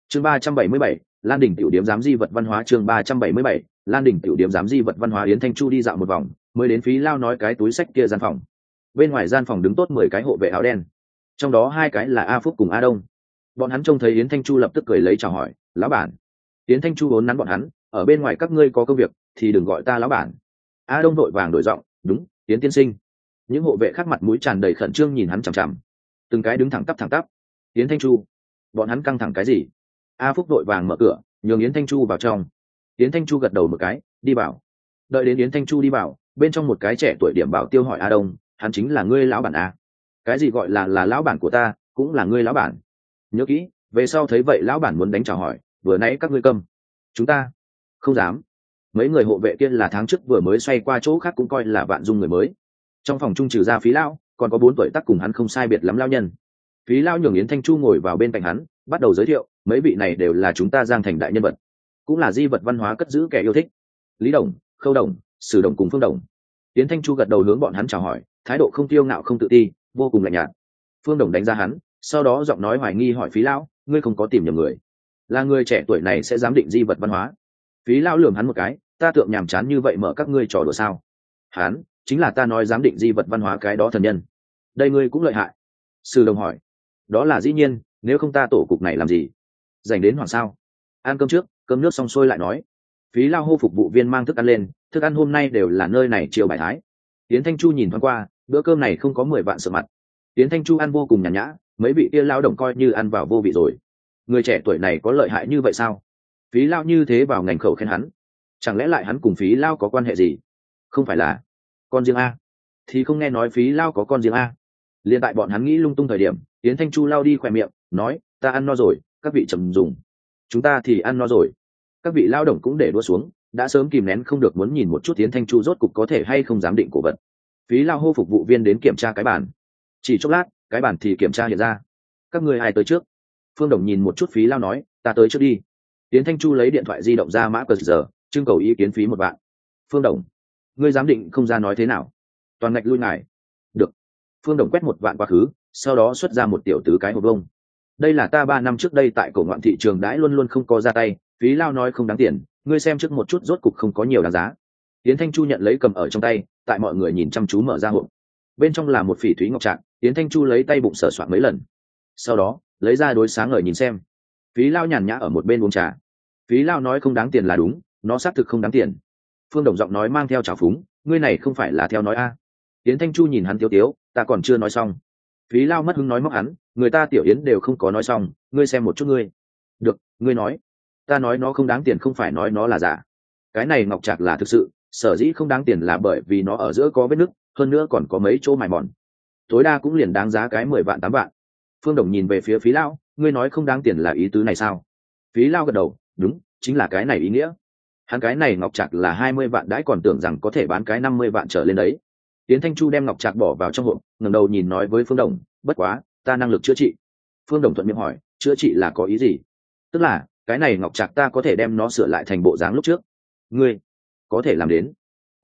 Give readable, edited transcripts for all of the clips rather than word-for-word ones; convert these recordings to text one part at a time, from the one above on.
chương 377, Lan Đình tiểu điếm giám di vật văn hóa. chương 377, Lan Đình tiểu điếm giám di vật văn hóa. Yến Thanh Chu đi dạo một vòng mới đến Phí Lao nói cái túi sách kia gian phòng. Bên ngoài gian phòng đứng tốt 10 cái hộ vệ áo đen, trong đó 2 cái là A Phúc cùng A Đông. Bọn hắn trông thấy Yến Thanh Chu lập tức cười lấy chào hỏi, lão bản. Yến Thanh Chu vốn nắn bọn hắn, ở bên ngoài các ngươi có công việc thì đừng gọi ta lão bản. A Đông vội vàng đổi giọng, đúng, Yến tiên sinh. Những hộ vệ khác mặt mũi tràn đầy khẩn trương nhìn hắn chằm chằm, từng cái đứng thẳng tắp. Yến Thanh Chu, bọn hắn căng thẳng cái gì? A Phúc vội vàng mở cửa nhường Yến Thanh Chu vào trong. Yến Thanh Chu gật đầu một cái, đi vào. Đợi đến Yến Thanh Chu đi vào, bên trong một cái trẻ tuổi điểm bảo tiêu hỏi A Đông, hắn chính là ngươi lão bản à? Cái gì gọi là lão bản của ta, cũng là ngươi lão bản. Nhớ kỹ, về sau thấy vậy lão bản muốn đánh chào hỏi, vừa nãy các ngươi câm. Chúng ta không dám. Mấy người hộ vệ kia là tháng trước vừa mới xoay qua chỗ khác cũng coi là vạn dung người mới. Trong phòng trung trừ ra Phí Lão, còn có 4 tuổi tác cùng hắn không sai biệt lắm lão nhân. Phí Lão nhường Yến Thanh Chu ngồi vào bên cạnh hắn, bắt đầu giới thiệu, mấy vị này đều là chúng ta Giang Thành đại nhân vật, cũng là di vật văn hóa cất giữ kẻ yêu thích. Lý Đồng, Khâu Đồng, Sử Đồng cùng Phương Đồng. Yến Thanh Chu gật đầu hướng bọn hắn chào hỏi, thái độ không tiêu ngạo không tự ti, vô cùng lạnh nhạt. Phương Đồng đánh giá hắn, sau đó giọng nói hoài nghi hỏi Phí Lão, ngươi không có tìm nhầm người, là người trẻ tuổi này sẽ giám định di vật văn hóa. Phí Lão lườm hắn một cái, ta tượng nhàm chán như vậy mở các ngươi trò đùa sao? Hắn chính là ta nói giám định di vật văn hóa cái đó thần nhân. Đây ngươi cũng lợi hại. Sử Đồng hỏi, đó là dĩ nhiên, nếu không ta tổ cục này làm gì? Dành đến hoàng sao? Ăn cơm trước, cơm nước xong xuôi lại nói. Phí Lao hô phục vụ viên mang thức ăn lên, thức ăn hôm nay đều là nơi này chiều bài thái. Yến Thanh Chu nhìn thoáng qua, bữa cơm này không có 10 vạn sợ mặt. Yến Thanh Chu ăn vô cùng nhàn nhã, mấy vị kia lao động coi như ăn vào vô vị rồi. Người trẻ tuổi này có lợi hại như vậy sao? Phí Lao như thế vào ngành khẩu khen hắn, chẳng lẽ lại hắn cùng Phí Lao có quan hệ gì? Không phải là con riêng a? Thì không nghe nói Phí Lao có con riêng a? Liên tại bọn hắn nghĩ lung tung thời điểm, Yến Thanh Chu lao đi khỏe miệng, nói, ta ăn no rồi, các vị trầm dùng. Chúng ta thì ăn no rồi. Các vị lao động cũng để đua xuống, đã sớm kìm nén không được muốn nhìn một chút Yến Thanh Chu rốt cục có thể hay không giám định cổ vật. Phí Lao hô phục vụ viên đến kiểm tra cái bàn. Chỉ chốc lát, cái bàn thì kiểm tra hiện ra. Các người ai tới trước? Phương Đồng nhìn một chút Phí Lao nói, ta tới trước đi. Yến Thanh Chu lấy điện thoại di động ra mã cờ giờ, trưng cầu ý kiến phí 1 vạn. Phương Đồng, ngươi giám định không ra nói thế nào? Toàn ngạch lui ngài. Được. Phương Đồng quét 1 vạn quá khứ, sau đó xuất ra một tiểu tứ cái hộp vông. Đây là ta 3 năm trước đây tại cổ ngoạn thị trường đãi luôn luôn không có ra tay, Phí Lao nói không đáng tiền, ngươi xem trước một chút rốt cục không có nhiều đáng giá. Yến Thanh Chu nhận lấy cầm ở trong tay, tại mọi người nhìn chăm chú mở ra hộp. Bên trong là một phỉ thúy ngọc trạng, Yến Thanh Chu lấy tay bụng sờ soạn mấy lần. Sau đó, lấy ra đối sáng ngời nhìn xem. Phí Lao nhàn nhã ở một bên uống trà. Phí Lao nói không đáng tiền là đúng, nó xác thực không đáng tiền. Phương Đồng giọng nói mang theo trào phúng, ngươi này không phải là theo nói a? Yến Thanh Chu nhìn hắn tiếu tiếu, ta còn chưa nói xong. Phí Lao mất hứng nói móc hắn, người ta tiểu Yến đều không có nói xong, ngươi xem một chút ngươi. Được, ngươi nói. Ta nói nó không đáng tiền không phải nói nó là giả. Cái này ngọc trạc là thực sự, sở dĩ không đáng tiền là bởi vì nó ở giữa có vết nứt, hơn nữa còn có mấy chỗ mài mòn. Tối đa cũng liền đáng giá cái 10 vạn 8 vạn. Phương Đồng nhìn về phía Phí Lao, ngươi nói không đáng tiền là ý tứ này sao? Phí Lao gật đầu, đúng, chính là cái này ý nghĩa. Hắn cái này ngọc trạc là 20 vạn đãi còn tưởng rằng có thể bán cái 50 vạn trở lên đấy. Yến Thanh Chu đem ngọc trạc bỏ vào trong hộp, ngẩng đầu nhìn nói với Phương Đồng, bất quá, ta năng lực chữa trị. Phương Đồng thuận miệng hỏi, chữa trị là có ý gì? Tức là, cái này ngọc trạc ta có thể đem nó sửa lại thành bộ dáng lúc trước. Ngươi có thể làm đến?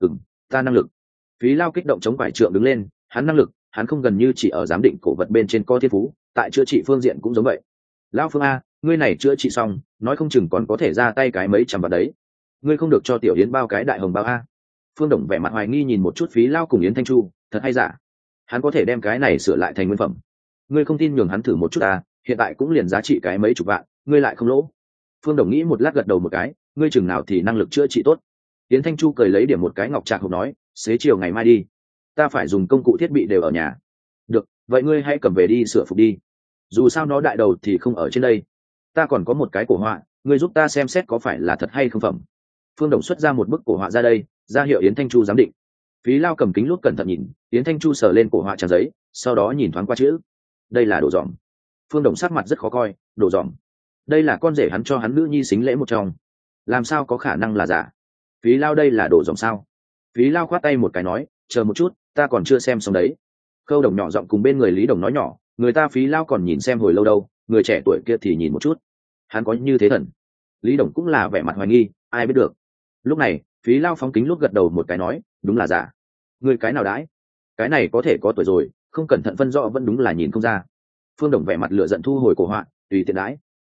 Ta năng lực. Phí Lao kích động chống quải trượng đứng lên, hắn năng lực, hắn không gần như chỉ ở giám định cổ vật bên trên có thiên phú, tại chữa trị phương diện cũng giống vậy. Lão Phương a, ngươi này chữa trị xong, nói không chừng còn có thể ra tay cái mấy trăm vạn đấy. Ngươi không được cho tiểu Yến bao cái đại hồng bao a? Phương Đồng vẻ mặt hoài nghi nhìn một chút Phí Lao cùng Yến Thanh Chu, thật hay giả? Hắn có thể đem cái này sửa lại thành nguyên phẩm. Ngươi không tin nhường hắn thử một chút à, hiện tại cũng liền giá trị cái mấy chục vạn, ngươi lại không lỗ. Phương Đồng nghĩ một lát gật đầu một cái, ngươi chừng nào thì năng lực chữa trị tốt. Yến Thanh Chu cười lấy điểm một cái ngọc trạc hộp nói, xế chiều ngày mai đi. Ta phải dùng công cụ thiết bị đều ở nhà. Được, vậy ngươi hãy cầm về đi sửa phục đi. Dù sao nó đại đầu thì không ở trên đây. Ta còn có một cái cổ họa, ngươi giúp ta xem xét có phải là thật hay không phẩm. Phương Đồng xuất ra một bức cổ họa ra đây, ra hiệu Yến Thanh Chu giám định. Phí Lao cầm kính lúp cẩn thận nhìn, Yến Thanh Chu sờ lên cổ họa trang giấy, sau đó nhìn thoáng qua chữ. Đây là đồ dỏm. Phương Đồng sắc mặt rất khó coi, đồ dỏm. Đây là con rể hắn cho hắn nữ nhi xính lễ một trong, làm sao có khả năng là giả? Phí Lao đây là đồ dỏm sao? Phí Lao khoát tay một cái nói, chờ một chút, ta còn chưa xem xong đấy. Khâu Đồng nhỏ giọng cùng bên người Lý Đồng nói nhỏ, người ta Phí Lao còn nhìn xem hồi lâu đâu, người trẻ tuổi kia thì nhìn một chút. Hắn có như thế thần? Lý Đồng cũng là vẻ mặt hoài nghi, ai biết được. Lúc này, Phí Lao phóng kính lúc gật đầu một cái nói, đúng là giả. Người cái nào đãi? Cái này có thể có tuổi rồi, không cẩn thận phân rõ vẫn đúng là nhìn không ra. Phương Đồng vẻ mặt lửa giận thu hồi cổ họa, tùy tiện đãi.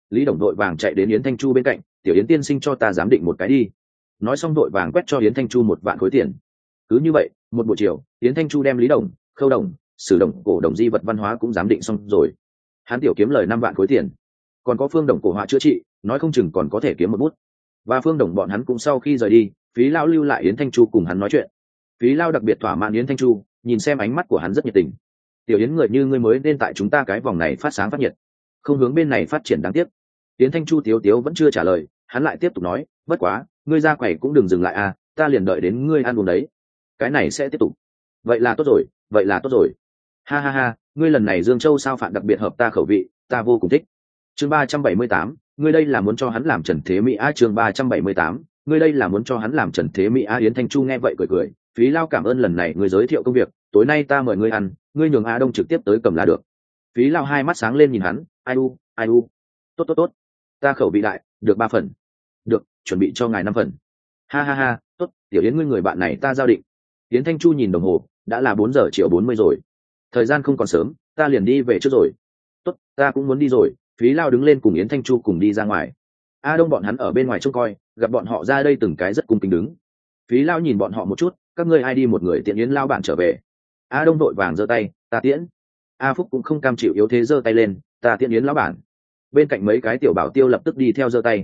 Lý Đồng đội vàng chạy đến Yến Thanh Chu bên cạnh, tiểu Yến tiên sinh cho ta giám định một cái đi. Nói xong đội vàng quét cho Yến Thanh Chu 1 vạn khối tiền. Cứ như vậy, một buổi chiều, Yến Thanh Chu đem Lý Đồng, Khâu Đồng, Sử Đồng, Cổ Đồng di vật văn hóa cũng giám định xong rồi. Hắn tiểu kiếm lời 5 vạn khối tiền. Còn có Phương Đồng cổ họa chữa trị, nói không chừng còn có thể kiếm một bút. Và Phương Đồng bọn hắn cũng sau khi rời đi, Phí Lao lưu lại Yến Thanh Chu cùng hắn nói chuyện. Phí Lao đặc biệt thỏa mãn Yến Thanh Chu, nhìn xem ánh mắt của hắn rất nhiệt tình. Tiểu Yến người như ngươi mới nên tại chúng ta cái vòng này phát sáng phát nhiệt, không hướng bên này phát triển đáng tiếc. Yến Thanh Chu tiếu tiếu vẫn chưa trả lời, hắn lại tiếp tục nói, bất quá, ngươi ra quầy cũng đừng dừng lại à, ta liền đợi đến ngươi ăn uống đấy. Cái này sẽ tiếp tục. Vậy là tốt rồi, vậy là tốt rồi. Ha ha ha, ngươi lần này Dương Châu sao phạn đặc biệt hợp ta khẩu vị, ta vô cùng thích. Chương 378, ngươi đây là muốn cho hắn làm Trần Thế Mỹ á. Chương 378, ngươi đây là muốn cho hắn làm Trần Thế Mỹ á. Yến Thanh Chu nghe vậy cười cười, Phí Lao cảm ơn lần này ngươi giới thiệu công việc, tối nay ta mời ngươi ăn, ngươi nhường Á Đông trực tiếp tới cầm là được. Phí Lao hai mắt sáng lên nhìn hắn, ai u, tốt tốt tốt, ta khẩu vị đại, được 3 phần. Được, chuẩn bị cho ngài 5 phần. Ha ha ha, tốt, tiểu Yến ngươi người bạn này ta giao định. Yến Thanh Chu nhìn đồng hồ, đã là 4 giờ chiều 40 rồi. Thời gian không còn sớm, ta liền đi về trước rồi. Tốt, ta cũng muốn đi rồi. Phí Lao đứng lên cùng Yến Thanh Chu cùng đi ra ngoài. A Đông bọn hắn ở bên ngoài trông coi, gặp bọn họ ra đây từng cái rất cung kính đứng. Phí Lao nhìn bọn họ một chút, các ngươi ai đi một người tiện Yến Lao bạn trở về. A Đông đội vàng giơ tay, ta tiễn. A Phúc cũng không cam chịu yếu thế giơ tay lên, ta tiễn Yến lão bản. Bên cạnh mấy cái tiểu bảo tiêu lập tức đi theo giơ tay,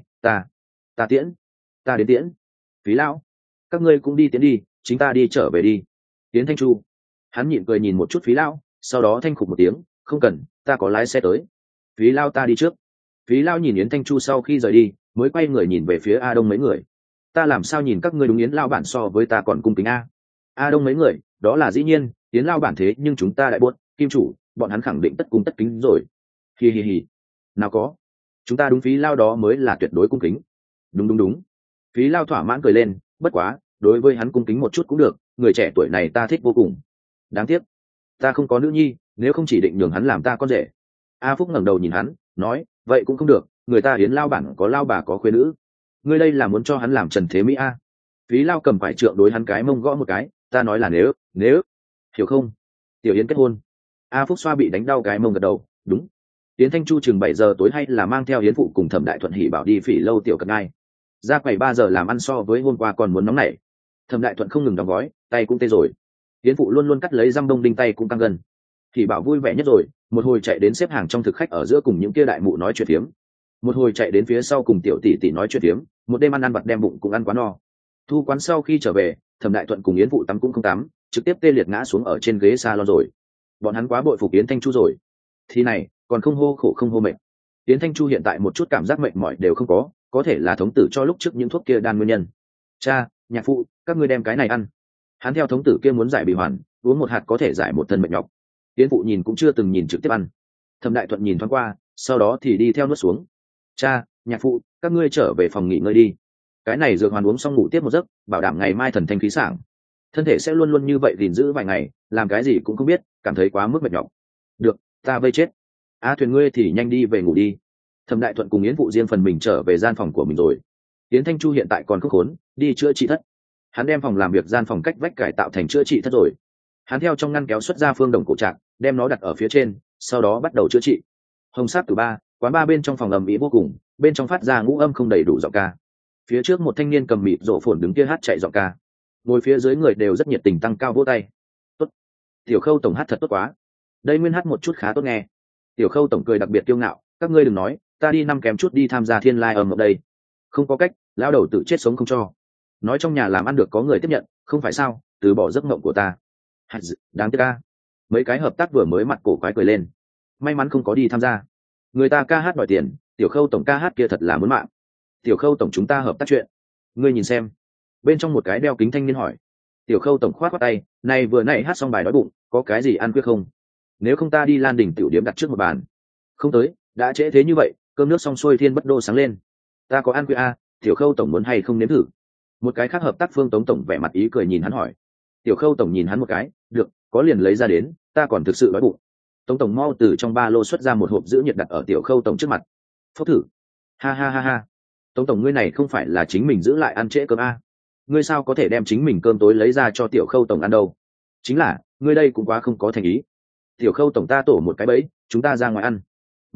ta tiễn, ta đến tiễn. Phí Lao, các ngươi cũng đi tiễn đi, chính ta đi trở về đi. Yến Thanh Chu, hắn nhịn cười nhìn một chút Phí Lao, sau đó thanh khục một tiếng, không cần, ta có lái xe tới. Phí Lao ta đi trước. Phí Lao nhìn Yến Thanh Chu sau khi rời đi, mới quay người nhìn về phía A Đông mấy người. Ta làm sao nhìn các ngươi đúng Yến Lao bản so với ta còn cung kính a. A Đông mấy người, đó là dĩ nhiên, Yến Lao bản thế nhưng chúng ta đại buốt, kim chủ, bọn hắn khẳng định tất cung tất kính rồi. Hi hi hi. Nào có, chúng ta đúng Phí Lao đó mới là tuyệt đối cung kính. Đúng. Phí Lao thỏa mãn cười lên, bất quá, đối với hắn cung kính một chút cũng được, người trẻ tuổi này ta thích vô cùng. Đáng tiếc, ta không có nữ nhi, nếu không chỉ định nhường hắn làm ta con rể. A Phúc ngẩng đầu nhìn hắn, nói, vậy cũng không được, người ta Yến Lao bản có lao bà có khuê nữ, ngươi đây là muốn cho hắn làm Trần Thế Mỹ a. Phí Lao cầm phải trượng đối hắn cái mông gõ một cái, ta nói là nếu, hiểu không? Tiểu Yến kết hôn. A Phúc xoa bị đánh đau cái mông gật đầu, đúng. Yến Thanh Chu chừng 7 giờ tối hay là mang theo Yến phụ cùng Thẩm Đại Thuận hỉ bảo đi Phỉ Lâu tiểu cận ngay. Ra quầy 3 giờ làm ăn so với hôm qua còn muốn nóng nảy. Thẩm Đại Thuận không ngừng đóng gói, tay cũng tê rồi. Yến phụ luôn luôn cắt lấy răm đông đinh tay cũng căng gần. Hỉ bảo vui vẻ nhất rồi, một hồi chạy đến xếp hàng trong thực khách ở giữa cùng những kia đại mụ nói chuyện phiếm, một hồi chạy đến phía sau cùng tiểu tỷ tỷ nói chuyện phiếm, một đêm ăn vặt đem bụng cũng ăn quá no. Thu quán sau khi trở về, Thẩm Đại Thuận cùng Yến phụ tắm cũng không tắm, trực tiếp tê liệt ngã xuống ở trên ghế salon rồi. Bọn hắn quá bội phục Yến Thanh Chu rồi. Thì này, còn không hô khổ không hô mệt. Yến Thanh Chu hiện tại một chút cảm giác mệt mỏi đều không có thể là thống tử cho lúc trước những thuốc kia đan nguyên nhân. Cha, nhạc phụ, các ngươi đem cái này ăn. Hắn theo thống tử kia muốn giải bị hoàn, uống 1 hạt có thể giải một thân mệt nhọc. Yến phụ nhìn cũng chưa từng nhìn trực tiếp ăn. Thẩm Đại Thuận nhìn thoáng qua, sau đó thì đi theo nuốt xuống. Cha, nhạc phụ, các ngươi trở về phòng nghỉ ngơi đi. Cái này dược hoàn uống xong ngủ tiếp một giấc, bảo đảm ngày mai thần thanh khí sảng. Thân thể sẽ luôn luôn như vậy gìn giữ vài ngày, làm cái gì cũng không biết, cảm thấy quá mức mệt nhọc. Được, ta vây chết. Thuyền ngươi thì nhanh đi về ngủ đi. Thẩm Đại Thuận cùng Yến phụ riêng phần mình trở về gian phòng của mình rồi. Yến Thanh Chu hiện tại còn khốn khốn, đi chữa trị thất. Hắn đem phòng làm việc gian phòng cách vách cải tạo thành chữa trị thất rồi. Hắn theo trong ngăn kéo xuất ra phương đồng cổ trạc, đem nó đặt ở phía trên, sau đó bắt đầu chữa trị. Hồng Sát từ ba, quán ba bên trong phòng ầm ĩ vô cùng, bên trong phát ra ngũ âm không đầy đủ giọng ca. Phía trước một thanh niên cầm mịt rổ phồn đứng kia hát chạy giọng ca. Ngồi phía dưới người đều rất nhiệt tình tăng cao vỗ tay. Tốt, Tiểu Khâu tổng hát thật tốt quá. Đây nguyên hát một chút khá tốt nghe. Tiểu Khâu tổng cười đặc biệt kiêu ngạo, các ngươi đừng nói, ta đi 5 kém chút đi tham gia thiên lai âm ở đây. Không có cách, lão đầu tự chết sống không cho. Nói trong nhà làm ăn được có người tiếp nhận, không phải sao, từ bỏ giấc mộng của ta. Đáng tiếc ca. Mấy cái hợp tác vừa mới mặt cổ quái cười lên. May mắn không có đi tham gia. Người ta ca hát đòi tiền, Tiểu Khâu tổng ca hát kia thật là muốn mạng. Tiểu Khâu tổng chúng ta hợp tác chuyện. Ngươi nhìn xem. Bên trong một cái đeo kính thanh niên hỏi. Tiểu Khâu tổng khoát tay, này vừa nãy hát xong bài đói bụng, có cái gì ăn quyết không? Nếu không ta đi Lan Đình tiểu điếm đặt trước một bàn. Không tới, đã trễ thế như vậy, cơm nước xong xuôi thiên bất đô sáng lên. Ta có ăn quyết a, Tiểu Khâu tổng muốn hay không nếm thử? Một cái khác hợp tác phương Tống tổng vẻ mặt ý cười nhìn hắn hỏi. Tiểu Khâu tổng nhìn hắn một cái, được, có liền lấy ra đến, ta còn thực sự đói bụng. Tống tổng mau từ trong ba lô xuất ra một hộp giữ nhiệt đặt ở Tiểu Khâu tổng trước mặt. Phốc thử. Ha ha ha ha. Tống tổng ngươi này không phải là chính mình giữ lại ăn trễ cơm a? Ngươi sao có thể đem chính mình cơm tối lấy ra cho Tiểu Khâu tổng ăn đâu? Chính là, ngươi đây cũng quá không có thành ý. Tiểu Khâu tổng ta tổ một cái bẫy, chúng ta ra ngoài ăn.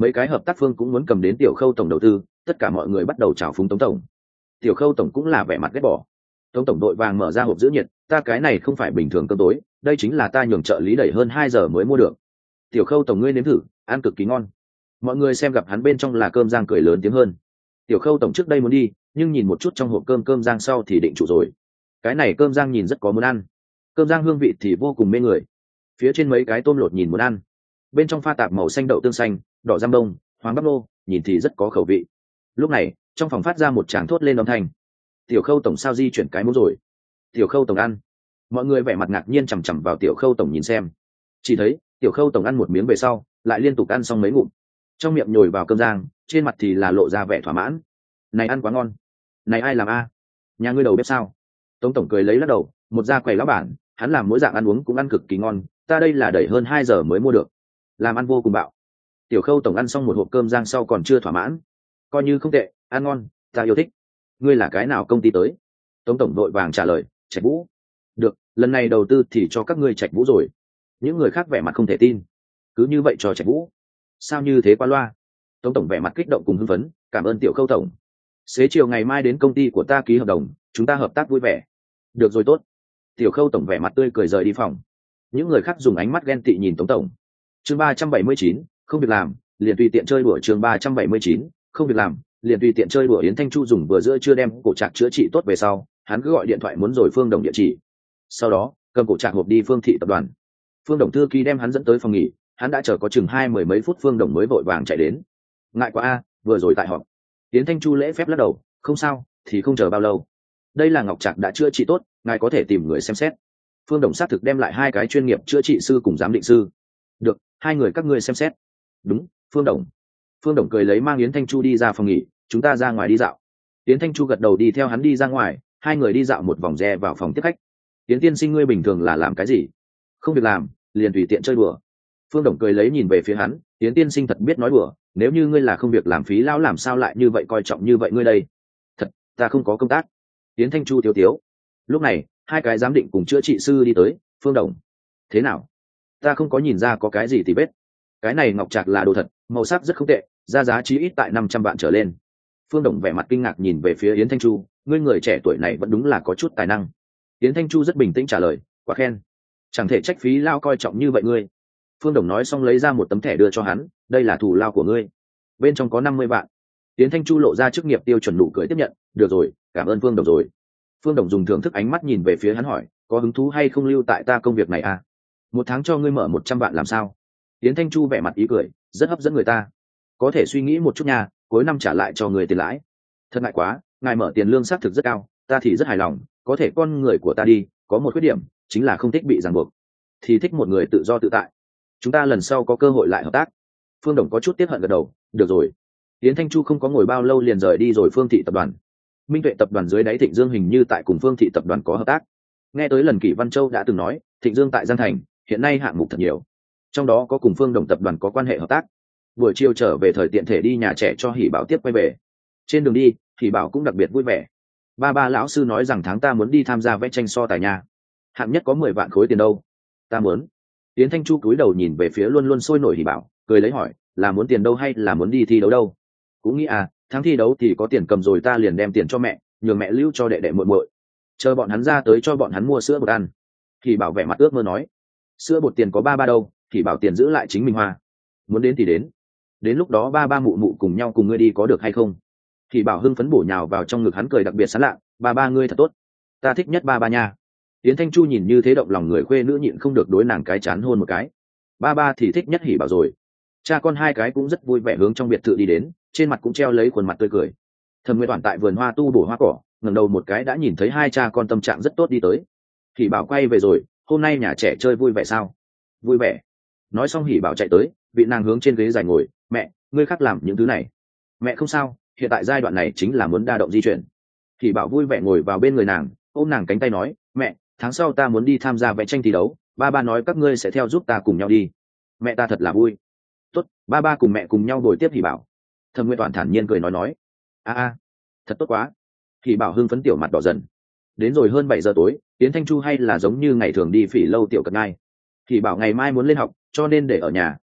mấy cái hợp tác phương cũng muốn cầm đến Tiểu Khâu tổng đầu tư, tất cả mọi người bắt đầu chào phúng Tống tổng. Tiểu Khâu tổng cũng là vẻ mặt ghét bỏ. Tống tổng đội vàng mở ra hộp giữ nhiệt, ta cái này không phải bình thường cơm tối, đây chính là ta nhường trợ lý đẩy hơn 2 giờ mới mua được. Tiểu Khâu tổng ngươi nếm thử, ăn cực kỳ ngon. Mọi người xem gặp hắn bên trong là cơm rang cười lớn tiếng hơn. Tiểu Khâu tổng trước đây muốn đi, nhưng nhìn một chút trong hộp cơm rang sau thì định trụ rồi. Cái này cơm rang nhìn rất có muốn ăn, cơm rang hương vị thì vô cùng mê người. Phía trên mấy cái tôm lột nhìn muốn ăn, bên trong pha tạp màu xanh đậu tương xanh, đỏ giam đông, hoàng bắp nô, nhìn thì rất có khẩu vị. Lúc này trong phòng phát ra một tràng thốt lên âm thanh. Tiểu Khâu tổng sao di chuyển cái muỗng rồi? Tiểu Khâu tổng ăn. Mọi người vẻ mặt ngạc nhiên chằm chằm vào Tiểu Khâu tổng nhìn xem. Chỉ thấy Tiểu Khâu tổng ăn một miếng về sau lại liên tục ăn xong mấy ngụm, trong miệng nhồi vào cơm rang, trên mặt thì là lộ ra vẻ thỏa mãn. Này ăn quá ngon. Này ai làm a? Nhà ngươi đầu bếp sao? Tống tổng cười lấy lắc đầu, một gia quầy lão bản, hắn làm mỗi dạng ăn uống cũng ăn cực kỳ ngon, ta đây là đẩy hơn 2 giờ mới mua được, làm ăn vô cùng bạo. Tiểu Khâu tổng ăn xong một hộp cơm rang sau còn chưa thỏa mãn, coi như không tệ, ăn ngon, ta yêu thích. Ngươi là cái nào công ty tới? Tống tổng đội vàng trả lời, Trạch Vũ. Được, lần này đầu tư thì cho các ngươi Trạch Vũ rồi. Những người khác vẻ mặt không thể tin. Cứ như vậy cho Trạch Vũ? Sao như thế qua loa? Tống tổng vẻ mặt kích động cùng hưng phấn, cảm ơn Tiểu Khâu tổng. Xế chiều ngày mai đến công ty của ta ký hợp đồng, chúng ta hợp tác vui vẻ. Được rồi tốt. Tiểu Khâu tổng vẻ mặt tươi cười rời đi phòng. Những người khác dùng ánh mắt ghen tị nhìn Tống tổng. Chương 379, không việc làm, liền tùy tiện chơi đùa. Chương 379, không việc làm, liền tùy tiện chơi đùa. Yến Thanh Chu dùng vừa giữa chưa đem cổ trạc chữa trị tốt về sau, hắn cứ gọi điện thoại muốn rồi Phương Đồng địa chỉ. Sau đó cầm cổ trạc hộp đi Phương thị tập đoàn. Phương Đồng thư ký đem hắn dẫn tới phòng nghỉ, hắn đã chờ có chừng 20 mấy phút, Phương Đồng mới vội vàng chạy đến. Ngại quá a, vừa rồi tại họp. Yến Thanh Chu lễ phép lắc đầu, không sao, thì không chờ bao lâu. Đây là ngọc trạc đã chữa trị tốt, ngài có thể tìm người xem xét. Phương Đồng xác thực đem lại 2 cái chuyên nghiệp chữa trị sư cùng giám định sư. Được, 2 người các ngươi xem xét. Đúng, Phương Đồng. Phương Đồng cười lấy mang Yến Thanh Chu đi ra phòng nghỉ, chúng ta ra ngoài đi dạo. Yến Thanh Chu gật đầu đi theo hắn đi ra ngoài, 2 người đi dạo một vòng re vào phòng tiếp khách. Yến tiên sinh ngươi bình thường là làm cái gì? Không việc làm, liền tùy tiện chơi đùa. Phương Đồng cười lấy nhìn về phía hắn, Yến tiên sinh thật biết nói đùa, nếu như ngươi là không việc làm phí lão làm sao lại như vậy coi trọng như vậy ngươi đây? Thật, ta không có công tác. Yến Thanh Chu tiếu tiếu. Lúc này 2 cái giám định cùng chữa trị sư đi tới. Phương Đồng, thế nào? Ta không có nhìn ra có cái gì thì vết. Cái này ngọc trạc là đồ thật, màu sắc rất không tệ, giá chí ít tại 500 vạn trở lên. Phương Đồng vẻ mặt kinh ngạc nhìn về phía Yến Thanh Chu, ngươi người trẻ tuổi này vẫn đúng là có chút tài năng. Yến Thanh Chu rất bình tĩnh trả lời, quá khen. Chẳng thể trách phí lao coi trọng như vậy ngươi. Phương Đồng nói xong lấy ra một tấm thẻ đưa cho hắn, đây là thù lao của ngươi, bên trong có 50 vạn. Yến Thanh Chu lộ ra chức nghiệp tiêu chuẩn nụ cười tiếp nhận, được rồi, cảm ơn Phương Đồng rồi. Phương Đồng dùng thưởng thức ánh mắt nhìn về phía hắn hỏi, có hứng thú hay không lưu tại ta công việc này à? 1 tháng cho ngươi mở 100 vạn làm sao? Yến Thanh Chu vẻ mặt ý cười, rất hấp dẫn người ta. Có thể suy nghĩ một chút nha, cuối năm trả lại cho người tiền lãi. Thật ngại quá, ngài mở tiền lương xác thực rất cao, ta thì rất hài lòng, có thể con người của ta đi, có một khuyết điểm, chính là không thích bị ràng buộc, thì thích một người tự do tự tại. Chúng ta lần sau có cơ hội lại hợp tác. Phương Đồng có chút tiếc hận gật đầu, được rồi. Yến Thanh Chu không có ngồi bao lâu liền rời đi rồi Phương thị tập đoàn. Minh Tuệ tập đoàn dưới đáy Thịnh Dương hình như tại cùng Phương thị tập đoàn có hợp tác. Nghe tới lần Kỷ Văn Châu đã từng nói, Thịnh Dương tại Giang Thành, hiện nay hạng mục thật nhiều, trong đó có cùng Phương Đồng tập đoàn có quan hệ hợp tác. Buổi chiều trở về thời tiện thể đi nhà trẻ cho Hỉ Bảo tiếp quay về. Trên đường đi, Hỉ Bảo cũng đặc biệt vui vẻ. Ba lão sư nói rằng tháng ta muốn đi tham gia vẽ tranh so tài nhà. Hạng nhất có 10 vạn khối tiền đâu. Ta muốn. Yến Thanh Chu cúi đầu nhìn về phía luôn luôn sôi nổi Hỉ Bảo, cười lấy hỏi, là muốn tiền đâu hay là muốn đi thi đấu đâu? Cũng nghĩ à, tháng thi đấu thì có tiền cầm rồi ta liền đem tiền cho mẹ, nhường mẹ lưu cho đệ đệ muội muội. Chờ bọn hắn ra tới cho bọn hắn mua sữa bột ăn. Hỉ Bảo vẻ mặt ước mơ nói, sữa bột tiền có ba đâu, Hỉ Bảo tiền giữ lại chính mình hoa. Muốn đến thì đến lúc đó ba mụ mụ cùng nhau cùng ngươi đi có được hay không? Hỉ Bảo hưng phấn bổ nhào vào trong ngực hắn cười đặc biệt sán lạ, ba ngươi thật tốt, ta thích nhất ba nha. Yến Thanh Chu nhìn như thế động lòng người khuê nữ nhịn không được đối nàng cái chán hôn một cái. Ba thì thích nhất Hỉ Bảo rồi. Cha con 2 cái cũng rất vui vẻ hướng trong biệt thự đi đến, trên mặt cũng treo lấy khuôn mặt tươi cười. Thẩm Nguyệt Toản tại vườn hoa tu bổ hoa cỏ, ngẩng đầu một cái đã nhìn thấy 2 cha con tâm trạng rất tốt đi tới. Hỉ Bảo quay về rồi, hôm nay nhà trẻ chơi vui vẻ sao? Vui vẻ. Nói xong Hỉ Bảo chạy tới, vị nàng hướng trên ghế dài ngồi, mẹ, ngươi khác làm những thứ này. Mẹ không sao, hiện tại giai đoạn này chính là muốn đa động di chuyển. Hỉ Bảo vui vẻ ngồi vào bên người nàng, ôm nàng cánh tay nói, mẹ, tháng sau ta muốn đi tham gia vẽ tranh thi đấu, ba nói các ngươi sẽ theo giúp ta cùng nhau đi. Mẹ ta thật là vui. Tốt, ba cùng mẹ cùng nhau bồi tiếp Hỉ Bảo. Thẩm Nguyệt Toản thản nhiên cười nói, a, thật tốt quá. Hỉ Bảo hưng phấn tiểu mặt đỏ dần. Đến rồi hơn 7 giờ tối, Yến Thanh Chu hay là giống như ngày thường đi Phỉ lâu tiểu cật ngay. Hỉ Bảo ngày mai muốn lên học, cho nên để ở nhà,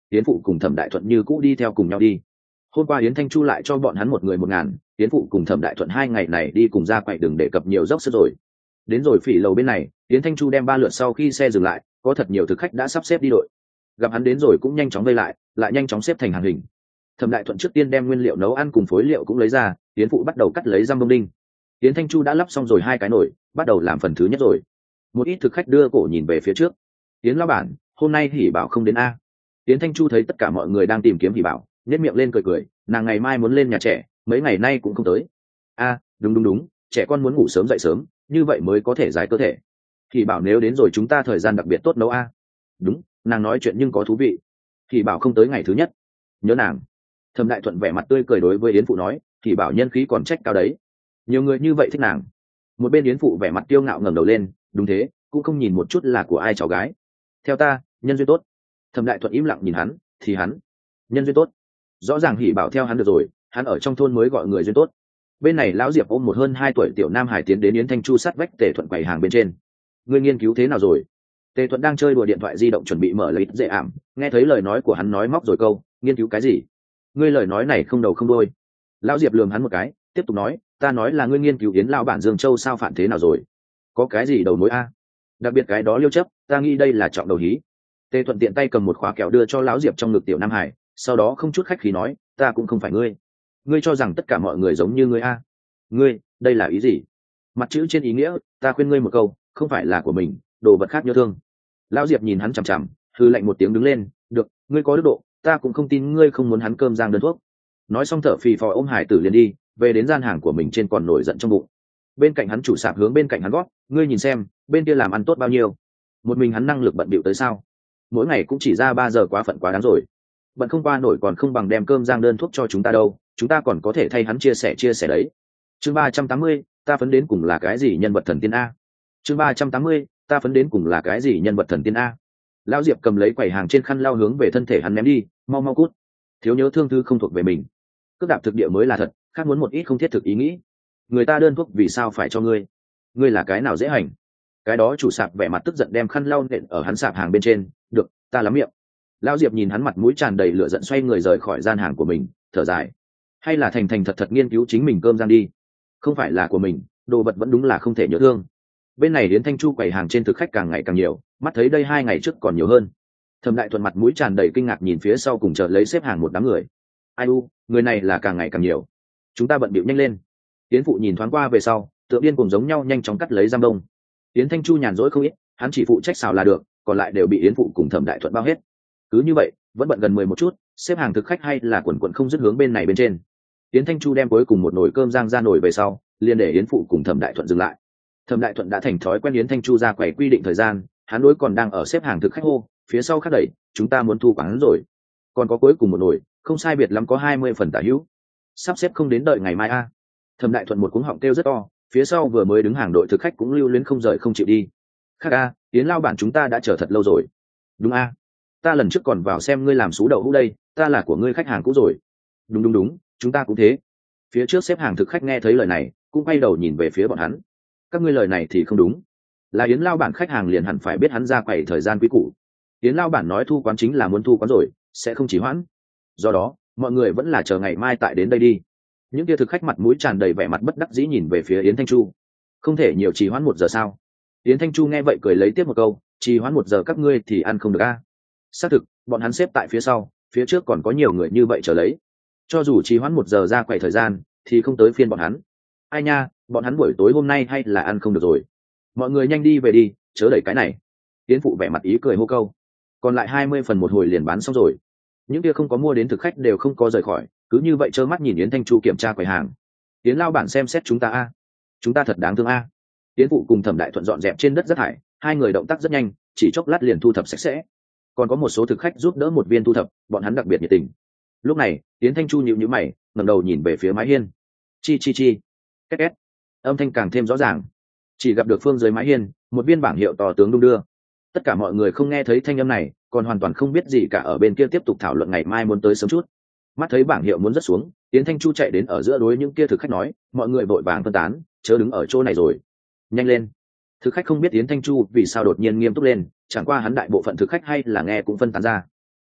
Yến phụ cùng Thẩm Đại Thuận như cũ đi theo cùng nhau đi. Hôm qua Yến Thanh Chu lại cho bọn hắn một người 1.000, Yến phụ cùng Thẩm Đại Thuận 2 ngày này đi cùng ra quậy đừng để cập nhiều dốc sức rồi. Đến rồi phỉ lầu bên này, Yến Thanh Chu đem 3 lượt sau khi xe dừng lại, có thật nhiều thực khách đã sắp xếp đi đội. Gặp hắn đến rồi cũng nhanh chóng vây lại nhanh chóng xếp thành hàng hình. Thẩm Đại Thuận trước tiên đem nguyên liệu nấu ăn cùng phối liệu cũng lấy ra, Yến phụ bắt đầu cắt lấy răm bông đinh. Yến Thanh Chu đã lắp xong rồi 2 cái nồi, bắt đầu làm phần thứ nhất rồi. Một ít thực khách đưa cổ nhìn về phía trước. Yến lão bản, hôm nay Hỉ Bảo không đến a? Yến Thanh Chu thấy tất cả mọi người đang tìm kiếm Hỉ Bảo, nhếch miệng lên cười, nàng ngày mai muốn lên nhà trẻ, mấy ngày nay cũng không tới. A, đúng, trẻ con muốn ngủ sớm dậy sớm, như vậy mới có thể giải cơ thể. Hỉ Bảo nếu đến rồi chúng ta thời gian đặc biệt tốt nấu a. Đúng, nàng nói chuyện nhưng có thú vị. Hỉ Bảo không tới ngày thứ nhất, nhớ nàng. Thẩm Đại Thuận vẻ mặt tươi cười đối với Yến phụ nói, Hỉ Bảo nhân khí còn trách cao đấy, nhiều người như vậy thích nàng. Một bên Yến phụ vẻ mặt kiêu ngạo ngẩng đầu lên, đúng thế, cũng không nhìn một chút là của ai cháu gái. Theo ta, nhân duyên tốt. Thẩm Đại Thuận im lặng nhìn hắn, thì hắn nhân duyên tốt, rõ ràng Hỉ Bảo theo hắn được rồi, hắn ở trong thôn mới gọi người duyên tốt. Bên này lão Diệp ôm một hơn 2 tuổi tiểu nam hải tiến đến Yến Thanh Chu sát vách Tề Thuận quầy hàng bên trên. Ngươi nghiên cứu thế nào rồi? Tề Thuận đang chơi đùa điện thoại di động chuẩn bị mở lấy dễ ảm, nghe thấy lời nói của hắn nói móc rồi câu, nghiên cứu cái gì? Ngươi lời nói này không đầu không đuôi. Lão Diệp lườm hắn một cái, tiếp tục nói, ta nói là ngươi nghiên cứu Yến lão bản Dương Châu sao phản thế nào rồi? Có cái gì đầu mối a? Đặc biệt cái đó liêu chấp, ta nghĩ đây là trọng đầu hí. Tề Thuận tiện tay cầm một khóa kẹo đưa cho lão Diệp trong ngực tiểu nam hải, sau đó không chút khách khí nói, ta cũng không phải ngươi. Ngươi cho rằng tất cả mọi người giống như ngươi a? Ngươi, đây là ý gì? Mặt chữ trên ý nghĩa, ta khuyên ngươi một câu, không phải là của mình, đồ vật khác nhớ thương. Lão Diệp nhìn hắn chằm chằm, hư lạnh một tiếng đứng lên, được, ngươi có đức độ, ta cũng không tin ngươi không muốn hắn cơm rang đơn thuốc. Nói xong thở phì phò ôm hải tử liền đi, về đến gian hàng của mình trên còn nổi giận trong bụng. Bên cạnh hắn chủ sạp hướng bên cạnh hắn gót, ngươi nhìn xem, bên kia làm ăn tốt bao nhiêu. Một mình hắn năng lực bận bịu tới sao? Mỗi ngày cũng chỉ ra 3 giờ quá phận quá đáng rồi. Bận không qua nổi còn không bằng đem cơm rang đơn thuốc cho chúng ta đâu, chúng ta còn có thể thay hắn chia sẻ đấy. Chương 380, ta phấn đến cùng là cái gì nhân vật thần tiên a? Chương 380, ta phấn đến cùng là cái gì nhân vật thần tiên a? Lão Diệp cầm lấy quầy hàng trên khăn lau hướng về thân thể hắn ném đi, mau cút. Thiếu nhớ thương thư không thuộc về mình. Cước đạp thực địa mới là thật, khác muốn một ít không thiết thực ý nghĩ. Người ta đơn thuốc vì sao phải cho ngươi? Ngươi là cái nào dễ hành? Cái đó chủ sạp vẻ mặt tức giận đem khăn lau nện ở hắn sạp hàng bên trên, được, ta lắm miệng. Lão Diệp nhìn hắn mặt mũi tràn đầy lửa giận xoay người rời khỏi gian hàng của mình, thở dài. Hay là thành thật nghiên cứu chính mình cơm rang đi. Không phải là của mình, đồ vật vẫn đúng là không thể nhớ thương. Bên này Yến Thanh Chu quầy hàng trên thực khách càng ngày càng nhiều, mắt thấy đây 2 ngày trước còn nhiều hơn. Thẩm Đại Thuận mặt mũi tràn đầy kinh ngạc nhìn phía sau cùng chờ lấy xếp hàng một đám người. Ai u, người này là càng ngày càng nhiều. Chúng ta bận bịu nhanh lên. Yến phụ nhìn thoáng qua về sau, tựa điên cùng giống nhau nhanh chóng cắt lấy giam đông. Yến Thanh Chu nhàn rỗi không ít, hắn chỉ phụ trách xào là được, còn lại đều bị Yến phụ cùng Thẩm Đại Thuận bao hết. Cứ như vậy, vẫn bận gần 11 chút, xếp hàng thực khách hay là quần không dứt hướng bên này bên trên. Yến Thanh Chu đem cuối cùng một nồi cơm rang ra nồi về sau, liền để Yến phụ cùng Thẩm Đại Thuận dừng lại. Thẩm Đại Thuận đã thành thói quen Yến Thanh Chu ra quầy quy định thời gian, hắn đối còn đang ở xếp hàng thực khách hô, phía sau khác đẩy, chúng ta muốn thu quán rồi. Còn có cuối cùng một nồi, không sai biệt lắm có 20 phần tả hữu. Sắp xếp không đến đợi ngày mai a. Thẩm Đại Thuận một cuống họng kêu rất to, phía sau vừa mới đứng hàng đội thực khách cũng lưu luyến không rời không chịu đi. Khác a, Yến lao bản chúng ta đã chờ thật lâu rồi. Đúng a, ta lần trước còn vào xem ngươi làm sú đậu hũ đây, ta là của ngươi khách hàng cũ rồi. Đúng, chúng ta cũng thế. Phía trước xếp hàng thực khách nghe thấy lời này, cũng quay đầu nhìn về phía bọn hắn. Các ngươi lời này thì không đúng, là Yến lao bản khách hàng liền hẳn phải biết hắn ra quầy thời gian quý cũ. Yến lao bản nói thu quán chính là muốn thu quán rồi, sẽ không chỉ hoãn. Do đó, mọi người vẫn là chờ ngày mai tại đến đây đi. Những kia thực khách mặt mũi tràn đầy vẻ mặt bất đắc dĩ nhìn về phía Yến Thanh Chu. Không thể nhiều trì hoãn 1 giờ sao? Yến Thanh Chu nghe vậy cười lấy tiếp một câu, trì hoãn 1 giờ các ngươi thì ăn không được a. Xác thực, bọn hắn xếp tại phía sau, phía trước còn có nhiều người như vậy chờ lấy. Cho dù trì hoãn 1 giờ ra quầy thời gian, thì không tới phiên bọn hắn. Ai nha, bọn hắn buổi tối hôm nay hay là ăn không được rồi. Mọi người nhanh đi về đi, chớ đẩy cái này. Yến phụ vẻ mặt ý cười hô câu. Còn lại 20 phần một hồi liền bán xong rồi. Những kia không có mua đến thực khách đều không có rời khỏi, cứ như vậy trơ mắt nhìn Yến Thanh Chu kiểm tra quầy hàng. Yến lao bản xem xét chúng ta a, chúng ta thật đáng thương a. Yến phụ cùng Thẩm Đại Thuận dọn dẹp trên đất rác thải, 2 người động tác rất nhanh, chỉ chốc lát liền thu thập sạch sẽ. Còn có một số thực khách giúp đỡ một viên thu thập, bọn hắn đặc biệt nhiệt tình. Lúc này Yến Thanh Chu nhíu mày, ngẩng đầu nhìn về phía mái hiên. Chi, két két, âm thanh càng thêm rõ ràng. Chỉ gặp được phương dưới mái hiên, một viên bảng hiệu to tướng đung đưa. Tất cả mọi người không nghe thấy thanh âm này, còn hoàn toàn không biết gì cả ở bên kia tiếp tục thảo luận ngày mai muốn tới sớm chút. Mắt thấy bảng hiệu muốn rớt xuống, Yến Thanh Chu chạy đến ở giữa đối những kia thực khách nói, mọi người vội vàng phân tán, chớ đứng ở chỗ này rồi, nhanh lên. Thực khách không biết Yến Thanh Chu vì sao đột nhiên nghiêm túc lên, chẳng qua hắn đại bộ phận thực khách hay là nghe cũng phân tán ra.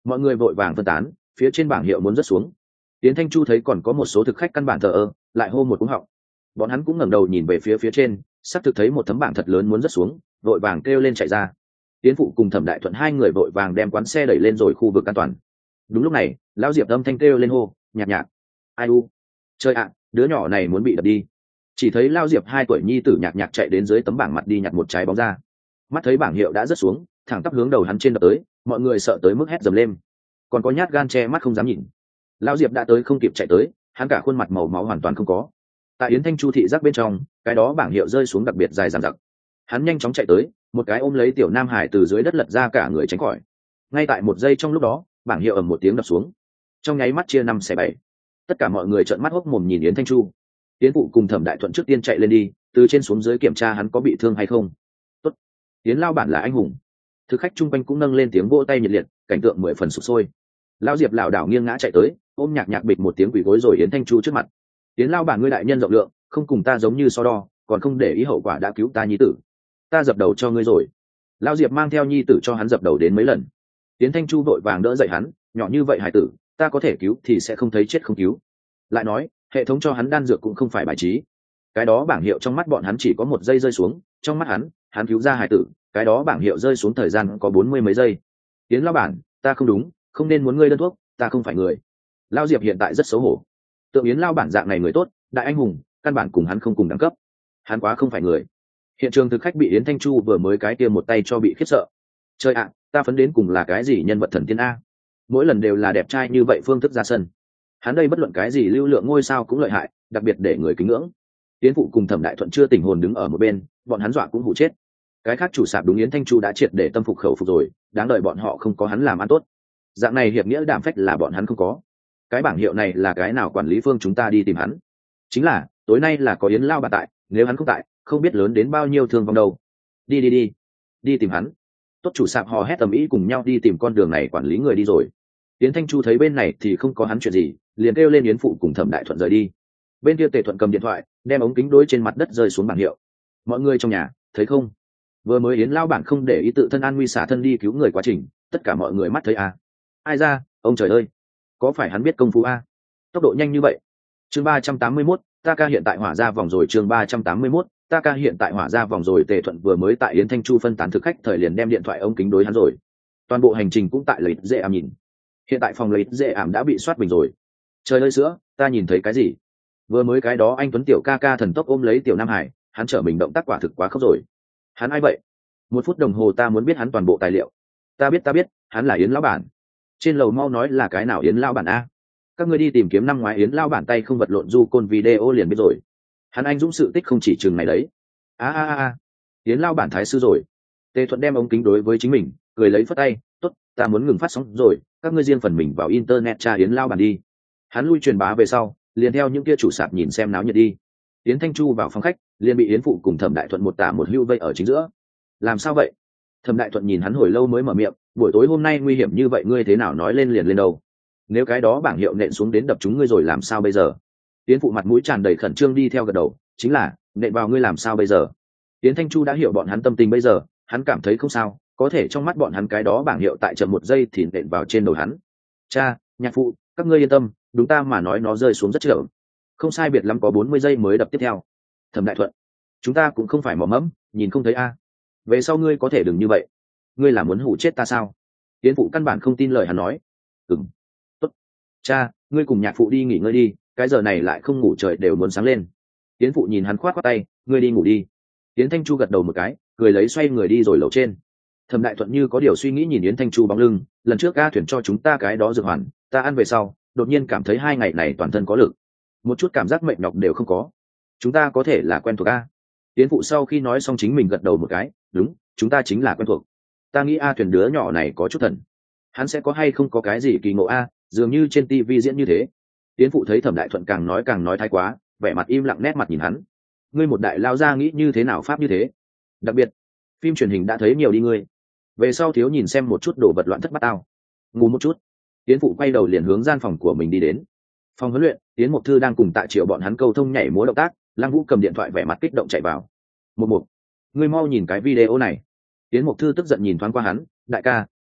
mọi người vội vàng phân tán, phía trên bảng hiệu muốn rớt xuống. Yến Thanh Chu thấy còn có một số thực khách căn bản thờ ơ, lại hô một cú họng. Bọn hắn cũng ngẩng đầu nhìn về phía trên, sắp thực thấy một tấm bảng thật lớn muốn rớt xuống, vội vàng kêu lên chạy ra. Yến Phụ cùng Thẩm Đại Thuận hai người vội vàng đem quán xe đẩy lên rồi khu vực an toàn. Đúng lúc này, lão Diệp âm thanh kêu lên hô, nhạc nhạc. Ai u? Trời ạ, đứa nhỏ này muốn bị đập đi. Chỉ thấy lão Diệp 2 tuổi nhi tử nhạc nhạc chạy đến dưới tấm bảng mặt đi nhặt một trái bóng ra. Mắt thấy bảng hiệu đã rớt xuống, thẳng tắp hướng đầu hắn trên đập tới, mọi người sợ tới mức hét dầm lên. Còn có nhát gan che mắt không dám nhìn. Lão Diệp đã tới không kịp chạy tới, hắn cả khuôn mặt màu máu hoàn toàn không có. Tại Yến Thanh Chu thị giác bên trong, cái đó bảng hiệu rơi xuống đặc biệt dài dằng dặc. Hắn nhanh chóng chạy tới, một cái ôm lấy tiểu Nam Hải từ dưới đất lật ra cả người tránh khỏi. Ngay tại một giây trong lúc đó, bảng hiệu ầm một tiếng đập xuống, trong nháy mắt chia 5/7. Tất cả mọi người trợn mắt hốc mồm nhìn Yến Thanh Chu. Yến Phụ cùng Thẩm Đại Thuận trước tiên chạy lên đi, từ trên xuống dưới kiểm tra hắn có bị thương hay không. Tốt, Yến lao bản là anh hùng. Thực khách chung quanh cũng nâng lên tiếng vỗ tay nhiệt liệt, cảnh tượng 10 phần sục sôi. Lão Diệp lảo đảo nghiêng ngã chạy tới, ôm nhạc nhạc bịch một tiếng quỳ gối rồi Yến Thanh Chu trước mặt. Yến lao bản ngươi đại nhân rộng lượng, không cùng ta giống như so đo, còn không để ý hậu quả đã cứu ta nhi tử. Ta dập đầu cho ngươi rồi. Lão Diệp mang theo nhi tử cho hắn dập đầu đến mấy lần. Yến Thanh Chu vội vàng đỡ dậy hắn, nhỏ như vậy hải tử, ta có thể cứu thì sẽ không thấy chết không cứu. Lại nói, hệ thống cho hắn đan dược cũng không phải bài trí. Cái đó bảng hiệu trong mắt bọn hắn chỉ có 1 giây rơi xuống, trong mắt hắn cứu ra hải tử, cái đó bảng hiệu rơi xuống thời gian có 40 mấy giây. Yến lão bản, ta không đúng, không nên muốn ngươi đơn thuốc, ta không phải người. Lão Diệp hiện tại rất xấu hổ. Tượng Yến lão bản dạng này người tốt, đại anh hùng, căn bản cùng hắn không cùng đẳng cấp. Hắn quá không phải người. Hiện trường thực khách bị Yến Thanh Chu vừa mới cái kia một tay cho bị khiếp sợ. Trời ạ, ta phấn đến cùng là cái gì nhân vật thần tiên a? Mỗi lần đều là đẹp trai như vậy phương thức ra sân. Hắn đây bất luận cái gì lưu lượng ngôi sao cũng lợi hại, đặc biệt để người kính ngưỡng. Yến Phụ cùng Thẩm Đại Thuận chưa tỉnh hồn đứng ở một bên, bọn hắn dọa cũng hụ chết. Cái khác chủ sạp đúng Yến Thanh Chu đã triệt để tâm phục khẩu phục rồi, đáng đợi bọn họ không có hắn làm ăn tốt. Dạng này hiệp nghĩa đảm phách là bọn hắn không có. Cái bảng hiệu này là cái nào quản lý phương chúng ta đi tìm hắn? Chính là, tối nay là có Yến lao bà tại, nếu hắn không tại, không biết lớn đến bao nhiêu thương vong đâu. Đi tìm hắn. Tốt chủ sạp hò hét tầm ý cùng nhau đi tìm con đường này quản lý người đi rồi. Yến Thanh Chu thấy bên này thì không có hắn chuyện gì, liền kêu lên Yến Phụ cùng Thẩm Đại Thuận rời đi. Bên kia Tề Thuận cầm điện thoại, đem ống kính đối trên mặt đất rơi xuống bảng hiệu. Mọi người trong nhà, thấy không? Vừa mới Yến lao bản không để ý tự thân an nguy xả thân đi cứu người quá trình, tất cả mọi người mắt thấy a. Ai ra, ông trời ơi, có phải hắn biết công phu a? Tốc độ nhanh như vậy. Chương 381, ta ca hiện tại hỏa ra vòng rồi. Chương 381, ta ca hiện tại hỏa ra vòng rồi. Tề Thuận vừa mới tại Yến Thanh Chu phân tán thực khách thời liền đem điện thoại ống kính đối hắn rồi. Toàn bộ hành trình cũng tại lợi dễ ảm nhìn. Hiện tại phòng lợi dễ ảm đã bị soát bình rồi. Trời ơi sữa, ta nhìn thấy cái gì? Vừa mới cái đó anh Tuấn tiểu ca ca thần tốc ôm lấy tiểu Nam Hải, hắn trở mình động tác quả thực quá khốc rồi. Hắn ai vậy? 1 phút đồng hồ ta muốn biết hắn toàn bộ tài liệu. Ta biết, hắn là Yến lão bản. Trên lầu mau nói là cái nào Yến lão bản a? Các ngươi đi tìm kiếm năm ngoái Yến lão bản tay không vật lộn du côn video liền biết rồi. Hắn anh dũng sự tích không chỉ chừng này đấy. Yến lão bản thái sư rồi. Tề Thuận đem ống kính đối với chính mình, cười lấy phất tay, tốt, ta muốn ngừng phát sóng rồi, các ngươi riêng phần mình vào internet tra Yến lão bản đi. Hắn lui truyền bá về sau, liền theo những kia chủ sạp nhìn xem náo nhiệt đi. Yến Thanh Chu vào phòng khách, liền bị Yến Phụ cùng Thẩm Đại Thuận một tả một hưu vây ở chính giữa. Làm sao vậy? Thẩm Đại Thuận nhìn hắn hồi lâu mới mở miệng, buổi tối hôm nay nguy hiểm như vậy ngươi thế nào nói lên liền lên đâu? Nếu cái đó bảng hiệu nện xuống đến đập chúng ngươi rồi làm sao bây giờ? Yến Phụ mặt mũi tràn đầy khẩn trương đi theo gật đầu, chính là, nện vào ngươi làm sao bây giờ? Yến Thanh Chu đã hiểu bọn hắn tâm tình bây giờ, hắn cảm thấy không sao, có thể trong mắt bọn hắn cái đó bảng hiệu tại chậm 1 giây thì nện vào trên đầu hắn. Cha, nhạc phụ, các ngươi yên tâm, đúng ta mà nói nó rơi xuống rất chậm. Không sai biệt lắm có 40 giây mới đập tiếp theo. Thẩm Đại Thuận, chúng ta cũng không phải mò mẫm, nhìn không thấy a. Về sau ngươi có thể đừng như vậy. Ngươi là muốn hủ chết ta sao? Yến Phụ căn bản không tin lời hắn nói. Tốt. Cha, ngươi cùng nhạc phụ đi nghỉ ngơi đi, cái giờ này lại không ngủ trời đều muốn sáng lên. Yến Phụ nhìn hắn khoát khoát tay, ngươi đi ngủ đi. Yến Thanh Chu gật đầu một cái, cười lấy xoay người đi rồi lầu trên. Thẩm Đại Thuận như có điều suy nghĩ nhìn Yến Thanh Chu bóng lưng, lần trước A thuyền cho chúng ta cái đó dược hoàn, ta ăn về sau, đột nhiên cảm thấy 2 ngày này toàn thân có lực, một chút cảm giác mệt nhọc đều không có. Chúng ta có thể là quen thuộc a? Yến Phụ sau khi nói xong chính mình gật đầu một cái, đúng, chúng ta chính là quen thuộc. Ta nghĩ A thuyền đứa nhỏ này có chút thần, hắn sẽ có hay không có cái gì kỳ ngộ a, dường như trên TV diễn như thế. Yến Phụ thấy Thẩm Đại Thuận càng nói thái quá, vẻ mặt im lặng nét mặt nhìn hắn. Ngươi một đại lao ra nghĩ như thế nào pháp như thế? Đặc biệt, phim truyền hình đã thấy nhiều đi ngươi. Về sau thiếu nhìn xem một chút đồ vật loạn thất bát tao. Ngủ một chút. Yến Phụ quay đầu liền hướng gian phòng của mình đi đến. Phòng huấn luyện, Yến Mộc Thư đang cùng Tạ Triệu bọn hắn câu thông nhảy múa động tác, Lăng Vũ cầm điện thoại vẻ mặt kích động chạy vào. Mộc, ngươi mau nhìn cái video này. Yến Mộc Thư tức giận nhìn thoáng qua hắn, đại ca,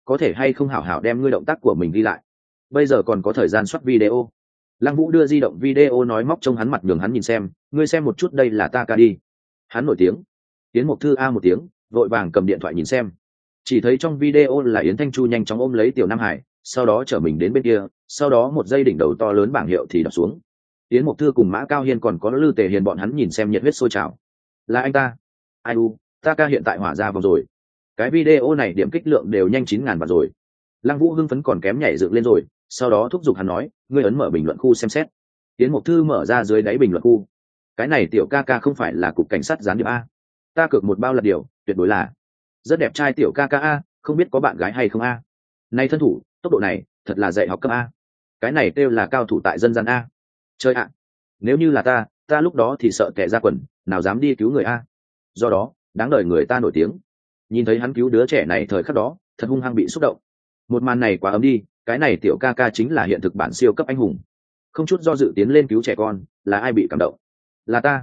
có thể hay không hảo hảo đem ngươi động tác của mình ghi lại, bây giờ còn có thời gian soát video. Lăng Vũ đưa di động video nói móc trông hắn mặt nhường hắn nhìn xem, ngươi xem một chút đây là ta ca đi. Hắn nổi tiếng. Yến Mộc Thư a một tiếng, vội vàng cầm điện thoại nhìn xem. Chỉ thấy trong video là Yến Thanh Chu nhanh chóng ôm lấy Tiểu Nam Hải, sau đó chở mình đến bên kia, sau đó một giây đỉnh đầu to lớn bảng hiệu thì đập xuống. Yến Mộc Thư cùng Mã Cao Hiên còn có Lư Tề Hiền bọn hắn nhìn xem nhiệt huyết sôi trào. Là anh ta. Ai u, ta ca hiện tại hỏa ra vòng rồi. Cái video này điểm kích lượng đều nhanh 9.000 vạn rồi. Lăng Vũ hưng phấn còn kém nhảy dựng lên rồi, sau đó thúc giục hắn nói, ngươi ấn mở bình luận khu xem xét. Yến Mộc Thư mở ra dưới đáy bình luận khu. Cái này tiểu ca ca không phải là cục cảnh sát gián điệp a? Ta cược một bao là điều, tuyệt đối là. Rất đẹp trai tiểu ca ca a, không biết có bạn gái hay không a? Này thân thủ, tốc độ này, thật là dạy học cấp a. Cái này kêu là cao thủ tại dân gian a. Chơi ạ. Nếu như là ta lúc đó thì sợ kẻ ra quần, nào dám đi cứu người a. Do đó, đáng đời người ta nổi tiếng. Nhìn thấy hắn cứu đứa trẻ này thời khắc đó, thật hung hăng bị xúc động. Một màn này quá ấm đi, cái này tiểu ca ca chính là hiện thực bản siêu cấp anh hùng. Không chút do dự tiến lên cứu trẻ con, là ai bị cảm động? Là ta.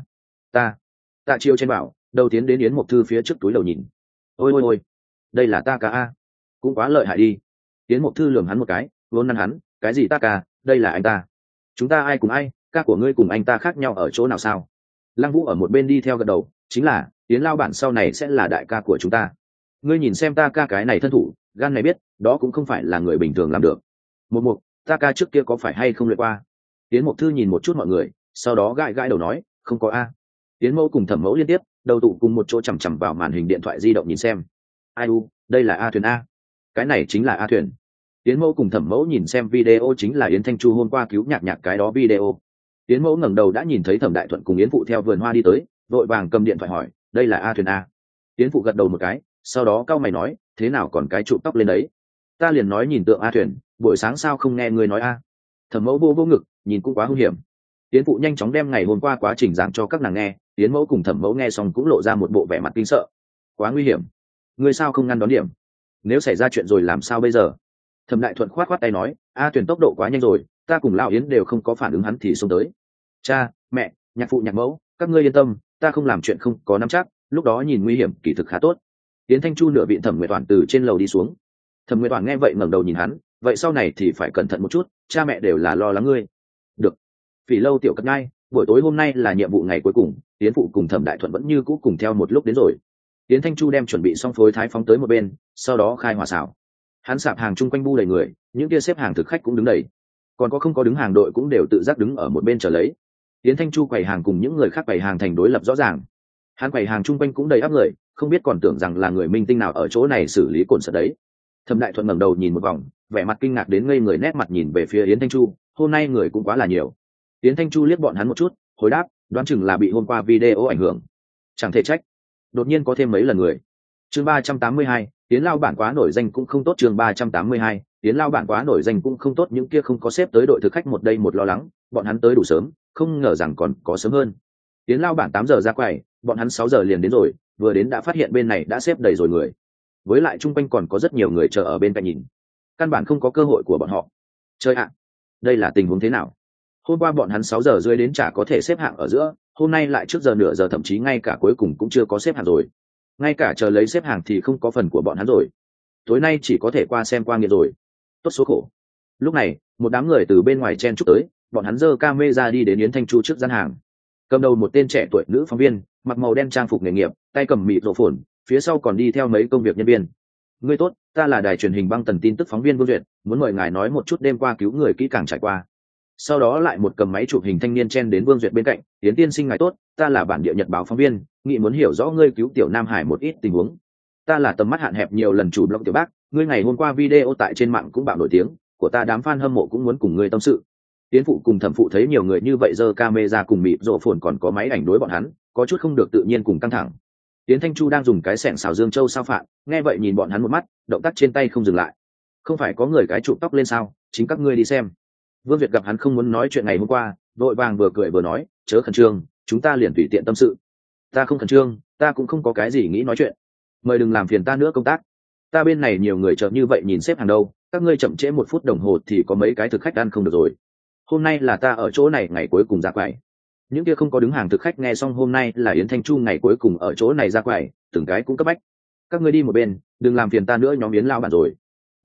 Tạ Chiêu trên bảo, đầu tiến đến Yến Mộc Thư phía trước túi đầu nhìn. Ôi, đây là ta ca a, cũng quá lợi hại đi. Yến Mộc Thư lườm hắn một cái, vốn năn hắn, cái gì ta ca, đây là anh ta. Chúng ta ai cùng ai, ca của ngươi cùng anh ta khác nhau ở chỗ nào sao? Lăng Vũ ở một bên đi theo gật đầu, chính là Yến lao bản sau này sẽ là đại ca của chúng ta. Ngươi nhìn xem ta ca cái này thân thủ, gan này biết, đó cũng không phải là người bình thường làm được. Một, ta ca trước kia có phải hay không luyện qua? Yến Mộc Thư nhìn một chút mọi người, sau đó gãi đầu nói, không có a. Yến Mẫu cùng Thẩm Mẫu liên tiếp đầu tụ cùng một chỗ chằm chằm vào màn hình điện thoại di động nhìn xem. Ai u, đây là A Thuyền a. Cái này chính là A Thuyền. Yến Mẫu cùng Thẩm Mẫu nhìn xem video chính là Yến Thanh Chu hôm qua cứu nhạc nhạc cái đó video. Yến Mẫu ngẩng đầu đã nhìn thấy Thẩm Đại Thuận cùng Yến Phụ theo vườn hoa đi tới, vội vàng cầm điện thoại hỏi, đây là A Thuyền a. Yến Phụ gật đầu một cái, sau đó cau mày nói, thế nào còn cái trụ tóc lên đấy? Ta liền nói nhìn tượng A Thuyền, buổi sáng sao không nghe người nói a? Thẩm Mẫu vô ngực, nhìn cũng quá hung hiểm. Yến Phụ nhanh chóng đem ngày hôm qua quá trình giảng cho các nàng nghe, Yến Mẫu cùng Thẩm Mẫu nghe xong cũng lộ ra một bộ vẻ mặt kinh sợ. Quá nguy hiểm, ngươi sao không ngăn đón điểm? Nếu xảy ra chuyện rồi làm sao bây giờ? Thẩm Đại Thuận khoát tay nói, A Thuyền tốc độ quá nhanh rồi, ta cùng lão Yến đều không có phản ứng hắn thì xông tới. Cha, mẹ, nhạc phụ nhạc mẫu, các ngươi yên tâm, ta không làm chuyện không có nắm chắc, lúc đó nhìn nguy hiểm kỳ thực khá tốt. Yến Thanh Chu nửa vịn Thẩm Nguyệt Toàn từ trên lầu đi xuống. Thẩm Nguyệt Toàn nghe vậy ngẩng đầu nhìn hắn, vậy sau này thì phải cẩn thận một chút, cha mẹ đều là lo lắng ngươi. Được. Phỉ Lâu tiểu cất ngay, buổi tối hôm nay là nhiệm vụ ngày cuối cùng, Yến Phụ cùng Thẩm Đại Thuận vẫn như cũ cùng theo một lúc đến rồi. Yến Thanh Chu đem chuẩn bị xong phối thái phóng tới một bên, sau đó khai hỏa xào. Hắn sạp hàng chung quanh bu đầy người, những kia xếp hàng thực khách cũng đứng đầy, còn có không có đứng hàng đội cũng đều tự giác đứng ở một bên chờ lấy. Yến Thanh Chu quầy hàng cùng những người khác quầy hàng thành đối lập rõ ràng. Hắn quầy hàng chung quanh cũng đầy áp người, không biết còn tưởng rằng là người minh tinh nào ở chỗ này xử lý cồn sợ đấy. Thẩm Đại Thuận ngẩng đầu nhìn một vòng, vẻ mặt kinh ngạc đến ngây người, nét mặt nhìn về phía Yến Thanh Chu, hôm nay người cũng quá là nhiều. Yến Thanh Chu liếc bọn hắn một chút, hồi đáp, đoán chừng là bị hôm qua video ảnh hưởng. Chẳng thể trách. Đột nhiên có thêm mấy lần người. Chương 382, Yến lao bản quá nổi danh cũng không tốt. Chương 382, Yến lao bản quá nổi danh cũng không tốt. Những kia không có xếp tới đội thực khách một đây một lo lắng, bọn hắn tới đủ sớm, không ngờ rằng còn có sớm hơn. Yến lao bản 8 giờ ra quầy, bọn hắn 6 giờ liền đến rồi, vừa đến đã phát hiện bên này đã xếp đầy rồi người. Với lại chung quanh còn có rất nhiều người chờ ở bên cạnh nhìn. Căn bản không có cơ hội của bọn họ. Chơi ạ, đây là tình huống thế nào? Hôm qua bọn hắn 6 giờ rưỡi đến chả có thể xếp hạng ở giữa, hôm nay lại trước giờ nửa giờ, thậm chí ngay cả cuối cùng cũng chưa có xếp hạng rồi. Ngay cả chờ lấy xếp hàng thì không có phần của bọn hắn rồi. Tối nay chỉ có thể qua xem qua nghiện rồi. Tốt số khổ. Lúc này, một đám người từ bên ngoài chen chúc tới, bọn hắn giơ camera đi đến Yến Thanh Chu trước gian hàng. Cầm đầu một tên trẻ tuổi nữ phóng viên, mặc màu đen trang phục nghề nghiệp, tay cầm mịt rộ phồn, phía sau còn đi theo mấy công việc nhân viên. Ngươi tốt, ta là đài truyền hình Băng Tần tin tức phóng viên Vương Duyệt, muốn mời ngài nói một chút đêm qua cứu người kỹ càng trải qua. Sau đó lại một cầm máy chụp hình thanh niên chen đến Vương Duyệt bên cạnh, Yến tiên sinh ngài tốt, ta là bản địa nhật báo phóng viên, nghĩ muốn hiểu rõ ngươi cứu tiểu Nam Hải một ít tình huống. Ta là tầm mắt hạn hẹp nhiều lần chủ blog tiểu bác, ngươi ngày hôm qua video tại trên mạng cũng bạo nổi tiếng, của ta đám fan hâm mộ cũng muốn cùng ngươi tâm sự. Yến phụ cùng Thẩm phụ thấy nhiều người như vậy giơ camera cùng mịt rộ phồn còn có máy ảnh đối bọn hắn, có chút không được tự nhiên cùng căng thẳng. Yến Thanh Chu đang dùng cái xẻng xào dương châu sao phạn, nghe vậy nhìn bọn hắn một mắt, động tác trên tay không dừng lại. Không phải có người cái chụp tóc lên sao, chính các ngươi đi xem. Vương Việt gặp hắn không muốn nói chuyện ngày hôm qua, vội vàng vừa cười vừa nói, chớ khẩn trương, chúng ta liền tùy tiện tâm sự. Ta không khẩn trương, ta cũng không có cái gì nghĩ nói chuyện. Mời đừng làm phiền ta nữa công tác. Ta bên này nhiều người chợt như vậy nhìn xếp hàng đâu, các ngươi chậm trễ 1 phút đồng hồ thì có mấy cái thực khách ăn không được rồi. Hôm nay là ta ở chỗ này ngày cuối cùng ra quầy. Những kia không có đứng hàng thực khách nghe xong hôm nay là Yến Thanh Chu ngày cuối cùng ở chỗ này ra quầy, từng cái cũng cấp bách. Các ngươi đi một bên, đừng làm phiền ta nữa, nhóm Yến lao bản rồi.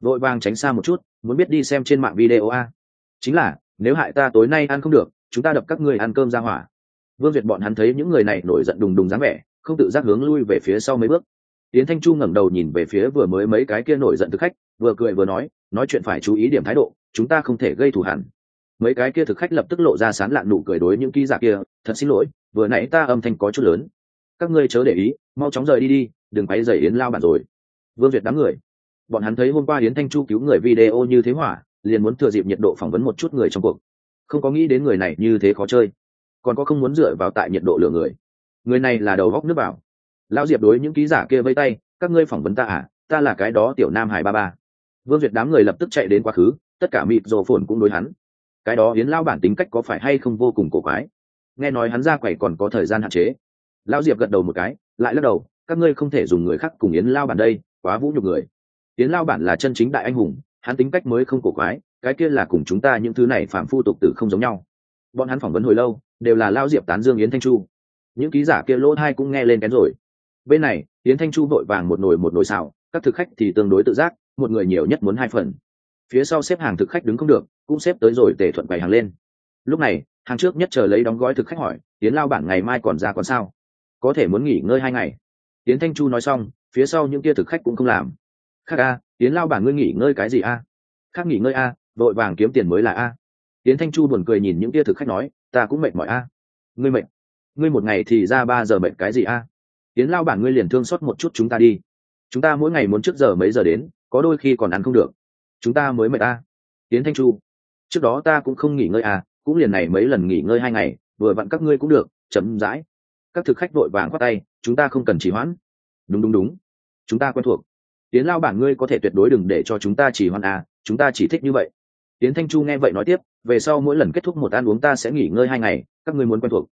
vội vàng tránh xa một chút, muốn biết đi xem trên mạng video a. Chính là nếu hại ta tối nay ăn không được, chúng ta đập các ngươi ăn cơm ra hỏa. Vương Duyệt bọn hắn thấy những người này nổi giận đùng đùng dáng vẻ, không tự giác hướng lui về phía sau mấy bước. Yến Thanh Chu ngẩng đầu nhìn về phía vừa mới mấy cái kia nổi giận thực khách, vừa cười vừa nói chuyện phải chú ý điểm thái độ, chúng ta không thể gây thù hằn. Mấy cái kia thực khách lập tức lộ ra sán lạn nụ cười đối những ký giả kia, thật xin lỗi, vừa nãy ta âm thanh có chút lớn, các ngươi chớ để ý, mau chóng rời đi đi, đừng quấy rầy Yến lao bản rồi. Vương Duyệt đám người, bọn hắn thấy hôm qua Yến Thanh Chu cứu người video như thế hỏa, liền muốn thừa dịp nhiệt độ phỏng vấn một chút người trong cuộc, không có nghĩ đến người này như thế khó chơi, còn có không muốn dựa vào tại nhiệt độ lửa người này là đầu góc nước bảo. Lão Diệp đối những ký giả kia vây tay, các ngươi phỏng vấn ta à, ta là cái đó tiểu nam hải 33. Vương Duyệt đám người lập tức chạy đến quá khứ, tất cả mịt rồ phồn cũng đối hắn. Cái đó Yến lao bản tính cách có phải hay không vô cùng cổ quái, nghe nói hắn ra quầy còn có thời gian hạn chế. Lão Diệp gật đầu một cái, lại lắc đầu, các ngươi không thể dùng người khác cùng Yến lao bản đây, quá vũ nhục người. Yến lao bản là chân chính đại anh hùng, hắn tính cách mới không cổ quái, cái kia là cùng chúng ta những thứ này phạm phu tục tử không giống nhau. Bọn hắn phỏng vấn hồi lâu, đều là Lão Diệp tán dương Yến Thanh Chu. Những ký giả kia lỗ tai cũng nghe lên kén rồi. Bên này Yến Thanh Chu vội vàng một nồi xào, các thực khách thì tương đối tự giác, một người nhiều nhất muốn 2 phần. Phía sau xếp hàng thực khách đứng không được, cũng xếp tới rồi tề thuận bày hàng lên. Lúc này hàng trước nhất chờ lấy đóng gói thực khách hỏi, Yến lao bản ngày mai còn ra còn sao, có thể muốn nghỉ ngơi 2 ngày. Yến Thanh Chu nói xong, phía sau những kia thực khách cũng không làm. Khác a, Yến lao bản ngươi nghỉ ngơi cái gì a? Khác nghỉ ngơi a, vội vàng kiếm tiền mới là a. Yến Thanh Chu buồn cười nhìn những kia thực khách nói, ta cũng mệt mỏi a. Ngươi mệt? Ngươi một ngày thì ra 3 giờ mệt cái gì a? Yến lao bản ngươi liền thương xót một chút chúng ta đi, chúng ta mỗi ngày muốn trước giờ mấy giờ đến, có đôi khi còn ăn không được, chúng ta mới mệt a. Yến Thanh Chu, trước đó ta cũng không nghỉ ngơi à, cũng liền này mấy lần nghỉ ngơi 2 ngày, vừa vặn các ngươi cũng được, chấm dãi. Các thực khách vội vàng khoát tay, chúng ta không cần trì hoãn. Đúng, chúng ta quen thuộc. Yến lao bản ngươi có thể tuyệt đối đừng để cho chúng ta trì hoãn à, chúng ta chỉ thích như vậy. Yến Thanh Chu nghe vậy nói tiếp, về sau mỗi lần kết thúc một ăn uống ta sẽ nghỉ ngơi 2 ngày, các ngươi muốn quen thuộc.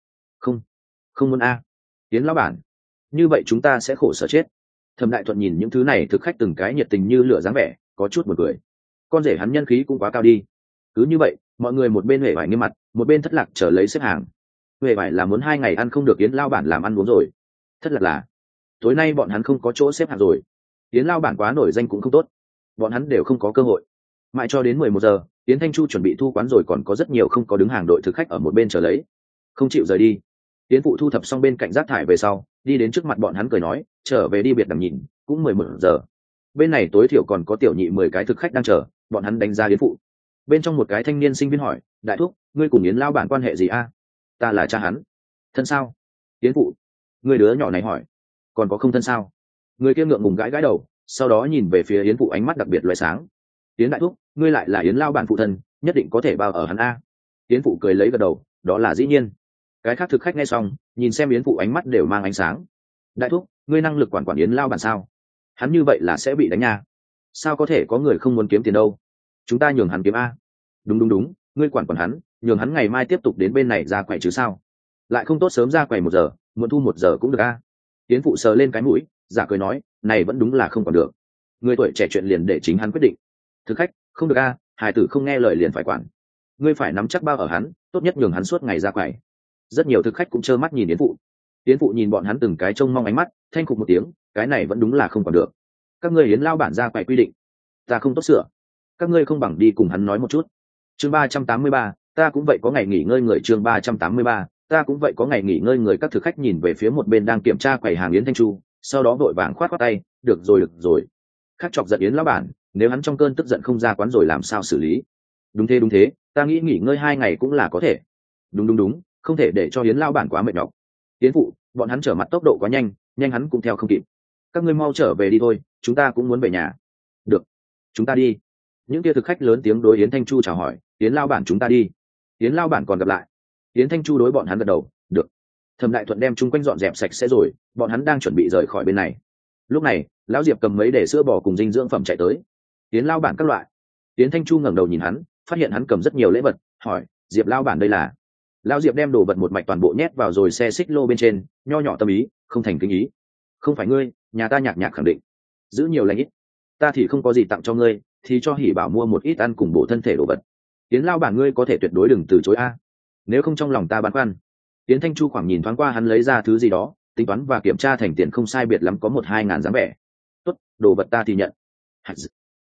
Không muốn a. Yến lão bản, như vậy chúng ta sẽ khổ sở chết. Thẩm Đại Thuận nhìn những thứ này thực khách từng cái nhiệt tình như lửa dáng vẻ, có chút buồn cười. Con rể hắn nhân khí cũng quá cao đi. Cứ như vậy, mọi người một bên huệ vải nghiêm mặt, một bên thất lạc chờ lấy xếp hàng. Huệ vải là muốn 2 ngày ăn không được Yến lao bản làm ăn uống rồi. Thất lạc là tối nay bọn hắn không có chỗ xếp hàng rồi. Yến lao bản quá nổi danh cũng không tốt, bọn hắn đều không có cơ hội. Mãi cho đến 11 giờ, Yến Thanh Chu chuẩn bị thu quán rồi, còn có rất nhiều không có đứng hàng đội thực khách ở một bên chờ lấy, không chịu rời đi. Yến phụ thu thập xong bên cạnh rác thải về sau, đi đến trước mặt bọn hắn cười nói, trở về đi biệt đằng nhìn, cũng 11 giờ. Bên này tối thiểu còn có tiểu nhị 10 cái thực khách đang chờ, bọn hắn đánh giá Yến phụ. Bên trong một cái thanh niên sinh viên hỏi, đại thúc, ngươi cùng Yến lao bản quan hệ gì a? Ta là cha hắn. Thân sao? Yến phụ. Người đứa nhỏ này hỏi, còn có không thân sao? Người kia ngượng ngùng gãi gãi đầu, sau đó nhìn về phía Yến phụ ánh mắt đặc biệt loé sáng. Yến đại thúc, ngươi lại là Yến lao bản phụ thân, nhất định có thể bao ở hắn a. Yến phụ cười lấy gật đầu, đó là dĩ nhiên. Cái khác thực khách nghe xong, nhìn xem Yến phụ ánh mắt đều mang ánh sáng. Đại thúc, ngươi năng lực quản Yến lao bản sao? Hắn như vậy là sẽ bị đánh nha. Sao có thể có người không muốn kiếm tiền đâu? Chúng ta nhường hắn kiếm a. Đúng, ngươi quản hắn, nhường hắn ngày mai tiếp tục đến bên này ra quầy chứ sao? Lại không tốt sớm ra quầy 1 giờ, muộn thu 1 giờ cũng được a. Yến phụ sờ lên cái mũi, giả cười nói, này vẫn đúng là không còn được. Người tuổi trẻ chuyện liền để chính hắn quyết định. Thực khách, không được a, hài tử không nghe lời liền phải quản. Ngươi phải nắm chắc bao ở hắn, tốt nhất nhường hắn suốt ngày ra quầy. Rất nhiều thực khách cũng trơ mắt nhìn Yến phụ. Yến phụ nhìn bọn hắn từng cái trông mong ánh mắt, thanh khục một tiếng, cái này vẫn đúng là không còn được. Các ngươi Yến lao bản ra quầy quy định, ta không tốt sửa. Các ngươi không bằng đi cùng hắn nói một chút. Chương 383, ta cũng vậy có ngày nghỉ ngơi người. Chương 383, ta cũng vậy có ngày nghỉ ngơi người. Các thực khách nhìn về phía một bên đang kiểm tra quầy hàng Yến Thanh Chu, sau đó vội vàng khoát tay, được rồi. Khác chọc giận Yến lão bản, nếu hắn trong cơn tức giận không ra quán rồi làm sao xử lý? Đúng thế, ta nghĩ nghỉ ngơi 2 ngày cũng là có thể. Đúng, không thể để cho Yến lão bản quá mệt nhọc. Yến phụ, bọn hắn trở mặt tốc độ quá nhanh hắn cũng theo không kịp. Các ngươi mau trở về đi thôi, chúng ta cũng muốn về nhà. Được, chúng ta đi. Những kia thực khách lớn tiếng đối Yến Thanh Chu chào hỏi, Yến lao bản chúng ta đi. Yến lao bản còn gặp lại. Yến Thanh Chu đối bọn hắn gật đầu, được. Thẩm Đại Thuận đem chung quanh dọn dẹp sạch sẽ rồi, bọn hắn đang chuẩn bị rời khỏi bên này. Lúc này lão Diệp cầm mấy để sữa bò cùng dinh dưỡng phẩm chạy tới. Yến lao bản các loại. Yến Thanh Chu ngẩng đầu nhìn hắn, phát hiện hắn cầm rất nhiều lễ vật, hỏi, Diệp lao bản đây là? Lão Diệp đem đồ vật một mạch toàn bộ nhét vào rồi xe xích lô bên trên, nho nhỏ tâm ý, không thành kinh ý. Không phải ngươi, nhà ta nhạc khẳng định. Giữ nhiều lành ít. Ta thì không có gì tặng cho ngươi, thì cho Hỉ Bảo mua một ít ăn cùng bổ thân thể đồ vật. Yến lao bản ngươi có thể tuyệt đối đừng từ chối a. Nếu không trong lòng ta băn khoăn. Yến Thanh Chu khoảng nhìn thoáng qua hắn lấy ra thứ gì đó, tính toán và kiểm tra thành tiền không sai biệt lắm có 1-2 ngàn dáng vẻ. Tốt, đồ vật ta thì nhận.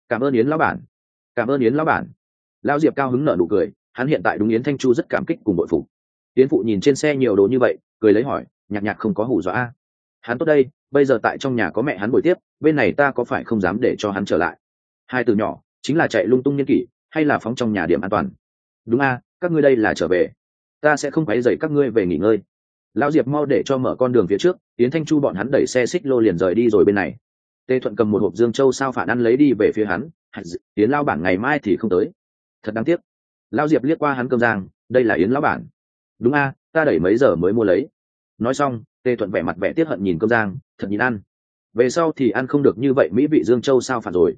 cảm ơn yến lão bản, cảm ơn yến lão bản. Lão Diệp cao hứng nở nụ cười, hắn hiện tại đúng Yến Thanh Chu rất cảm kích cùng bội phục. Yến phụ nhìn trên xe nhiều đồ như vậy, cười lấy hỏi, nhạc nhạc không có hù dọa a? Hắn tốt đây, bây giờ tại trong nhà có mẹ hắn bồi tiếp, bên này ta có phải không dám để cho hắn trở lại. Hai từ nhỏ chính là chạy lung tung niên kỷ, hay là phóng trong nhà điểm an toàn. Đúng a, các ngươi đây là trở về, ta sẽ không quấy rầy các ngươi về nghỉ ngơi. Lão Diệp mau để cho mở con đường phía trước, Yến Thanh Chu bọn hắn đẩy xe xích lô liền rời đi rồi bên này. Tê Thuận cầm một hộp dương châu sao phản ăn lấy đi về phía hắn, Yến lão bản ngày mai thì không tới, thật đáng tiếc. Lão Diệp liếc qua hắn cơm rang, đây là Yến lão bản. Đúng a, ta đẩy mấy giờ mới mua lấy. Nói xong, Tê Thuận vẻ mặt vẻ tiếc hận nhìn cơm rang, thật nhìn ăn. Về sau thì ăn không được như vậy mỹ vị dương châu sao phản rồi.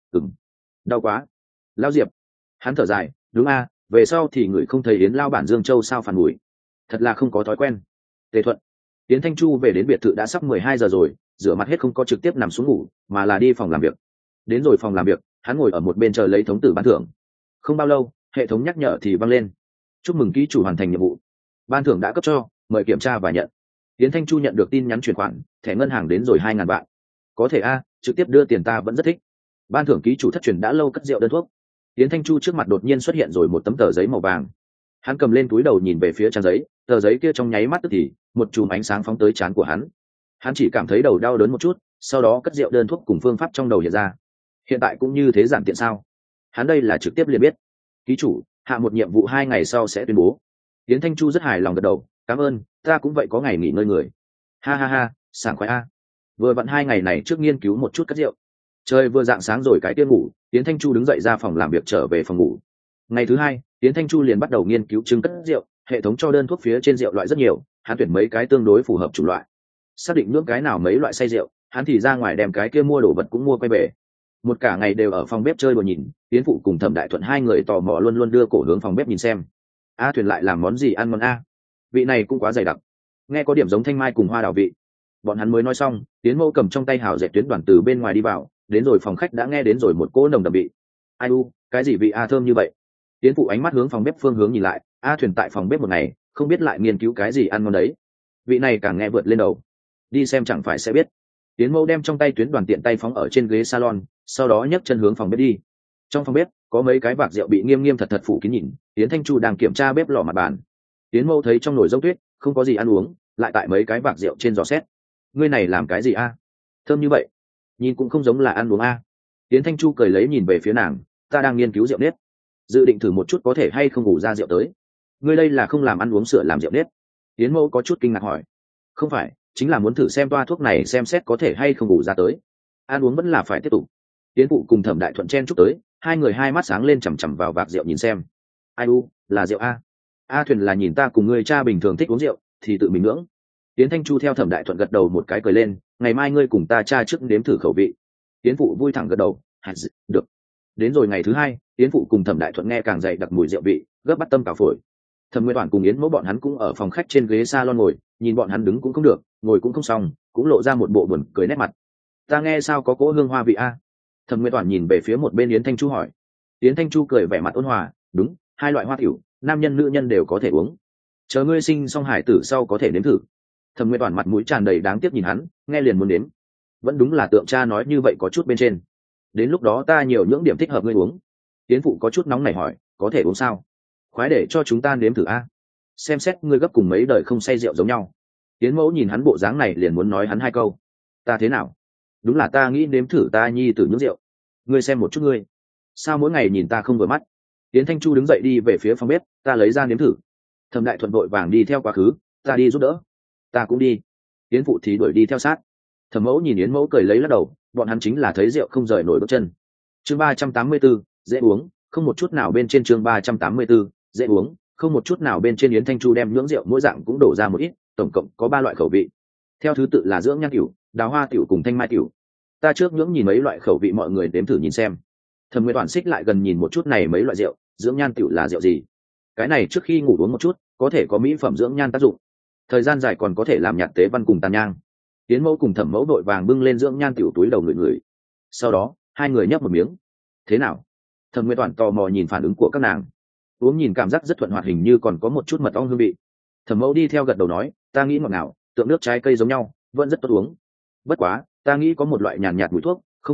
Đau quá. Lão Diệp, hắn thở dài, đúng a, về sau thì người không thấy Yến lão bản dương châu sao phản mùi, thật là không có thói quen. Tê Thuận, Yến Thanh Chu về đến biệt thự đã sắp 12 giờ rồi, rửa mặt hết không có trực tiếp nằm xuống ngủ, mà là đi phòng làm việc. Đến rồi phòng làm việc, hắn ngồi ở một bên chờ lấy thống tử ban thưởng. Không bao lâu, hệ thống nhắc nhở thì vang lên. Chúc mừng ký chủ hoàn thành nhiệm vụ. Ban thưởng đã cấp cho, mời kiểm tra và nhận. Yến Thanh Chu nhận được tin nhắn chuyển khoản, thẻ ngân hàng đến rồi 2.000 vạn. Có thể a, trực tiếp đưa tiền ta vẫn rất thích. Ban thưởng ký chủ thất truyền đã lâu cất rượu đơn thuốc. Yến Thanh Chu trước mặt đột nhiên xuất hiện rồi một tấm tờ giấy màu vàng. Hắn cầm lên túi đầu nhìn về phía trang giấy, tờ giấy kia trong nháy mắt tức thì một chùm ánh sáng phóng tới trán của hắn. Hắn chỉ cảm thấy đầu đau đớn một chút, sau đó cất rượu đơn thuốc cùng phương pháp trong đầu hiện ra. Hiện tại cũng như thế giản tiện sao? Hắn đây là trực tiếp liền biết. Ký chủ, hạ một nhiệm vụ 2 ngày sau sẽ tuyên bố. Yến Thanh Chu rất hài lòng gật đầu, cảm ơn, ta cũng vậy có ngày nghỉ ngơi người. Ha ha ha, sảng khoái a. Vừa vặn 2 ngày này trước nghiên cứu một chút cất rượu. Trời vừa rạng sáng rồi cái tiên ngủ, Yến Thanh Chu đứng dậy ra phòng làm việc trở về phòng ngủ. Ngày thứ 2, Yến Thanh Chu liền bắt đầu nghiên cứu trưng cất rượu, hệ thống cho đơn thuốc phía trên rượu loại rất nhiều, hắn tuyển mấy cái tương đối phù hợp chủng loại. Xác định nước cái nào mấy loại say rượu, hắn thì ra ngoài đem cái kia mua đồ vật cũng mua quay về. Một cả ngày đều ở phòng bếp chơi đùa nhìn, Yến phụ cùng Thẩm Đại Thuận hai người tò mò luôn luôn đưa cổ hướng phòng bếp nhìn xem. A Thuyền lại làm món gì ăn ngon a? Vị này cũng quá dày đặc. Nghe có điểm giống thanh mai cùng hoa đào vị. Bọn hắn mới nói xong, Yến Mẫu cầm trong tay hào dệt tuyến đoàn từ bên ngoài đi vào, đến rồi phòng khách đã nghe đến rồi một cỗ nồng đậm vị. Ai u, cái gì vị a thơm như vậy? Yến phụ ánh mắt hướng phòng bếp phương hướng nhìn lại, A Thuyền tại phòng bếp một ngày, không biết lại nghiên cứu cái gì ăn ngon đấy. Vị này càng nghe vượt lên đầu. Đi xem chẳng phải sẽ biết. Yến Mẫu đem trong tay tuyến đoàn tiện tay phóng ở trên ghế salon, sau đó nhấc chân hướng phòng bếp đi. Trong phòng bếp có mấy cái vạc rượu bị nghiêm nghiêm thật thật phủ kín nhìn. Yến Thanh Chu đang kiểm tra bếp lò mặt bàn. Yến Mẫu thấy trong nồi dốc tuyết không có gì ăn uống, lại tại mấy cái vạc rượu trên giò xét. Ngươi này làm cái gì a? Thơm như vậy, nhìn cũng không giống là ăn uống a. Yến Thanh Chu cười lấy nhìn về phía nàng, ta đang nghiên cứu rượu nếp, dự định thử một chút có thể hay không ngủ ra rượu tới. Ngươi đây là không làm ăn uống sửa làm rượu nếp? Yến Mẫu có chút kinh ngạc hỏi. Không phải, chính là muốn thử xem toa thuốc này xem xét có thể hay không ngủ ra tới. Ăn uống vẫn là phải tiếp tục. Yến phụ cùng Thẩm Đại Thuận chen chúc tới, hai người hai mắt sáng lên chằm chằm vào vạc rượu nhìn xem. Ai u, là rượu a? A Thuyền là nhìn ta cùng ngươi cha bình thường thích uống rượu, thì tự mình ngưỡng. Yến Thanh Chu theo Thẩm Đại Thuận gật đầu một cái cười lên, ngày mai ngươi cùng ta cha trước nếm thử khẩu vị. Yến phụ vui thẳng gật đầu, được. Đến rồi ngày thứ 2, Yến phụ cùng Thẩm Đại Thuận nghe càng dày đặc mùi rượu vị, gấp bắt tâm cả phổi. Thẩm Nguyên Toản cùng Yến Mẫu bọn hắn cũng ở phòng khách trên ghế salon ngồi, nhìn bọn hắn đứng cũng không được, ngồi cũng không xong, cũng lộ ra một bộ buồn cười nét mặt. Ta nghe sao có cỗ hương hoa vị a? Thẩm Nguyên Toản nhìn về phía một bên Yến Thanh Chu hỏi. Yến Thanh Chu cười vẻ mặt ôn hòa, đúng, 2 loại hoa tiểu, nam nhân nữ nhân đều có thể uống. Chờ ngươi sinh xong hải tử sau có thể nếm thử. Thẩm Nguyên Toản mặt mũi tràn đầy đáng tiếc nhìn hắn, nghe liền muốn nếm. Vẫn đúng là tượng cha nói như vậy có chút bên trên. Đến lúc đó ta nhiều những điểm thích hợp ngươi uống. Yến phụ có chút nóng nảy hỏi, có thể uống sao? Khoái để cho chúng ta nếm thử a. Xem xét ngươi gấp cùng mấy đời không say rượu giống nhau. Yến Mẫu nhìn hắn bộ dáng này liền muốn nói hắn 2 câu. Ta thế nào? Đúng là ta nghĩ nếm thử ta nhi tử những rượu. Ngươi xem một chút ngươi, sao mỗi ngày nhìn ta không vừa mắt? Yến Thanh Chu đứng dậy đi về phía phòng bếp, ta lấy ra nếm thử. Thẩm Đại Thuận vội vàng đi theo quá khứ, ta đi giúp đỡ. Ta cũng đi. Yến phụ thì đuổi đi theo sát. Thẩm Mẫu nhìn Yến Mẫu cười lấy lắc đầu, bọn hắn chính là thấy rượu không rời nổi bước chân. Chương 384, dễ uống, không một chút nào bên trên chương 384, dễ uống, không một chút nào bên trên. Yến Thanh Chu đem nhưỡng rượu mỗi dạng cũng đổ ra một ít, tổng cộng có 3 loại khẩu vị. Theo thứ tự là dưỡng nhan tiểu, đào hoa tiểu cùng thanh mai tiểu. Ta trước nhưỡng nhìn mấy loại khẩu vị mọi người đếm thử nhìn xem. Thẩm Nguyên Toản xích lại gần nhìn một chút này mấy loại rượu, dưỡng nhan tiểu là rượu gì? Cái này trước khi ngủ uống một chút, có thể có mỹ phẩm dưỡng nhan tác dụng. Thời gian dài còn có thể làm nhạt tế văn cùng tàn nhang. Yến Mẫu cùng Thẩm Mẫu đội vàng bưng lên dưỡng nhan tiểu túi đầu người. Sau đó, hai người nhấp một miếng. Thế nào? Thẩm Nguyên Toản tò mò nhìn phản ứng của các nàng. Uống nhìn cảm giác rất thuận hoạt, hình như còn có một chút mật ong hương vị. Thẩm Mẫu đi theo gật đầu nói, ta nghĩ ngọt ngào, tượng nước trái cây giống nhau, vẫn rất tốt uống. Bất quá, ta nghĩ có một loại nhàn nhạt mùi thuốc, không sông,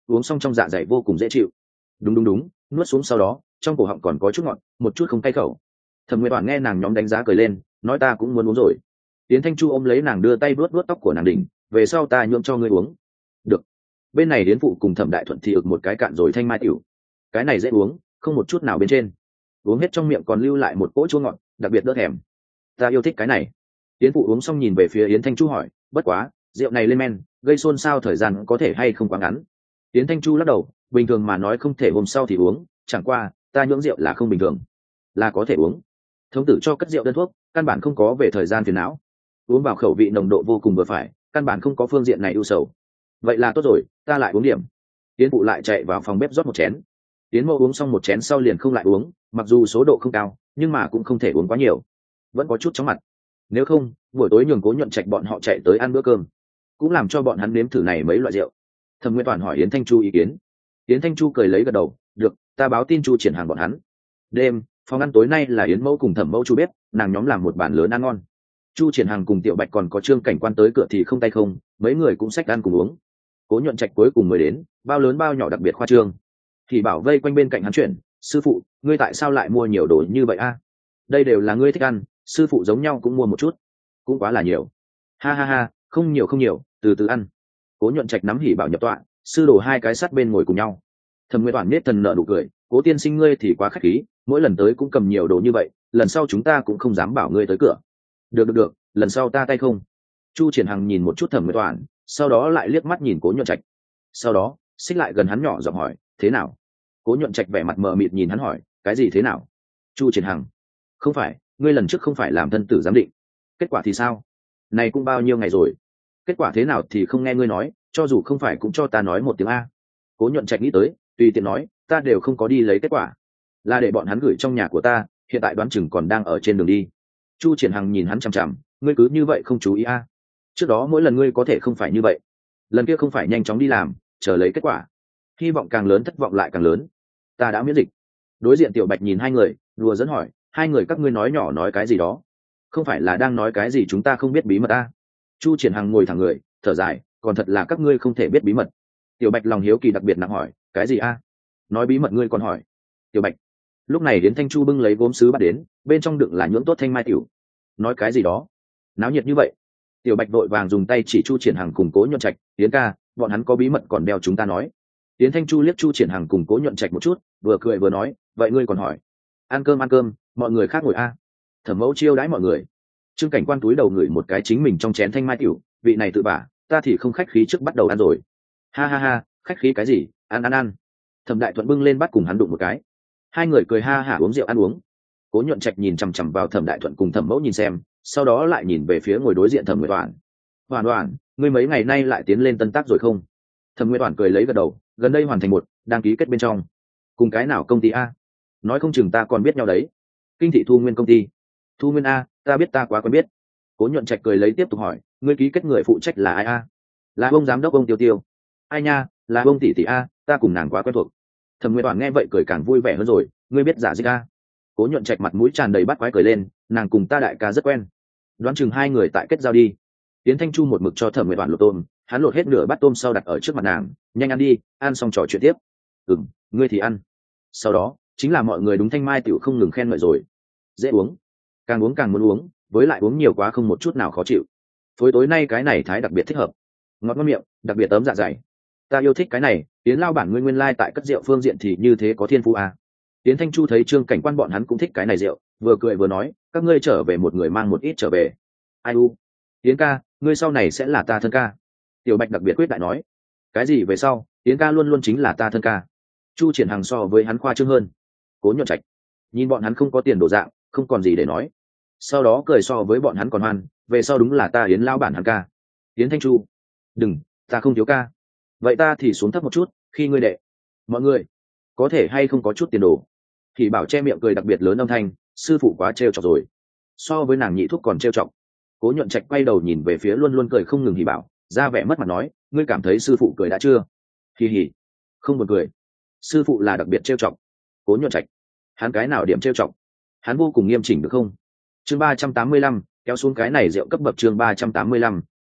uống xong trong dạ dày vô cùng dễ chịu. Đúng đúng đúng, nuốt xuống sau đó trong cổ họng còn có chút ngọt, một chút không cay khẩu. Thẩm Nguyệt Toàn nghe nàng nhóm đánh giá cười lên, nói ta cũng muốn uống rồi. Tiến Thanh Chu ôm lấy nàng đưa tay vuốt vuốt tóc của nàng đỉnh, về sau ta nhuộm cho ngươi uống. Được. Bên này Yến phụ cùng Thẩm Đại Thuận thì ực một cái cạn rồi thanh mai tiểu. Cái này dễ uống, không một chút nào bên trên. Uống hết trong miệng còn lưu lại một cỗ chua ngọt, đặc biệt đỡ thèm. Ta yêu thích cái này. Yến phụ uống xong nhìn về phía Yến Thanh Chu hỏi, bất quá, rượu này lên men, gây xôn xao thời gian có thể hay không quá ngắn. Yến Thanh Chu lắc đầu, bình thường mà nói không thể hôm sau thì uống, chẳng qua, ta nhưỡng rượu là không bình thường, là có thể uống. Thống tử cho cất rượu đơn thuốc, căn bản không có về thời gian phiền não. Uống vào khẩu vị nồng độ vô cùng vừa phải, căn bản không có phương diện này ưu sầu. Vậy là tốt rồi, ta lại uống điểm. Yến phụ lại chạy vào phòng bếp rót một chén. Yến Mẫu uống xong một chén sau liền không lại uống, mặc dù số độ không cao, nhưng mà cũng không thể uống quá nhiều, vẫn có chút chóng mặt. Nếu không, buổi tối nhường Cố Nhuận Trạch bọn họ chạy tới ăn bữa cơm, cũng làm cho bọn hắn nếm thử này mấy loại rượu. Thẩm Nguyên Toàn hỏi Yến Thanh Chu ý kiến. Yến Thanh Chu cười lấy gật đầu, được, ta báo tin Chu Triển Hàng bọn hắn. Đêm, phòng ăn tối nay là Yến Mẫu cùng Thẩm Mẫu Chu bếp, nàng nhóm làm một bàn lớn ăn ngon. Chu Triển Hàng cùng Tiểu Bạch còn có Trương Cảnh Quan tới cửa thì không tay không, mấy người cũng xách ăn cùng uống. Cố Nhuận Trạch cuối cùng mới đến, bao lớn bao nhỏ đặc biệt khoa trương. Thì bảo vây quanh bên cạnh hắn chuyển, sư phụ, ngươi tại sao lại mua nhiều đồ như vậy a? Đây đều là ngươi thích ăn, sư phụ giống nhau cũng mua một chút, cũng quá là nhiều. Ha ha ha, không nhiều không nhiều, từ từ ăn. Cố Nhuận Trạch nắm Hỉ Bảo nhập tọa, sư đồ hai cái sát bên ngồi cùng nhau. Thẩm Nguyên Toàn nết thần nợ nụ cười, Cố tiên sinh ngươi thì quá khách khí, mỗi lần tới cũng cầm nhiều đồ như vậy, lần sau chúng ta cũng không dám bảo ngươi tới cửa. Được được được, lần sau ta tay không. Chu Triển Hằng nhìn một chút Thẩm Nguyên Toàn, sau đó lại liếc mắt nhìn Cố Nhuận Trạch, sau đó xích lại gần hắn nhỏ giọng hỏi, thế nào? Cố Nhuận Trạch vẻ mặt mờ mịt nhìn hắn hỏi, cái gì thế nào? Chu Triển Hằng, không phải, ngươi lần trước không phải làm thân tử giám định, kết quả thì sao? Này cũng bao nhiêu ngày rồi, kết quả thế nào thì không nghe ngươi nói, cho dù không phải cũng cho ta nói một tiếng a. Cố Nhuận Trạch nghĩ tới, tùy tiện nói, ta đều không có đi lấy kết quả, là để bọn hắn gửi trong nhà của ta, hiện tại đoán chừng còn đang ở trên đường đi. Chu Triển Hằng nhìn hắn chằm chằm, ngươi cứ như vậy không chú ý a? Trước đó mỗi lần ngươi có thể không phải như vậy, lần kia không phải nhanh chóng đi làm, chờ lấy kết quả, hy vọng càng lớn thất vọng lại càng lớn. Ta đã miễn dịch. Đối diện Tiểu Bạch nhìn hai người, đùa dẫn hỏi, hai người các ngươi nói nhỏ nói cái gì đó, không phải là đang nói cái gì chúng ta không biết bí mật a? Chu Triển Hằng ngồi thẳng người, thở dài, còn thật là các ngươi không thể biết bí mật. Tiểu Bạch lòng hiếu kỳ đặc biệt nặng hỏi, cái gì a? Nói bí mật ngươi còn hỏi. Tiểu Bạch. Lúc này đến Thanh Chu bưng lấy gốm sứ bắt đến, bên trong đựng là nhưỡng tốt thanh mai tiểu. Nói cái gì đó? Náo nhiệt như vậy. Tiểu Bạch vội vàng dùng tay chỉ Chu Triển Hằng cùng Cố Nhuận Trạch, Tiến ca, bọn hắn có bí mật còn đeo chúng ta nói. Tiến Thanh Chu liếc Chu Triển Hằng cùng Cố Nhuận Trạch một chút, vừa cười vừa nói, vậy ngươi còn hỏi? Ăn cơm, mọi người khác ngồi a. Thẩm Mẫu chiêu đãi mọi người. Trương Cảnh Quan túi đầu ngửi một cái chính mình trong chén thanh mai tiểu, vị này tự bả, ta thì không khách khí trước bắt đầu ăn rồi. Ha ha ha, khách khí cái gì, ăn. Thẩm Đại Thuận bưng lên bắt cùng hắn đụng một cái. Hai người cười ha hả uống rượu ăn uống. Cố Nhuận Trạch nhìn chằm chằm vào Thẩm Đại Thuận cùng Thẩm Mẫu nhìn xem, sau đó lại nhìn về phía ngồi đối diện Thẩm Nguyệt Toàn. Hoàn, ngươi mấy ngày nay lại tiến lên tân tác rồi không? Thẩm Nguyệt Toàn cười lấy gật đầu, gần đây hoàn thành một, đăng ký kết bên trong. Cùng cái nào công ty a? Nói không chừng ta còn biết nhau đấy. Kinh thị Thu Nguyên công ty. Thu Nguyên a, ta biết, ta quá quen biết. Cố Nhuận Trạch cười lấy tiếp tục hỏi, ngươi ký kết người phụ trách là ai a? Là ông giám đốc ông Tiêu Tiêu. Ai nha, là ông tỷ tỷ a, ta cùng nàng quá quen thuộc. Thẩm Nguyệt Toàn nghe vậy cười càng vui vẻ hơn rồi, ngươi biết giả dịch a? Cố Nhuận Trạch mặt mũi tràn đầy bắt quái cười lên, nàng cùng ta đại ca rất quen. Đoán chừng hai người tại kết giao đi. Tiến Thanh Chu một mực cho Thẩm Nguyệt Toàn lột tôm, hắn lột hết nửa bát tôm sau đặt ở trước mặt nàng, nhanh ăn đi, ăn xong trò chuyện tiếp. Ngươi thì ăn. Sau đó chính là mọi người đúng thanh mai tiểu không ngừng khen ngợi rồi. Dễ uống, càng uống càng muốn uống, với lại uống nhiều quá không một chút nào khó chịu. Phối tối nay cái này thái đặc biệt thích hợp, ngọt ngon miệng, đặc biệt ấm dạ dày. Ta yêu thích cái này. Tiến lao bản nguyên lai tại cất rượu phương diện thì như thế có thiên phú à. Tiến Thanh Chu thấy Trương Cảnh Quan bọn hắn cũng thích cái này rượu, vừa cười vừa nói, các ngươi trở về một người mang một ít trở về. Ai u, Tiến ca, ngươi sau này sẽ là ta thân ca. Tiểu Bạch đặc biệt quyết đại nói, cái gì về sau, Tiến ca luôn luôn chính là ta thân ca. Chu Triển Hằng so với hắn khoa trương hơn. Cố Nhuận Trạch nhìn bọn hắn không có tiền đổ dạng, không còn gì để nói, sau đó cười so với bọn hắn còn hoan, về sau đúng là ta Yến lao bản hắn ca. Yến Thanh Chu, đừng, ta không thiếu ca. Vậy ta thì xuống thấp một chút, khi ngươi đệ. Mọi người có thể hay không có chút tiền đồ? Thì bảo che miệng cười đặc biệt lớn âm thanh, sư phụ quá trêu chọc rồi, so với nàng nhị thúc còn trêu chọc. Cố Nhuận Trạch quay đầu nhìn về phía luôn luôn cười không ngừng Hỉ Bảo, ra vẻ mất mặt nói, ngươi cảm thấy sư phụ cười đã chưa? Hì hì, không buồn cười, sư phụ là đặc biệt trêu chọc. Cố Nhuận Trạch, hắn cái nào điểm trêu chọc? Hắn vô cùng nghiêm chỉnh được không? Chương 385, kéo xuống cái này rượu cấp bậc. Chương 385,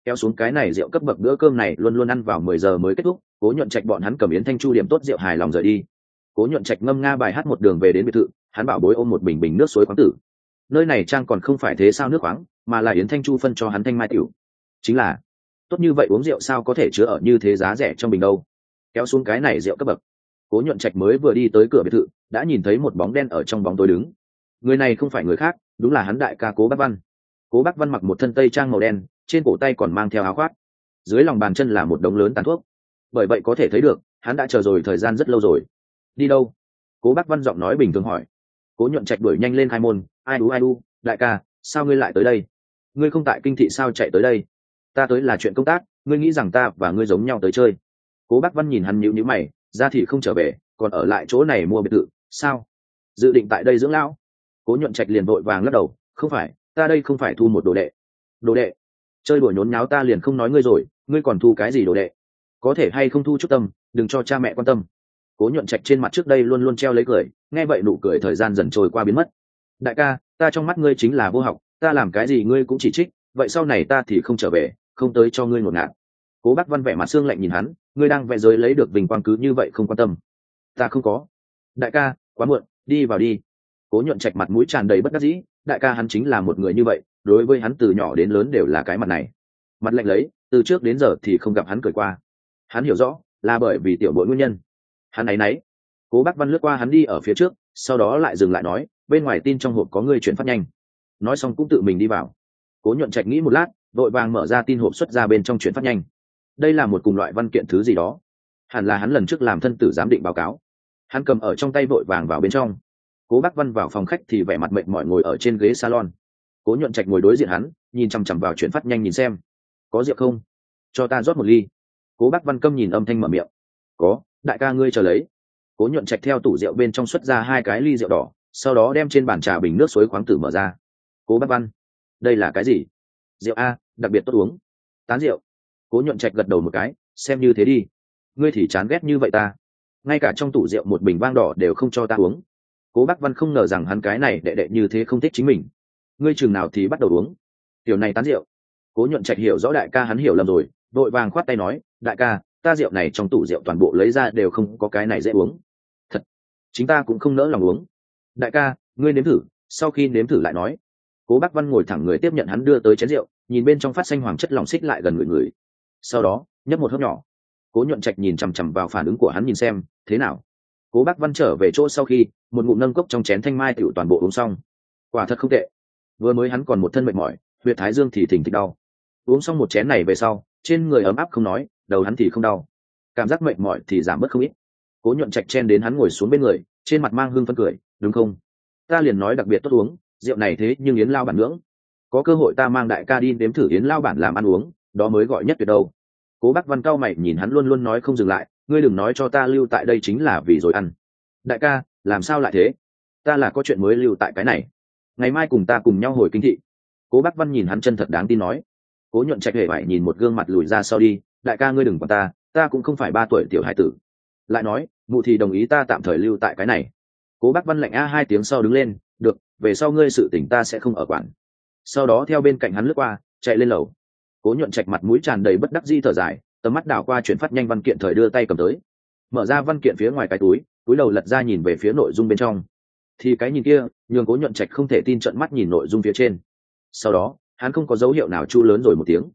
kéo xuống cái này rượu cấp bậc bữa cơm này luôn luôn ăn vào 10 giờ mới kết thúc. Cố Nhuận Trạch bọn hắn cầm Yến Thanh Chu điểm tốt rượu hài lòng rời đi. Cố Nhuận Trạch ngâm nga bài hát một đường về đến biệt thự, hắn bảo bối ôm một bình bình nước suối khoáng tử. Nơi này trang còn không phải thế sao nước khoáng, mà là Yến Thanh Chu phân cho hắn thanh mai tiểu. Chính là tốt như vậy uống rượu sao có thể chứa ở như thế giá rẻ trong bình đâu. Kéo xuống cái này rượu cấp bậc. Cố Nhuận Trạch mới vừa đi tới cửa biệt thự, đã nhìn thấy một bóng đen ở trong bóng tối đứng. Người này không phải người khác, đúng là hắn đại ca Cố Bắc Văn. Cố Bắc Văn mặc một thân tây trang màu đen, trên cổ tay còn mang theo áo khoác, dưới lòng bàn chân là một đống lớn tàn thuốc. Bởi vậy có thể thấy được, hắn đã chờ rồi thời gian rất lâu rồi. Đi đâu? Cố Bắc Văn giọng nói bình thường hỏi. Cố Nhuận Trạch đuổi nhanh lên khai môn. Ai đu, đại ca, sao ngươi lại tới đây? Ngươi không tại kinh thị sao chạy tới đây? Ta tới là chuyện công tác, ngươi nghĩ rằng ta và ngươi giống nhau tới chơi? Cố Bắc Văn nhìn hắn nhíu mày, ra thì không trở về, còn ở lại chỗ này mua biệt thự, sao? Dự định tại đây dưỡng lão? Cố Nhuận Trạch liền vội vàng lắc đầu, không phải, ta đây không phải thu một đồ đệ. Đồ đệ? Chơi đùa nhốn nháo ta liền không nói ngươi rồi, ngươi còn thu cái gì đồ đệ? Có thể hay không thu chút tâm, đừng cho cha mẹ quan tâm. Cố Nhuận Trạch trên mặt trước đây luôn luôn treo lấy cười, nghe vậy nụ cười thời gian dần trôi qua biến mất. Đại ca, ta trong mắt ngươi chính là vô học, ta làm cái gì ngươi cũng chỉ trích, vậy sau này ta thì không trở về, không tới cho ngươi ngột ngạt. Cố Bắc Văn vẻ mặt xương lạnh nhìn hắn, ngươi đang vẽ giới lấy được vinh quang cứ như vậy không quan tâm. Ta không có. Đại ca, quá muộn, đi vào đi. Cố Nhuận Trạch mặt mũi tràn đầy bất đắc dĩ, đại ca hắn chính là một người như vậy, đối với hắn từ nhỏ đến lớn đều là cái mặt này. Mặt lạnh lấy, từ trước đến giờ thì không gặp hắn cười qua. Hắn hiểu rõ, là bởi vì tiểu bội nguyên nhân. Hắn ấy nấy. Cố Bắc Văn lướt qua hắn đi ở phía trước, sau đó lại dừng lại nói, bên ngoài tin trong hộp có người chuyển phát nhanh. Nói xong cũng tự mình đi vào. Cố Nhuận Trạch nghĩ một lát, vội vàng mở ra tin hộp xuất ra bên trong chuyển phát nhanh. Đây là một cùng loại văn kiện thứ gì đó, hẳn là hắn lần trước làm thân tử giám định báo cáo. Hắn cầm ở trong tay vội vàng vào bên trong. Cố Bắc Văn vào phòng khách thì vẻ mặt mệt mỏi ngồi ở trên ghế salon. Cố Nhuận Trạch ngồi đối diện hắn, nhìn chằm chằm vào chuyển phát nhanh nhìn xem. Có rượu không? Cho ta rót một ly. Cố Bắc Văn câm nhìn âm thanh mở miệng. Có, đại ca ngươi chờ lấy. Cố Nhuận Trạch theo tủ rượu bên trong xuất ra 2 cái ly rượu đỏ, sau đó đem trên bàn trà bình nước suối khoáng tử mở ra. Cố Bắc Văn, đây là cái gì? Rượu a, đặc biệt tốt uống. Tán rượu. Cố Nhuận Trạch gật đầu một cái, xem như thế đi. Ngươi thì chán ghét như vậy ta, ngay cả trong tủ rượu một bình vang đỏ đều không cho ta uống. Cố Bắc Văn không ngờ rằng hắn cái này đệ đệ như thế không thích chính mình. Ngươi chừng nào thì bắt đầu uống tiểu này tán rượu? Cố Nhuận Trạch hiểu rõ đại ca hắn hiểu lầm rồi, đội vàng khoát tay nói, đại ca, ta rượu này trong tủ rượu toàn bộ lấy ra đều không có cái này dễ uống. Thật, chính ta cũng không nỡ lòng uống. Đại ca, ngươi nếm thử, sau khi nếm thử lại nói. Cố Bắc Văn ngồi thẳng người tiếp nhận hắn đưa tới chén rượu, nhìn bên trong phát xanh hoàng chất lỏng xích lại gần người. Sau đó nhấp một hớp nhỏ. Cố Nhuận Trạch nhìn chằm chằm vào phản ứng của hắn nhìn xem thế nào. Cố Bắc Văn trở về chỗ sau khi một ngụm nâng cốc trong chén thanh mai tiểu toàn bộ uống xong. Quả thật không tệ. Vừa mới hắn còn một thân mệt mỏi, huyệt thái dương thì thình thịch đau. Uống xong một chén này về sau, trên người ấm áp không nói, đầu hắn thì không đau, cảm giác mệt mỏi thì giảm bớt không ít. Cố Nhuận Trạch chen đến hắn ngồi xuống bên người, trên mặt mang hương phân cười, đúng không? Ta liền nói đặc biệt tốt uống, rượu này thế nhưng yến lao bản ngưỡng. Có cơ hội ta mang đại ca đi nếm thử yến lao bản làm ăn uống, đó mới gọi nhất tuyệt đâu. Cố Bắc Văn cao mày nhìn hắn luôn luôn nói không dừng lại, ngươi đừng nói cho ta lưu tại đây chính là vì rồi ăn. Đại ca, làm sao lại thế? Ta là có chuyện mới lưu tại cái này, ngày mai cùng ta cùng nhau hồi kinh thị. Cố Bắc Văn nhìn hắn chân thật đáng tin nói. Cố Nhuận Trạch hề phải nhìn một gương mặt lùi ra sau đi, đại ca ngươi đừng quản ta cũng không phải 3 tuổi tiểu hải tử. Lại nói, mụ thì đồng ý ta tạm thời lưu tại cái này. Cố Bắc Văn lạnh a 2 tiếng sau đứng lên, được, về sau ngươi sự tình ta sẽ không ở quản. Sau đó theo bên cạnh hắn lướt qua, chạy lên lầu. Cố Nhuận Trạch mặt mũi tràn đầy bất đắc dĩ thở dài, tầm mắt đảo qua chuyển phát nhanh văn kiện thời đưa tay cầm tới, mở ra văn kiện phía ngoài cái túi đầu lật ra nhìn về phía nội dung bên trong. Thì cái nhìn kia nhường Cố Nhuận Trạch không thể tin trợn mắt nhìn nội dung phía trên. Sau đó hắn không có dấu hiệu nào chu lớn rồi một tiếng,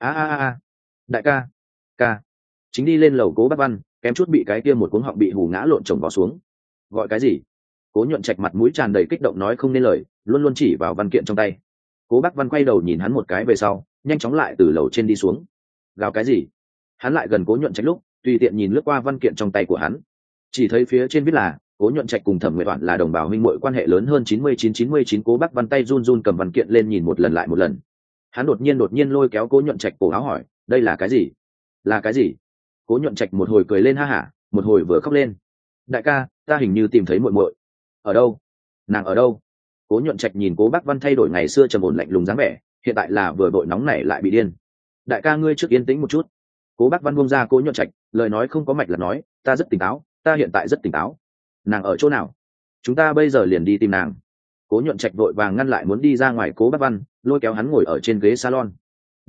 a đại ca. Chính đi lên lầu Cố Bắc Văn kém chút bị cái kia một cuống họng bị hù ngã lộn chồng vào xuống. Gọi cái gì? Cố Nhuận Trạch mặt mũi tràn đầy kích động nói không nên lời, luôn luôn chỉ vào văn kiện trong tay. Cố Bắc Văn quay đầu nhìn hắn một cái về sau nhanh chóng lại từ lầu trên đi xuống. Gào cái gì? Hắn lại gần Cố Nhuận Trạch lúc tùy tiện nhìn lướt qua văn kiện trong tay của hắn, chỉ thấy phía trên viết là Cố Nhuận Trạch cùng Thẩm Nguyệt Toản là đồng bào huynh muội quan hệ lớn hơn 99. Cố Bắc Văn tay run run cầm văn kiện lên nhìn một lần lại một lần. Hắn đột nhiên lôi kéo Cố Nhuận Trạch cổ áo hỏi, đây là cái gì? Là cái gì? Cố Nhuận Trạch một hồi cười lên ha hả, một hồi vừa khóc lên. Đại ca, ta hình như tìm thấy muội muội. Ở đâu? Nàng ở đâu? Cố Nhuận Trạch nhìn Cố Bắc Văn thay đổi ngày xưa trầm ổn lạnh lùng dáng vẻ, hiện tại là vừa vội nóng này lại bị điên. Đại ca ngươi trước yên tĩnh một chút. Cố Bắc Văn buông ra Cố Nhuận Trạch, lời nói không có mạch là nói, ta rất tỉnh táo, ta hiện tại rất tỉnh táo. Nàng ở chỗ nào? Chúng ta bây giờ liền đi tìm nàng. Cố Nhuận Trạch vội vàng ngăn lại muốn đi ra ngoài Cố Bắc Văn, lôi kéo hắn ngồi ở trên ghế salon. Đại ca,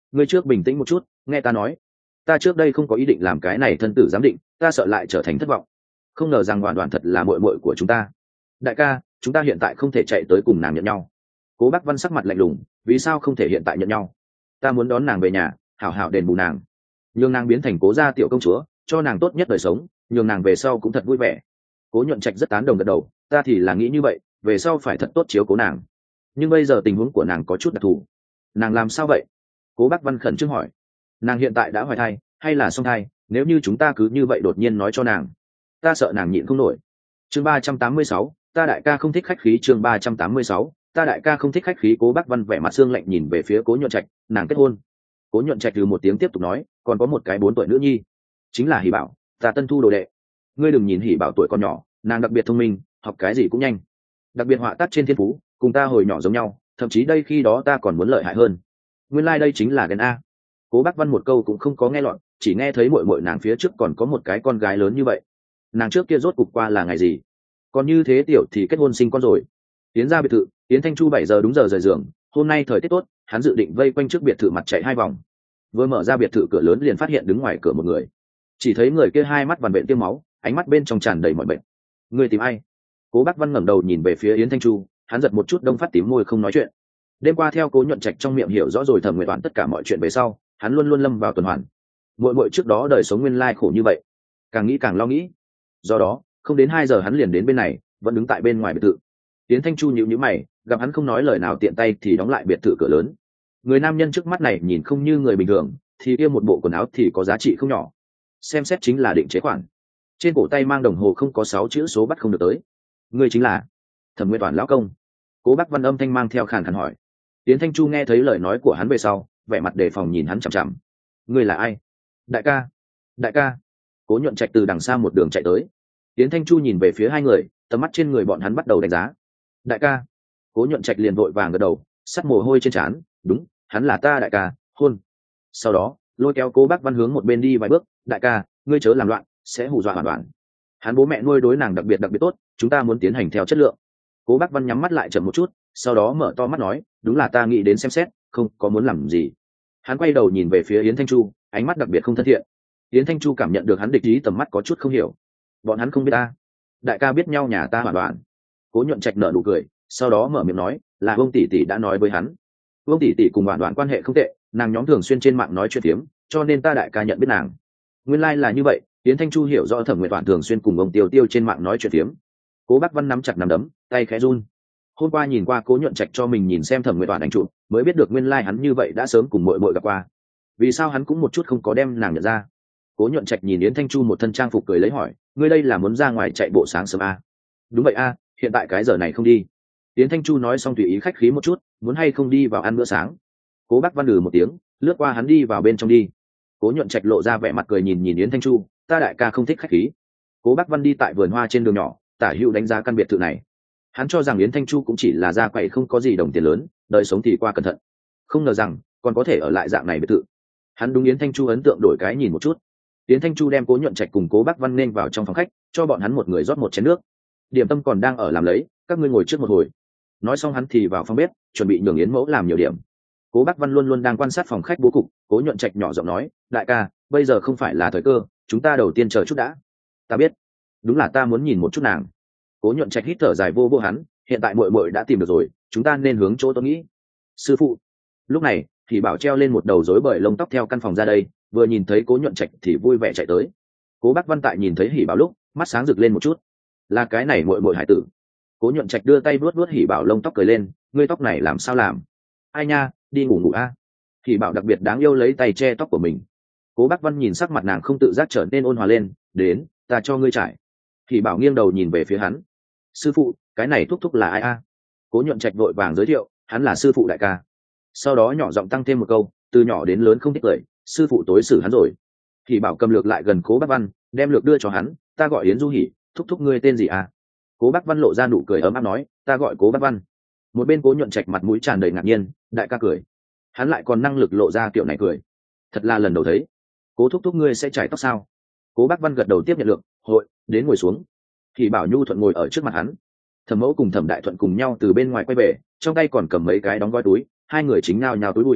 ngươi trước bình tĩnh một chút, nghe ta nói. Ta trước đây không có ý định làm cái này thân tử giám định, ta sợ lại trở thành thất vọng. Không ngờ rằng hoàn toàn thật là muội muội của chúng ta. Đại ca, chúng ta hiện tại không thể chạy tới cùng nàng nhận nhau. Cố Bác Văn sắc mặt lạnh lùng, vì sao không thể hiện tại nhận nhau? Ta muốn đón nàng về nhà, hảo hảo đền bù nàng, nhường nàng biến thành Cố gia tiểu công chúa, cho nàng tốt nhất đời sống, nhường nàng về sau cũng thật vui vẻ. Cố Nhuận Trạch rất tán đồng gật đầu, ta thì là nghĩ như vậy, về sau phải thật tốt chiếu cố nàng. Nhưng bây giờ tình huống của nàng có chút đặc thù. Nàng làm sao vậy? Cố Bác Văn khẩn trương hỏi. Nàng hiện tại đã hoài thai hay là song thai? Nếu như chúng ta cứ như vậy đột nhiên nói cho nàng, ta sợ nàng nhịn không nổi. Chương 386, ta đại ca không thích khách khí. Chương 386, ta đại ca không thích khách khí. Cố Bác Văn vẻ mặt xương lạnh nhìn về phía Cố Nhuận Trạch, nàng kết hôn. Cố Nhuận Trạch từ một tiếng tiếp tục nói, còn có một cái 4 tuổi nữ nhi, chính là Hỉ Bảo, ta tân thu đồ đệ. Ngươi đừng nhìn Hỉ Bảo tuổi còn nhỏ, nàng đặc biệt thông minh, học cái gì cũng nhanh, đặc biệt họa tác trên thiên phú cùng ta hồi nhỏ giống nhau, thậm chí đây khi đó ta còn muốn lợi hại hơn. Nguyên lai、like、đây chính là ghen a. Cố Bác Văn một câu cũng không có nghe lọt, chỉ nghe thấy muội muội nàng phía trước còn có một cái con gái lớn như vậy. Nàng trước kia rốt cục qua là ngày gì, còn như thế tiểu thì kết hôn sinh con rồi. Tiến ra biệt thự, Tiến Thanh Chu 7 giờ đúng giờ rời giường. Hôm nay thời tiết tốt, hắn dự định vây quanh trước biệt thự mặt chạy 2 vòng. Vừa mở ra biệt thự cửa lớn liền phát hiện đứng ngoài cửa một người. Chỉ thấy người kia hai mắt vằn vện tiêm máu, ánh mắt bên trong tràn đầy mọi bệnh. Người tìm ai? Cố Bác Văn ngẩng đầu nhìn về phía Yến Thanh Chu, hắn giật một chút đông phát tím môi không nói chuyện. Đêm qua theo Cố Nhuận Trạch trong miệng hiểu rõ rồi Thẩm Nguyệt Toán tất cả mọi chuyện về sau, hắn luôn luôn lâm vào tuần hoàn. Muội trước đó đời sống nguyên lai khổ như vậy, càng nghĩ càng lo nghĩ. Do đó, không đến 2 giờ hắn liền đến bên này, vẫn đứng tại bên ngoài biệt thự. Yến Thanh Chu nhíu nhíu mày, gặp hắn không nói lời nào tiện tay thì đóng lại biệt thự cửa lớn. Người nam nhân trước mắt này nhìn không như người bình thường, thì kia một bộ quần áo thì có giá trị không nhỏ. Xem xét chính là định chế khoản. Trên cổ tay mang đồng hồ không có 6 chữ số bắt không được tới. Người chính là Thẩm Nguyệt Toán lão công? Cố Bác Văn âm thanh mang theo khàn khàn hỏi. Yến Thanh Chu nghe thấy lời nói của hắn về sau, vẻ mặt đề phòng nhìn hắn chằm chằm. Ngươi là ai? Đại ca. Đại ca. Cố Nhuận Trạch từ đằng xa một đường chạy tới. Yến Thanh Chu nhìn về phía hai người, tầm mắt trên người bọn hắn bắt đầu đánh giá. Đại ca. Cố Nhuận Trạch liền vội vàng gật đầu, sắt mồ hôi trên trán. Đúng, hắn là ta đại ca, hôn. Sau đó lôi kéo Cố Bác Văn hướng một bên đi vài bước. Đại ca, ngươi chớ làm loạn, sẽ hù dọa hoàn toàn. Hắn bố mẹ nuôi đối nàng đặc biệt tốt, chúng ta muốn tiến hành theo chất lượng. Cố Bác Văn nhắm mắt lại chậm một chút, sau đó mở to mắt nói, đúng là ta nghĩ đến xem xét, không có muốn làm gì. Hắn quay đầu nhìn về phía Yến Thanh Chu, ánh mắt đặc biệt không thân thiện. Yến Thanh Chu cảm nhận được hắn địch ý tầm mắt có chút không hiểu. Bọn hắn không biết ta. Đại ca biết nhau nhà ta hoàn toàn. Cố Nhuận Trạch nở nụ cười, sau đó mở miệng nói, là Vương tỷ tỷ đã nói với hắn. Vương tỷ tỷ cùng hoàn toàn quan hệ không tệ, nàng nhóm thường xuyên trên mạng nói chuyện phiếm, cho nên ta đại ca nhận biết nàng. Nguyên lai là như vậy. Yến Thanh Chu hiểu rõ Thẩm Nguyệt Toán thường xuyên cùng ông Tiêu Tiêu trên mạng nói chuyện phiếm. Cố Bác Văn nắm chặt nắm đấm, tay khẽ run. Hôm qua nhìn qua Cố Nhuận Trạch cho mình nhìn xem Thẩm Nguyệt Toán ảnh chụp, mới biết được nguyên lai hắn như vậy đã sớm cùng muội gặp qua. Vì sao hắn cũng một chút không có đem nàng nhận ra? Cố Nhuận Trạch nhìn Yến Thanh Chu một thân trang phục cười lấy hỏi, ngươi đây là muốn ra ngoài chạy bộ sáng sớm à? Đúng vậy a, hiện tại cái giờ này không đi. Yến Thanh Chu nói xong tùy ý khách khí một chút, muốn hay không đi vào ăn bữa sáng. Cố Bác Văn một tiếng, lướt qua hắn đi vào bên trong đi. Cố Nhuận Trạch lộ ra vẻ mặt cười nhìn Yến Thanh Chu, ta đại ca không thích khách khí. Cố Bác Văn đi tại vườn hoa trên đường nhỏ, tả hữu đánh giá căn biệt thự này. Hắn cho rằng Yến Thanh Chu cũng chỉ là ra quậy không có gì đồng tiền lớn, đời sống thì qua cẩn thận. Không ngờ rằng còn có thể ở lại dạng này biệt thự. Hắn đúng Yến Thanh Chu ấn tượng đổi cái nhìn một chút. Yến Thanh Chu đem Cố Nhuận Trạch cùng Cố Bác Văn nên vào trong phòng khách, cho bọn hắn một người rót một chén nước. Điểm tâm còn đang ở làm lấy, các ngươi ngồi trước một hồi. Nói xong hắn thì vào phòng bếp, chuẩn bị nhường Yến mẫu làm nhiều điểm. Cố Bác Văn luôn luôn đang quan sát phòng khách bố cục. Cố Nhuận Trạch nhỏ giọng nói, đại ca, bây giờ không phải là thời cơ, chúng ta đầu tiên chờ chút đã. Ta biết, đúng là ta muốn nhìn một chút nàng. Cố Nhuận Trạch hít thở dài vô hắn, hiện tại muội đã tìm được rồi, chúng ta nên hướng chỗ tôi nghĩ. Sư phụ. Lúc này thì Bảo treo lên một đầu rối bời lông tóc theo căn phòng ra đây, vừa nhìn thấy Cố Nhuận Trạch thì vui vẻ chạy tới. Cố Bác Văn tại nhìn thấy Hỉ Bảo lúc, mắt sáng rực lên một chút. Là cái này muội hải tử. Cố Nhuận Trạch đưa tay vuốt Hỉ Bảo lông tóc cười lên, ngươi tóc này làm sao làm? Ai nha, đi ngủ a. Hỉ Bảo đặc biệt đáng yêu lấy tay che tóc của mình. Cố Bác Văn nhìn sắc mặt nàng không tự giác trở nên ôn hòa lên, đến, ta cho ngươi trải. Hỉ Bảo nghiêng đầu nhìn về phía hắn. Sư phụ, cái này thúc thúc là ai a? Cố Nhuận Trạch vội vàng giới thiệu, hắn là sư phụ đại ca. Sau đó nhỏ giọng tăng thêm một câu, từ nhỏ đến lớn không thích cười, sư phụ tối xử hắn rồi. Hỉ Bảo cầm lược lại gần Cố Bác Văn, đem lược đưa cho hắn, ta gọi Yến Du Hỉ, thúc thúc ngươi tên gì à? Cố Bác Văn lộ ra nụ cười ấm áp nói, ta gọi Cố Bác Văn. Một bên Cố Nhuận Trạch mặt mũi tràn đầy ngạc nhiên, đại ca cười. Hắn lại còn năng lực lộ ra kiểu này cười, thật là lần đầu thấy. Cố thúc thúc ngươi sẽ chải tóc sao? Cố Bác Văn gật đầu tiếp nhận lượng, hội, đến ngồi xuống. Hỉ Bảo nhu thuận ngồi ở trước mặt hắn. Thẩm mẫu cùng Thẩm đại thuận cùng nhau từ bên ngoài quay về, trong tay còn cầm mấy cái đóng gói túi, hai người chính nhao nhao túi bụi.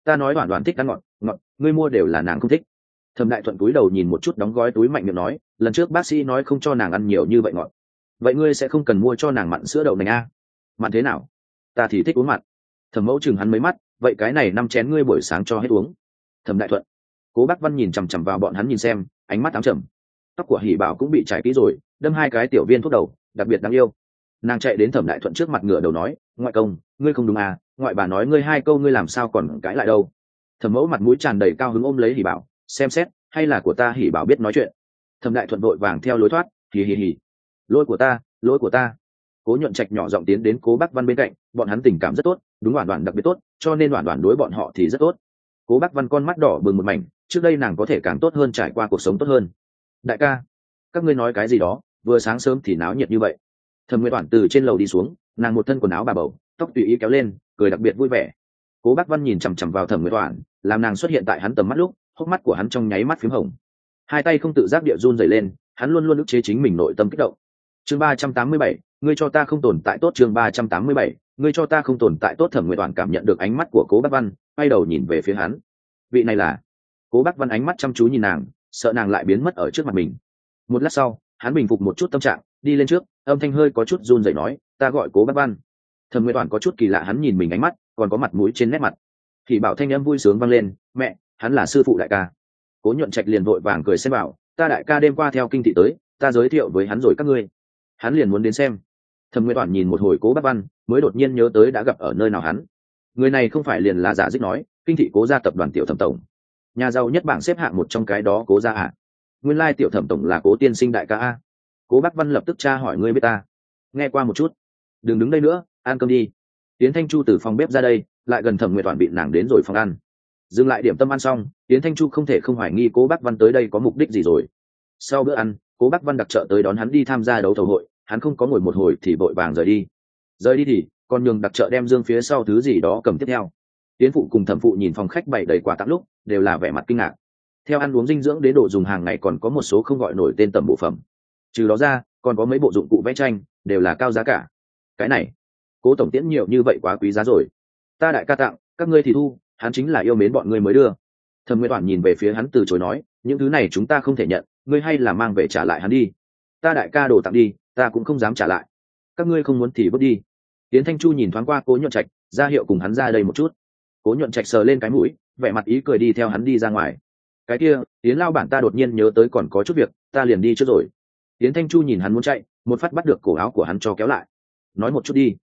ta nói Đoản Đoản thích ăn ngọt ngọt, ngươi mua đều là nàng không thích. Thẩm Đại Thuận cúi đầu nhìn một chút đóng gói túi, mạnh miệng nói, lần trước bác sĩ nói không cho nàng ăn nhiều như vậy ngọt, vậy ngươi sẽ không cần mua cho nàng mặn sữa đậu nành a? Mặn thế nào? Ta thì thích uống mặn. Thẩm Mẫu chừng hắn mấy mắt, vậy cái này 5 chén ngươi buổi sáng cho hết uống. Thẩm Đại Thuận. Cố Bác Văn nhìn chằm chằm vào bọn hắn nhìn xem, ánh mắt ám trầm. Tóc của Hỉ Bảo cũng bị trải kỹ rồi, đâm 2 cái tiểu viên thuốc đầu, đặc biệt đáng yêu. Nàng chạy đến Thẩm Đại Thuận trước mặt ngửa đầu nói, ngoại công, ngươi không đúng à, ngoại bà nói ngươi 2 câu ngươi làm sao còn cãi lại đâu. Thẩm Mẫu mặt mũi tràn đầy cao hứng ôm lấy Hỉ Bảo, xem xét, hay là của ta Hỉ Bảo biết nói chuyện. Thẩm Đại Thuận vội vàng theo lối thoát, hì hì hì, lỗi của ta, lỗi của ta. Cố Nhuận Trạch nhỏ giọng tiến đến Cố Bác Văn bên cạnh, bọn hắn tình cảm rất tốt, đúng Đoản Đoản đặc biệt tốt, cho nên Đoản Đoản đối bọn họ thì rất tốt. Cố Bác Văn con mắt đỏ bừng một mảnh, trước đây nàng có thể càng tốt hơn, trải qua cuộc sống tốt hơn. Đại ca, các ngươi nói cái gì đó, vừa sáng sớm thì náo nhiệt như vậy. Thẩm Nguyệt Đoản từ trên lầu đi xuống, nàng một thân quần áo bà bầu, tóc tùy ý kéo lên, cười đặc biệt vui vẻ. Cố Bác Văn nhìn chằm chằm vào Thẩm Nguyệt Đoản, làm nàng xuất hiện tại hắn tầm mắt lúc, hốc mắt của hắn trong nháy mắt phím hồng, 2 tay không tự giác địa run rẩy lên, hắn luôn luôn ức chế chính mình nội tâm kích động. Chương 387, ngươi cho ta không tồn tại tốt. Chương 387, ngươi cho ta không tồn tại tốt. Thẩm Nguyệt Toản cảm nhận được ánh mắt của Cố Bác Văn, quay đầu nhìn về phía hắn. Vị này là? Cố Bác Văn ánh mắt chăm chú nhìn nàng, sợ nàng lại biến mất ở trước mặt mình. Một lát sau, hắn bình phục một chút tâm trạng, đi lên trước, âm thanh hơi có chút run rẩy nói, ta gọi Cố Bác Văn. Thẩm Nguyệt Toản có chút kỳ lạ, hắn nhìn mình ánh mắt, còn có mặt mũi trên nét mặt. Thì bảo thanh âm vui sướng vang lên, mẹ, hắn là sư phụ đại ca. Cố Nhuận Trạch liền vội vàng cười xem bảo, ta đại ca đêm qua theo kinh thị tới, ta giới thiệu với hắn rồi các ngươi. Hắn liền muốn đến xem. Thẩm Nguyệt Toản nhìn một hồi Cố Bác Văn, mới đột nhiên nhớ tới đã gặp ở nơi nào hắn. Người này không phải liền là Giả Dích nói, kinh thị Cố gia tập đoàn tiểu thẩm tổng, nhà giàu nhất bảng xếp hạng một trong cái đó Cố gia à? Nguyên lai tiểu thẩm tổng là Cố tiên sinh đại ca a. Cố Bác Văn lập tức tra hỏi, ngươi biết ta? Nghe qua một chút. Đừng đứng đây nữa, ăn cơm đi. Tiến Thanh Chu từ phòng bếp ra đây, lại gần Thẩm Nguyệt Toản bị nàng đến rồi phòng ăn. Dừng lại điểm tâm ăn xong, Tiến Thanh Chu không thể không hoài nghi Cố Bác Văn tới đây có mục đích gì rồi. Sau bữa ăn, Cố Bác Văn đặc trợ tới đón hắn đi tham gia đấu thầu hội, hắn không có ngồi một hồi thì vội vàng rời đi. Rời đi thì còn nhường đặc trợ đem dương phía sau thứ gì đó cầm tiếp theo. Tiến phụ cùng thẩm phụ nhìn phòng khách bày đầy quà tặng lúc, đều là vẻ mặt kinh ngạc. Theo ăn uống dinh dưỡng đến đồ dùng hàng ngày còn có một số không gọi nổi tên tầm bộ phẩm. Trừ đó ra, còn có mấy bộ dụng cụ vẽ tranh, đều là cao giá cả. Cái này, Cố tổng tiễn nhiều như vậy quá quý giá rồi. Ta đại ca tặng, các ngươi thì thu, hắn chính là yêu mến bọn ngươi mới đưa. Thẩm Nguyệt Toản nhìn về phía hắn từ chối nói, những thứ này chúng ta không thể nhận, ngươi hay là mang về trả lại hắn đi. Ta đại ca đồ tặng đi, ta cũng không dám trả lại. Các ngươi không muốn thì vứt đi. Tiến Thanh Chu nhìn thoáng qua Cố Nhuận Trạch, ra hiệu cùng hắn ra đây một chút. Cố Nhuận Trạch sờ lên cái mũi, vẻ mặt ý cười đi theo hắn đi ra ngoài. Cái kia, Tiến lao bản, ta đột nhiên nhớ tới còn có chút việc, ta liền đi trước rồi. Tiến Thanh Chu nhìn hắn muốn chạy, một phát bắt được cổ áo của hắn cho kéo lại. Nói một chút đi.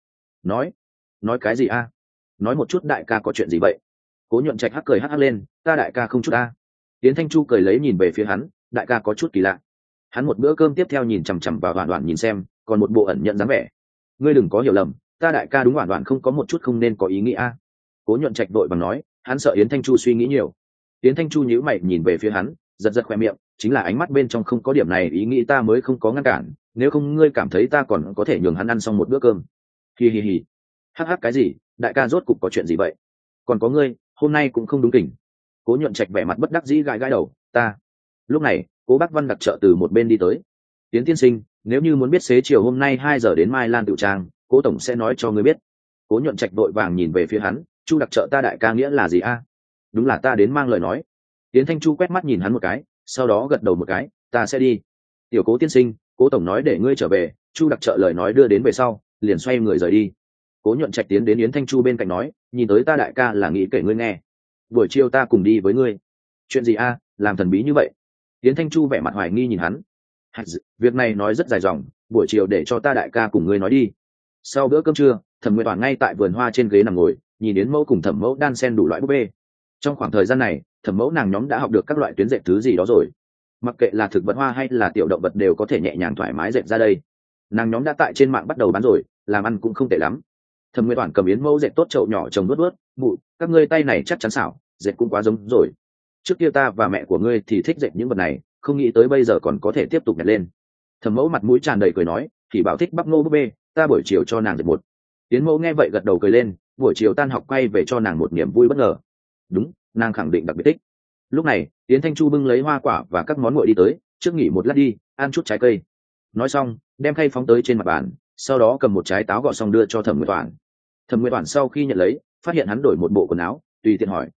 Nói cái gì a? Nói một chút, đại ca có chuyện gì vậy? Cố Nhuận Trạch hắc cười hắc lên, ta đại ca không chút a. Tiến Thanh Chu cười lấy nhìn về phía hắn, đại ca có chút kỳ lạ. Hắn một bữa cơm tiếp theo nhìn chằm chằm vào Đoản Đoản nhìn xem, còn một bộ ẩn nhận dáng vẻ. Ngươi đừng có hiểu lầm, ta đại ca đúng Đoản Đoản không có một chút không nên có ý nghĩ a. Cố Nhuận Trạch vội bằng nói, hắn sợ Yến Thanh Chu suy nghĩ nhiều. Yến Thanh Chu nhíu mày nhìn về phía hắn, giật giật khoe miệng, chính là ánh mắt bên trong không có điểm này ý nghĩ ta mới không có ngăn cản, nếu không ngươi cảm thấy ta còn có thể nhường hắn ăn xong một bữa cơm. Hi hi hi. Hắc hắc cái gì, đại ca rốt cục có chuyện gì vậy? Còn có ngươi, hôm nay cũng không đúng kỉnh. Cố Nhuận Trạch vẻ mặt bất đắc dĩ gãi gãi đầu, ta. Lúc này, Cố Bác Văn đặc trợ từ một bên đi tới. Tiến tiên sinh, nếu như muốn biết xế chiều hôm nay 2 giờ đến Mai Lan Tiểu Trang, Cố tổng sẽ nói cho ngươi biết. Cố Nhuận Trạch vội vàng nhìn về phía hắn, Chu đặc trợ ta đại ca nghĩa là gì a? Đúng là ta đến mang lời nói. Tiến Thanh Chu quét mắt nhìn hắn một cái, sau đó gật đầu một cái, ta sẽ đi. Tiểu Cố tiên sinh, Cố tổng nói để ngươi trở về. Chu đặc trợ lời nói đưa đến về sau, liền xoay người rời đi. Cố Nhuận Trạch tiến đến Yến Thanh Chu bên cạnh nói, nhìn tới ta đại ca là nghĩ kể ngươi nghe. Buổi chiều ta cùng đi với ngươi. Chuyện gì a? Làm thần bí như vậy? Yến Thanh Chu vẻ mặt hoài nghi nhìn hắn. Việc này nói rất dài dòng, buổi chiều để cho ta đại ca cùng ngươi nói đi. Sau bữa cơm trưa, Thẩm Nguyệt Toản ngay tại vườn hoa trên ghế nằm ngồi, nhìn Yến mẫu cùng Thẩm mẫu đan sen đủ loại búp bê. Trong khoảng thời gian này, Thẩm mẫu nàng nhóm đã học được các loại tuyến dệt thứ gì đó rồi. Mặc kệ là thực vật hoa hay là tiểu động vật đều có thể nhẹ nhàng thoải mái dệt ra đây. Nàng nhóm đã tại trên mạng bắt đầu bán rồi, làm ăn cũng không tệ lắm. Thẩm Nguyệt Toản cầm Yến mẫu dệt tốt chậu nhỏ trồng nuốt nuốt, "Mụ, các ngươi tay này chắc chắn xảo, dệt cũng quá giống rồi. Trước kia ta và mẹ của ngươi thì thích dệt những vật này, không nghĩ tới bây giờ còn có thể tiếp tục nhặt lên." Thẩm mẫu mặt mũi tràn đầy cười nói, "Thì bảo thích bắp ngô búp bê, ta buổi chiều cho nàng dệt một." Yến mẫu nghe vậy gật đầu cười lên, buổi chiều tan học quay về cho nàng một niềm vui bất ngờ. Đúng, nàng khẳng định đặc biệt thích. Lúc này, Yến Thanh Chu bưng lấy hoa quả và các món nguội đi tới, trước nghỉ một lát đi, ăn chút trái cây. Nói xong, đem khay phóng tới trên mặt bàn, sau đó cầm một trái táo gọt xong đưa cho Thẩm Nguyệt Toản. Thẩm Nguyệt Toản sau khi nhận lấy, phát hiện hắn đổi một bộ quần áo, tùy tiện hỏi,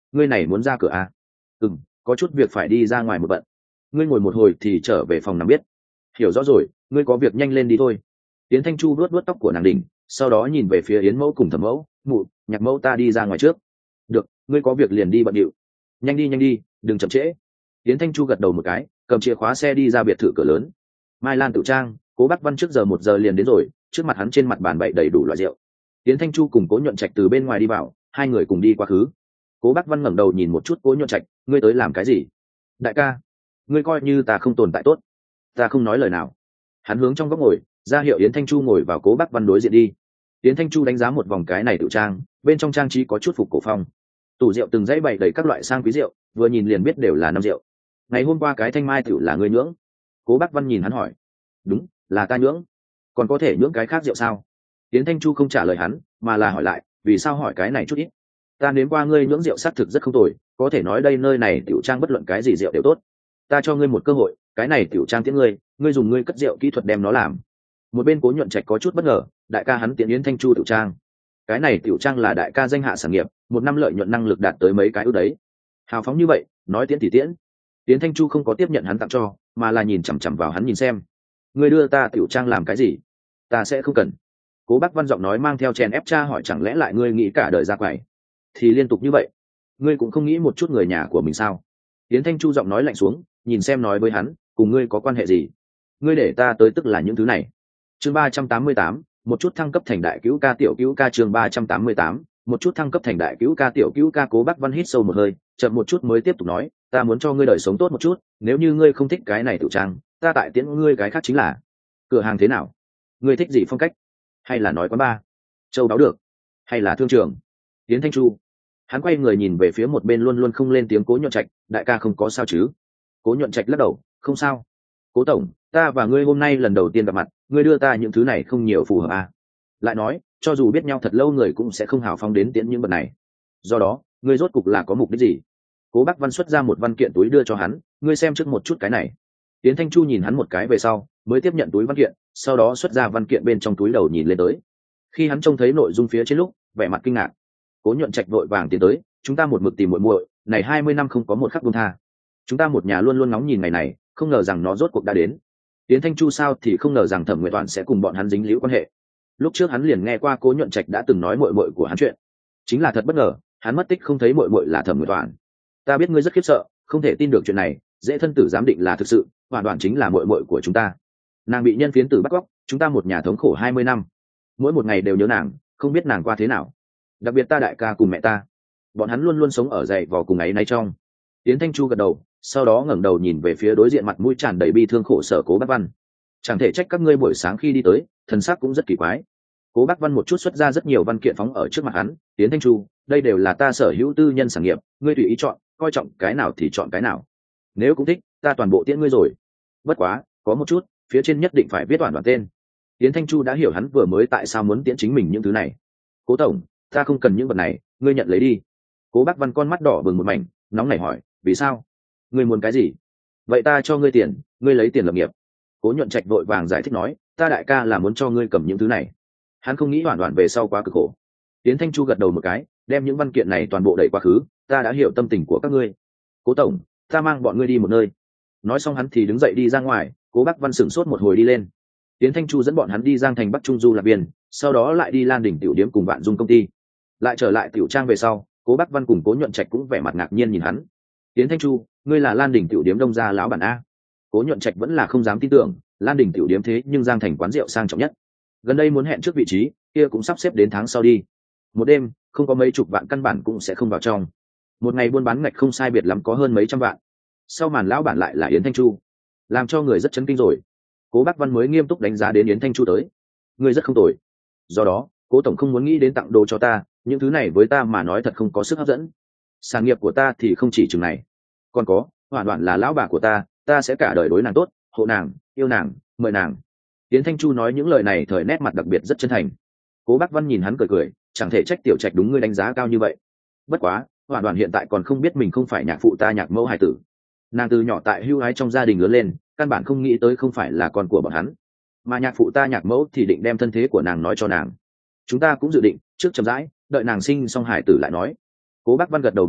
ngươi này muốn ra cửa à? Có chút việc phải đi ra ngoài một bận. Ngươi ngồi một hồi thì trở về phòng nằm biết. Hiểu rõ rồi, ngươi có việc nhanh lên đi thôi. Yến Thanh Chu vuốt vuốt tóc của nàng Đình, sau đó nhìn về phía Yến mẫu cùng Thẩm mẫu, mụ, Nhạc mẫu ta đi ra ngoài trước. Được, ngươi có việc liền đi bận điệu. Nhanh đi, đừng chậm trễ. Yến Thanh Chu gật đầu một cái, cầm chìa khóa xe đi ra biệt thự cửa lớn. Mai Lan Tự Trang, Cố Bắc Văn trước giờ 1 giờ liền đến rồi, trước mặt hắn trên mặt bàn bày đầy đủ loại rượu. Yến Thanh Chu cùng Cố Nhuận Trạch từ bên ngoài đi vào, hai người cùng đi qua khứ. Cố Bắc Văn ngẩng đầu nhìn một chút Cố Nhuận Trạch, ngươi tới làm cái gì? Đại ca, ngươi coi như ta không tồn tại tốt. Ta không nói lời nào. Hắn hướng trong góc ngồi, ra hiệu Yến Thanh Chu ngồi vào Cố Bắc Văn đối diện đi. Yến Thanh Chu đánh giá một vòng cái này tự trang, bên trong trang trí có chút phục cổ phong. Tủ rượu từng dãy bày đầy các loại sang quý rượu, vừa nhìn liền biết đều là năm rượu. Ngày hôm qua cái thanh mai tiểu là ngươi nhưỡng? Cố Bắc Văn nhìn hắn hỏi. Đúng, là ta nhưỡng. Còn có thể nhưỡng cái khác rượu sao? Yến Thanh Chu không trả lời hắn, mà là hỏi lại, vì sao hỏi cái này chút ít? Ta nếm qua ngươi nhưỡng rượu xác thực rất không tồi, có thể nói đây nơi này tiểu trang bất luận cái gì rượu đều tốt. Ta cho ngươi một cơ hội, cái này tiểu trang tiễn ngươi dùng ngươi cất rượu kỹ thuật đem nó làm. Một bên Cố Nhuận Trạch có chút bất ngờ, đại ca hắn tiễn Yến Thanh Chu tiểu trang. Cái này tiểu trang là đại ca danh hạ sản nghiệp, một năm lợi nhuận năng lực đạt tới mấy cái ưu đấy. Hào phóng như vậy, nói tiễn thì tiễn. Yến Thanh Chu không có tiếp nhận hắn tặng cho, mà là nhìn chằm chằm vào hắn nhìn xem. Ngươi đưa ta tiểu trang làm cái gì? Ta sẽ không cần. Cố Bắc Văn giọng nói mang theo chèn ép cha hỏi, chẳng lẽ lại ngươi nghĩ cả đời ra quầy thì liên tục như vậy? Ngươi cũng không nghĩ một chút người nhà của mình sao? Yến Thanh Chu giọng nói lạnh xuống, nhìn xem nói với hắn, cùng ngươi có quan hệ gì? Ngươi để ta tới tức là những thứ này. Chương 388, một chút thăng cấp thành đại cứu ca tiểu cứu ca. Chương 388, một chút thăng cấp thành đại cứu ca tiểu cứu ca. Cố Bắc Văn hít sâu một hơi, chậm một chút mới tiếp tục nói, ta muốn cho ngươi đời sống tốt một chút, nếu như ngươi không thích cái này tự trang, ta tại tiễn ngươi cái khác chính là cửa hàng thế nào? Ngươi thích gì phong cách? Hay là nói quán bar? Châu đáo được? Hay là thương trường? Yến Thanh Chu. Hắn quay người nhìn về phía một bên luôn luôn không lên tiếng Cố Nhuận Trạch, đại ca không có sao chứ? Cố Nhuận Trạch lắc đầu, không sao. Cố tổng, ta và ngươi hôm nay lần đầu tiên gặp mặt, ngươi đưa ta những thứ này không nhiều phù hợp à? Lại nói, cho dù biết nhau thật lâu người cũng sẽ không hào phóng đến tiễn những vật này. Do đó, ngươi rốt cục là có mục đích gì? Cố Bắc Văn xuất ra một văn kiện túi đưa cho hắn, ngươi xem trước một chút cái này. Yến Thanh Chu nhìn hắn một cái về sau, mới tiếp nhận túi văn kiện, sau đó xuất ra văn kiện bên trong túi đầu nhìn lên tới. Khi hắn trông thấy nội dung phía trên lúc, vẻ mặt kinh ngạc. Cố Nhuận Trạch vội vàng tiến tới, chúng ta một mực tìm muội muội, này 20 năm không có một khắc buông tha. Chúng ta một nhà luôn luôn ngóng nhìn ngày này, không ngờ rằng nó rốt cuộc đã đến. Yến Thanh Chu sao thì không ngờ rằng Thẩm Nguyệt Toản sẽ cùng bọn hắn dính líu quan hệ. Lúc trước hắn liền nghe qua Cố Nhuận Trạch đã từng nói muội muội của hắn chuyện, chính là thật bất ngờ, hắn mất tích không thấy muội muội là Thẩm Nguyệt Toản. Ta biết ngươi rất khiếp sợ, không thể tin được chuyện này, dễ thân tử giám định là thực sự, hoàn toàn chính là muội muội của chúng ta. Nàng bị nhân phiến tử bắt cóc, chúng ta một nhà thống khổ 20 năm, mỗi một ngày đều nhớ nàng, không biết nàng qua thế nào. Đặc biệt ta đại ca cùng mẹ ta, bọn hắn luôn luôn sống ở dậy vò cùng ấy nay trong. Yến Thanh Chu gật đầu, sau đó ngẩng đầu nhìn về phía đối diện mặt mũi tràn đầy bi thương khổ sở Cố Bắc Văn. Chẳng thể trách các ngươi buổi sáng khi đi tới, thần sắc cũng rất kỳ quái. Cố Bắc Văn một chút xuất ra rất nhiều văn kiện phóng ở trước mặt hắn. Yến Thanh Chu, đây đều là ta sở hữu tư nhân sản nghiệp, ngươi tùy ý chọn, coi trọng cái nào thì chọn cái nào. Nếu cũng thích, ta toàn bộ tiễn ngươi rồi. Bất quá, có một chút, phía trên nhất định phải viết toàn tên. Yến Thanh Chu đã hiểu hắn vừa mới tại sao muốn tiễn chính mình những thứ này. Cố tổng, ta không cần những vật này, ngươi nhận lấy đi. Cố Bắc Văn con mắt đỏ bừng một mảnh, nóng nảy hỏi, vì sao? Ngươi muốn cái gì? Vậy ta cho ngươi tiền, ngươi lấy tiền lập nghiệp. Cố Nhuận Trạch vội vàng giải thích nói, ta đại ca là muốn cho ngươi cầm những thứ này. Hắn không nghĩ hoàn về sau quá cực khổ. Yến Thanh Chu gật đầu một cái, đem những văn kiện này toàn bộ đẩy quá khứ, ta đã hiểu tâm tình của các ngươi. Cố tổng, ta mang bọn ngươi đi một nơi. Nói xong hắn thì đứng dậy đi ra ngoài. Cố Bắc Văn sửng sốt một hồi đi lên. Yến Thanh Chu dẫn bọn hắn đi Giang Thành Bắc Trung Du Lạc Biên, sau đó lại đi Lan Đỉnh tiểu điếm cùng Vạn Dung công ty. Lại trở lại tiểu trang về sau, Cố Bắc Văn cùng Cố Nhuận Trạch cũng vẻ mặt ngạc nhiên nhìn hắn. Yến Thanh Chu, ngươi là Lan Đỉnh tiểu điếm đông gia lão bản a? Cố Nhuận Trạch vẫn là không dám tin tưởng, Lan Đỉnh tiểu điếm thế nhưng Giang Thành quán rượu sang trọng nhất. Gần đây muốn hẹn trước vị trí, kia cũng sắp xếp đến tháng sau đi. Một đêm, không có mấy chục vạn căn bản cũng sẽ không vào trong. Một ngày buôn bán ngạch không sai biệt lắm có hơn mấy trăm vạn. Sau màn lão bản lại là Yến Thanh Chu, làm cho người rất chấn kinh rồi. Cố Bắc Văn mới nghiêm túc đánh giá đến Yến Thanh Chu tới. Ngươi rất không tồi. Do đó, Cố tổng không muốn nghĩ đến tặng đồ cho ta, những thứ này với ta mà nói thật không có sức hấp dẫn. Sản nghiệp của ta thì không chỉ chừng này, còn có, hoàn toàn là lão bà của ta sẽ cả đời đối nàng tốt, hộ nàng, yêu nàng, mời nàng. Yến Thanh Chu nói những lời này thời nét mặt đặc biệt rất chân thành. Cố Bắc Văn nhìn hắn cười cười, chẳng thể trách tiểu Trạch đúng ngươi đánh giá cao như vậy. Bất quá, hoàn toàn hiện tại còn không biết mình không phải nhạc phụ ta nhạc mẫu hài tử. Nàng từ nhỏ tại hưu hái trong gia đình lớn lên, căn bản không nghĩ tới không phải là con của bọn hắn, mà nhạc phụ ta nhạc mẫu thì định đem thân thế của nàng nói cho nàng. Chúng ta cũng dự định trước chậm rãi, đợi nàng sinh xong hải tử lại nói. Cố Bắc Văn gật đầu một cái,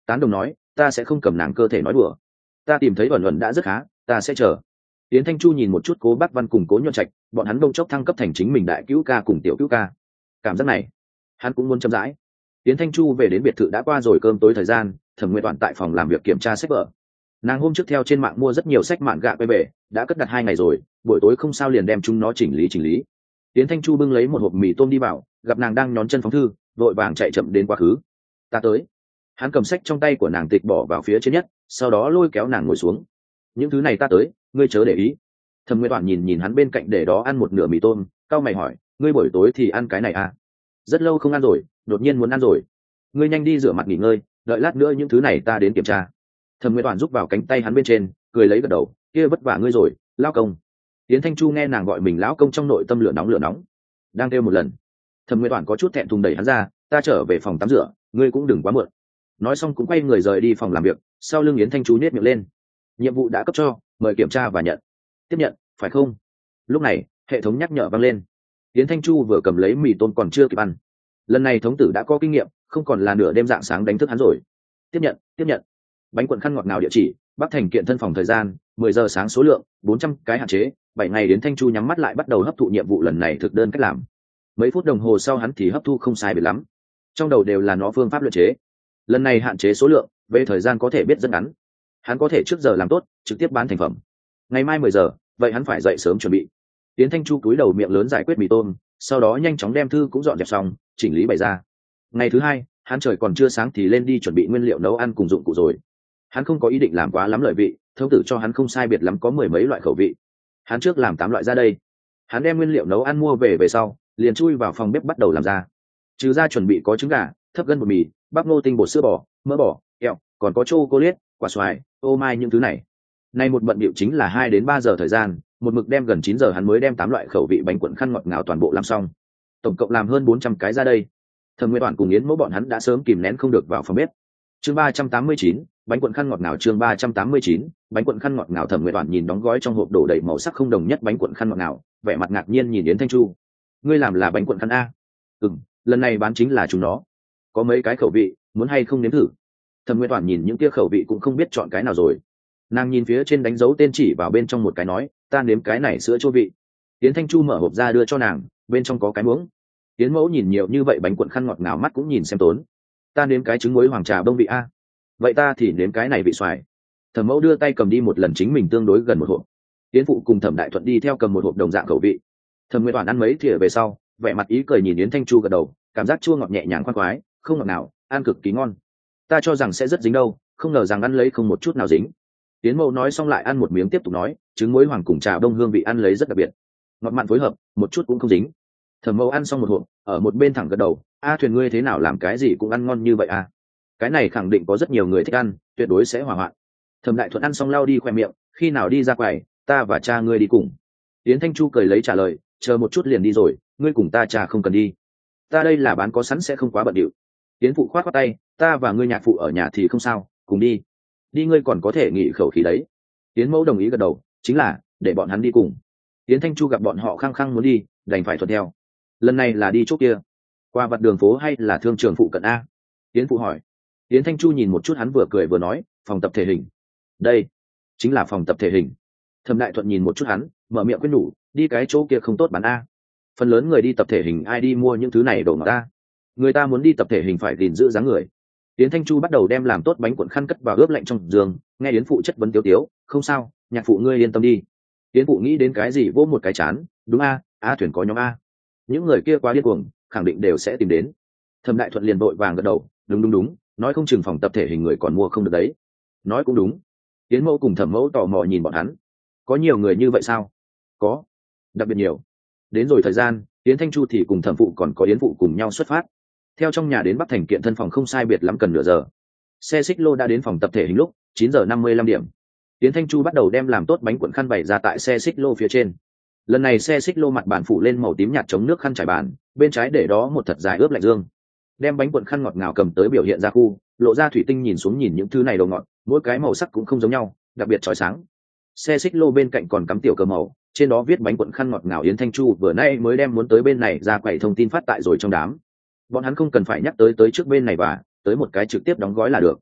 tán đồng nói, ta sẽ không cầm nàng cơ thể nói đùa. Ta tìm thấy Uẩn Uẩn đã rất khá, ta sẽ chờ. Yến Thanh Chu nhìn một chút Cố Bắc Văn cùng Cố Nhuận Trạch, bọn hắn đông chốc thăng cấp thành chính mình đại cứu ca cùng tiểu cứu ca. Cảm giác này, hắn cũng muốn chậm rãi. Yến Thanh Chu về đến biệt thự đã qua rồi cơm tối thời gian, Thẩm Nguyệt Toản tại phòng làm việc kiểm tra sách vở. Nàng hôm trước theo trên mạng mua rất nhiều sách mạn gạ quay về, đã cất đặt 2 ngày rồi, buổi tối không sao liền đem chúng nó chỉnh lý. Yến Thanh Chu bưng lấy một hộp mì tôm đi vào, gặp nàng đang nhón chân phóng thư, vội vàng chạy chậm đến quá khứ. Ta tới. Hắn cầm sách trong tay của nàng tịch bỏ vào phía trên nhất, sau đó lôi kéo nàng ngồi xuống. Những thứ này ta tới, ngươi chớ để ý. Thẩm Nguyệt Toản nhìn hắn bên cạnh để đó ăn một nửa mì tôm, cau mày hỏi, ngươi buổi tối thì ăn cái này à? Rất lâu không ăn rồi, đột nhiên muốn ăn rồi. Ngươi nhanh đi rửa mặt nghỉ ngơi, đợi lát nữa những thứ này ta đến kiểm tra. Thẩm Nguyệt Toản giúp vào cánh tay hắn bên trên, cười lấy gật đầu, kia vất vả ngươi rồi, lão công. Yến Thanh Chu nghe nàng gọi mình lão công trong nội tâm lửa nóng. Đang kêu một lần. Thẩm Nguyệt Toản có chút thẹn thùng đẩy hắn ra, ta trở về phòng tắm rửa, ngươi cũng đừng quá muộn. Nói xong cũng quay người rời đi phòng làm việc, sau lưng Yến Thanh Chu nhếch miệng lên. Nhiệm vụ đã cấp cho, mời kiểm tra và nhận. Tiếp nhận, phải không? Lúc này, hệ thống nhắc nhở vang lên. Yến Thanh Chu vừa cầm lấy mì tôm còn chưa kịp ăn. Lần này thống tử đã có kinh nghiệm, không còn là nửa đêm rạng sáng đánh thức hắn rồi. Tiếp nhận. Bánh cuộn khăn ngọt ngào địa chỉ, Bắc Thành Kiện thân phòng thời gian, 10 giờ sáng số lượng, 400 cái hạn chế, 7 ngày. Đến Thanh Chu nhắm mắt lại bắt đầu hấp thụ nhiệm vụ lần này thực đơn cách làm. Mấy phút đồng hồ sau hắn thì hấp thu không sai biệt lắm. Trong đầu đều là nó phương pháp luyện chế. Lần này hạn chế số lượng, về thời gian có thể biết rất ngắn. Hắn có thể trước giờ làm tốt, trực tiếp bán thành phẩm. Ngày mai 10 giờ, vậy hắn phải dậy sớm chuẩn bị. Tiến Thanh Chu cúi đầu miệng lớn giải quyết mì tôm, sau đó nhanh chóng đem thư cũng dọn dẹp xong, chỉnh lý bày ra. Ngày thứ hai, hắn trời còn chưa sáng thì lên đi chuẩn bị nguyên liệu nấu ăn cùng dụng cụ rồi. Hắn không có ý định làm quá lắm lợi vị, thống tử cho hắn không sai biệt lắm có 10 mấy loại khẩu vị. Hắn trước làm 8 loại ra đây. Hắn đem nguyên liệu nấu ăn mua về sau, liền chui vào phòng bếp bắt đầu làm ra. Trừ ra chuẩn bị có trứng gà, thấp gân bột mì, bắp ngô tinh bột sữa bò, mỡ bò, kẹo, còn có chocolate, quả xoài, ô mai những thứ này. Nay một bận bịu chính là 2 đến 3 giờ thời gian, một mực đem gần 9 giờ hắn mới đem 8 loại khẩu vị bánh cuộn khăn ngọt ngào toàn bộ làm xong. Tổng cộng làm hơn 400 cái ra đây. Thẩm Nguyệt Toản cùng Yến Mẫu bọn hắn đã sớm kìm nén không được vào phòng bếp. Chương 389, bánh cuộn khăn ngọt ngào. Chương 389, bánh cuộn khăn ngọt ngào. Thẩm Nguyệt Toản nhìn đóng gói trong hộp đổ đầy màu sắc không đồng nhất bánh cuộn khăn ngọt ngào, vẻ mặt ngạc nhiên nhìn Yến Thanh Chu. Ngươi làm là bánh cuộn khăn a? Lần này bán chính là chúng nó. Có mấy cái khẩu vị, muốn hay không nếm thử? Thẩm Nguyệt Toản nhìn những kia khẩu vị cũng không biết chọn cái nào rồi. Nàng nhìn phía trên đánh dấu tên chỉ vào bên trong một cái nói, ta nếm cái này sữa chua vị. Yến Thanh Chu mở hộp ra đưa cho nàng, bên trong có cái muỗng. Yến Mẫu nhìn nhiều như vậy bánh cuộn khăn ngọt ngào mắt cũng nhìn xem tốn. Ta nếm cái trứng muối hoàng trà bông vị a. Vậy ta thì nếm cái này vị xoài. Thẩm Mẫu đưa tay cầm đi một lần chính mình tương đối gần một hộp. Yến Phụ cùng Thẩm Đại Thuận đi theo cầm một hộp đồng dạng khẩu vị. Thẩm Nguyệt Toản ăn mấy thìa về sau, vẻ mặt ý cười nhìn Yến Thanh Chu gật đầu, cảm giác chua ngọt nhẹ nhàng khoan khoái, không ngọt nào, ăn cực kỳ ngon. Ta cho rằng sẽ rất dính đâu, không ngờ rằng ăn lấy không một chút nào dính. Yến Mẫu nói xong lại ăn một miếng tiếp tục nói, trứng muối hoàng cùng trà đông hương vị ăn lấy rất đặc biệt, ngọt mặn phối hợp, một chút cũng không dính. Thẩm Mẫu ăn xong một hộp, ở một bên thẳng gật đầu, a Thuyền ngươi thế nào làm cái gì cũng ăn ngon như vậy à? Cái này khẳng định có rất nhiều người thích ăn, tuyệt đối sẽ hỏa hoạn. Thẩm Đại Thuận ăn xong lau đi khoe miệng, khi nào đi ra quầy, ta và cha ngươi đi cùng. Yến Thanh Chu cười lấy trả lời, chờ một chút liền đi rồi, ngươi cùng ta cha không cần đi. Ta đây là bán có sẵn sẽ không quá bận điệu. Yến Phụ khoát khoát tay, ta và ngươi nhạc phụ ở nhà thì không sao, cùng đi. Đi ngươi còn có thể nghỉ khẩu khí đấy. Yến Mẫu đồng ý gật đầu, chính là để bọn hắn đi cùng. Yến Thanh Chu gặp bọn họ khăng khăng muốn đi, đành phải thuận theo. Lần này là đi chỗ kia, qua vặt đường phố hay là thương trường phụ cận a? Yến Phụ hỏi. Yến Thanh Chu nhìn một chút hắn vừa cười vừa nói, phòng tập thể hình. Đây chính là phòng tập thể hình. Thẩm Đại Thuận nhìn một chút hắn, mở miệng quyết nhủ, đi cái chỗ kia không tốt bán a. Phần lớn người đi tập thể hình ai đi mua những thứ này đồ ngọt ta. Người ta muốn đi tập thể hình phải gìn giữ dáng người. Yến Thanh Chu bắt đầu đem làm tốt bánh cuộn khăn cất vào ướp lạnh trong giường, nghe Yến Phụ chất vấn tiếu tiếu, không sao, nhạc phụ ngươi yên tâm đi. Yến Phụ nghĩ đến cái gì vỗ một cái chán, đúng a, Thuyền có nhóm a. Những người kia quá điên cuồng, khẳng định đều sẽ tìm đến. Thẩm Đại Thuận liền vội vàng gật đầu, đúng, nói không chừng phòng tập thể hình người còn mua không được đấy. Nói cũng đúng. Yến Mẫu cùng Thẩm Mẫu tò mò nhìn bọn hắn. Có nhiều người như vậy sao? Có, đặc biệt nhiều. Đến rồi thời gian, Yến Thanh Chu thì cùng Thẩm Phụ còn có Yến Phụ cùng nhau xuất phát. Theo trong nhà đến Bắc Thành Kiện thân phòng không sai biệt lắm cần nửa giờ. Xe xích lô đã đến phòng tập thể hình lúc 9:55 điểm. Yến Thanh Chu bắt đầu đem làm tốt bánh cuộn khăn bày ra tại xe xích lô phía trên. Lần này xe xích lô mặt bàn phủ lên màu tím nhạt chống nước khăn trải bàn, bên trái để đó một thật dài ướp lạnh dương. Đem bánh cuộn khăn ngọt ngào cầm tới biểu hiện ra khu, lộ ra thủy tinh nhìn xuống nhìn những thứ này đồ ngọt, mỗi cái màu sắc cũng không giống nhau, đặc biệt chói sáng. Xe xích lô bên cạnh còn cắm tiểu cờ màu, trên đó viết bánh cuộn khăn ngọt ngào Yến Thanh Chu vừa nay mới đem muốn tới bên này ra quầy thông tin phát tại rồi trong đám. Bọn hắn không cần phải nhắc tới trước bên này và tới một cái trực tiếp đóng gói là được.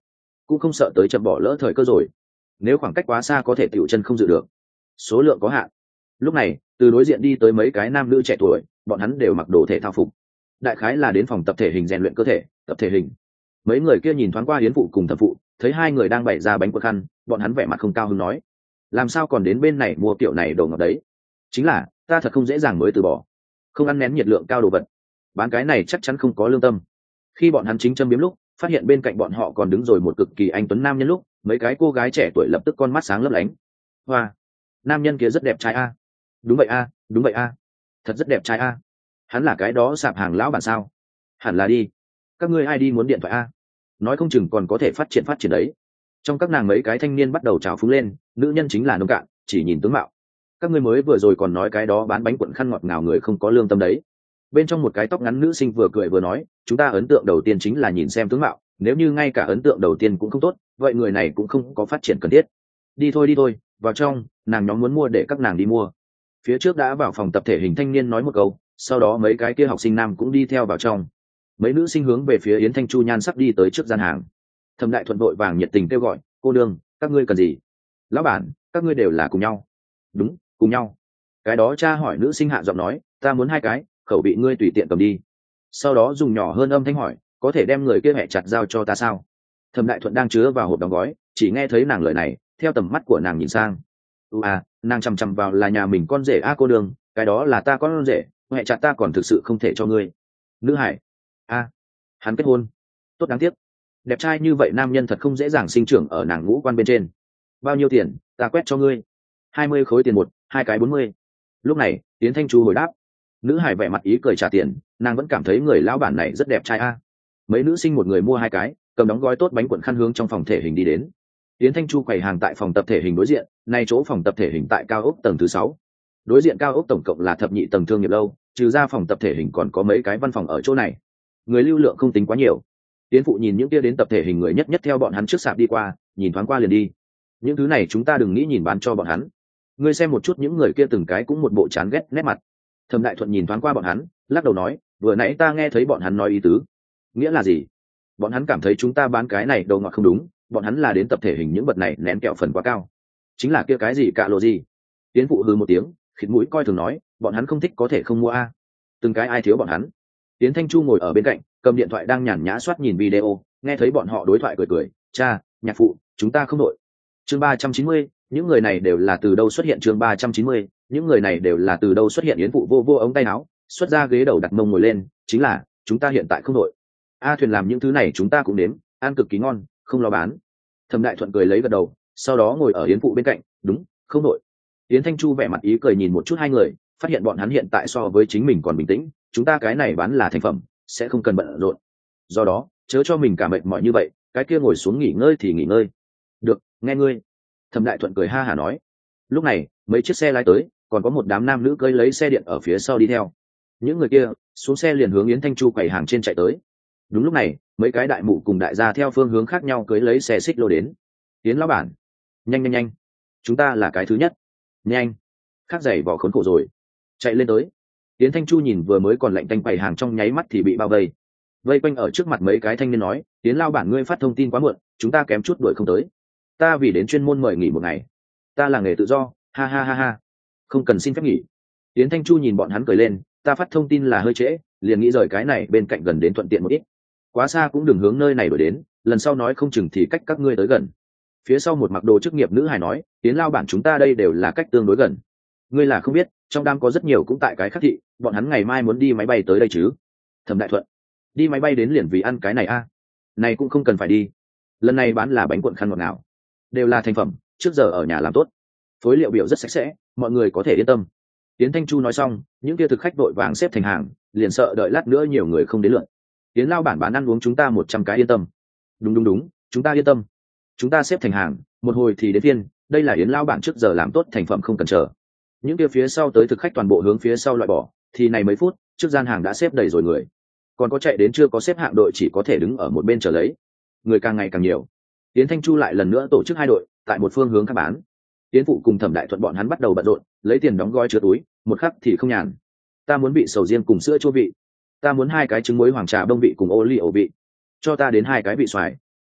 cũng không sợ tới chậm bỏ lỡ thời cơ rồi. Nếu khoảng cách quá xa có thể tiểu chân không dự được, số lượng có hạn. Lúc này từ đối diện đi tới mấy cái nam nữ trẻ tuổi, bọn hắn đều mặc đồ thể thao phục, đại khái là đến phòng tập thể hình rèn luyện cơ thể, tập thể hình. Mấy người kia nhìn thoáng qua Yến phụ cùng thẩm phụ, thấy hai người đang bày ra bánh quật khăn, bọn hắn vẻ mặt không cao hứng nói: làm sao còn đến bên này mua kiểu này đồ ngọt đấy? Chính là ta thật không dễ dàng mới từ bỏ, không ăn nén nhiệt lượng cao đồ vật, bán cái này chắc chắn không có lương tâm. Khi bọn hắn chính châm biếm lúc, phát hiện bên cạnh bọn họ còn đứng rồi một cực kỳ anh tuấn nam nhân lúc, mấy cái cô gái trẻ tuổi lập tức con mắt sáng lấp lánh. Hoa, nam nhân kia rất đẹp trai a. Đúng vậy a, đúng vậy a, thật rất đẹp trai a. Hắn là cái đó sạp hàng lão bản sao? Hẳn là đi. Các ngươi ai đi muốn điện thoại a? Nói không chừng còn có thể phát triển đấy. Trong các nàng mấy cái thanh niên bắt đầu trào phúng lên, nữ nhân chính là nông cạn, chỉ nhìn tướng mạo. Các ngươi mới vừa rồi còn nói cái đó bán bánh cuộn khăn ngọt ngào người không có lương tâm đấy. Bên trong một cái tóc ngắn nữ sinh vừa cười vừa nói, chúng ta ấn tượng đầu tiên chính là nhìn xem tướng mạo, nếu như ngay cả ấn tượng đầu tiên cũng không tốt, vậy người này cũng không có phát triển cần thiết. Đi thôi, vào trong, nàng nhóm muốn mua để các nàng đi mua. Phía trước đã vào phòng tập thể hình thanh niên nói một câu, sau đó mấy cái kia học sinh nam cũng đi theo vào trong. Mấy nữ sinh hướng về phía Yến Thanh Chu nhan sắc đi tới trước gian hàng. Thẩm Đại Thuận vội vàng nhiệt tình kêu gọi: cô đương, các ngươi cần gì? Lão bản, các ngươi đều là cùng nhau. Đúng, cùng nhau. Cái đó cha hỏi nữ sinh hạ giọng nói: ta muốn 2 cái, khẩu vị ngươi tùy tiện cầm đi. Sau đó dùng nhỏ hơn âm thanh hỏi: có thể đem người kia hẹ chặt giao cho ta sao? Thẩm Đại Thuận đang chứa vào hộp đóng gói, chỉ nghe thấy nàng lời này, theo tầm mắt của nàng nhìn sang. Nàng chằm chằm vào là nhà mình con rể a cô đường, cái đó là ta con rể, hẹ chặt ta còn thực sự không thể cho ngươi. Nữ hải, hắn kết hôn, tốt đáng tiếc. Đẹp trai như vậy nam nhân thật không dễ dàng sinh trưởng ở nàng ngũ quan bên trên. Bao nhiêu tiền, ta quét cho ngươi. 20 khối tiền 2 cái 40. Lúc này Yến Thanh Chu hồi đáp. Nữ hải vẻ mặt ý cười trả tiền, nàng vẫn cảm thấy người lão bản này rất đẹp trai a. Mấy nữ sinh một người mua 2 cái, cầm đóng gói tốt bánh cuộn khăn hướng trong phòng thể hình đi đến. Yến Thanh Chu quầy hàng tại phòng tập thể hình đối diện, nay chỗ phòng tập thể hình tại cao ốc tầng thứ 6. Đối diện cao ốc tổng cộng là thập nhị tầng thương nghiệp lâu, trừ ra phòng tập thể hình còn có mấy cái văn phòng ở chỗ này. Người lưu lượng không tính quá nhiều. Yến phụ nhìn những kia đến tập thể hình người nhất nhất theo bọn hắn trước sạp đi qua, nhìn thoáng qua liền đi. Những thứ này chúng ta đừng nghĩ nhìn bán cho bọn hắn. Ngươi xem một chút những người kia từng cái cũng một bộ chán ghét nét mặt. Thẩm Đại Thuận nhìn thoáng qua bọn hắn, lắc đầu nói: vừa nãy ta nghe thấy bọn hắn nói ý tứ. Nghĩa là gì? Bọn hắn cảm thấy chúng ta bán cái này đầu ngọt không đúng, bọn hắn là đến tập thể hình những vật này nén kẹo phần quá cao. Chính là kia cái gì cạ lộ gì? Yến phụ hừ một tiếng, khịt mũi coi thường nói: bọn hắn không thích có thể không mua a. Từng cái ai thiếu bọn hắn. Yến Thanh Chu ngồi ở bên cạnh, cầm điện thoại đang nhàn nhã soát nhìn video, nghe thấy bọn họ đối thoại cười: cha, nhạc phụ, chúng ta không đội. Chương 390, những người này đều là từ đâu xuất hiện? Chương 390, những người này đều là từ đâu xuất hiện? Yến phụ vô ống tay áo, xuất ra ghế đầu đặt mông ngồi lên, chính là chúng ta hiện tại không đội. Thuyền làm những thứ này chúng ta cũng đếm, ăn cực kỳ ngon, không lo bán. Thẩm Đại Thuận cười lấy gật đầu, sau đó ngồi ở Yến phụ bên cạnh, đúng, không đội. Yến Thanh Chu vẻ mặt ý cười nhìn một chút hai người, phát hiện bọn hắn hiện tại so với chính mình còn bình tĩnh, chúng ta cái này bán là thành phẩm, sẽ không cần bận rộn. Do đó chớ cho mình cả mệt mỏi như vậy, cái kia ngồi xuống nghỉ ngơi thì nghỉ ngơi. Được, nghe ngươi. Thẩm Đại Thuận cười ha hả nói. Lúc này mấy chiếc xe lái tới, còn có một đám nam nữ cưỡi lấy xe điện ở phía sau đi theo. Những người kia xuống xe liền hướng Yến Thanh Chu quầy hàng trên chạy tới. Đúng lúc này mấy cái đại mụ cùng đại gia theo phương hướng khác nhau cưỡi lấy xe xích lô đến. Yến lão bản, nhanh, chúng ta là cái thứ nhất. Nhanh, khác giày vỏ khốn khổ rồi, chạy lên tới. Yến Thanh Chu nhìn vừa mới còn lạnh tanh quầy hàng trong nháy mắt thì bị bao vây quanh ở trước mặt mấy cái thanh niên nói: Yến lão bản ngươi phát thông tin quá muộn, chúng ta kém chút đuổi không tới. Ta vì đến chuyên môn mời nghỉ một ngày, ta là nghề tự do, ha. Không cần xin phép nghỉ. Yến Thanh Chu nhìn bọn hắn cười lên: ta phát thông tin là hơi trễ, liền nghĩ rời cái này bên cạnh gần đến thuận tiện một ít, quá xa cũng đừng hướng nơi này đổi đến, lần sau nói không chừng thì cách các ngươi tới gần. Phía sau một mặc đồ chức nghiệp nữ hài nói: Yến lão bản chúng ta đây đều là cách tương đối gần, ngươi là không biết, trong đám có rất nhiều cũng tại cái khác thị, bọn hắn ngày mai muốn đi máy bay tới đây chứ. Thẩm Đại Thuận: đi máy bay đến liền vì ăn cái này a? Này cũng không cần phải đi, lần này bán là bánh cuộn khăn ngọt nào, đều là thành phẩm, trước giờ ở nhà làm tốt, phối liệu biểu rất sạch sẽ, mọi người có thể yên tâm. Yến Thanh Chu nói xong, những kia thực khách vội vàng xếp thành hàng, liền sợ đợi lát nữa nhiều người không đến lượt. Yến lão bản bán ăn uống chúng ta 100 cái yên tâm. Đúng, chúng ta yên tâm. Chúng ta xếp thành hàng, một hồi thì đến phiên, đây là Yến lão bản trước giờ làm tốt thành phẩm không cần chờ. Những kia phía sau tới thực khách toàn bộ hướng phía sau loại bỏ, thì này mấy phút, trước gian hàng đã xếp đầy rồi người. Còn có chạy đến chưa có xếp hạng đội chỉ có thể đứng ở một bên chờ lấy. Người càng ngày càng nhiều. Yến Thanh Chu lại lần nữa tổ chức 2 đội, tại một phương hướng khác bán. Yến phụ cùng Thẩm Đại Thuận bọn hắn bắt đầu bận rộn, lấy tiền đóng gói chứa túi, một khắc thì không nhàn. Ta muốn vị sầu riêng cùng sữa chua vị, ta muốn 2 cái trứng muối hoàng trà bông vị cùng ô liu vị, cho ta đến 2 cái vị xoài.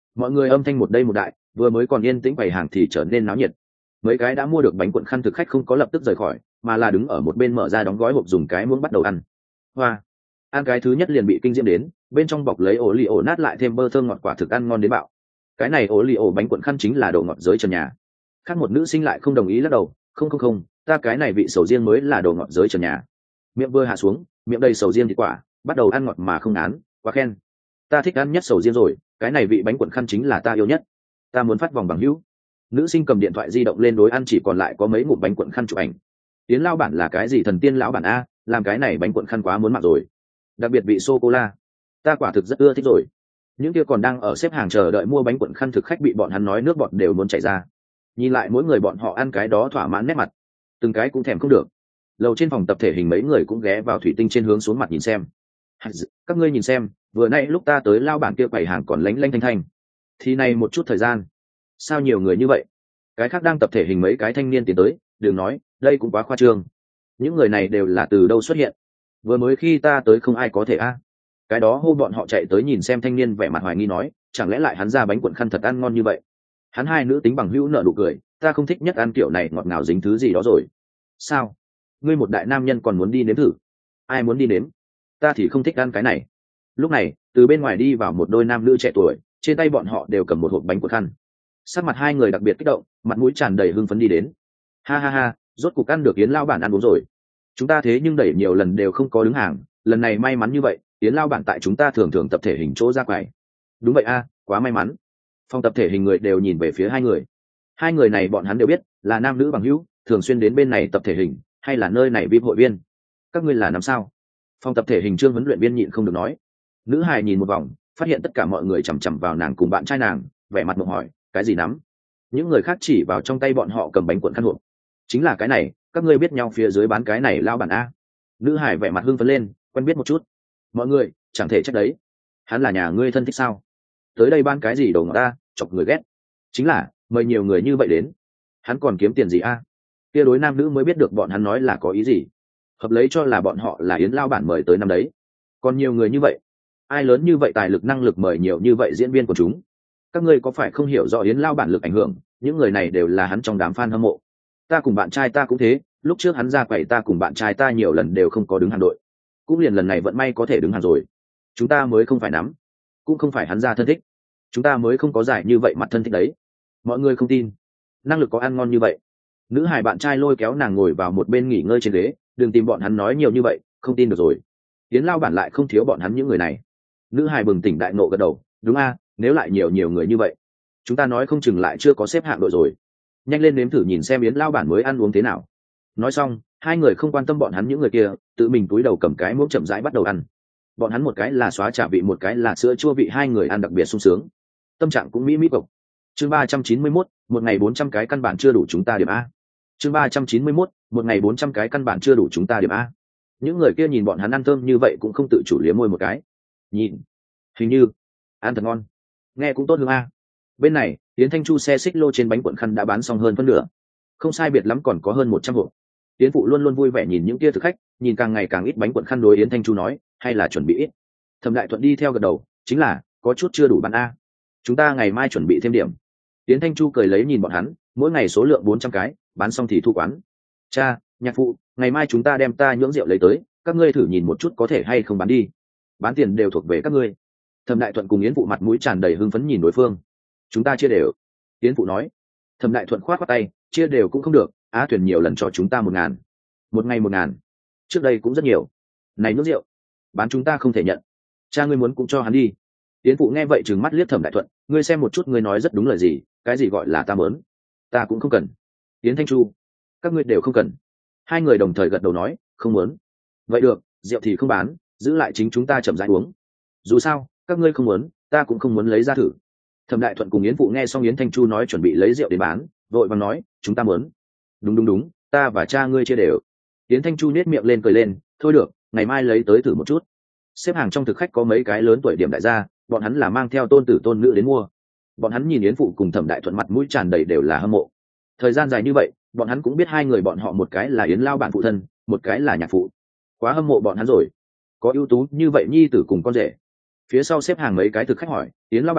Mọi người âm thanh một đây một đại, vừa mới còn yên tĩnh bày hàng thì trở nên náo nhiệt. Mấy cái đã mua được bánh cuộn khăn thực khách không có lập tức rời khỏi, mà là đứng ở một bên mở ra đóng gói hộp dùng cái muỗng bắt đầu ăn. Hoa, ăn cái thứ nhất liền bị kinh diễm đến, bên trong bọc lấy ổ lì ổ nát lại thêm bơ thơm ngọt, quả thực ăn ngon đến bạo. Cái này ổ lì ổ bánh cuộn khăn chính là đồ ngọt giới trần nhà. Khác một nữ sinh lại không đồng ý, lắc đầu, không, ta cái này vị sầu riêng mới là đồ ngọt giới trần nhà. Miệng vừa hạ xuống, miệng đầy sầu riêng thịt quả, bắt đầu ăn ngọt mà không án, quá khen. Ta thích ăn nhất sầu riêng rồi, cái này vị bánh cuộn khăn chính là ta yêu nhất. Ta muốn phát vòng bằng hữu. Nữ sinh cầm điện thoại di động lên đối ăn, chỉ còn lại có mấy ngụm bánh cuộn khăn chụp ảnh. Tiến lao bản là cái gì thần tiên lão bản a, làm cái này bánh cuộn khăn quá muốn mặc rồi. Đặc biệt vị sô cô la, ta quả thực rất ưa thích rồi. Những kia còn đang ở xếp hàng chờ đợi mua bánh cuộn khăn thực khách bị bọn hắn nói nước bọt đều muốn chảy ra. Nhìn lại mỗi người bọn họ ăn cái đó thỏa mãn nét mặt, từng cái cũng thèm không được. Lầu trên phòng tập thể hình mấy người cũng ghé vào thủy tinh trên hướng xuống mặt nhìn xem. Các ngươi nhìn xem, vừa nãy lúc ta tới lao bản kia quầy hàng còn lánh lánh thanh thanh, thì này một chút thời gian sao nhiều người như vậy. Cái khác đang tập thể hình mấy cái thanh niên tiến tới, đừng nói, đây cũng quá khoa trương. Những người này đều là từ đâu xuất hiện? Vừa mới khi ta tới không ai có thể a. Cái đó hô bọn họ chạy tới nhìn xem, thanh niên vẻ mặt hoài nghi nói, chẳng lẽ lại hắn ra bánh cuộn khăn thật ăn ngon như vậy? Hắn hai nữ tính bằng hữu nợ nụ cười, ta không thích nhất ăn kiểu này ngọt ngào dính thứ gì đó rồi. Sao? Ngươi một đại nam nhân còn muốn đi nếm thử? Ai muốn đi nếm? Ta thì không thích ăn cái này. Lúc này, từ bên ngoài đi vào một đôi nam nữ trẻ tuổi, trên tay bọn họ đều cầm một hộp bánh cuộn khăn. Sắc mặt hai người đặc biệt kích động, mặt mũi tràn đầy hưng phấn đi đến. Ha, rốt cục ăn được Yến lao bản ăn uống rồi. Chúng ta thế nhưng đẩy nhiều lần đều không có đứng hàng, lần này may mắn như vậy, Yến lao bản tại chúng ta thường thường tập thể hình chỗ ra quầy. Đúng vậy a, quá may mắn. Phòng tập thể hình người đều nhìn về phía hai người. Hai người này bọn hắn đều biết là nam nữ bằng hữu, thường xuyên đến bên này tập thể hình, hay là nơi này VIP hội viên. Các ngươi là năm sao? Phòng tập thể hình trương huấn luyện viên nhịn không được nói. Nữ hài nhìn một vòng, phát hiện tất cả mọi người chằm chằm vào nàng cùng bạn trai nàng, vẻ mặt mộng hỏi, cái gì nắm? Những người khác chỉ vào trong tay bọn họ cầm bánh cuộn khăn hộp. Chính là cái này, các ngươi biết nhau phía dưới bán cái này lao bản a. Nữ hải vẻ mặt hưng phấn lên, quen biết một chút. Mọi người chẳng thể trách đấy, hắn là nhà ngươi thân thích sao? Tới đây bán cái gì đồ ngọt ta, chọc người ghét. Chính là mời nhiều người như vậy đến, hắn còn kiếm tiền gì a? Kia đối nam nữ mới biết được bọn hắn nói là có ý gì. Hợp lấy cho là bọn họ là Yến lao bản mời tới năm đấy. Còn nhiều người như vậy, ai lớn như vậy tài lực năng lực mời nhiều như vậy diễn viên của chúng? Các ngươi có phải không hiểu rõ Yến lao bản lực ảnh hưởng? Những người này đều là hắn trong đám fan hâm mộ. Ta cùng bạn trai ta cũng thế, lúc trước hắn ra quầy ta cùng bạn trai ta nhiều lần đều không có đứng hàng đội, cũng liền lần này vận may có thể đứng hàng rồi. Chúng ta mới không phải nắm, cũng không phải hắn ra thân thích, chúng ta mới không có giải như vậy mặt thân thích đấy. Mọi người không tin, năng lực có ăn ngon như vậy. Nữ hài bạn trai lôi kéo nàng ngồi vào một bên nghỉ ngơi trên ghế, đừng tìm bọn hắn nói nhiều như vậy, không tin được rồi. Tiến lao bản lại không thiếu bọn hắn những người này. Nữ hài bừng tỉnh đại nộ gật đầu, đúng a, nếu lại nhiều người như vậy, chúng ta nói không chừng lại chưa có xếp hạng đội rồi. Nhanh lên nếm thử nhìn xem Yến lao bản mới ăn uống thế nào. Nói xong, hai người không quan tâm bọn hắn những người kia, tự mình túi đầu cầm cái muỗng chậm rãi bắt đầu ăn. Bọn hắn một cái là xóa chả vị, một cái là sữa chua vị, hai người ăn đặc biệt sung sướng, tâm trạng cũng mỹ mỹ bộc. Chương 391, một ngày 400 cái căn bản chưa đủ chúng ta điểm a. Chương 391, một ngày 400 cái căn bản chưa đủ chúng ta điểm a. Những người kia nhìn bọn hắn ăn thơm như vậy cũng không tự chủ liếm môi một cái. Nhìn, hình như ăn thật ngon, nghe cũng tốt hương a. Bên này, Yến Thanh Chu xe xích lô trên bánh cuộn khăn đã bán xong hơn phân nửa, không sai biệt lắm còn có hơn 100 hộp. Yến phụ luôn luôn vui vẻ nhìn những kia thực khách, nhìn càng ngày càng ít bánh cuộn khăn, đối Yến Thanh Chu nói, hay là chuẩn bị ít. Thẩm Đại Thuận đi theo gật đầu, chính là có chút chưa đủ bán a, chúng ta ngày mai chuẩn bị thêm điểm. Yến Thanh Chu cười lấy nhìn bọn hắn, mỗi ngày số lượng 400 cái, bán xong thì thu quán. Cha, nhạc phụ, ngày mai chúng ta đem ta nhưỡng rượu lấy tới, các ngươi thử nhìn một chút có thể hay không bán đi, bán tiền đều thuộc về các ngươi. Thẩm Đại Thuận cùng Yến phụ mặt mũi tràn đầy hưng phấn nhìn đối phương. Chúng ta chia đều. Yến phụ nói. Thẩm Đại Thuận khoát khoát tay, chia đều cũng không được, Á Thuyền nhiều lần cho chúng ta 1.000, một ngày 1.000, trước đây cũng rất nhiều. Này nước rượu, bán chúng ta không thể nhận. Cha ngươi muốn cũng cho hắn đi. Yến phụ nghe vậy trừng mắt liếc Thẩm Đại Thuận, ngươi xem một chút, ngươi nói rất đúng lời gì, cái gì gọi là ta mớn, ta cũng không cần. Yến Thanh Chu, các ngươi đều không cần. Hai người đồng thời gật đầu nói, không muốn. Vậy được, rượu thì không bán, giữ lại chính chúng ta chậm rãi uống. Dù sao, các ngươi không muốn, ta cũng không muốn lấy ra thử. Thẩm Đại Thuận cùng Yến phụ nghe xong Yến Thanh Chu nói chuẩn bị lấy rượu để bán, vội vàng nói, chúng ta muốn. Đúng, ta và cha ngươi chia đều. Yến Thanh Chu nết miệng lên cười lên, thôi được, ngày mai lấy tới thử một chút. Xếp hàng trong thực khách có mấy cái lớn tuổi điểm đại gia, bọn hắn là mang theo tôn tử tôn nữ đến mua. Bọn hắn nhìn Yến phụ cùng Thẩm Đại Thuận mặt mũi tràn đầy đều là hâm mộ. Thời gian dài như vậy, bọn hắn cũng biết hai người bọn họ, một cái là Yến lao bản phụ thân, một cái là nhạc phụ. Quá hâm mộ bọn hắn rồi, có ưu tú như vậy nhi tử cùng con rể. Phía sau xếp hàng mấy cái thực khách hỏi, Yến lao bản,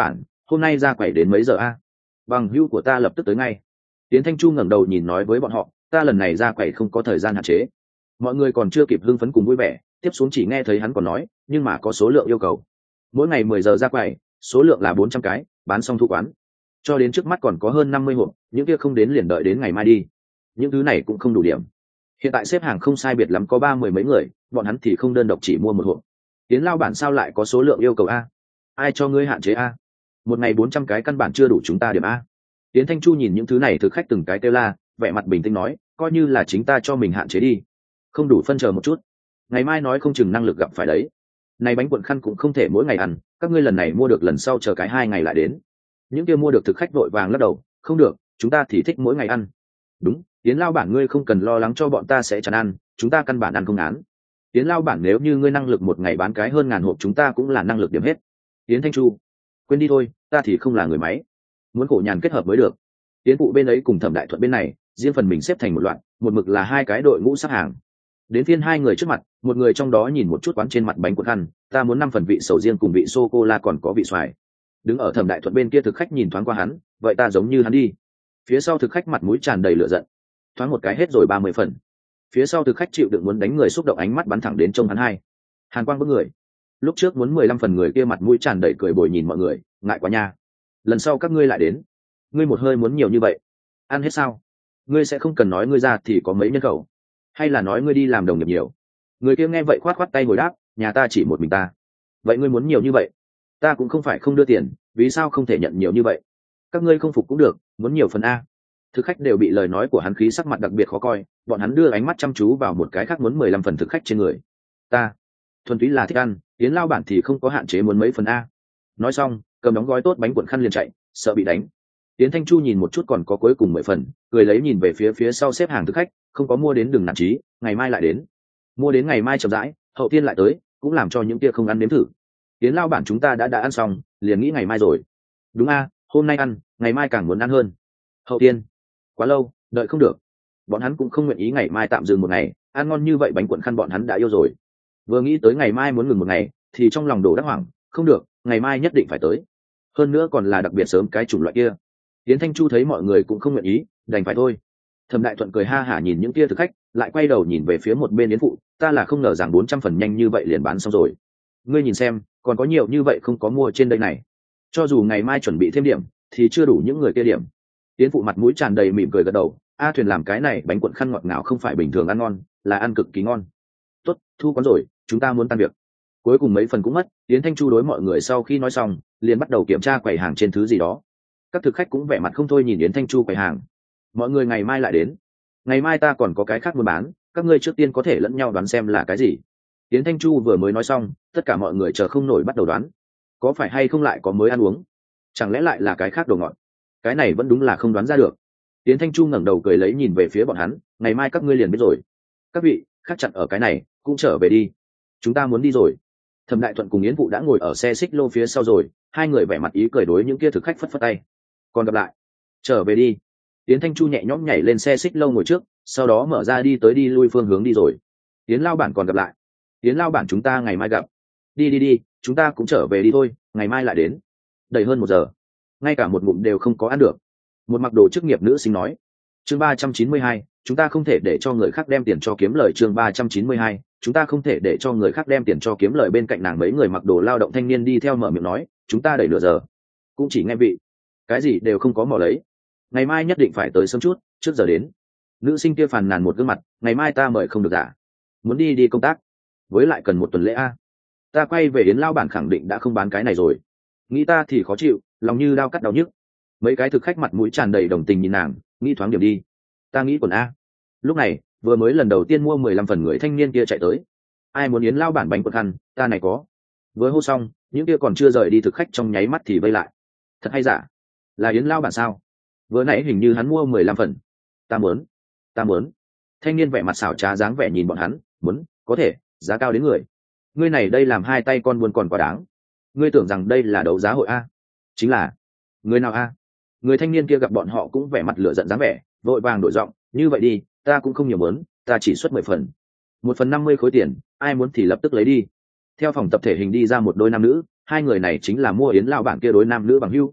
hôm nay ra quẩy đến mấy giờ a? Bằng hữu của ta lập tức tới ngay. Tiến Thanh Chu ngẩng đầu nhìn nói với bọn họ, ta lần này ra quẩy không có thời gian hạn chế. Mọi người còn chưa kịp hưng phấn cùng vui vẻ, tiếp xuống chỉ nghe thấy hắn còn nói, nhưng mà có số lượng yêu cầu. Mỗi ngày 10 giờ ra quẩy, số lượng là 400 cái, bán xong thu quán. Cho đến trước mắt còn có hơn 50 hộp, những kia không đến liền đợi đến ngày mai đi. Những thứ này cũng không đủ điểm. Hiện tại xếp hàng không sai biệt lắm có 30 mấy người, bọn hắn thì không đơn độc chỉ mua một hộp. Tiến lao bản sao lại có số lượng yêu cầu a? Ai cho ngươi hạn chế a? Một ngày 400 cái căn bản chưa đủ chúng ta điểm a. Tiến Thanh Chu nhìn những thứ này thực khách từng cái kêu la, vẻ mặt bình tĩnh nói, coi như là chính ta cho mình hạn chế đi. Không đủ phân chờ một chút. Ngày mai nói không chừng năng lực gặp phải đấy. Này bánh cuộn khăn cũng không thể mỗi ngày ăn, các ngươi lần này mua được lần sau chờ cái 2 ngày lại đến. Những kia mua được thực khách vội vàng lắc đầu, không được, chúng ta thì thích mỗi ngày ăn. Đúng, Tiến lao bản ngươi không cần lo lắng cho bọn ta sẽ chán ăn, chúng ta căn bản ăn không án. Tiến lao bản nếu như ngươi năng lực một ngày bán cái hơn 1000 hộp chúng ta cũng là năng lực điểm hết. Tiến Thanh Chu, quên đi thôi, ta thì không là người máy, muốn khổ nhàn kết hợp mới được. Tiến phụ bên ấy cùng Thẩm Đại Thuận bên này, riêng phần mình xếp thành một loạt, một mực là 2 cái đội ngũ sắp hàng. Đến phiên 2 người trước mặt, một người trong đó nhìn một chút quán trên mặt bánh cuộn khăn, ta muốn 5 phần vị sầu riêng cùng vị sô cô la còn có vị xoài. Đứng ở Thẩm Đại Thuận bên kia thực khách nhìn thoáng qua hắn, vậy ta giống như hắn đi. Phía sau thực khách mặt mũi tràn đầy lửa giận, thoáng một cái hết rồi 30 phần. Phía sau thực khách chịu đựng muốn đánh người xúc động ánh mắt bắn thẳng đến trông hắn hai. Hàn quang bức người. Lúc trước muốn 15 phần người kia mặt mũi tràn đầy cười bồi nhìn mọi người, ngại quá nha. Lần sau các ngươi lại đến, ngươi một hơi muốn nhiều như vậy, ăn hết sao? Ngươi sẽ không cần nói ngươi ra thì có mấy nhân khẩu, hay là nói ngươi đi làm đồng nghiệp nhiều? Người kia nghe vậy khoát khoát tay hồi đáp, nhà ta chỉ một mình ta. Vậy ngươi muốn nhiều như vậy? Ta cũng không phải không đưa tiền, vì sao không thể nhận nhiều như vậy? Các ngươi không phục cũng được, muốn nhiều phần a. Thực khách đều bị lời nói của hắn khí sắc mặt đặc biệt khó coi, bọn hắn đưa ánh mắt chăm chú vào một cái khác muốn 15 phần thực khách trên người. Ta thuần túy là thích ăn, Tiến lao bản thì không có hạn chế muốn mấy phần a. Nói xong, cầm đóng gói tốt bánh cuộn khăn liền chạy, sợ bị đánh. Tiến Thanh Chu nhìn một chút còn có cuối cùng 10 phần, cười lấy nhìn về phía sau xếp hàng thực khách, không có mua đến đừng nản chí, ngày mai lại đến. Mua đến ngày mai chậm rãi, hậu tiên lại tới, cũng làm cho những kia không ăn nếm thử. Tiến lao bản chúng ta đã ăn xong, liền nghĩ ngày mai rồi. Đúng a, hôm nay ăn, ngày mai càng muốn ăn hơn. Hậu tiên, quá lâu, đợi không được. Bọn hắn cũng không nguyện ý ngày mai tạm dừng một ngày, ăn ngon như vậy bánh cuộn khăn bọn hắn đã yêu rồi. Vừa nghĩ tới ngày mai muốn ngừng một ngày, thì trong lòng đổ đắc hoảng, không được, ngày mai nhất định phải tới. Hơn nữa còn là đặc biệt sớm cái chủng loại kia. Tiến Thanh Chu thấy mọi người cũng không nguyện ý, đành phải thôi. Thẩm Đại Thuận cười ha hả nhìn những kia thực khách, lại quay đầu nhìn về phía một bên Yến phụ, ta là không ngờ rằng 400 phần nhanh như vậy liền bán xong rồi. Ngươi nhìn xem, còn có nhiều như vậy không có mua trên đây này. Cho dù ngày mai chuẩn bị thêm điểm, thì chưa đủ những người kia điểm. Yến phụ mặt mũi tràn đầy mỉm cười gật đầu, A Thuyền làm cái này bánh cuộn khăn ngọt ngào không phải bình thường ăn ngon, là ăn cực kỳ ngon. Tốt, thu quán rồi, chúng ta muốn tan việc. Cuối cùng mấy phần cũng mất, Yến Thanh Chu đối mọi người sau khi nói xong, liền bắt đầu kiểm tra quầy hàng trên thứ gì đó. Các thực khách cũng vẻ mặt không thôi nhìn Yến Thanh Chu quầy hàng. Mọi người ngày mai lại đến, ngày mai ta còn có cái khác muốn bán, các ngươi trước tiên có thể lẫn nhau đoán xem là cái gì. Yến Thanh Chu vừa mới nói xong, tất cả mọi người chờ không nổi bắt đầu đoán, có phải hay không lại có mới ăn uống, chẳng lẽ lại là cái khác đồ ngọt. Cái này vẫn đúng là không đoán ra được. Yến Thanh Chu ngẩng đầu cười lấy nhìn về phía bọn hắn, ngày mai các ngươi liền biết rồi. Các vị khác chặn ở cái này cũng trở về đi, chúng ta muốn đi rồi. Thẩm Đại Thuận cùng Yến Phụ đã ngồi ở xe xích lô phía sau rồi, hai người vẻ mặt ý cười đối những kia thực khách phất phất tay. Còn gặp lại, trở về đi. Yến Thanh Chu nhẹ nhõm nhảy lên xe xích lô ngồi trước, sau đó mở ra đi tới đi lui phương hướng đi rồi. Yến lao bản còn gặp lại. Yến lao bản chúng ta ngày mai gặp. Đi, chúng ta cũng trở về đi thôi, ngày mai lại đến. Đầy hơn 1 giờ, ngay cả một ngụm đều không có ăn được. Một mặc đồ chức nghiệp nữ sinh nói. Chương 392, chúng ta không thể để cho người khác đem tiền cho kiếm lời. Chương 392, chúng ta không thể để cho người khác đem tiền cho kiếm lời. Bên cạnh nàng mấy người mặc đồ lao động thanh niên đi theo mở miệng nói, chúng ta đẩy nửa giờ, cũng chỉ nghe vị, cái gì đều không có mò lấy. Ngày mai nhất định phải tới sớm chút, trước giờ đến. Nữ sinh kia phàn nàn một gương mặt, ngày mai ta mời không được giả, muốn đi công tác, với lại cần 1 tuần lễ a. Ta quay về Yến lao bản khẳng định đã không bán cái này rồi. Nghĩ ta thì khó chịu, lòng như đau cắt đau nhức. Mấy cái thực khách mặt mũi tràn đầy đồng tình nhìn nàng, nghĩ thoáng điểm đi. Ta nghĩ quần a. Lúc này vừa mới lần đầu tiên mua 15 phần người thanh niên kia chạy tới. Ai muốn Yến lao bản bánh quần khăn, ta này có. Vừa hô xong, những kia còn chưa rời đi thực khách trong nháy mắt thì vây lại. Thật hay giả? Là Yến lao bản sao? Vừa nãy hình như hắn mua 15 phần. Ta muốn. Thanh niên vẻ mặt xảo trá dáng vẻ nhìn bọn hắn, muốn, có thể, giá cao đến người. Ngươi này đây làm 2 tay con buôn còn quá đáng. Ngươi tưởng rằng đây là đấu giá hội a? Chính là. Người nào a? Người thanh niên kia gặp bọn họ cũng vẻ mặt lửa giận dáng vẻ, vội vàng đổi giọng, như vậy đi, ta cũng không nhiều muốn, ta chỉ xuất 10 phần. 1 phần 50 khối tiền, ai muốn thì lập tức lấy đi. Theo phòng tập thể hình đi ra một đôi nam nữ, 2 người này chính là mua Yến lao bản kia đối nam nữ bằng hữu,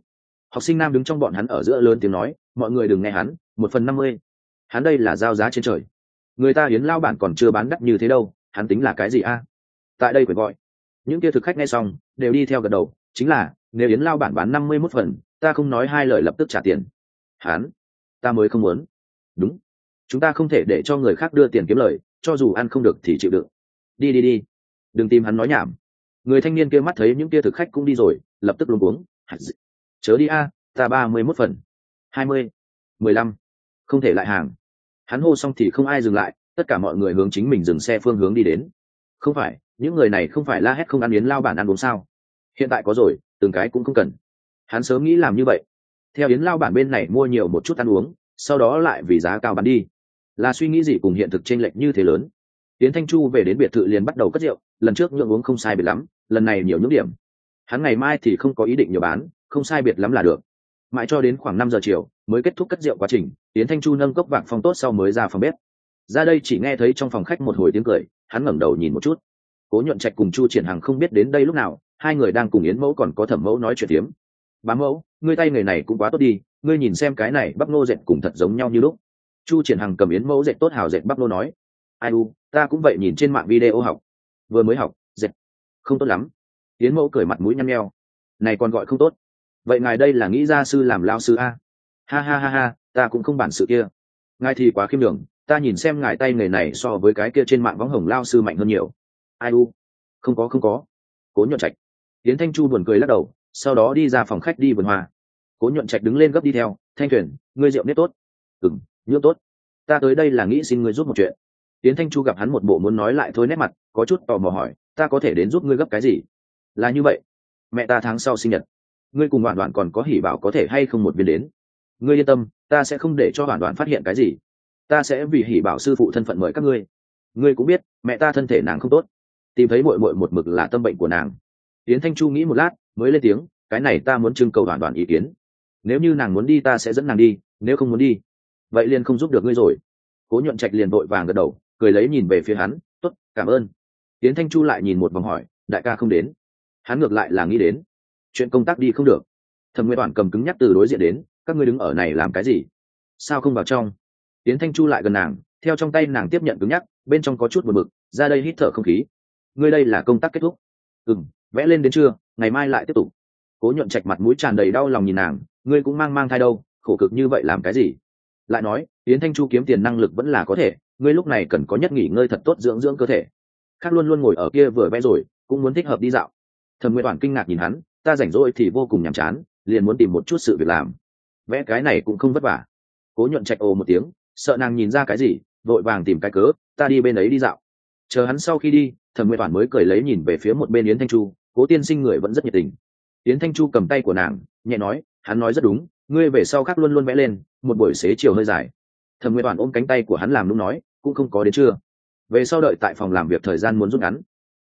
Học sinh nam đứng trong bọn hắn ở giữa lớn tiếng nói, mọi người đừng nghe hắn, 1/50. Hắn đây là giao giá trên trời, người ta Yến lao bản còn chưa bán đắt như thế đâu, hắn tính là cái gì a? Tại đây phải gọi. Những kia thực khách nghe xong đều đi theo gật đầu, chính là nếu Yến lao bản bán 51 phần, ta không nói hai lời lập tức trả tiền. Hắn, ta mới không muốn. Đúng, chúng ta không thể để cho người khác đưa tiền kiếm lời, cho dù ăn không được thì chịu đựng. Đi đi đi, đừng tìm hắn nói nhảm. Người thanh niên kia mắt thấy những kia thực khách cũng đi rồi, lập tức luống cuống. Chớ đi a, ta 31 phần. 20, 15, không thể lại hàng. Hắn hô xong thì không ai dừng lại, tất cả mọi người hướng chính mình dừng xe phương hướng đi đến. Không phải, những người này không phải la hét không ăn Yến lao bản ăn uống sao? Hiện tại có rồi, từng cái cũng không cần. Hắn sớm nghĩ làm như vậy, theo Yến lao bản bên này mua nhiều một chút ăn uống, sau đó lại vì giá cao bán đi. Là suy nghĩ gì cùng hiện thực chênh lệch như thế lớn. Yến Thanh Chu về đến biệt thự liền bắt đầu cất rượu, lần trước nhượng uống không sai biệt lắm, lần này nhiều những điểm. Hắn ngày mai thì không có ý định nhiều bán, không sai biệt lắm là được. Mãi cho đến khoảng 5 giờ chiều mới kết thúc cất rượu quá trình, Yến Thanh Chu nâng cốc vạc phong tốt sau mới ra phòng bếp. Ra đây chỉ nghe thấy trong phòng khách một hồi tiếng cười, hắn ngẩng đầu nhìn một chút. Cố Nhuận Trạch cùng Chu Triển Hằng không biết đến đây lúc nào, hai người đang cùng Yến mẫu còn có Thẩm mẫu nói chuyện tiếm. Bá mẫu, ngươi tay người này cũng quá tốt đi, ngươi nhìn xem cái này bắp nô dệt cùng thật giống nhau như lúc. Chu Triển Hằng cầm Yến mẫu dệt tốt hào dệt bắp nô nói. Ai u, ta cũng vậy, nhìn trên mạng video học, vừa mới học dệt không tốt lắm. Yến mẫu cười mặt mũi nhăn nheo. Này còn gọi không tốt? Vậy ngài đây là nghĩ gia sư làm lao sư a? Ha ha ha ha, ta cũng không bản sự kia. Ngài thì quá khiêm đường, ta nhìn xem ngài tay nghề này so với cái kia trên mạng võng hồng lao sư mạnh hơn nhiều. Ai u, không có. Cố Nhuận Trạch. Yến Thanh Chu buồn cười lắc đầu, sau đó đi ra phòng khách đi vườn hoa. Cố Nhuận Trạch đứng lên gấp đi theo. Thanh Thuyền, ngươi rượu nếp tốt. Nhưỡng tốt. Ta tới đây là nghĩ xin ngươi giúp một chuyện. Yến Thanh Chu gặp hắn một bộ muốn nói lại thôi nét mặt, có chút tò mò hỏi, ta có thể đến giúp ngươi gấp cái gì? Là như vậy, mẹ ta tháng sau sinh nhật, ngươi cùng Đoạn Đoạn còn có Hỉ Bảo có thể hay không một viên đến? Ngươi yên tâm, ta sẽ không để cho Đoạn Đoạn phát hiện cái gì. Ta sẽ vì Hỉ Bảo sư phụ thân phận mời các ngươi. Ngươi cũng biết, mẹ ta thân thể nàng không tốt, tìm thấy muội muội một mực là tâm bệnh của nàng. Yến Thanh Chu nghĩ một lát, mới lên tiếng, cái này ta muốn trưng cầu Đoạn Đoạn ý kiến. Nếu như nàng muốn đi ta sẽ dẫn nàng đi, nếu không muốn đi, vậy liền không giúp được ngươi rồi. Cố Nhuận Trạch liền vội vàng gật đầu, cười lấy nhìn về phía hắn, tốt, cảm ơn. Yến Thanh Chu lại nhìn một vòng hỏi, đại ca không đến? Hắn ngược lại là nghĩ đến, chuyện công tác đi không được. Thẩm Nguyên Toản cầm cứng nhắc từ đối diện đến, các ngươi đứng ở này làm cái gì? Sao không vào trong? Yến Thanh Chu lại gần nàng, theo trong tay nàng tiếp nhận cứng nhắc, bên trong có chút buồn bực, ra đây hít thở không khí. Ngươi đây là công tác kết thúc? Vẽ lên đến trưa, ngày mai lại tiếp tục. Cố Nhuận Trạch mặt mũi tràn đầy đau lòng nhìn nàng, ngươi cũng mang thai đâu, khổ cực như vậy làm cái gì? Lại nói, Yến Thanh Chu kiếm tiền năng lực vẫn là có thể, ngươi lúc này cần có nhất nghỉ ngơi thật tốt, dưỡng cơ thể. Khác luôn luôn ngồi ở kia vừa vẽ rồi, cũng muốn thích hợp đi dạo. Thẩm Nguyên Toản kinh ngạc nhìn hắn, ta rảnh rỗi thì vô cùng nhàm chán, liền muốn tìm một chút sự việc làm. Vẽ cái này cũng không vất vả. Cố Nhuận Trạch ồ một tiếng, sợ nàng nhìn ra cái gì, vội vàng tìm cái cớ, ta đi bên ấy đi dạo. Chờ hắn sau khi đi, Thẩm Nguyên Toản mới cười lấy nhìn về phía một bên Yến Thanh Chu, Cố tiên sinh người vẫn rất nhiệt tình. Yến Thanh Chu cầm tay của nàng, nhẹ nói, hắn nói rất đúng, ngươi về sau khác luôn luôn vẽ lên, một buổi xế chiều hơi dài. Thẩm Nguyên Toản ôm cánh tay của hắn làm nũng nói, cũng không có đến trưa, về sau đợi tại phòng làm việc thời gian muốn rút ngắn.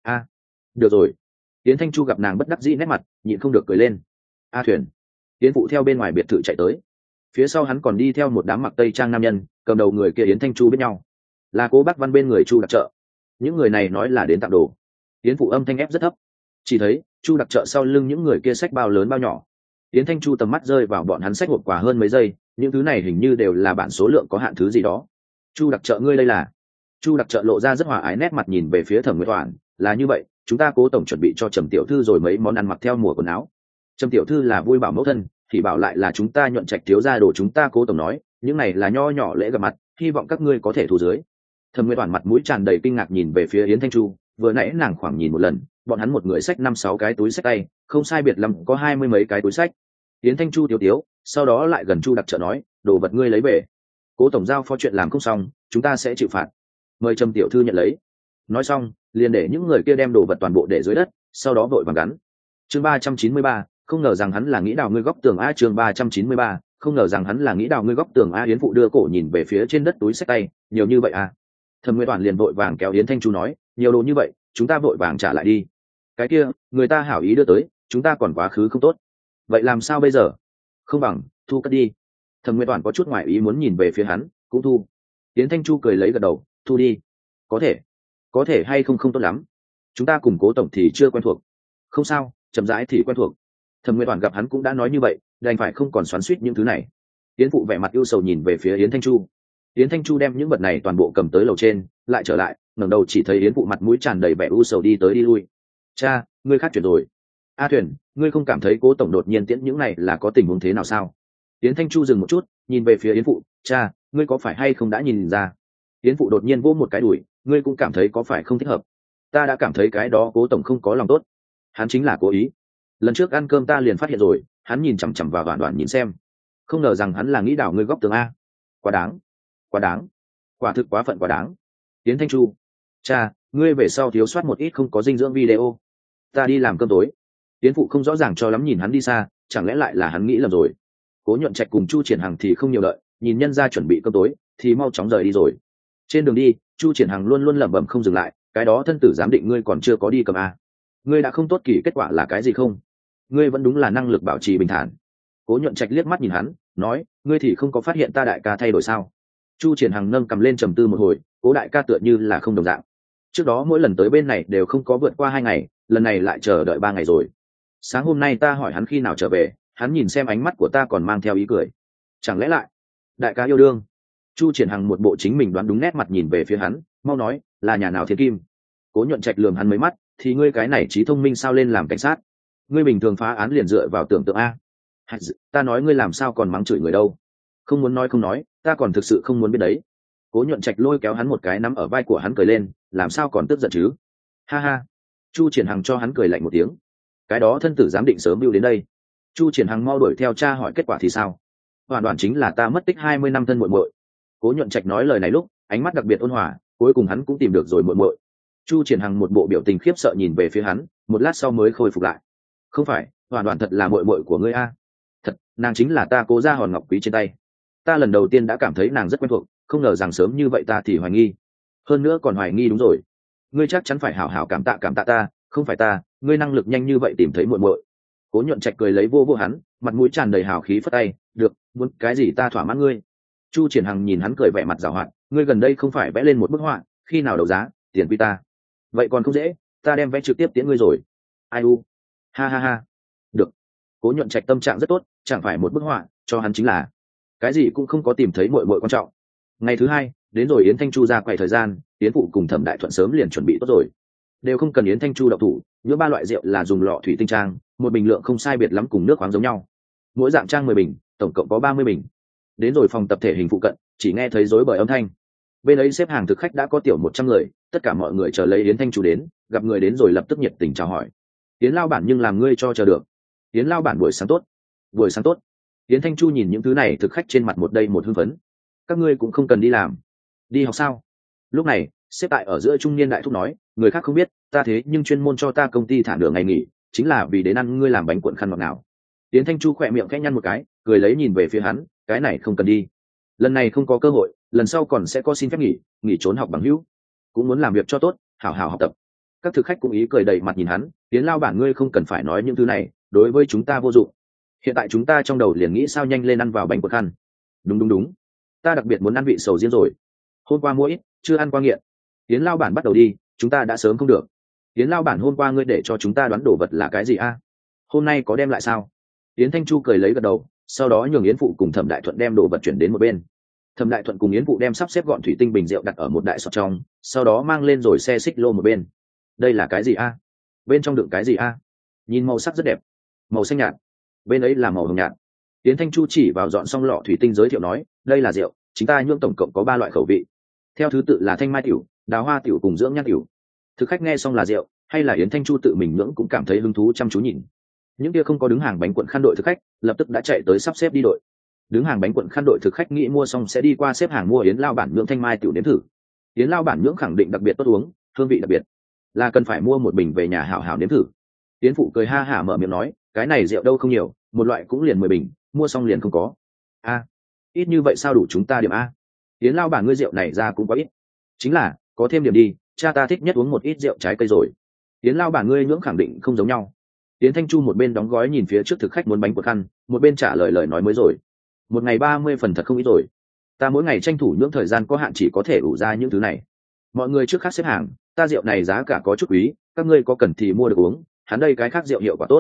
Được rồi. Yến Thanh Chu gặp nàng bất đắc dĩ nét mặt, nhịn không được cười lên. Thuyền. Yến phụ theo bên ngoài biệt thự chạy tới, phía sau hắn còn đi theo một đám mặc tây trang nam nhân, cầm đầu người kia Yến Thanh Chu biết nhau, là Cố Bắc Văn bên người Chu Đặc Trợ. Những người này nói là đến tặng đồ. Yến phụ âm thanh ép rất thấp, chỉ thấy Chu Đặc Trợ sau lưng những người kia xách bao lớn bao nhỏ. Yến Thanh Chu tầm mắt rơi vào bọn hắn xách hộp quà hơn mấy giây, những thứ này hình như đều là bản số lượng có hạn thứ gì đó. Chu Đặc Trợ ngươi đây là? Chu Đặc Trợ lộ ra rất hòa ái nét mặt nhìn về phía Thẩm Nguyên Toản, là như vậy, chúng ta Cố tổng chuẩn bị cho Trầm tiểu thư rồi mấy món ăn mặc theo mùa quần áo. Trầm tiểu thư là Vui Bảo mẫu thân, thì Bảo lại là chúng ta Nhuận Trạch thiếu gia đồ, chúng ta Cố tổng nói, những này là nho nhỏ lễ gặp mặt, hy vọng các ngươi có thể thu dưới. Thẩm Nguyên Toản mặt mũi tràn đầy kinh ngạc nhìn về phía Yến Thanh Chu, vừa nãy nàng khoảng nhìn một lần, bọn hắn một người xách 5-6 cái túi xách tay, không sai biệt lắm có 20 mấy cái túi xách. Yến Thanh Chu tiếu, sau đó lại gần Chu Đặc Trợ nói, đồ vật ngươi lấy về. Cố tổng giao phó chuyện làm không xong, chúng ta sẽ chịu phạt. Mời Trầm tiểu thư nhận lấy. Nói xong, liền để những người kia đem đồ vật toàn bộ để dưới đất, sau đó vội vàng gắn. Chương 393, không ngờ rằng hắn là nghĩ đào ngươi góc tường a. Chương 393, không ngờ rằng hắn là nghĩ đào ngươi góc tường a. Yến phụ đưa cổ nhìn về phía trên đất túi xách tay, nhiều như vậy à? Thẩm Nguyên Toản liền vội vàng kéo Yến Thanh Chu nói, nhiều đồ như vậy, chúng ta vội vàng trả lại đi. Cái kia, người ta hảo ý đưa tới, chúng ta còn quá khứ không tốt. Vậy làm sao bây giờ? Không bằng thu cất đi. Thẩm Nguyên Toản có chút ngoại ý muốn nhìn về phía hắn, cũng thu. Yến Thanh Chu cười lấy gật đầu, thu đi. Có thể hay không không tốt lắm, chúng ta cùng Cố tổng thì chưa quen thuộc. Không sao, chậm rãi thì quen thuộc. Thẩm Nguyên Toản gặp hắn cũng đã nói như vậy, đành phải không còn xoắn xuýt những thứ này. Yến phụ vẻ mặt ưu sầu nhìn về phía Yến Thanh Chu. Yến Thanh Chu đem những vật này toàn bộ cầm tới lầu trên, lại trở lại, ngẩng đầu chỉ thấy Yến phụ mặt mũi tràn đầy vẻ ưu sầu đi tới đi lui. Cha, ngươi khác chuyển rồi. A Thuyền, ngươi không cảm thấy Cố tổng đột nhiên tiễn những này là có tình huống thế nào sao? Yến Thanh Chu dừng một chút, nhìn về phía Yến phụ. Cha, ngươi có phải hay không đã nhìn ra? Yến phụ đột nhiên vỗ một cái đùi, ngươi cũng cảm thấy có phải không thích hợp? Ta đã cảm thấy cái đó Cố tổng không có lòng tốt, hắn chính là cố ý. Lần trước ăn cơm ta liền phát hiện rồi, hắn nhìn chằm chằm vào Đoạn Đoạn nhìn xem, không ngờ rằng hắn là nghĩ đảo ngươi góc tường a. Quá đáng, quá đáng, quả thực quá phận quá đáng. Yến Thanh Chu, cha, ngươi về sau thiếu soát một ít không có dinh dưỡng video, ta đi làm cơm tối. Yến phụ không rõ ràng cho lắm nhìn hắn đi xa, chẳng lẽ lại là hắn nghĩ lầm rồi. Cố Nhuận Trạch cùng Chu Triển Hằng thì không nhiều đợi, nhìn nhân ra chuẩn bị cơm tối thì mau chóng rời đi rồi. Trên đường đi, Chu Triển Hằng luôn luôn lẩm bẩm không dừng lại, cái đó thân tử giám định ngươi còn chưa có đi cầm a. Ngươi đã không tốt kỳ kết quả là cái gì không? Ngươi vẫn đúng là năng lực bảo trì bình thản. Cố Nhuận Trạch liếc mắt nhìn hắn, nói, ngươi thì không có phát hiện ta đại ca thay đổi sao? Chu Triển Hằng nâng cầm lên trầm tư một hồi, Cố đại ca tựa như là không đồng dạng. Trước đó mỗi lần tới bên này đều không có vượt qua 2 ngày, lần này lại chờ đợi 3 ngày rồi. Sáng hôm nay ta hỏi hắn khi nào trở về, hắn nhìn xem ánh mắt của ta còn mang theo ý cười. Chẳng lẽ lại đại ca yêu đương? Chu Triển Hằng một bộ chính mình đoán đúng nét mặt nhìn về phía hắn, mau nói, là nhà nào thiên kim? Cố Nhuận Trạch lườm hắn mấy mắt, thì ngươi cái này trí thông minh sao lên làm cảnh sát? Ngươi bình thường phá án liền dựa vào tưởng tượng a. Ta nói ngươi làm sao còn mắng chửi người đâu? Không muốn nói không nói, ta còn thực sự không muốn biết đấy. Cố Nhuận Trạch lôi kéo hắn một cái nắm ở vai của hắn cười lên, làm sao còn tức giận chứ? Ha ha. Chu Triển Hằng cho hắn cười lạnh một tiếng. Cái đó thân tử giám định sớm bưu đến đây. Chu Triển Hằng mau đuổi theo cha hỏi kết quả thì sao? Hoàn toàn chính là ta mất tích 20 năm thân muội muội. Cố Nhuận Trạch nói lời này lúc, ánh mắt đặc biệt ôn hòa, cuối cùng hắn cũng tìm được rồi muội muội. Chu Triển Hằng một bộ biểu tình khiếp sợ nhìn về phía hắn, một lát sau mới khôi phục lại. Không phải, hoàn toàn thật là muội muội của ngươi a. Thật, nàng chính là ta Cố gia hòn ngọc quý trên tay. Ta lần đầu tiên đã cảm thấy nàng rất quen thuộc, không ngờ rằng sớm như vậy ta thì hoài nghi. Hơn nữa còn hoài nghi đúng rồi. Ngươi chắc chắn phải hảo hảo cảm tạ ta, không phải ta, ngươi năng lực nhanh như vậy tìm thấy muội muội. Cố Nhuận Trạch cười lấy vô vô hắn, mặt mũi tràn đầy hào khí phất tay, được, muốn cái gì ta thỏa mãn ngươi. Chu Triển Hằng nhìn hắn cười vẻ mặt giảo hoạt, ngươi gần đây không phải vẽ lên một bức họa, khi nào đấu giá, tiền quy ta. Vậy còn không dễ, ta đem vẽ trực tiếp tiễn ngươi rồi. Ai u, ha ha ha, được. Cố Nhuận Trạch tâm trạng rất tốt, chẳng phải một bức họa, cho hắn chính là cái gì cũng không có tìm thấy muội muội quan trọng. Ngày thứ 2, đến rồi Yến Thanh Chu ra quầy thời gian, Yến phụ cùng Thẩm Đại Thuận sớm liền chuẩn bị tốt rồi, đều không cần Yến Thanh Chu độc thủ, những 3 loại rượu là dùng lọ thủy tinh trang, một bình lượng không sai biệt lắm cùng nước khoáng giống nhau, mỗi dạng trang 10 bình, tổng cộng có 30 bình. Đến rồi phòng tập thể hình phụ cận, chỉ nghe thấy rối bời âm thanh. Bên ấy xếp hàng thực khách đã có tiểu 100 người, tất cả mọi người chờ lấy Yến Thanh Chu đến, gặp người đến rồi lập tức nhiệt tình chào hỏi. Yến lao bản nhưng làm ngươi cho chờ được. Yến lao bản buổi sáng tốt. Buổi sáng tốt. Yến Thanh Chu nhìn những thứ này thực khách trên mặt một đây một hưng phấn. Các ngươi cũng không cần đi làm, đi học sao? Lúc này, xếp tại ở giữa trung niên đại thúc nói, người khác không biết, ta thế nhưng chuyên môn cho ta công ty thả nửa ngày nghỉ, chính là vì đến ăn ngươi làm bánh cuộn khăn ngọt nào. Yến Thanh Chu khỏe miệng khẽ nhăn một cái, cười lấy nhìn về phía hắn, cái này không cần đi. Lần này không có cơ hội, lần sau còn sẽ có xin phép nghỉ trốn học bằng hữu. Cũng muốn làm việc cho tốt, hảo hảo học tập. Các thực khách cũng ý cười đầy mặt nhìn hắn, Yến lao bản ngươi không cần phải nói những thứ này, đối với chúng ta vô dụng. Hiện tại chúng ta trong đầu liền nghĩ sao nhanh lên ăn vào bánh cuộn khăn. Đúng, ta đặc biệt muốn ăn vị sầu riêng rồi. Hôm qua mua ít, chưa ăn qua nghiện. Yến lao bản bắt đầu đi, chúng ta đã sớm không được. Yến lao bản hôm qua ngươi để cho chúng ta đoán đồ vật là cái gì a? Hôm nay có đem lại sao? Yến Thanh Chu cười lấy gật đầu, sau đó nhường Yến phụ cùng Thẩm Đại Thuận đem đồ vật chuyển đến một bên. Thẩm Đại Thuận cùng Yến phụ đem sắp xếp gọn thủy tinh bình rượu đặt ở một đại sọt trong, sau đó mang lên rồi xe xích lô một bên. Đây là cái gì a? Bên trong đựng cái gì a? Nhìn màu sắc rất đẹp, màu xanh nhạt. Bên ấy là màu hồng nhạt. Yến Thanh Chu chỉ vào dọn xong lọ thủy tinh giới thiệu nói, đây là rượu, chúng ta nhưỡng tổng cộng có 3 loại khẩu vị. Theo thứ tự là thanh mai tiểu, đào hoa tiểu cùng dưỡng nhan tiểu. Thực khách nghe xong là rượu, hay là Yến Thanh Chu tự mình nhưỡng cũng cảm thấy hứng thú chăm chú nhìn. Những kia không có đứng hàng bánh cuộn khăn đội thực khách, lập tức đã chạy tới sắp xếp đi đội. Đứng hàng bánh cuộn khăn đội thực khách nghĩ mua xong sẽ đi qua xếp hàng mua Yến lao bản nhưỡng thanh mai tiểu nếm thử. Yến lao bản nhưỡng khẳng định đặc biệt tốt uống, hương vị đặc biệt, là cần phải mua một bình về nhà hảo hảo nếm thử. Yến phụ cười ha hả mở miệng nói, cái này rượu đâu không nhiều, một loại cũng liền 10 bình, mua xong liền không có. A, ít như vậy sao đủ chúng ta điểm a? Yến lao bản ngươi rượu này ra cũng quá ít. Chính là, có thêm điểm đi, cha ta thích nhất uống một ít rượu trái cây rồi. Yến lao bản ngươi nhưỡng khẳng định không giống nhau. Yến Thanh Chu một bên đóng gói nhìn phía trước thực khách muốn bánh cuộn khăn, một bên trả lời lời nói mới rồi. Một ngày 30 phần thật không ít rồi. Ta mỗi ngày tranh thủ nhưỡng thời gian có hạn chỉ có thể ủ ra những thứ này. Mọi người trước khác xếp hàng, ta rượu này giá cả có chút quý, các ngươi có cần thì mua được uống, hắn đây cái khác rượu hiệu quả tốt.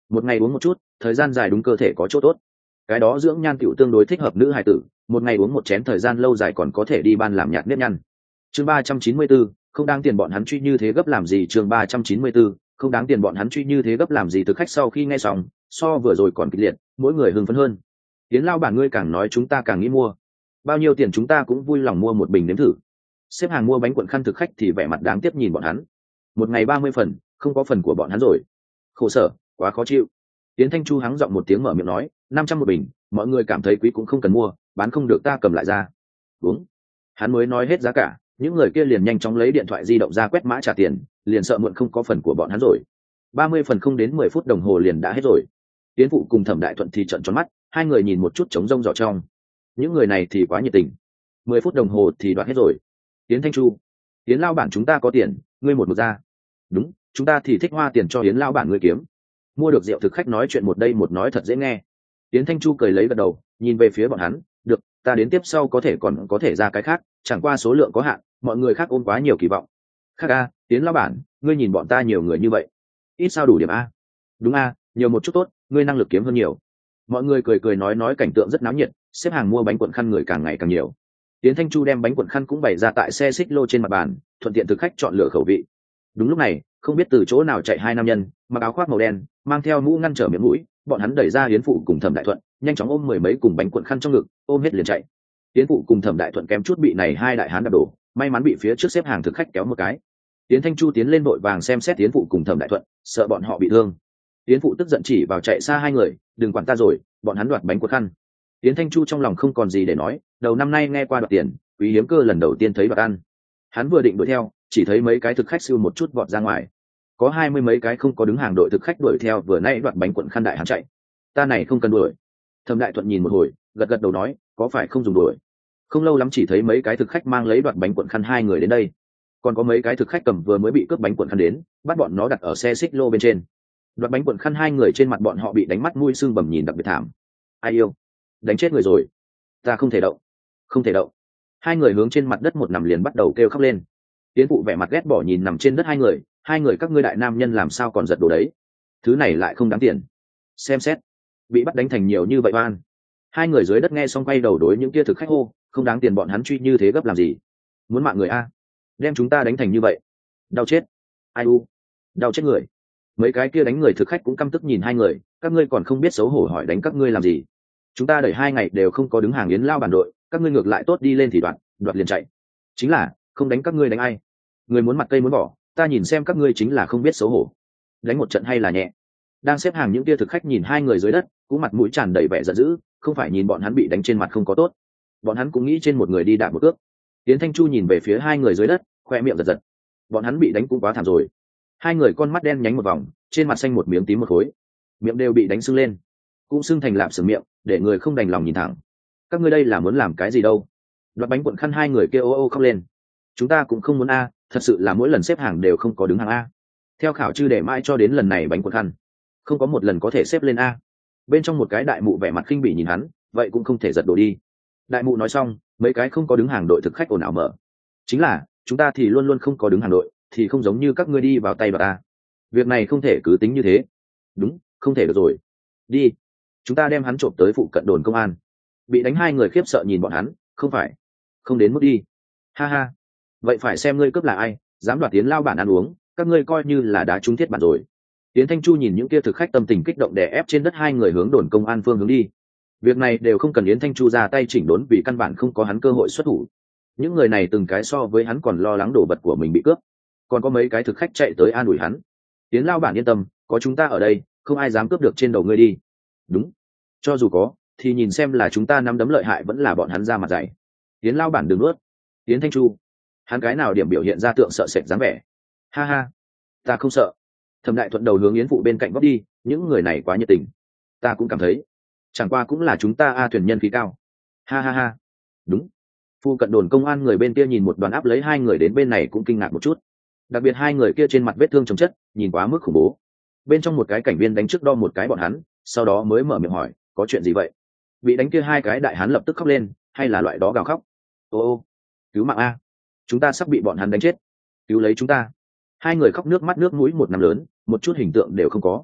một ngày uống một chút, thời gian dài đúng cơ thể có chỗ tốt. Cái đó dưỡng nhan tiểu tương đối thích hợp nữ hài tử, một ngày uống một chén thời gian lâu dài còn có thể đi ban làm nhạt nếp nhăn. Chương 394, không đáng tiền bọn hắn truy như thế gấp làm gì. Chương 394, không đáng tiền bọn hắn truy như thế gấp làm gì. Thực khách sau khi nghe xong, so vừa rồi còn kịch liệt, mỗi người hưng phấn hơn. Tiến lao bản ngươi càng nói chúng ta càng nghĩ mua, bao nhiêu tiền chúng ta cũng vui lòng mua một bình nếm thử. Xếp hàng mua bánh cuộn khăn thực khách thì vẻ mặt đáng tiếc nhìn bọn hắn. Một ngày 30 phần, không có phần của bọn hắn rồi. Khổ sở, quá khó chịu. Tiến Thanh Chu hắng giọng một tiếng mở miệng nói, 500 một bình, mọi người cảm thấy quý cũng không cần mua, bán không được ta cầm lại ra. Đúng. Hắn mới nói hết giá cả, những người kia liền nhanh chóng lấy điện thoại di động ra quét mã trả tiền, liền sợ muộn không có phần của bọn hắn rồi. 30 phần không đến 10 phút đồng hồ liền đã hết rồi. Tiến Phụ cùng Thẩm Đại Thuận thì trợn tròn mắt, hai người nhìn một chút trống rông rọ trong. Những người này thì quá nhiệt tình. 10 phút đồng hồ thì đoạt hết rồi. Tiến Thanh Chu, Tiến lao bản chúng ta có tiền, ngươi một ra. Đúng, chúng ta thì thích hoa tiền cho Tiến lao bản ngươi kiếm. Mua được rượu thực khách nói chuyện một đây một nói thật dễ nghe. Tiến Thanh Chu cười lấy gật đầu, nhìn về phía bọn hắn, được, ta đến tiếp sau có thể còn có thể ra cái khác, chẳng qua số lượng có hạn, mọi người khác ôm quá nhiều kỳ vọng. Khác a, Tiến lao bản, ngươi nhìn bọn ta nhiều người như vậy, ít sao đủ điểm a? Đúng a, nhiều một chút tốt, ngươi năng lực kiếm hơn nhiều. Mọi người cười cười nói cảnh tượng rất náo nhiệt, xếp hàng mua bánh cuộn khăn người càng ngày càng nhiều. Tiến Thanh Chu đem bánh cuộn khăn cũng bày ra tại xe xích lô trên mặt bàn, thuận tiện thực khách chọn lựa khẩu vị. Đúng lúc này, không biết từ chỗ nào chạy hai nam nhân, mặc áo khoác màu đen, mang theo mũ ngăn trở miệng mũi, bọn hắn đẩy ra Yến Phụ cùng Thẩm Đại Thuận, nhanh chóng ôm mười mấy cùng bánh cuộn khăn trong ngực, ôm hết liền chạy. Yến Phụ cùng Thẩm Đại Thuận kém chút bị này hai đại hán đạp đổ, may mắn bị phía trước xếp hàng thực khách kéo một cái. Yến Thanh Chu tiến lên vội vàng xem xét Yến Phụ cùng Thẩm Đại Thuận, sợ bọn họ bị thương. Yến Phụ tức giận chỉ vào chạy xa hai người, đừng quản ta rồi, bọn hắn đoạt bánh cuộn khăn. Yến Thanh Chu trong lòng không còn gì để nói, đầu năm nay nghe qua đoạt tiền, quý hiếm cơ lần đầu tiên thấy đoạt ăn. Hắn vừa định đuổi theo, chỉ thấy mấy cái thực khách siêu một chút vọt ra ngoài. Có 20 mấy cái không có đứng hàng đội thực khách đuổi theo vừa nãy đoạt bánh cuộn khăn đại hắn chạy. Ta này không cần đuổi. Thẩm Đại Thuận nhìn một hồi, gật gật đầu nói, có phải không dùng đuổi. Không lâu lắm chỉ thấy mấy cái thực khách mang lấy đoạt bánh cuộn khăn hai người đến đây. Còn có mấy cái thực khách cầm vừa mới bị cướp bánh cuộn khăn đến, bắt bọn nó đặt ở xe xích lô bên trên. Đoạt bánh cuộn khăn hai người trên mặt bọn họ bị đánh mắt mũi sưng bầm nhìn đặc biệt thảm. Ai yêu, đánh chết người rồi. Ta không thể động, không thể động. Hai người hướng trên mặt đất một nằm liền bắt đầu kêu khóc lên. Tiến Phụ vẻ mặt ghét bỏ nhìn nằm trên đất hai người các ngươi đại nam nhân làm sao còn giật đồ đấy, thứ này lại không đáng tiền. Xem xét, bị bắt đánh thành nhiều như vậy oan. Hai người dưới đất nghe xong quay đầu đối những kia thực khách hô, không đáng tiền bọn hắn truy như thế gấp làm gì, muốn mạng người a, đem chúng ta đánh thành như vậy, đau chết. Ai u, đau chết người. Mấy cái kia đánh người thực khách cũng căm tức nhìn hai người, các ngươi còn không biết xấu hổ hỏi đánh các ngươi làm gì. Chúng ta đợi 2 ngày đều không có đứng hàng Yến lao bản đội, các ngươi ngược lại tốt đi lên thì đoạt liền chạy. Chính là không đánh các ngươi đánh ai, người muốn mặt cây muốn bỏ, ta nhìn xem các ngươi chính là không biết xấu hổ, đánh một trận hay là nhẹ. Đang xếp hàng những kia thực khách nhìn hai người dưới đất cũng mặt mũi tràn đầy vẻ giận dữ, không phải nhìn bọn hắn bị đánh trên mặt không có tốt, bọn hắn cũng nghĩ trên một người đi đạp một cước. Tiến Thanh Chu nhìn về phía hai người dưới đất, khoe miệng giật giật, bọn hắn bị đánh cũng quá thảm rồi. Hai người con mắt đen nhánh một vòng, trên mặt xanh một miếng tím một khối, miệng đều bị đánh sưng lên, cũng sưng thành lạp sừng miệng, để người không đành lòng nhìn thẳng. Các ngươi đây là muốn làm cái gì đâu? Đoạt bánh cuộn khăn hai người kêu ô ô khóc lên. Chúng ta cũng không muốn a, thật sự là mỗi lần xếp hàng đều không có đứng hàng a. Theo khảo chư để mãi cho đến lần này bánh cuộn khăn không có một lần có thể xếp lên a. Bên trong một cái đại mụ vẻ mặt khinh bỉ nhìn hắn, vậy cũng không thể giật đổ đi. Đại mụ nói xong, mấy cái không có đứng hàng đội thực khách ồn ào mở, chính là chúng ta thì luôn luôn không có đứng hàng đội, thì không giống như các ngươi đi vào tay vào ta, việc này không thể cứ tính như thế. Đúng, không thể được rồi, đi, chúng ta đem hắn trộm tới phụ cận đồn công an. Bị đánh hai người khiếp sợ nhìn bọn hắn, không phải, không đến mức đi. Ha ha, vậy phải xem ngươi cướp là ai, dám đoạt Tiến lao bản ăn uống, các ngươi coi như là đá trúng thiết bản rồi. Tiến Thanh Chu nhìn những kia thực khách tâm tình kích động đè ép trên đất hai người hướng đồn công an phương hướng đi. Việc này đều không cần Yến Thanh Chu ra tay chỉnh đốn vì căn bản không có hắn cơ hội xuất thủ. Những người này từng cái so với hắn còn lo lắng đồ vật của mình bị cướp, còn có mấy cái thực khách chạy tới an ủi hắn. Tiến lao bản yên tâm, có chúng ta ở đây, không ai dám cướp được trên đầu ngươi đi. Đúng, cho dù có thì nhìn xem là chúng ta nắm đấm lợi hại vẫn là bọn hắn ra mặt dày. Tiến lao bản đừng nuốt. Tiến Thanh Chu, hắn cái nào điểm biểu hiện ra tượng sợ sệt dáng vẻ. Ha ha, ta không sợ. Thẩm Đại Thuận đầu hướng Yến Phụ bên cạnh góp đi, những người này quá nhiệt tình, ta cũng cảm thấy, chẳng qua cũng là chúng ta thuyền nhân khí cao. Ha ha ha, đúng. Phu cận đồn công an người bên kia nhìn một đoàn áp lấy hai người đến bên này cũng kinh ngạc một chút, đặc biệt hai người kia trên mặt vết thương chồng chất, nhìn quá mức khủng bố. Bên trong một cái cảnh viên đánh trước đo một cái bọn hắn, sau đó mới mở miệng hỏi, có chuyện gì vậy? Bị đánh kia hai cái đại hán lập tức khóc lên, hay là loại đó gào khóc. Ô, cứu mạng a, chúng ta sắp bị bọn hắn đánh chết, cứu lấy chúng ta. Hai người khóc nước mắt nước mũi một năm lớn, một chút hình tượng đều không có.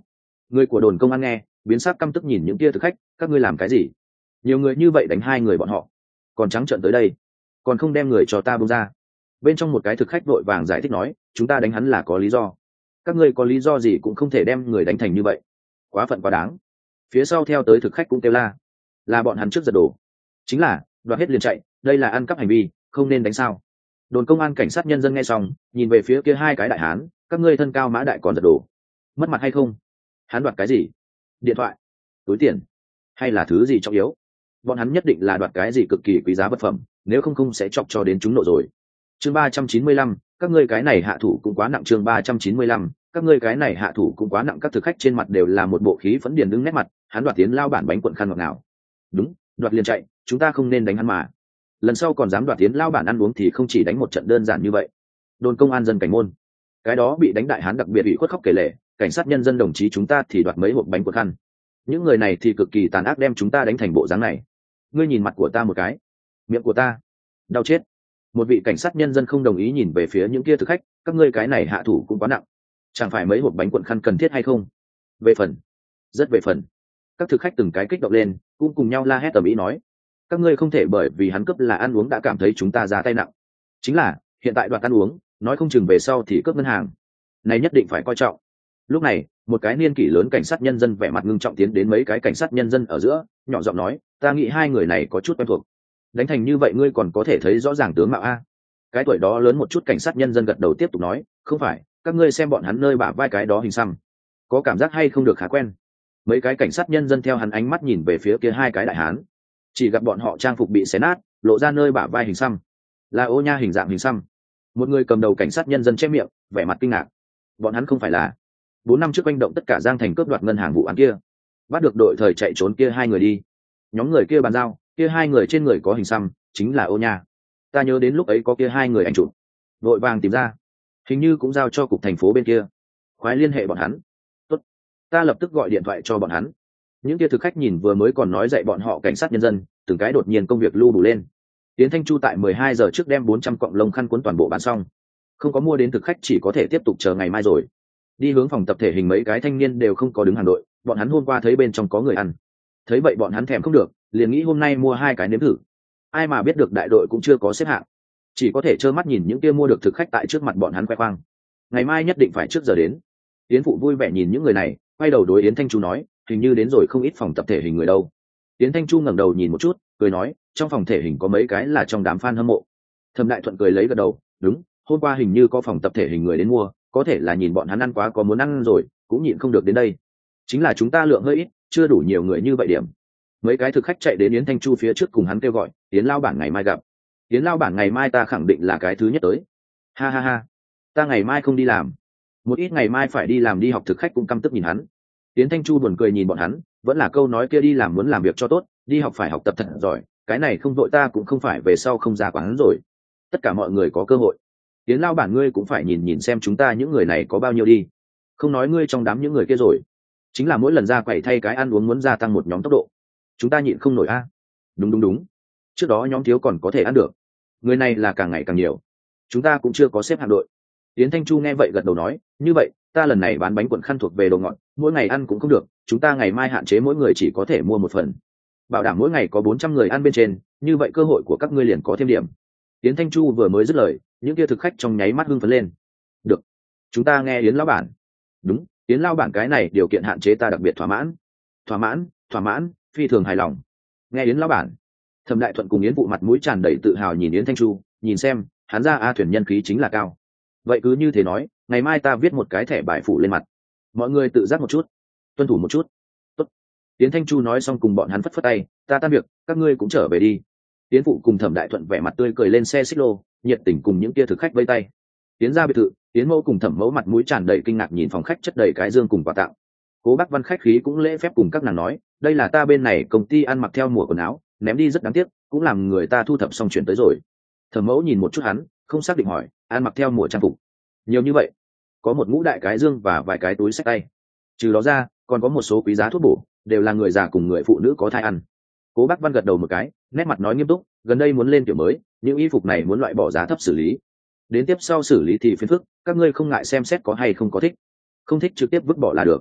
Người của đồn công an nghe biến sắc căm tức nhìn những kia thực khách, các ngươi làm cái gì? Nhiều người như vậy đánh hai người bọn họ, còn trắng trợn tới đây, còn không đem người cho ta buông ra. Bên trong một cái thực khách vội vàng giải thích nói, chúng ta đánh hắn là có lý do, các ngươi có lý do gì cũng không thể đem người đánh thành như vậy, quá phận quá đáng. Phía sau theo tới thực khách cũng kêu la, là bọn hắn trước giật đồ, chính là đoạt hết liền chạy, đây là ăn cắp hành vi, không nên đánh sao? Đồn công an cảnh sát nhân dân nghe xong nhìn về phía kia hai cái đại hán, các ngươi thân cao mã đại còn giật đồ, mất mặt hay không? Hắn đoạt cái gì? Điện thoại, túi tiền, hay là thứ gì trọng yếu? Bọn hắn nhất định là đoạt cái gì cực kỳ quý giá vật phẩm, nếu không không sẽ chọc cho đến chúng nộ rồi. Chương 395, các ngươi cái này hạ thủ cũng quá nặng. Chương 395, các ngươi cái này hạ thủ cũng quá nặng. Các thực khách trên mặt đều là một bộ khí phẫn điền đứng nét mặt. Hắn đoạt tiến lao bản bánh cuộn khăn ngọt nào? Đúng, đoạt liền chạy, chúng ta không nên đánh hắn mà. Lần sau còn dám đoạt tiến lao bản ăn uống thì không chỉ đánh một trận đơn giản như vậy. Đồn công an dân cảnh môn, cái đó bị đánh đại hán đặc biệt ủy khuất khóc kể lể, cảnh sát nhân dân đồng chí chúng ta thì đoạt mấy hộp bánh cuộn khăn. Những người này thì cực kỳ tàn ác, đem chúng ta đánh thành bộ dáng này. Ngươi nhìn mặt của ta một cái, miệng của ta đau chết. Một vị cảnh sát nhân dân không đồng ý nhìn về phía những kia thực khách, các ngươi cái này hạ thủ cũng quá nặng, chẳng phải mấy hộp bánh cuộn khăn cần thiết hay không? Về phần, rất về phần. Các thực khách từng cái kích động lên, cũng cùng nhau la hét tầm ý nói, các ngươi không thể bởi vì hắn cướp là ăn uống đã cảm thấy chúng ta ra tay nặng. Chính là hiện tại đoạt ăn uống, nói không chừng về sau thì cướp ngân hàng, này nhất định phải coi trọng. Lúc này một cái niên kỷ lớn cảnh sát nhân dân vẻ mặt ngưng trọng tiến đến mấy cái cảnh sát nhân dân ở giữa, nhỏ giọng nói, ta nghĩ hai người này có chút quen thuộc. Đánh thành như vậy ngươi còn có thể thấy rõ ràng tướng mạo a? Cái tuổi đó lớn một chút cảnh sát nhân dân gật đầu tiếp tục nói, không phải, các ngươi xem bọn hắn nơi bả vai cái đó hình xăm, có cảm giác hay không được khá quen. Mấy cái cảnh sát nhân dân theo hắn ánh mắt nhìn về phía kia hai cái đại hán, chỉ gặp bọn họ trang phục bị xé nát, lộ ra nơi bả vai hình xăm, là ô nha hình dạng hình xăm. Một người cầm đầu cảnh sát nhân dân che miệng, vẻ mặt kinh ngạc. Bọn hắn không phải là 4 năm trước quanh động tất cả Giang Thành cướp đoạt ngân hàng vụ án kia, bắt được đội thời chạy trốn kia hai người đi. Nhóm người kia bàn giao, kia hai người trên người có hình xăm, chính là ô nha. Ta nhớ đến lúc ấy có kia hai người ảnh chụp, vội vàng tìm ra, hình như cũng giao cho cục thành phố bên kia. Khoái liên hệ bọn hắn. Tốt, ta lập tức gọi điện thoại cho bọn hắn. Những kia thực khách nhìn vừa mới còn nói dạy bọn họ cảnh sát nhân dân, từng cái đột nhiên công việc lưu đủ lên. Tiến Thanh Chu tại 12 giờ trước đem 400 cọng lông khăn cuốn toàn bộ bán xong, không có mua đến thực khách chỉ có thể tiếp tục chờ ngày mai rồi. Đi hướng phòng tập thể hình mấy cái thanh niên đều không có đứng hàng đội, bọn hắn hôm qua thấy bên trong có người ăn, thấy vậy bọn hắn thèm không được, liền nghĩ hôm nay mua 2 cái nếm thử. Ai mà biết được đại đội cũng chưa có xếp hạng, chỉ có thể trơ mắt nhìn những kia mua được thực khách tại trước mặt bọn hắn khoe khoang. Ngày mai nhất định phải trước giờ đến. Yến Phụ vui vẻ nhìn những người này, quay đầu đối Yến Thanh Chu nói, hình như đến rồi không ít phòng tập thể hình người đâu. Yến Thanh Chu ngẩng đầu nhìn một chút, cười nói, trong phòng thể hình có mấy cái là trong đám fan hâm mộ. Thẩm Đại Thuận cười lấy gật đầu, đúng, hôm qua hình như có phòng tập thể hình người đến mua, có thể là nhìn bọn hắn ăn quá có muốn ăn rồi, cũng nhịn không được đến đây. Chính là chúng ta lượng hơi ít, chưa đủ nhiều người như vậy điểm. Mấy cái thực khách chạy đến Yến Thanh Chu phía trước cùng hắn kêu gọi, Yến lao bản ngày mai gặp. Yến lao bản ngày mai ta khẳng định là cái thứ nhất tới. Ha ha ha, ta ngày mai không đi làm. Một ít ngày mai phải đi làm đi học thực khách cũng căm tức nhìn hắn. Yến Thanh Chu buồn cười nhìn bọn hắn, vẫn là câu nói kia, đi làm muốn làm việc cho tốt, đi học phải học tập thật giỏi, cái này không vội ta cũng không phải về sau không ra quán rồi. Tất cả mọi người có cơ hội. Yến lao bản ngươi cũng phải nhìn nhìn xem chúng ta những người này có bao nhiêu đi. Không nói ngươi trong đám những người kia rồi, chính là mỗi lần ra quầy thay cái ăn uống muốn gia tăng một nhóm tốc độ, chúng ta nhịn không nổi a. Đúng đúng đúng, trước đó nhóm thiếu còn có thể ăn được, người này là càng ngày càng nhiều, chúng ta cũng chưa có xếp hạng đội. Yến Thanh Chu nghe vậy gật đầu nói, như vậy ta lần này bán bánh cuộn khăn thuộc về đồ ngọt, mỗi ngày ăn cũng không được, chúng ta ngày mai hạn chế mỗi người chỉ có thể mua một phần, bảo đảm mỗi ngày có 400 người ăn bên trên, như vậy cơ hội của các ngươi liền có thêm điểm. Yến Thanh Chu vừa mới dứt lời, những kia thực khách trong nháy mắt hưng phấn lên. Được, chúng ta nghe Yến lão bản. Đúng, Yến lão bản cái này điều kiện hạn chế ta đặc biệt thỏa mãn. Thỏa mãn, thỏa mãn, phi thường hài lòng. Nghe Yến lão bản. Thẩm Đại Thuận cùng Yến Vụ mặt mũi tràn đầy tự hào nhìn Yến Thanh Chu, nhìn xem, hắn ra A thuyền nhân khí chính là cao. Vậy cứ như thế nói, ngày mai ta viết một cái thẻ bài phủ lên mặt. Mọi người tự giác một chút, tuân thủ một chút. Tốt. Yến Thanh Chu nói xong cùng bọn hắn phất phất tay, ta tan việc, các ngươi cũng trở về đi. Yến Phụ cùng Thẩm Đại Thuận vẻ mặt tươi cười lên xe xích lô, nhiệt tình cùng những kia thực khách vây tay. Yến ra biệt thự, Yến Mẫu cùng Thẩm Mẫu mặt mũi tràn đầy kinh ngạc nhìn phòng khách chất đầy cái dương cùng quà tặng. Cố Bác Văn khách khí cũng lễ phép cùng các nàng nói, đây là ta bên này công ty ăn mặc theo mùa quần áo, ném đi rất đáng tiếc, cũng làm người ta thu thập xong chuyển tới rồi. Thẩm Mẫu nhìn một chút hắn, không xác định hỏi, ăn mặc theo mùa trang phục nhiều như vậy? Có một ngũ đại cái dương và vài cái túi xách tay. Trừ đó ra, còn có một số quý giá thuốc bổ, đều là người già cùng người phụ nữ có thai ăn. Cố Bác Văn gật đầu một cái, nét mặt nói nghiêm túc, gần đây muốn lên kiểu mới, những y phục này muốn loại bỏ giá thấp xử lý. Đến tiếp sau xử lý thì phiền phức, các ngươi không ngại xem xét có hay không có thích. Không thích trực tiếp vứt bỏ là được.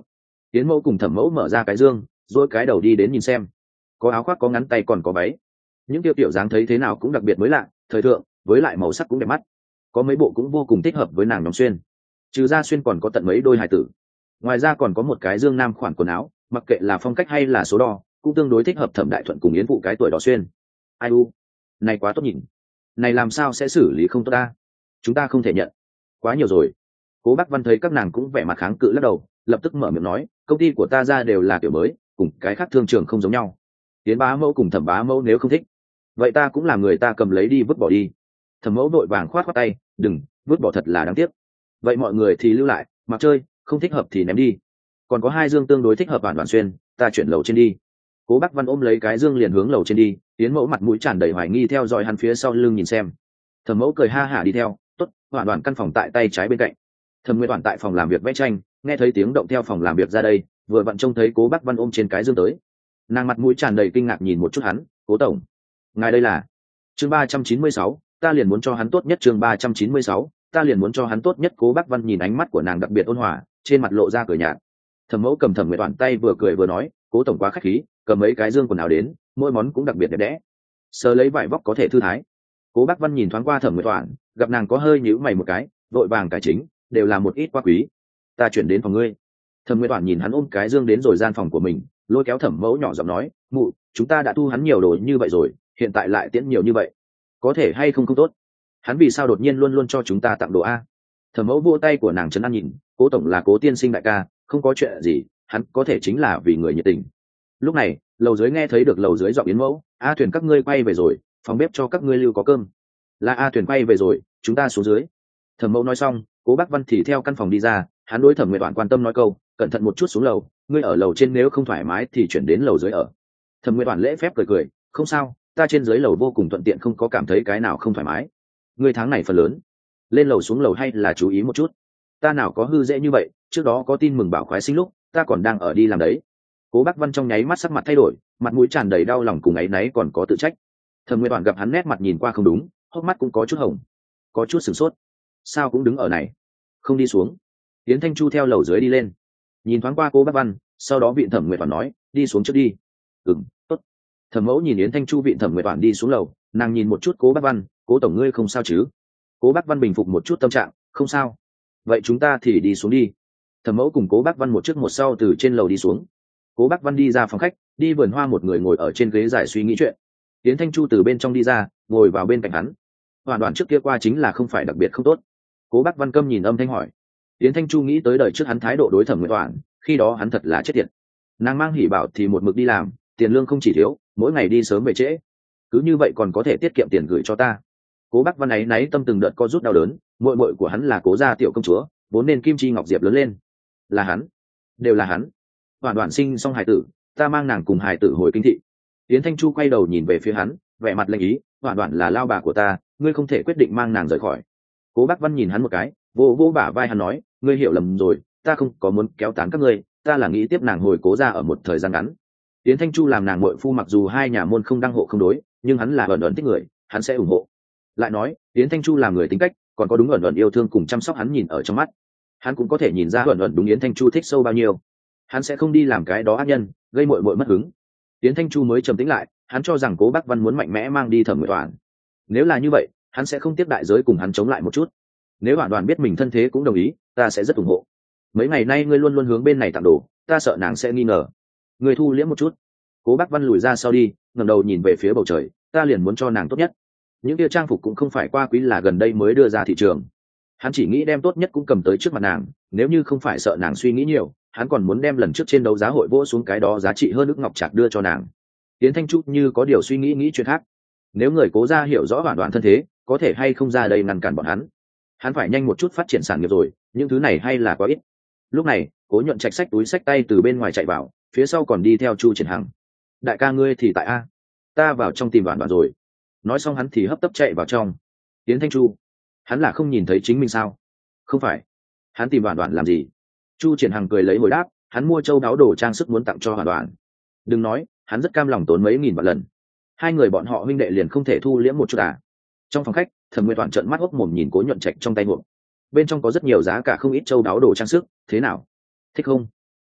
Yến mẫu cùng thẩm mẫu mở ra cái dương, rồi cái đầu đi đến nhìn xem. Có áo khoác, có ngắn tay, còn có váy. Những kiểu dáng thấy thế nào cũng đặc biệt mới lạ, thời thượng, với lại màu sắc cũng đẹp mắt. Có mấy bộ cũng vô cùng thích hợp với nàng nhóm xuyên. Trừ ra xuyên còn có tận mấy đôi hài tử. Ngoài ra còn có một cái dương nam khoản quần áo, mặc kệ là phong cách hay là số đo, cũng tương đối thích hợp Thẩm Đại Thuận cùng Yến Phụ cái tuổi đó xuyên. Ai u, này quá tốt nhìn. Này làm sao sẽ xử lý không tốt ta? Chúng ta không thể nhận. Quá nhiều rồi. Cố Bác Văn thấy các nàng cũng vẻ mặt kháng cự lắc đầu, lập tức mở miệng nói, công ty của ta ra đều là kiểu mới, cùng cái khác thương trường không giống nhau. Yến bá mẫu cùng Thẩm bá mẫu nếu không thích, vậy ta cũng làm người ta cầm lấy đi vứt bỏ đi. Thẩm mẫu vội vàng khoát tay, đừng, vứt bỏ thật là đáng tiếc. Vậy mọi người thì lưu lại, mặc chơi, không thích hợp thì ném đi. Còn có hai dương tương đối thích hợp Vạn Vạn xuyên, ta chuyển lầu trên đi. Cố Bác Văn ôm lấy cái dương liền hướng lầu trên đi, Yến mẫu mặt mũi tràn đầy hoài nghi theo dõi hắn phía sau lưng nhìn xem. Thẩm mẫu cười ha hả đi theo, tốt, Hoàn Hoàn căn phòng tại tay trái bên cạnh. Thẩm Nguyệt Hoàn tại phòng làm việc vẽ tranh, nghe thấy tiếng động theo phòng làm việc ra đây, vừa vặn trông thấy Cố Bác Văn ôm trên cái dương tới. Nàng mặt mũi tràn đầy kinh ngạc nhìn một chút hắn, Cố tổng, ngài đây là? Chương 396, ta liền muốn cho hắn tốt nhất. Chương 396, ta liền muốn cho hắn tốt nhất. Cố Bác Văn nhìn ánh mắt của nàng đặc biệt ôn hòa, trên mặt lộ ra cười nhạt. Thẩm mẫu cầm Thẩm Nguyệt Hoàn tay vừa cười vừa nói, Cố tổng quá khách khí, cầm mấy cái dương quần áo đến, mỗi món cũng đặc biệt đẹp đẽ, sờ lấy vải vóc có thể thư thái. Cố Bác Văn nhìn thoáng qua Thẩm Nguyệt Hoàn, gặp nàng có hơi nhíu mày một cái, vội vàng cái chính, đều là một ít quá quý, ta chuyển đến phòng ngươi. Thẩm Nguyệt Hoàn nhìn hắn ôm cái dương đến rồi gian phòng của mình, lôi kéo Thẩm mẫu nhỏ giọng nói, mụ, chúng ta đã thu hắn nhiều đồ như vậy rồi, hiện tại lại tiễn nhiều như vậy, có thể hay không không tốt. Hắn vì sao đột nhiên luôn luôn cho chúng ta tặng đồ a? Thẩm mẫu vỗ tay của nàng trấn an nhìn, Cố tổng là Cố tiên sinh đại ca, không có chuyện gì, hắn có thể chính là vì người nhiệt tình. Lúc này lầu dưới nghe thấy được lầu dưới giọng Yến mẫu, A Thuyền các ngươi quay về rồi, phòng bếp cho các ngươi lưu có cơm. Là A Thuyền quay về rồi, chúng ta xuống dưới. Thẩm mẫu nói xong, Cố Bác Văn thì theo căn phòng đi ra, hắn đối Thẩm Nguyệt Hoàn quan tâm nói câu, cẩn thận một chút xuống lầu, ngươi ở lầu trên nếu không thoải mái thì chuyển đến lầu dưới ở. Thẩm Nguyệt Hoàn lễ phép cười cười, không sao, ta trên dưới lầu vô cùng thuận tiện, không có cảm thấy cái nào không thoải mái. Ngươi tháng này phần lớn lên lầu xuống lầu hay là chú ý một chút, ta nào có hư dễ như vậy, trước đó có tin mừng bảo khoái sinh lúc ta còn đang ở đi làm đấy. Cố Bác Văn trong nháy mắt sắc mặt thay đổi, mặt mũi tràn đầy đau lòng cùng áy náy còn có tự trách. Thẩm Nguyệt Hoàn gặp hắn nét mặt nhìn qua không đúng, hốc mắt cũng có chút hồng, có chút sửng sốt, sao cũng đứng ở này không đi xuống. Yến Thanh Chu theo lầu dưới đi lên, nhìn thoáng qua Cố Bác Văn, sau đó vịn Thẩm Nguyệt Hoàn nói, đi xuống trước đi. Tốt. Thẩm mẫu nhìn Yến Thanh Chu vịn Thẩm Nguyệt Hoàn đi xuống lầu, nàng nhìn một chút Cố Bác Văn, Cố tổng ngươi không sao chứ? Cố Bác Văn bình phục một chút tâm trạng, không sao. Vậy chúng ta thì đi xuống đi. Thẩm mẫu cùng Cố Bác Văn một trước một sau từ trên lầu đi xuống. Cố Bác Văn đi ra phòng khách, đi vườn hoa, một người ngồi ở trên ghế dài suy nghĩ chuyện. Yến Thanh Chu từ bên trong đi ra, ngồi vào bên cạnh hắn. Hoàn Hoàn trước kia qua chính là không phải đặc biệt không tốt. Cố Bác Văn câm nhìn âm thanh hỏi. Yến Thanh Chu nghĩ tới đời trước hắn thái độ đối Thẩm Nguyệt Hoàn, khi đó hắn thật là chết tiệt. Nàng mang hỉ bảo thì một mực đi làm, tiền lương không chỉ thiếu, mỗi ngày đi sớm về trễ, cứ như vậy còn có thể tiết kiệm tiền gửi cho ta. Cố Bác Văn ấy náy tâm từng đợt co rút đau đớn, muội muội của hắn là Cố gia tiểu công chúa, vốn nên kim chi ngọc diệp lớn lên, là hắn, đều là hắn. Hoàn Hoàn sinh xong hài tử, ta mang nàng cùng hài tử hồi kinh thị. Yến Thanh Chu quay đầu nhìn về phía hắn, vẻ mặt lệnh ý, Hoàn Hoàn là lao bà của ta, ngươi không thể quyết định mang nàng rời khỏi. Cố Bác Văn nhìn hắn một cái, vô vô bả vai hắn nói, ngươi hiểu lầm rồi, ta không có muốn kéo tán các ngươi, ta là nghĩ tiếp nàng hồi Cố gia ở một thời gian ngắn. Yến Thanh Chu làm nàng muội phu, mặc dù hai nhà môn không đăng hộ không đối, nhưng hắn là ẩn ẩn thích người, hắn sẽ ủng hộ. Lại nói Yến Thanh Chu làm người tính cách, còn có đúng ẩn ẩn yêu thương cùng chăm sóc hắn nhìn ở trong mắt, hắn cũng có thể nhìn ra ẩn ẩn đúng Yến Thanh Chu thích sâu bao nhiêu. Hắn sẽ không đi làm cái đó ác nhân, gây muội muội mất hứng. Yến Thanh Chu mới trầm tĩnh lại, hắn cho rằng Cố Bác Văn muốn mạnh mẽ mang đi Thẩm Nguyệt Hoàn. Nếu là như vậy, hắn sẽ không tiếp đại giới cùng hắn chống lại một chút. Nếu Hoàn Hoàn biết mình thân thế cũng đồng ý, ta sẽ rất ủng hộ. Mấy ngày nay ngươi luôn luôn hướng bên này tặng đồ, ta sợ nàng sẽ nghi ngờ. Ngươi thu liễm một chút. Cố Bác Văn lùi ra sau đi, ngẩng đầu nhìn về phía bầu trời, ta liền muốn cho nàng tốt nhất. Những kia trang phục cũng không phải qua quý, là gần đây mới đưa ra thị trường. Hắn chỉ nghĩ đem tốt nhất cũng cầm tới trước mặt nàng, nếu như không phải sợ nàng suy nghĩ nhiều, hắn còn muốn đem lần trước trên đấu giá hội vỗ xuống cái đó giá trị hơn ức ngọc trạc đưa cho nàng. Yến Thanh Trúc như có điều suy nghĩ chuyện khác. Nếu người Cố gia hiểu rõ Hoàn Hoàn thân thế, có thể hay không ra đây ngăn cản bọn hắn. Hắn phải nhanh một chút phát triển sản nghiệp rồi, những thứ này hay là quá ít. Lúc này Cố Nhuận Trạch xách túi xách tay từ bên ngoài chạy vào, phía sau còn đi theo Chu Triển Hằng. Đại ca ngươi thì tại a? Ta vào trong tìm Hoàn Hoàn rồi. Nói xong hắn thì hấp tấp chạy vào trong. Yến Thanh Chu, hắn là không nhìn thấy chính mình sao? Không phải, hắn tìm Hoàn Hoàn làm gì? Chu Triển Hằng cười lấy hồi đáp, hắn mua châu đáo đồ trang sức muốn tặng cho Hoàn Hoàn. Đừng nói, hắn rất cam lòng tốn mấy nghìn vạn lần. Hai người bọn họ huynh đệ liền không thể thu liễm một chút à? Trong phòng khách, Thẩm Nguyệt Toàn trợn mắt hốc mồm nhìn Cố Nhuận Trạch trong tay hộp, bên trong có rất nhiều giá cả không ít châu đáo đồ trang sức, thế nào, thích không?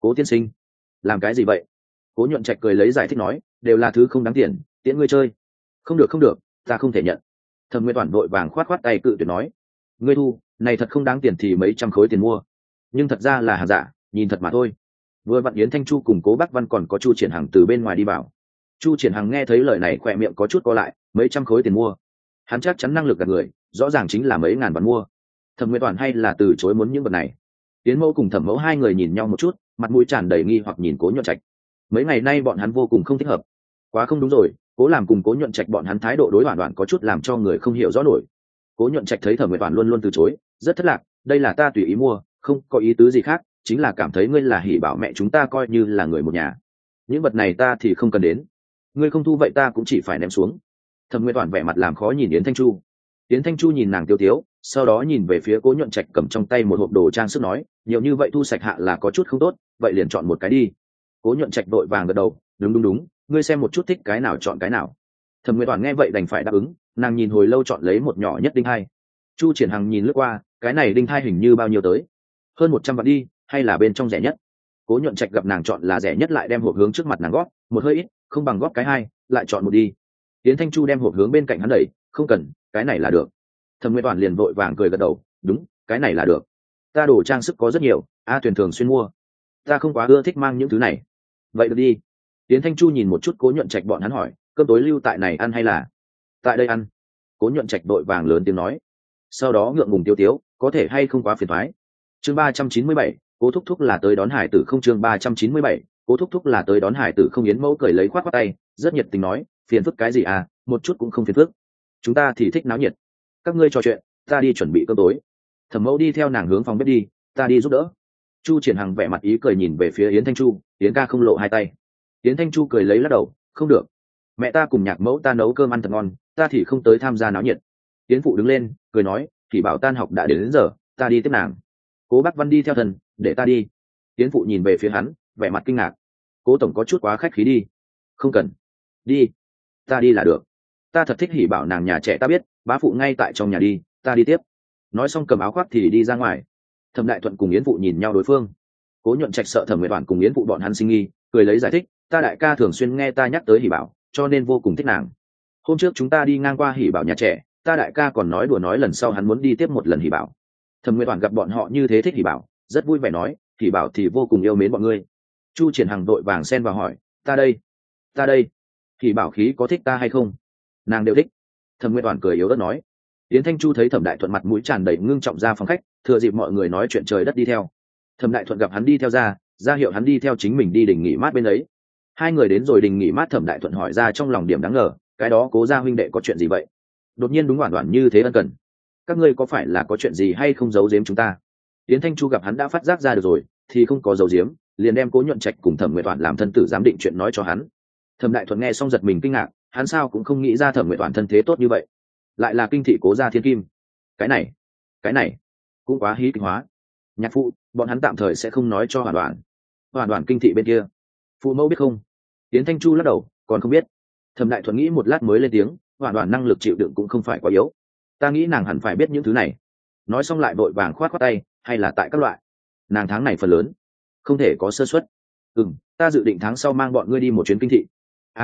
Cố tiên sinh, làm cái gì vậy? Cố nhuận trạch cười lấy giải thích nói, đều là thứ không đáng tiền, tiễn ngươi chơi. Không được không được, ta không thể nhận. Thẩm Nguyên Toàn vội vàng khoát khoát tay cự tuyệt nói, ngươi thu, này thật không đáng tiền thì mấy trăm khối tiền mua, nhưng thật ra là hàng giả, nhìn thật mà thôi. Vừa vặn Yến Thanh Chu cùng Cố Bắc Văn còn có Chu Triển Hằng từ bên ngoài đi vào. Chu Triển Hằng nghe thấy lời này khỏe miệng có chút co lại, mấy trăm khối tiền mua, hắn chắc chắn năng lực gạt người, rõ ràng chính là mấy ngàn vạn mua. Thẩm Nguyên Toàn hay là từ chối muốn những vật này. Yến Mẫu cùng Thẩm Mẫu hai người nhìn nhau một chút, mặt mũi tràn đầy nghi hoặc nhìn Cố Nhuận Trạch. Mấy ngày nay bọn hắn vô cùng không thích hợp, quá không đúng rồi. Cố làm cùng Cố Nhuận Trạch bọn hắn thái độ đối hoàn toàn có chút làm cho người không hiểu rõ nổi. Cố Nhuận Trạch thấy Thẩm Nguyên Toàn luôn luôn từ chối, rất thất lạc. Đây là ta tùy ý mua, không có ý tứ gì khác, chính là cảm thấy ngươi là hỉ bảo mẹ chúng ta coi như là người một nhà. Những vật này ta thì không cần đến, ngươi không thu vậy ta cũng chỉ phải ném xuống. Thẩm Nguyên Toàn vẻ mặt làm khó nhìn Yến Thanh Chu. Yến Thanh Chu nhìn nàng tiêu tiếu, sau đó nhìn về phía Cố Nhuận Trạch cầm trong tay một hộp đồ trang sức nói, nhiều như vậy thu sạch hạ là có chút không tốt, vậy liền chọn một cái đi. Cố Nhuận Trạch vội vàng gật đầu, đúng, ngươi xem một chút thích cái nào chọn cái nào. Thẩm Nguyên Toàn nghe vậy đành phải đáp ứng, nàng nhìn hồi lâu chọn lấy một nhỏ nhất đinh hai. Chu Triển Hằng nhìn lướt qua, cái này đinh hai hình như bao nhiêu tới, hơn 100 vạn đi, hay là bên trong rẻ nhất. Cố Nhuận Trạch gặp nàng chọn là rẻ nhất lại đem hộp hướng trước mặt nàng góp, một hơi ít, không bằng góp cái hai, lại chọn một đi. Yến Thanh Chu đem hộp hướng bên cạnh hắn đẩy, không cần, cái này là được. Thẩm Nguyên Toàn liền vội vàng cười gật đầu, đúng, cái này là được. Ta đồ trang sức có rất nhiều, Tuyền thường xuyên mua, ta không quá ưa thích mang những thứ này. Vậy được đi. Yến Thanh Chu nhìn một chút Cố Nhuận Trạch bọn hắn hỏi, cơm tối lưu tại này ăn hay là tại đây ăn? Cố Nhuận Trạch vội vàng lớn tiếng nói, sau đó ngượng ngùng tiêu tiếu, có thể hay không quá phiền toái. Chương 397, Cố thúc thúc là tới đón hải tử không? Chương 397, Cố thúc thúc là tới đón hải tử không? Yến Mẫu cười lấy khoát khoát tay, rất nhiệt tình nói, phiền phức cái gì à, một chút cũng không phiền phức, chúng ta thì thích náo nhiệt, các ngươi trò chuyện, ta đi chuẩn bị cơm tối. Thẩm Mẫu đi theo nàng hướng phòng bếp đi, ta đi giúp đỡ. Chu Triển Hằng vẻ mặt ý cười nhìn về phía Yến Thanh Chu, Yến ca không lộ hai tay. Yến Thanh Chu cười lấy lắc đầu, không được, mẹ ta cùng Nhạc Mẫu ta nấu cơm ăn thật ngon, ta thì không tới tham gia náo nhiệt. Yến phụ đứng lên cười nói, thì bảo tan học đã đến giờ, ta đi tiếp nàng. Cố Bắc Văn đi theo thần, để ta đi. Yến phụ nhìn về phía hắn, vẻ mặt kinh ngạc, Cố tổng có chút quá khách khí đi. Không cần, đi, ta đi là được, ta thật thích hỉ bảo nàng nhà trẻ ta biết, bá phụ ngay tại trong nhà đi, ta đi tiếp. Nói xong cầm áo khoác thì đi ra ngoài. Thẩm Đại Thuận cùng Yến phụ nhìn nhau đối phương. Cố Nhuận Trạch sợ Thẩm Nguyệt Toàn cùng Yến phụ bọn hắn sinh nghi, cười lấy giải thích, ta đại ca thường xuyên nghe ta nhắc tới hỉ bảo, cho nên vô cùng thích nàng. Hôm trước chúng ta đi ngang qua hỉ bảo nhà trẻ, ta đại ca còn nói đùa nói lần sau hắn muốn đi tiếp một lần hỉ bảo. Thẩm Nguyệt Toàn gặp bọn họ như thế thích hỉ bảo, rất vui vẻ nói, hỉ bảo thì vô cùng yêu mến bọn ngươi. Chu Triển Hằng đội vàng xen vào hỏi, ta đây, hỉ bảo khí có thích ta hay không? Nàng đều thích. Thẩm Nguyệt Toàn cười yếu ớt nói. Yến Thanh Chu thấy Thẩm Đại Thuận mặt mũi tràn đầy ngưng trọng ra phòng khách, thừa dịp mọi người nói chuyện trời đất đi theo. Thẩm Đại Thuận gặp hắn đi theo ra hiệu hắn đi theo chính mình đi đình nghỉ mát bên ấy. Hai người đến rồi đình nghỉ mát, Thẩm Đại Thuận hỏi ra trong lòng điểm đáng ngờ, cái đó Cố gia huynh đệ có chuyện gì vậy? Đột nhiên đúng Đoản Đoản như thế ân cần, các ngươi có phải là có chuyện gì hay không giấu giếm chúng ta? Yến Thanh Chu gặp hắn đã phát giác ra được rồi, thì không có giấu giếm, liền đem Cố Nhuận Trạch cùng Thẩm Nguyệt Toản làm thân tử giám định chuyện nói cho hắn. Thẩm Đại Thuận nghe xong giật mình kinh ngạc, hắn sao cũng không nghĩ ra Thẩm Nguyệt Toản thân thế tốt như vậy, lại là kinh thị Cố gia thiên kim. Cái này cũng quá hí kịch hóa. Nhạc phụ, bọn hắn tạm thời sẽ không nói cho Hoàn Đoản kinh thị bên kia, phụ mẫu biết không? Yến Thanh Chu lắc đầu, còn không biết. Thẩm Đại Thuận nghĩ một lát mới lên tiếng, Hoàn Đoản năng lực chịu đựng cũng không phải quá yếu, ta nghĩ nàng hẳn phải biết những thứ này. Nói xong lại vội vàng khoát khoát tay, hay là tại các loại, nàng tháng này phần lớn không thể có sơ suất. Ta dự định tháng sau mang bọn ngươi đi một chuyến kinh thị.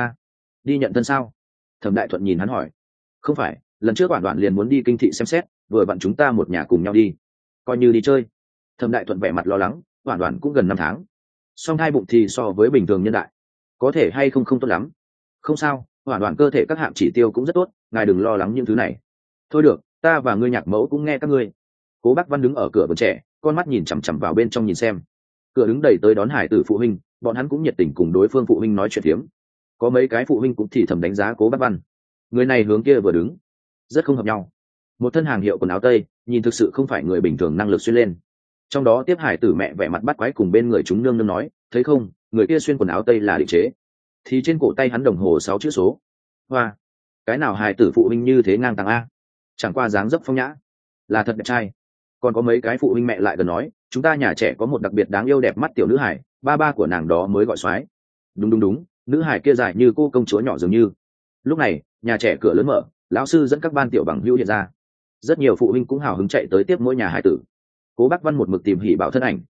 Đi nhận thân sao? Thẩm Đại Thuận nhìn hắn hỏi. Không phải, lần trước Hoàn Đoản liền muốn đi kinh thị xem xét, vừa vặn chúng ta một nhà cùng nhau đi, coi như đi chơi. Thẩm Đại Thuận vẻ mặt lo lắng, Hoàn Đoản cũng gần 5 tháng, song hai bụng thì so với bình thường nhân đại, có thể hay không tốt lắm. Không sao, Hoàn Đoản cơ thể các hạng chỉ tiêu cũng rất tốt, ngài đừng lo lắng những thứ này. Thôi được, ta và ngươi Nhạc mẫu cũng nghe các ngươi. Cố Bắc Văn đứng ở cửa vườn trẻ, con mắt nhìn chằm chằm vào bên trong nhìn xem. Cửa đứng đầy tới đón hải tử phụ huynh, bọn hắn cũng nhiệt tình cùng đối phương phụ huynh nói chuyện phiếm. Có mấy cái phụ huynh cũng thì thầm đánh giá Cố Bắc Văn, người này hướng kia vừa đứng rất không hợp nhau. Một thân hàng hiệu quần áo tây, nhìn thực sự không phải người bình thường năng lực xuyên lên. Trong đó tiếp hải tử mẹ vẻ mặt bắt quái cùng bên người chúng nương nương nói, thấy không, người kia xuyên quần áo tây là định chế, thì trên cổ tay hắn đồng hồ 6 chữ số. Hoa, cái nào hài tử phụ huynh như thế ngang tàng a, chẳng qua dáng dấp phong nhã, là thật đẹp trai. Còn có mấy cái phụ huynh mẹ lại gần nói, chúng ta nhà trẻ có một đặc biệt đáng yêu đẹp mắt tiểu nữ hải, ba của nàng đó mới gọi soái. Đúng, nữ hải kia dài như cô công chúa nhỏ dường như. Lúc này nhà trẻ cửa lớn mở, lão sư dẫn các ban tiểu bằng hữu hiện ra, rất nhiều phụ huynh cũng hào hứng chạy tới tiếp mỗi nhà hải tử. Cố Bắc Văn một mực tìm hỉ bảo thân ảnh,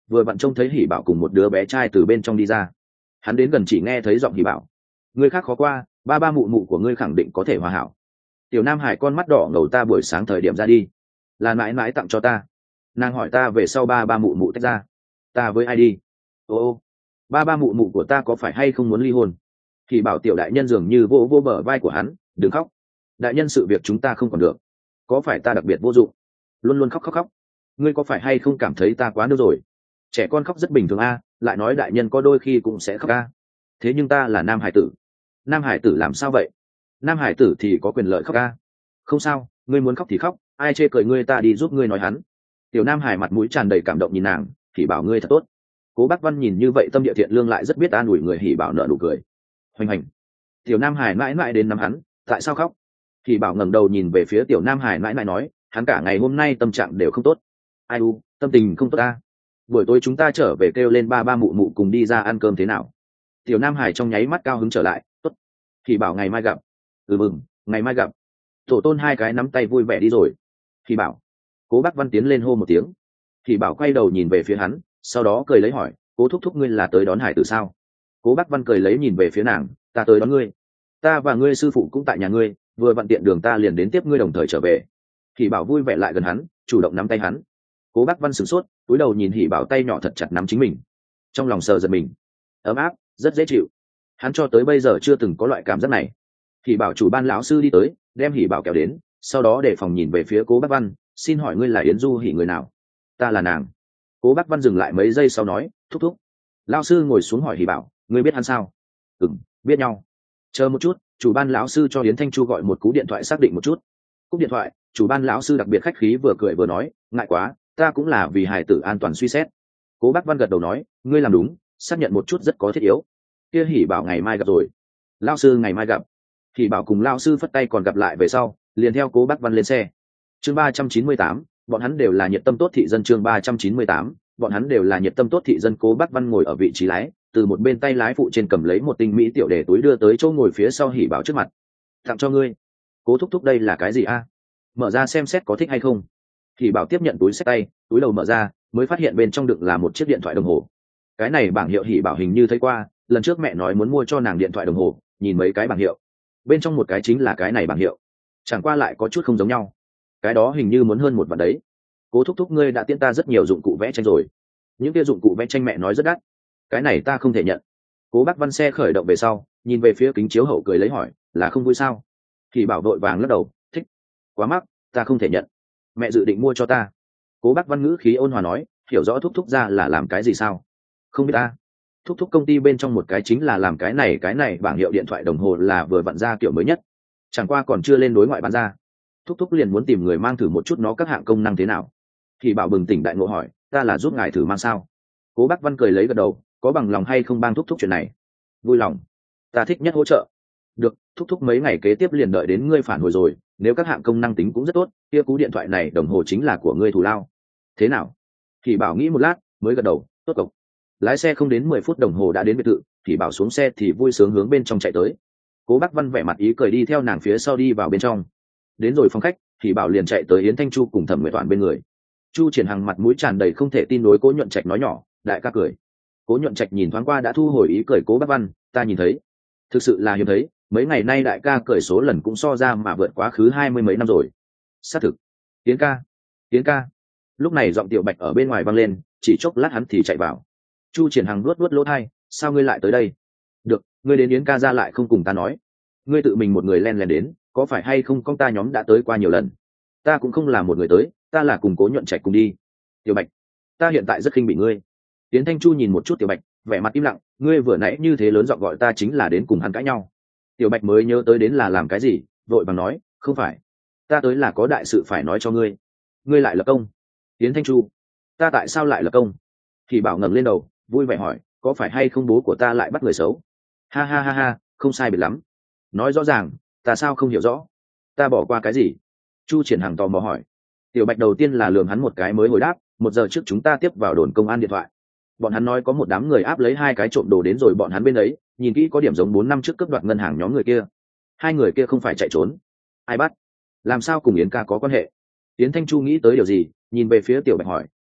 vừa vặn trông thấy hỉ bảo cùng một đứa bé trai từ bên trong đi ra. Hắn đến gần chỉ nghe thấy giọng hỉ bảo: người khác khó qua, ba ba mụ mụ của ngươi khẳng định có thể hòa hảo. Tiểu Nam Hải con mắt đỏ ngầu, ta buổi sáng thời điểm ra đi là mãi mãi tặng cho ta. Nàng hỏi ta về sau ba ba mụ mụ tách ra, ta với ai đi? Ô, ba ba mụ mụ của ta có phải hay không muốn ly hôn? Thì bảo tiểu đại nhân dường như vô vô bờ vai của hắn, đừng khóc, đại nhân sự việc chúng ta không còn được. Có phải ta đặc biệt vô dụng, luôn luôn khóc khóc khóc? Ngươi có phải hay không cảm thấy ta quá nêu rồi? Trẻ con khóc rất bình thường a, lại nói đại nhân có đôi khi cũng sẽ khóc a. Thế nhưng ta là nam hải tử. Nam hải tử làm sao vậy? Nam hải tử thì có quyền lợi khóc a. Không sao, ngươi muốn khóc thì khóc, ai chê cười ngươi ta đi giúp ngươi nói hắn. Tiểu Nam Hải mặt mũi tràn đầy cảm động nhìn nàng, thì bảo ngươi thật tốt. Cố Bác Văn nhìn như vậy tâm địa thiện lương lại rất biết an ủi người, hỉ bảo nở nụ cười. Hoành hành. Tiểu Nam Hải mãi mãi đến nắm hắn, tại sao khóc? Hỉ bảo ngẩng đầu nhìn về phía Tiểu Nam Hải mãi mãi nói, hắn cả ngày hôm nay tâm trạng đều không tốt. Ai u, tâm tình không tốt ta. Buổi tối chúng ta trở về kêu lên ba ba mụ mụ cùng đi ra ăn cơm thế nào? Tiểu Nam Hải trong nháy mắt cao hứng trở lại, tốt. Hỉ bảo ngày mai gặp. Mừng, ngày mai gặp. Tổ tôn hai cái nắm tay vui vẻ đi rồi. Hỉ bảo. Cố Bác Văn tiến lên hô một tiếng. Hỉ bảo quay đầu nhìn về phía hắn, sau đó cười lấy hỏi, cố thúc thúc ngươi là tới đón hải tử sao? Cố Bác Văn cười lấy nhìn về phía nàng, ta tới đón ngươi. Ta và ngươi sư phụ cũng tại nhà ngươi, vừa vặn tiện đường ta liền đến tiếp ngươi đồng thời trở về. Hỉ bảo vui vẻ lại gần hắn, chủ động nắm tay hắn. Cố Bác Văn sửng sốt, cúi đầu nhìn Hỉ bảo tay nhỏ thật chặt nắm chính mình, trong lòng sờ giật mình, ấm áp, rất dễ chịu. Hắn cho tới bây giờ chưa từng có loại cảm giác này. Hỉ bảo chủ ban lão sư đi tới, đem Hỉ bảo kéo đến, sau đó để phòng nhìn về phía Cố Bác Văn, xin hỏi ngươi là Yến Du Hỉ người nào? Ta là nàng. Cố Bác Văn dừng lại mấy giây sau nói, thúc thúc. Lão sư ngồi xuống hỏi Hỉ bảo, ngươi biết hắn sao? Biết nhau. Chờ một chút, chủ ban lão sư cho Yến Thanh Chu gọi một cú điện thoại xác định một chút. Cúp điện thoại, chủ ban lão sư đặc biệt khách khí vừa cười vừa nói, ngại quá, ta cũng là vì hài tử an toàn suy xét. Cố Bác Văn gật đầu nói, ngươi làm đúng, xác nhận một chút rất có thiết yếu. Kia Hỉ bảo ngày mai gặp rồi. Lão sư ngày mai gặp. Hỉ bảo cùng lão sư phất tay còn gặp lại về sau, liền theo Cố Bác Văn lên xe. Chương 398, bọn hắn đều là nhiệt tâm tốt thị dân. Chương 398, bọn hắn đều là nhiệt tâm tốt thị dân. Cố Bác Văn ngồi ở vị trí lái, từ một bên tay lái phụ trên cầm lấy một tinh mỹ tiểu đề túi đưa tới chỗ ngồi phía sau Hỉ bảo trước mặt. Tặng cho ngươi. Cố thúc thúc đây là cái gì a? Mở ra xem xét có thích hay không. Hỉ bảo tiếp nhận túi xách tay, túi đầu mở ra, mới phát hiện bên trong đựng là một chiếc điện thoại đồng hồ. Cái này bảng hiệu Hỉ bảo hình như thấy qua, lần trước mẹ nói muốn mua cho nàng điện thoại đồng hồ, nhìn mấy cái bảng hiệu, bên trong một cái chính là cái này bảng hiệu, chẳng qua lại có chút không giống nhau. Cái đó hình như muốn hơn một vạn đấy. Cố thúc thúc ngươi đã tiễn ta rất nhiều dụng cụ vẽ tranh rồi. Những kia dụng cụ vẽ tranh mẹ nói rất đắt, cái này ta không thể nhận. Cố Bác Văn xe khởi động về sau, nhìn về phía kính chiếu hậu cười lấy hỏi, là không vui sao? Thì bảo vội vàng lắc đầu, thích, quá mắc, ta không thể nhận. Mẹ dự định mua cho ta. Cố Bác Văn ngữ khí ôn hòa nói, hiểu rõ thúc thúc ra là làm cái gì sao? Không biết ta. Thúc thúc công ty bên trong một cái chính là làm cái này bảng hiệu điện thoại đồng hồ là vừa vặn ra kiểu mới nhất, chẳng qua còn chưa lên đối ngoại bán ra. Thúc thúc liền muốn tìm người mang thử một chút nó các hạng công năng thế nào. Thì bảo bừng tỉnh đại ngộ hỏi, ta là giúp ngài thử mang sao? Cố Bác Văn cười lấy gật đầu, có bằng lòng hay không bang thúc thúc chuyện này? Vui lòng, ta thích nhất hỗ trợ. Được, thúc thúc mấy ngày kế tiếp liền đợi đến ngươi phản hồi rồi, nếu các hạng công năng tính cũng rất tốt, kia cú điện thoại này đồng hồ chính là của ngươi thù lao. Thế nào? Thì bảo nghĩ một lát mới gật đầu, tốt cộc. Lái xe không đến 10 phút đồng hồ đã đến biệt thự, thì bảo xuống xe thì vui sướng hướng bên trong chạy tới. Cố Bác Văn vẻ mặt ý cười đi theo nàng phía sau đi vào bên trong. Đến rồi phòng khách, thì bảo liền chạy tới Yến Thanh Chu cùng Thẩm Nguyệt Toản bên người. Chu Triển Hằng mặt mũi tràn đầy không thể tin đối Cố Nhuận Trạch nói nhỏ, đại ca cười. Cố Nhuận Trạch nhìn thoáng qua đã thu hồi ý cười Cố Bác Văn, ta nhìn thấy, thực sự là hiếm thấy, mấy ngày nay đại ca cười số lần cũng so ra mà vượt quá khứ 20 mấy năm rồi. Xác thực. Tiến ca, Tiến ca. Lúc này giọng Tiểu Bạch ở bên ngoài vang lên, chỉ chốc lát hắn thì chạy vào. Chu Triển Hằng luốt lỗ tai, sao ngươi lại tới đây? Được, ngươi đến Yến ca ra lại không cùng ta nói, ngươi tự mình một người len lén đến, có phải hay không? Con ta nhóm đã tới qua nhiều lần. Ta cũng không là một người tới, ta là cùng Cố Nhuận Trạch cùng đi. Tiểu Bạch, ta hiện tại rất khinh bị ngươi. Tiến Thanh Chu nhìn một chút Tiểu Bạch, vẻ mặt im lặng, ngươi vừa nãy như thế lớn giọng gọi ta chính là đến cùng hắn cãi nhau. Tiểu Bạch mới nhớ tới đến là làm cái gì, vội vàng nói, không phải, ta tới là có đại sự phải nói cho ngươi. Ngươi lại lập công? Tiến Thanh Chu, ta tại sao lại lập công? Thì bảo ngẩng lên đầu, vui vẻ hỏi, có phải hay không bố của ta lại bắt người xấu? Ha ha ha ha, không sai biệt lắm. Nói rõ ràng, ta sao không hiểu rõ? Ta bỏ qua cái gì? Chu Triển Hằng tò mò hỏi. Tiểu Bạch đầu tiên là lườm hắn một cái mới hồi đáp, 1 giờ trước chúng ta tiếp vào đồn công an điện thoại. Bọn hắn nói có một đám người áp lấy 2 cái trộm đồ đến rồi bọn hắn bên đấy, nhìn kỹ có điểm giống 4 năm trước cướp đoạt ngân hàng nhóm người kia. 2 người kia không phải chạy trốn. Ai bắt? Làm sao cùng Yến ca có quan hệ? Yến Thanh Chu nghĩ tới điều gì, nhìn về phía Tiểu Bạch hỏi,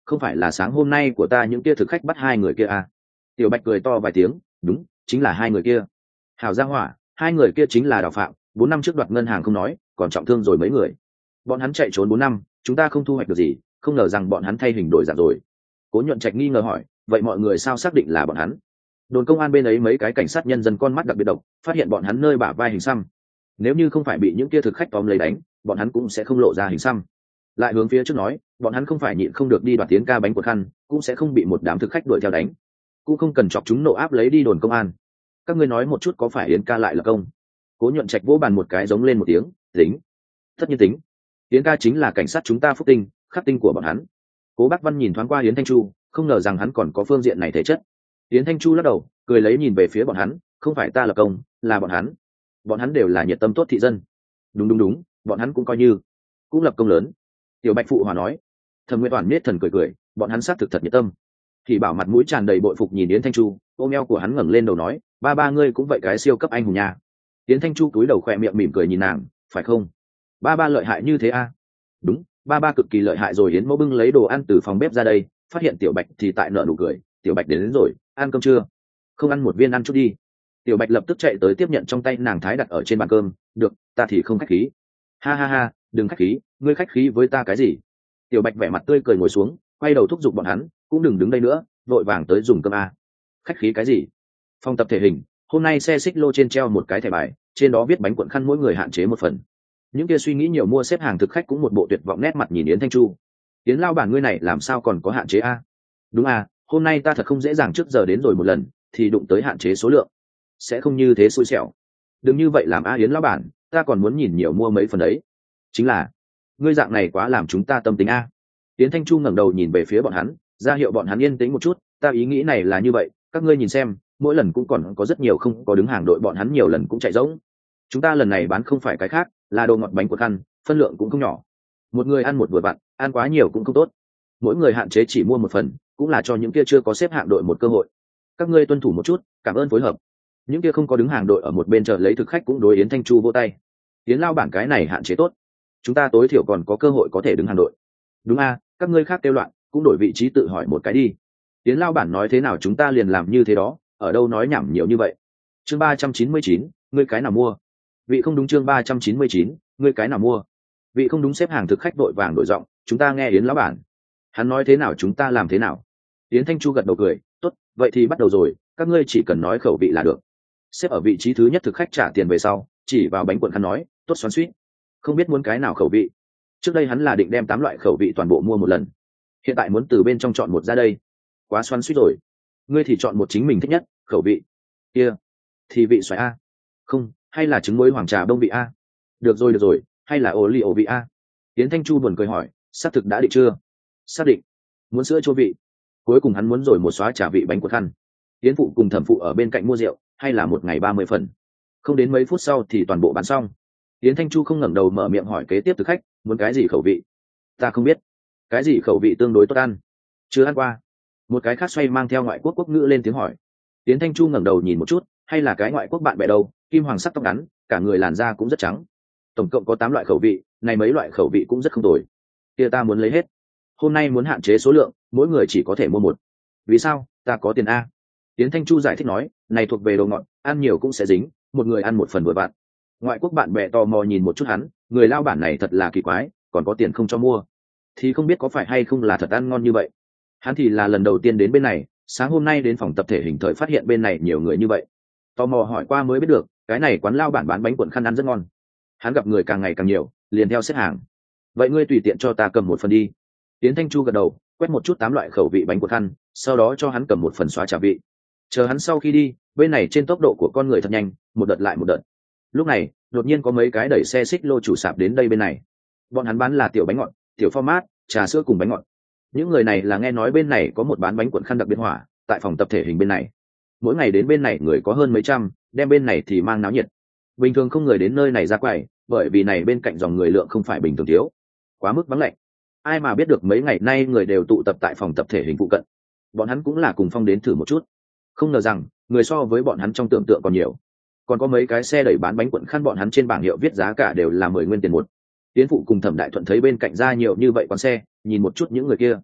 không phải là sáng hôm nay của ta những kia thực khách bắt hai người kia à? Tiểu Bạch cười to vài tiếng, đúng, chính là hai người kia. Hảo gia hỏa, hai người kia chính là Đào Phạm, 4 năm trước đoạt ngân hàng không nói, còn trọng thương rồi mấy người. Bọn hắn chạy trốn 4 năm, chúng ta không thu hoạch được gì, không ngờ rằng bọn hắn thay hình đổi dạng rồi. Cố Nhuận Trạch nghi ngờ hỏi, vậy mọi người sao xác định là bọn hắn? Đồn công an bên ấy mấy cái cảnh sát nhân dân con mắt đặc biệt độc, phát hiện bọn hắn nơi bả vai hình xăm. Nếu như không phải bị những kia thực khách tóm lấy đánh, bọn hắn cũng sẽ không lộ ra hình xăm. Lại hướng phía trước nói, bọn hắn không phải nhịn không được đi đoạt Tiến ca bánh của khăn, cũng sẽ không bị một đám thực khách đuổi theo đánh, cũng không cần chọc chúng nộ áp lấy đi đồn công an. Các ngươi nói một chút, có phải Yến ca lại là công? Cố Nhuận Trạch vỗ bàn một cái giống lên một tiếng, tính, tất nhiên tính. Yến ca chính là cảnh sát chúng ta phúc tinh, khắc tinh của bọn hắn. Cố Bác Văn nhìn thoáng qua Yến Thanh Chu, không ngờ rằng hắn còn có phương diện này thể chất. Yến Thanh Chu lắc đầu, cười lấy nhìn về phía bọn hắn, không phải ta lập công, là bọn hắn đều là nhiệt tâm tốt thị dân. Đúng, bọn hắn cũng coi như cũng lập công lớn. Tiểu Bạch phụ hòa nói. Thẩm Nguyệt Toàn nết thần cười, bọn hắn xác thực thật nhiệt tâm. Thì bảo mặt mũi tràn đầy bội phục nhìn Yến Thanh Chu, ôm eo của hắn ngẩng lên đầu nói, ba ngươi cũng vậy cái siêu cấp anh hùng nha. Yến Thanh Chu cúi đầu khỏe miệng mỉm cười nhìn nàng, phải không? Ba lợi hại như thế à? Đúng, ba cực kỳ lợi hại rồi. Yến Mẫu bưng lấy đồ ăn từ phòng bếp ra đây, phát hiện Tiểu Bạch thì tại nợ nụ cười, Tiểu Bạch đến rồi, ăn cơm chưa? Không ăn một viên ăn chút đi. Tiểu Bạch lập tức chạy tới tiếp nhận trong tay nàng thái đặt ở trên bàn cơm, được, ta thì không khách khí. Ha, đừng khách khí, ngươi khách khí với ta cái gì? Tiểu Bạch vẻ mặt tươi cười ngồi xuống, quay đầu thúc giục bọn hắn, cũng đừng đứng đây nữa, vội vàng tới dùng cơm a. Khách khí cái gì? Phòng tập thể hình, hôm nay xe xích lô trên treo một cái thẻ bài, trên đó viết bánh cuộn khăn mỗi người hạn chế một phần. Những kia suy nghĩ nhiều mua xếp hàng thực khách cũng một bộ tuyệt vọng nét mặt nhìn Yến Thanh Chu. Yến lao bản ngươi này làm sao còn có hạn chế a? Đúng à, hôm nay ta thật không dễ dàng trước giờ đến rồi một lần, thì đụng tới hạn chế số lượng. Sẽ không như thế xui xẻo. Đừng như vậy làm a Yến lão bản, ta còn muốn nhìn nhiều mua mấy phần đấy. Chính là, ngươi dạng này quá làm chúng ta tâm tính a. Yến Thanh Chu ngẩng đầu nhìn về phía bọn hắn, ra hiệu bọn hắn yên tĩnh một chút, ta ý nghĩ này là như vậy, các ngươi nhìn xem, mỗi lần cũng còn có rất nhiều không có đứng hàng đội, bọn hắn nhiều lần cũng chạy rỗng. Chúng ta lần này bán không phải cái khác, là đồ ngọt bánh của khăn, phân lượng cũng không nhỏ. Một người ăn một vừa vặn, ăn quá nhiều cũng không tốt. Mỗi người hạn chế chỉ mua một phần, cũng là cho những kia chưa có xếp hạng đội một cơ hội. Các ngươi tuân thủ một chút, cảm ơn phối hợp. Những kia không có đứng hàng đội ở một bên chờ lấy thực khách cũng đối Yến Thanh Chu vỗ tay. Yến lao bản cái này hạn chế tốt, chúng ta tối thiểu còn có cơ hội có thể đứng hàng đội. Đúng a, các ngươi khác kêu loạn, cũng đổi vị trí tự hỏi một cái đi. Yến lao bản nói thế nào chúng ta liền làm như thế đó, ở đâu nói nhảm nhiều như vậy. Chương 399, ngươi cái nào mua? Vị không đúng. Chương 399, ngươi cái nào mua? Vị không đúng. Xếp hàng thực khách đội vàng đổi giọng, chúng ta nghe Yến lão bản, hắn nói thế nào chúng ta làm thế nào. Yến Thanh Chu gật đầu cười, tốt, vậy thì bắt đầu rồi, các ngươi chỉ cần nói khẩu vị là được. Xếp ở vị trí thứ nhất thực khách trả tiền về sau, chỉ vào bánh cuộn khăn nói, tốt xoắn xuýt, không biết muốn cái nào khẩu vị. Trước đây hắn là định đem 8 loại khẩu vị toàn bộ mua một lần, hiện tại muốn từ bên trong chọn một ra đây, quá xoắn xuýt rồi. Ngươi thì chọn một chính mình thích nhất khẩu vị kia. Thì vị xoài a? Không, hay là trứng muối hoàng trà đông vị a? Được rồi, hay là ô li ổ vị a? Yến Thanh Chu buồn cười hỏi, xác thực đã định chưa? Xác định. Muốn sữa chua vị. Cuối cùng hắn muốn rồi một xóa trà vị bánh cuộn khăn. Yến phụ cùng thẩm phụ ở bên cạnh mua rượu, hay là một ngày 30 phần. Không đến mấy phút sau thì toàn bộ bán xong. Yến Thanh Chu không ngẩng đầu mở miệng hỏi kế tiếp thực khách, muốn cái gì khẩu vị? Ta không biết. Cái gì khẩu vị tương đối tốt ăn? Chưa ăn qua. Một cái khác xoay mang theo ngoại quốc quốc ngữ lên tiếng hỏi. Yến Thanh Chu ngẩng đầu nhìn một chút, hay là cái ngoại quốc bạn bè đâu, kim hoàng sắc tóc ngắn, cả người làn da cũng rất trắng. Tổng cộng có 8 loại khẩu vị, này mấy loại khẩu vị cũng rất không tồi. Kia ta muốn lấy hết. Hôm nay muốn hạn chế số lượng, mỗi người chỉ có thể mua một. Vì sao? Ta có tiền a. Yến Thanh Chu giải thích nói, này thuộc về đồ ngọt, ăn nhiều cũng sẽ dính, một người ăn một phần vừa vặn. Ngoại quốc bạn bè tò mò nhìn một chút hắn, người lao bản này thật là kỳ quái, còn có tiền không cho mua, thì không biết có phải hay không là thật ăn ngon như vậy. Hắn thì là lần đầu tiên đến bên này, sáng hôm nay đến phòng tập thể hình thời phát hiện bên này nhiều người như vậy, tò mò hỏi qua mới biết được, cái này quán lao bản bán bánh cuộn khăn ăn rất ngon. Hắn gặp người càng ngày càng nhiều, liền theo xếp hàng. Vậy ngươi tùy tiện cho ta cầm một phần đi. Yến Thanh Chu gật đầu, quét một chút 8 loại khẩu vị bánh cuộn khăn, sau đó cho hắn cầm một phần xóa trà vị. Chờ hắn sau khi đi, bên này trên tốc độ của con người thật nhanh, một đợt lại một đợt. Lúc này đột nhiên có mấy cái đẩy xe xích lô chủ sạp đến đây bên này. Bọn hắn bán là tiểu bánh ngọt, tiểu format, trà sữa cùng bánh ngọt. Những người này là nghe nói bên này có một bán bánh cuộn khăn đặc biệt hỏa tại phòng tập thể hình bên này. Mỗi ngày đến bên này người có hơn mấy trăm, đem bên này thì mang náo nhiệt. Bình thường không người đến nơi này ra quầy, bởi vì này bên cạnh dòng người lượng không phải bình thường thiếu, quá mức vắng lạnh. Ai mà biết được mấy ngày nay người đều tụ tập tại phòng tập thể hình phụ cận. Bọn hắn cũng là cùng phong đến thử một chút, không ngờ rằng người so với bọn hắn trong tưởng tượng còn nhiều. Còn có mấy cái xe đẩy bán bánh cuộn khăn, bọn hắn trên bảng hiệu viết giá cả đều là 10 nguyên tiền một. Tiến phụ cùng Thẩm Đại Thuận thấy bên cạnh ra nhiều như vậy quán xe, nhìn một chút những người kia,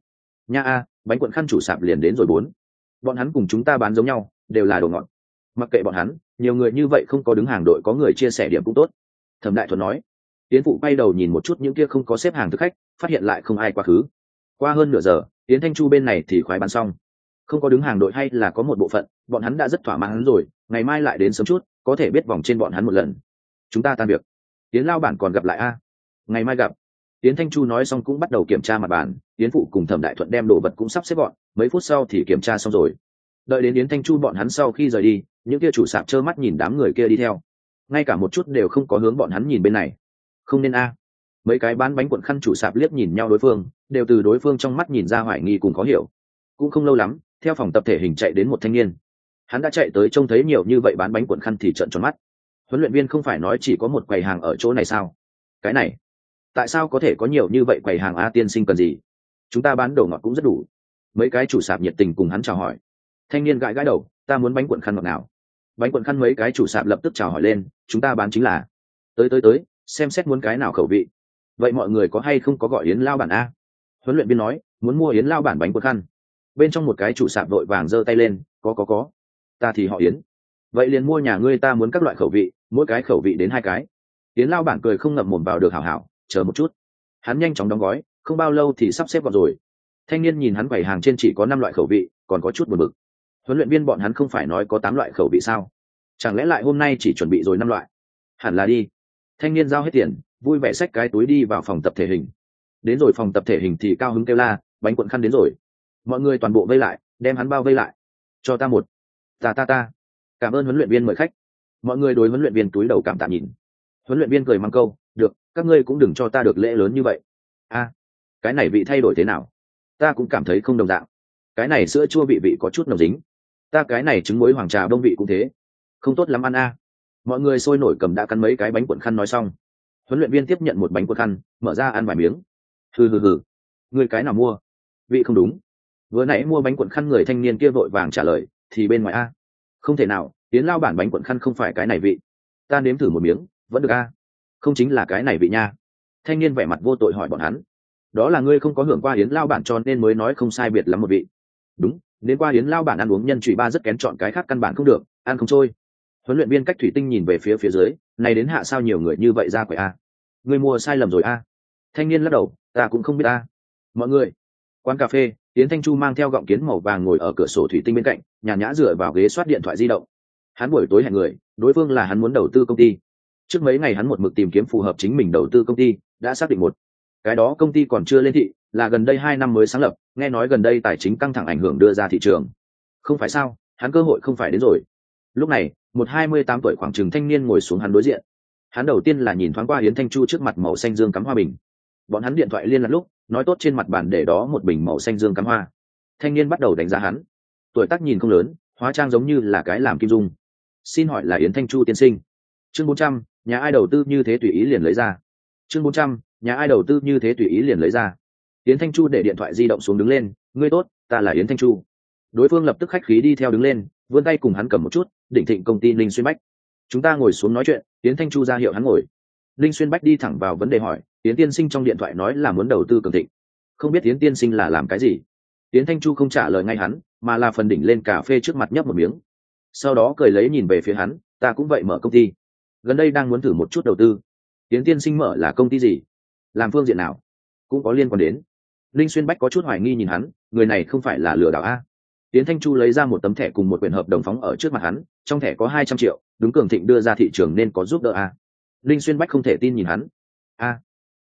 Nha a, bánh cuộn khăn chủ sạp liền đến rồi bốn. Bọn hắn cùng chúng ta bán giống nhau, đều là đồ ngọt. Mặc kệ bọn hắn, nhiều người như vậy không có đứng hàng đội có người chia sẻ điểm cũng tốt. Thẩm Đại Thuần nói. Yến Phụ quay đầu nhìn một chút những kia không có xếp hàng thực khách, phát hiện lại không ai quá khứ. Qua hơn nửa giờ, Yến Thanh Chu bên này thì khoái bán xong. Không có đứng hàng đội hay là có một bộ phận, bọn hắn đã rất thỏa mãn rồi, ngày mai lại đến sớm chút, có thể biết vòng trên bọn hắn một lần. Chúng ta tan việc. Yến lao bản còn gặp lại a. Ngày mai gặp. Yến Thanh Chu nói xong cũng bắt đầu kiểm tra mặt bàn, Yến Phụ cùng Thẩm Đại Thuận đem đồ vật cũng sắp xếp gọn, mấy phút sau thì kiểm tra xong rồi. Đợi đến Yến Thanh Chu bọn hắn sau khi rời đi, những kia chủ sạp trơ mắt nhìn đám người kia đi theo, ngay cả một chút đều không có hướng bọn hắn nhìn bên này. Không nên a. Mấy cái bán bánh cuộn khăn chủ sạp liếc nhìn nhau đối phương, đều từ đối phương trong mắt nhìn ra hoài nghi cùng khó hiểu. Cũng không lâu lắm, theo phòng tập thể hình chạy đến một thanh niên. Hắn đã chạy tới trông thấy nhiều như vậy bán bánh cuộn khăn thì trợn tròn mắt. Huấn luyện viên không phải nói chỉ có một quầy hàng ở chỗ này sao? Cái này, tại sao có thể có nhiều như vậy quầy hàng a? Tiên sinh cần gì? Chúng ta bán đồ ngọt cũng rất đủ. Mấy cái chủ sạp nhiệt tình cùng hắn chào hỏi. Thanh niên gãi gãi đầu, ta muốn bánh cuộn khăn ngọt nào? Bánh cuộn khăn mấy cái chủ sạp lập tức chào hỏi lên, chúng ta bán chính là. Tới, xem xét muốn cái nào khẩu vị. Vậy mọi người có hay không có gọi Yến lao bản a? Huấn luyện viên nói, muốn mua Yến lao bản bánh cuộn khăn. Bên trong một cái chủ sạp vội vàng giơ tay lên, có. Ta thì họ Yến. Vậy liền mua nhà ngươi, ta muốn các loại khẩu vị, mỗi cái khẩu vị đến 2 cái. Yến lao bản cười không ngậm mồm vào được, hảo, chờ một chút. Hắn nhanh chóng đóng gói, không bao lâu thì sắp xếp vào rồi. Thanh niên nhìn hắn quầy hàng trên chỉ có 5 loại khẩu vị, còn có chút buồn bực. Huấn luyện viên bọn hắn không phải nói có 8 loại khẩu vị sao? Chẳng lẽ lại hôm nay chỉ chuẩn bị rồi 5 loại? Hẳn là đi. Thanh niên giao hết tiền, vui vẻ xách cái túi đi vào phòng tập thể hình. Đến rồi phòng tập thể hình thì cao hứng kêu la, bánh cuộn khăn đến rồi. Mọi người toàn bộ vây lại, đem hắn bao vây lại. Cho ta một. Ta. Cảm ơn huấn luyện viên mời khách. Mọi người đối huấn luyện viên túi đầu cảm tạ nhìn. Huấn luyện viên cười mắng câu, được, các ngươi cũng đừng cho ta được lễ lớn như vậy. A, cái này vị thay đổi thế nào? Ta cũng cảm thấy không đồng dạng. Cái này sữa chua vị có chút nồng dính. Ta cái này trứng muối hoàng trà đông vị cũng thế, không tốt lắm ăn a. Mọi người sôi nổi cầm đã cắn mấy cái bánh cuộn khăn nói xong. Huấn luyện viên tiếp nhận một bánh cuộn khăn, mở ra ăn vài miếng. Hừ, người cái nào mua? Vị không đúng. Vừa nãy mua bánh cuộn khăn người thanh niên kia vội vàng trả lời, thì bên ngoài a. Không thể nào, Yến lao bản bánh cuộn khăn không phải cái này vị. Ta nếm thử một miếng, vẫn được a. Không chính là cái này vị nha. Thanh niên vẻ mặt vô tội hỏi bọn hắn. Đó là ngươi không có hưởng qua Yến lao bản cho nên mới nói không sai biệt lắm một vị. Đúng, đến qua Yến lao bản ăn uống nhân trụy ba rất kén chọn cái khác căn bản không được, ăn không trôi. Huấn luyện viên cách thủy tinh nhìn về phía dưới, này đến hạ sao nhiều người như vậy ra quầy a. Ngươi mua sai lầm rồi a. Thanh niên lắc đầu, ta cũng không biết a. Mọi người, quán cà phê, Yến Thanh Chu mang theo gọng kiến màu vàng ngồi ở cửa sổ thủy tinh bên cạnh, nhàn nhã dựa vào ghế soát điện thoại di động. Hắn buổi tối hẹn người, đối phương là hắn muốn đầu tư công ty. Trước mấy ngày hắn một mực tìm kiếm phù hợp chính mình đầu tư công ty, đã xác định một. Cái đó công ty còn chưa lên thị, là gần đây 2 năm mới sáng lập, nghe nói gần đây tài chính căng thẳng ảnh hưởng đưa ra thị trường. Không phải sao, hắn cơ hội không phải đến rồi. Lúc này, một 28 tuổi khoảng chừng thanh niên ngồi xuống hắn đối diện. Hắn đầu tiên là nhìn thoáng qua Yến Thanh Chu trước mặt màu xanh dương cắm hoa bình. Bọn hắn điện thoại liên lạc lúc, nói tốt trên mặt bàn để đó một bình màu xanh dương cắm hoa. Thanh niên bắt đầu đánh giá hắn. Tuổi tác nhìn không lớn, hóa trang giống như là cái làm kim dung. Xin hỏi là Yến Thanh Chu tiên sinh? Chương 400, nhà ai đầu tư như thế tùy ý liền lấy ra. Chương 400, nhà ai đầu tư như thế tùy ý liền lấy ra. Yến Thanh Chu để điện thoại di động xuống đứng lên, ngươi tốt, ta là Yến Thanh Chu. Đối phương lập tức khách khí đi theo đứng lên, vươn tay cùng hắn cầm một chút, Đỉnh Thịnh công ty Linh Xuyên Bách. Chúng ta ngồi xuống nói chuyện. Yến Thanh Chu ra hiệu hắn ngồi. Linh Xuyên Bách đi thẳng vào vấn đề hỏi, Yến tiên sinh trong điện thoại nói là muốn đầu tư Cường Thịnh, không biết Yến tiên sinh là làm cái gì? Yến Thanh Chu không trả lời ngay hắn, mà là phần đỉnh lên cà phê trước mặt nhấp một miếng, sau đó cười lấy nhìn về phía hắn, ta cũng vậy mở công ty, gần đây đang muốn thử một chút đầu tư. Yến tiên sinh mở là công ty gì, làm phương diện nào, cũng có liên quan đến. Linh Xuyên Bách có chút hoài nghi nhìn hắn, người này không phải là lừa đảo a? Yến Thanh Chu lấy ra một tấm thẻ cùng một quyển hợp đồng phóng ở trước mặt hắn, trong thẻ có 200 triệu, đúng Cường Thịnh đưa ra thị trường nên có giúp đỡ a. Linh Xuyên Bách không thể tin nhìn hắn, a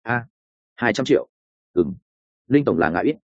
200 triệu, Linh tổng là ngại ít.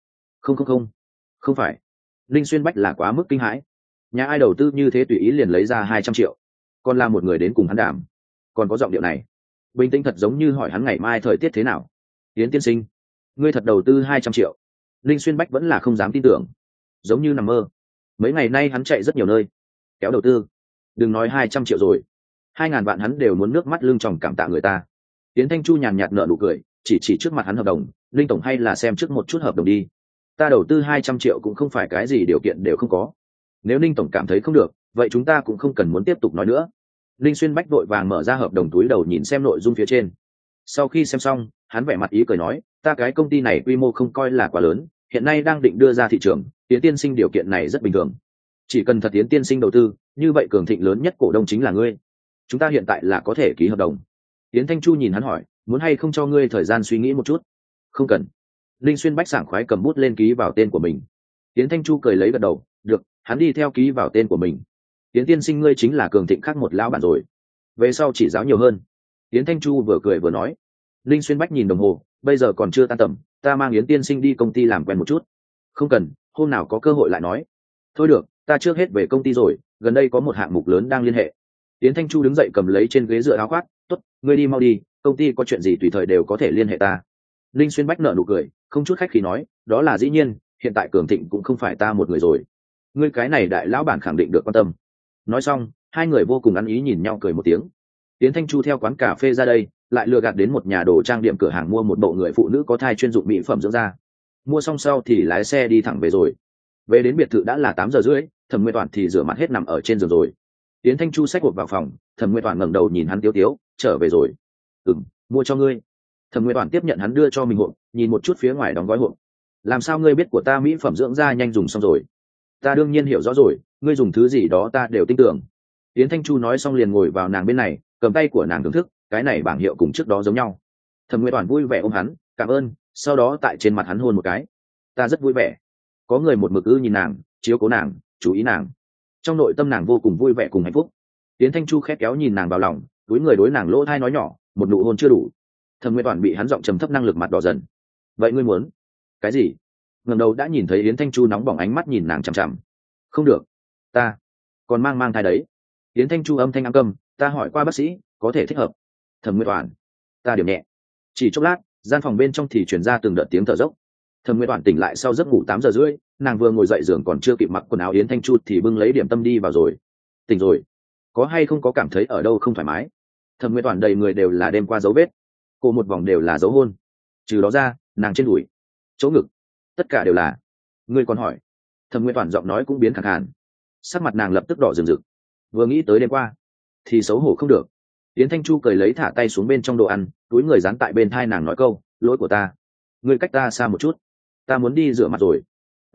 Không phải. Linh Xuyên Bách là quá mức kinh hãi. Nhà ai đầu tư như thế tùy ý liền lấy ra 200 triệu, còn là một người đến cùng hắn đàm, còn có giọng điệu này bình tĩnh thật giống như hỏi hắn ngày mai thời tiết thế nào. Yến tiên sinh, ngươi thật đầu tư 200 triệu? Linh Xuyên Bách vẫn là không dám tin tưởng, giống như nằm mơ. Mấy ngày nay hắn chạy rất nhiều nơi kéo đầu tư, đừng nói 200 triệu rồi, 2.000 vạn hắn đều muốn nước mắt lưng tròng cảm tạ người ta. Yến Thanh Chu nhàn nhạt nở nụ cười, chỉ trước mặt hắn hợp đồng, Linh tổng hay là xem trước một chút hợp đồng đi, ta đầu tư 200 triệu cũng không phải cái gì điều kiện đều không có, nếu Linh tổng cảm thấy không được, vậy chúng ta cũng không cần muốn tiếp tục nói nữa. Linh Xuyên Bách vội vàng mở ra hợp đồng túi đầu nhìn xem nội dung phía trên. Sau khi xem xong, hắn vẻ mặt ý cười nói, ta cái công ty này quy mô không coi là quá lớn, hiện nay đang định đưa ra thị trường, Yến tiên sinh điều kiện này rất bình thường. Chỉ cần thật Yến tiên sinh đầu tư, như vậy cường thịnh lớn nhất cổ đông chính là ngươi. Chúng ta hiện tại là có thể ký hợp đồng. Yến Thanh Chu nhìn hắn hỏi, muốn hay không cho ngươi thời gian suy nghĩ một chút? Không cần. Linh Xuyên Bách sảng khoái cầm bút lên ký vào tên của mình. Yến Thanh Chu cười lấy gật đầu, được, hắn đi theo ký vào tên của mình. Yến tiên sinh ngươi chính là cường thịnh khác một lão bản rồi, về sau chỉ giáo nhiều hơn. Yến Thanh Chu vừa cười vừa nói. Linh Xuyên Bách nhìn đồng hồ, bây giờ còn chưa tan tầm, ta mang Yến tiên sinh đi công ty làm quen một chút. Không cần, hôm nào có cơ hội lại nói. Thôi được, ta trước hết về công ty rồi, gần đây có một hạng mục lớn đang liên hệ. Yến Thanh Chu đứng dậy cầm lấy trên ghế dựa áo khoác, tốt, ngươi đi mau đi, công ty có chuyện gì tùy thời đều có thể liên hệ ta. Linh Xuyên Bách nở nụ cười, không chút khách khí nói, đó là dĩ nhiên, hiện tại cường thịnh cũng không phải ta một người rồi, ngươi cái này đại lão bản khẳng định được quan tâm. Nói xong, hai người vô cùng ăn ý nhìn nhau cười một tiếng. Yến Thanh Chu theo quán cà phê ra đây, lại lừa gạt đến một nhà đồ trang điểm cửa hàng mua một bộ người phụ nữ có thai chuyên dụng mỹ phẩm dưỡng da. Mua xong sau thì lái xe đi thẳng về rồi. Về đến biệt thự đã là 8 giờ rưỡi, Thẩm Nguyên Toản thì rửa mặt hết nằm ở trên giường rồi. Yến Thanh Chu xách hộp vào phòng, Thẩm Nguyên Toản ngẩng đầu nhìn hắn tiếu tiếu, trở về rồi. Mua cho ngươi. Thẩm Nguyên Toản tiếp nhận hắn đưa cho mình hộp, nhìn một chút phía ngoài đóng gói hộp. Làm sao ngươi biết của ta mỹ phẩm dưỡng da nhanh dùng xong rồi? Ta đương nhiên hiểu rõ rồi, ngươi dùng thứ gì đó ta đều tin tưởng. Yến Thanh Chu nói xong liền ngồi vào nàng bên này, cầm tay của nàng thưởng thức, cái này bảng hiệu cùng trước đó giống nhau. Thẩm Nguyên Toản vui vẻ ôm hắn, cảm ơn, sau đó tại trên mặt hắn hôn một cái. Ta rất vui vẻ. Có người một mực nhìn nàng, chiếu cố nàng, chú ý nàng. Trong nội tâm nàng vô cùng vui vẻ cùng hạnh phúc. Yến Thanh Chu khẽ kéo nhìn nàng vào lòng, túi người đối nàng lỗ thai nói nhỏ, một nụ hôn chưa đủ. Thẩm Nguyên Toản bị hắn giọng trầm thấp năng lực mặt đỏ dần. Vậy ngươi muốn cái gì? Ngẩng đầu đã nhìn thấy Yến Thanh Chu nóng bỏng ánh mắt nhìn nàng chằm chằm. Không được, ta còn mang thai đấy. Yến Thanh Chu âm thanh ám câm, ta hỏi qua bác sĩ, có thể thích hợp. Thẩm Nguyên Toản, ta điểm nhẹ. Chỉ chốc lát, gian phòng bên trong thì truyền ra từng đợt tiếng thở dốc. Thẩm Nguyên Toản tỉnh lại sau giấc ngủ 8 giờ rưỡi, nàng vừa ngồi dậy giường còn chưa kịp mặc quần áo, Yến Thanh Chu thì bưng lấy điểm tâm đi vào rồi. Tỉnh rồi, có hay không có cảm thấy ở đâu không thoải mái? Thẩm Nguyên Toản đầy người đều là đêm qua dấu vết, cô một vòng đều là dấu hôn, trừ đó ra, nàng trên đùi, chỗ ngực, tất cả đều là. Ngươi còn hỏi? Thẩm Nguyên Toản giọng nói cũng biến khàn khàn, sắc mặt nàng lập tức đỏ rừng rực. Vừa nghĩ tới đêm qua, thì xấu hổ không được. Yến Thanh Chu cười lấy thả tay xuống bên trong đồ ăn, túi người dán tại bên thai nàng nói câu, lỗi của ta, ngươi cách ta xa một chút, ta muốn đi rửa mặt rồi.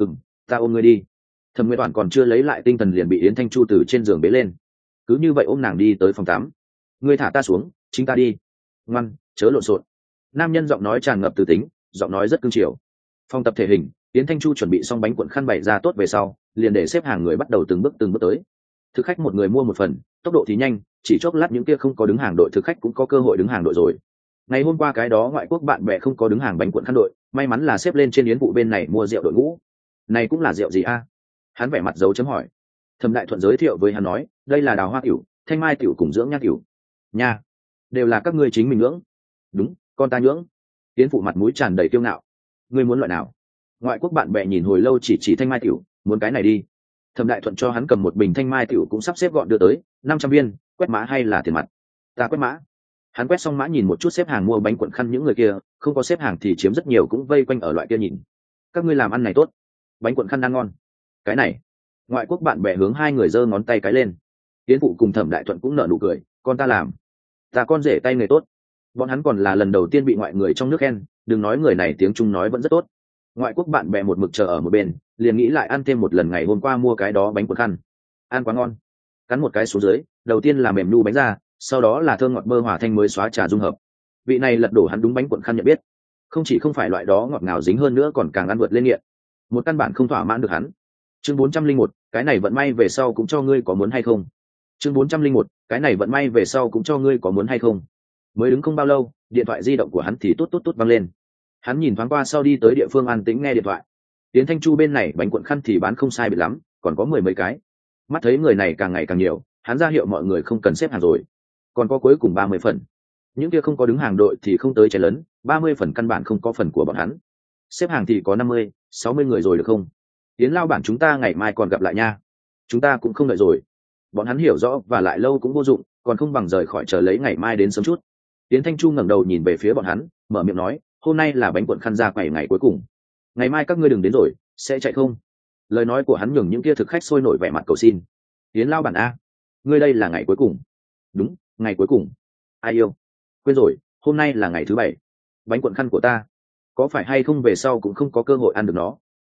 Ta ôm ngươi đi. Thẩm Nguyên Toản còn chưa lấy lại tinh thần liền bị Yến Thanh Chu từ trên giường bế lên, cứ như vậy ôm nàng đi tới phòng tắm. Ngươi thả ta xuống, chính ta đi. Ngoan, chớ lộn xộn. Nam nhân giọng nói tràn ngập từ tính, giọng nói rất cương triều. Phòng tập thể hình, Yến Thanh Chu chuẩn bị xong bánh cuộn khăn bày ra tốt về sau, liền để xếp hàng người bắt đầu từng bước tới. Thực khách một người mua một phần, tốc độ thì nhanh, chỉ chốc lát những kia không có đứng hàng đội thực khách cũng có cơ hội đứng hàng đội rồi. Ngày hôm qua cái đó ngoại quốc bạn bè không có đứng hàng bánh cuộn khăn đội, may mắn là xếp lên trên yến vụ bên này mua rượu đội ngũ. Này cũng là rượu gì a? Hắn vẻ mặt dấu chấm hỏi. Thẩm Đại Thuận giới thiệu với hắn nói, đây là đào hoa tiểu, thanh mai tiểu cùng dưỡng nhang tiểu. Nha, đều là các ngươi chính mình nhưỡng. Đúng, con ta nhưỡng. Yến phụ mặt mũi tràn đầy kiêu ngạo. Ngươi muốn loại nào? Ngoại quốc bạn bè nhìn hồi lâu chỉ thanh mai tiểu, muốn cái này đi. Thẩm Đại Thuận cho hắn cầm một bình thanh mai tiểu cũng sắp xếp gọn đưa tới, 500 viên, quét mã hay là tiền mặt? Ta quét mã. Hắn quét xong mã nhìn một chút xếp hàng mua bánh cuộn khăn những người kia, không có xếp hàng thì chiếm rất nhiều cũng vây quanh ở loại kia nhìn. Các ngươi làm ăn này tốt, bánh cuộn khăn ăn ngon. Cái này, ngoại quốc bạn bè hướng hai người giơ ngón tay cái lên. Tiến phụ cùng Thẩm Đại Thuận cũng nở nụ cười, con ta làm, ta con rể tay nghề tốt. Bọn hắn còn là lần đầu tiên bị ngoại người trong nước khen, đừng nói người này tiếng Trung nói vẫn rất tốt. Ngoại quốc bạn bè một mực chờ ở một bên, liền nghĩ lại ăn thêm một lần ngày hôm qua mua cái đó bánh cuộn khăn, ăn quá ngon. Cắn một cái xuống dưới, đầu tiên là mềm nu bánh ra, sau đó là thơm ngọt bơ hòa thanh mới xóa trà dung hợp. Vị này lật đổ hắn đúng bánh cuộn khăn nhận biết, không chỉ không phải loại đó ngọt ngào dính hơn nữa còn càng ăn vượt lên nghiện, một căn bản không thỏa mãn được hắn. Chương 401, cái này vận may về sau cũng cho ngươi có muốn hay không? Chương 401, cái này vận may về sau cũng cho ngươi có muốn hay không? Mới đứng không bao lâu, điện thoại di động của hắn thì tốt vang lên. Hắn nhìn thoáng qua sau đi tới địa phương an tĩnh nghe điện thoại. Tiến Thanh Chu bên này bánh cuộn khăn thì bán không sai biệt lắm, còn có 10 mấy cái. Mắt thấy người này càng ngày càng nhiều, hắn ra hiệu mọi người không cần xếp hàng rồi, còn có cuối cùng 30 phần. Những kia không có đứng hàng đội thì không tới chen lấn, 30 phần căn bản không có phần của bọn hắn. Xếp hàng thì có 50, 60 người rồi được không? Tiến lao bản chúng ta ngày mai còn gặp lại nha. Chúng ta cũng không đợi rồi. Bọn hắn hiểu rõ và lại lâu cũng vô dụng, còn không bằng rời khỏi chờ lấy ngày mai đến sớm chút. Tiến Thanh Chu ngẩng đầu nhìn về phía bọn hắn, mở miệng nói, hôm nay là bánh cuộn khăn ra quầy ngày cuối cùng. Ngày mai các ngươi đừng đến rồi, sẽ chạy không? Lời nói của hắn nhường những kia thực khách sôi nổi vẻ mặt cầu xin. Tiến lao bản a, ngươi đây là ngày cuối cùng? Đúng, ngày cuối cùng. Ai yêu? Quên rồi, hôm nay là ngày thứ 7. Bánh cuộn khăn của ta, có phải hay không về sau cũng không có cơ hội ăn được nó,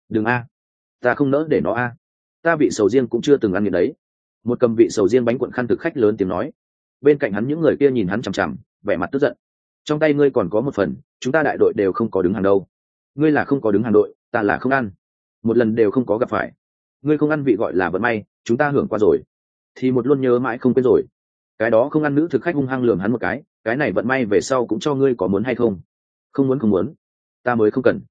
đừng a, ta không nỡ để nó a, ta vị sầu riêng cũng chưa từng ăn nghiện đấy. Một cầm vị sầu riêng bánh cuộn khăn thực khách lớn tiếng nói. Bên cạnh hắn những người kia nhìn hắn chằm chằm, vẻ mặt tức giận. Trong tay ngươi còn có một phần, chúng ta đại đội đều không có đứng hàng đâu. Ngươi là không có đứng hàng đội, ta là không ăn, một lần đều không có gặp phải. Ngươi không ăn vị gọi là vận may, chúng ta hưởng qua rồi thì một luôn nhớ mãi không quên rồi. Cái đó không ăn nữ thực khách hung hăng lườm hắn một cái này vận may về sau cũng cho ngươi, có muốn hay không? Không muốn, không muốn, ta mới không cần.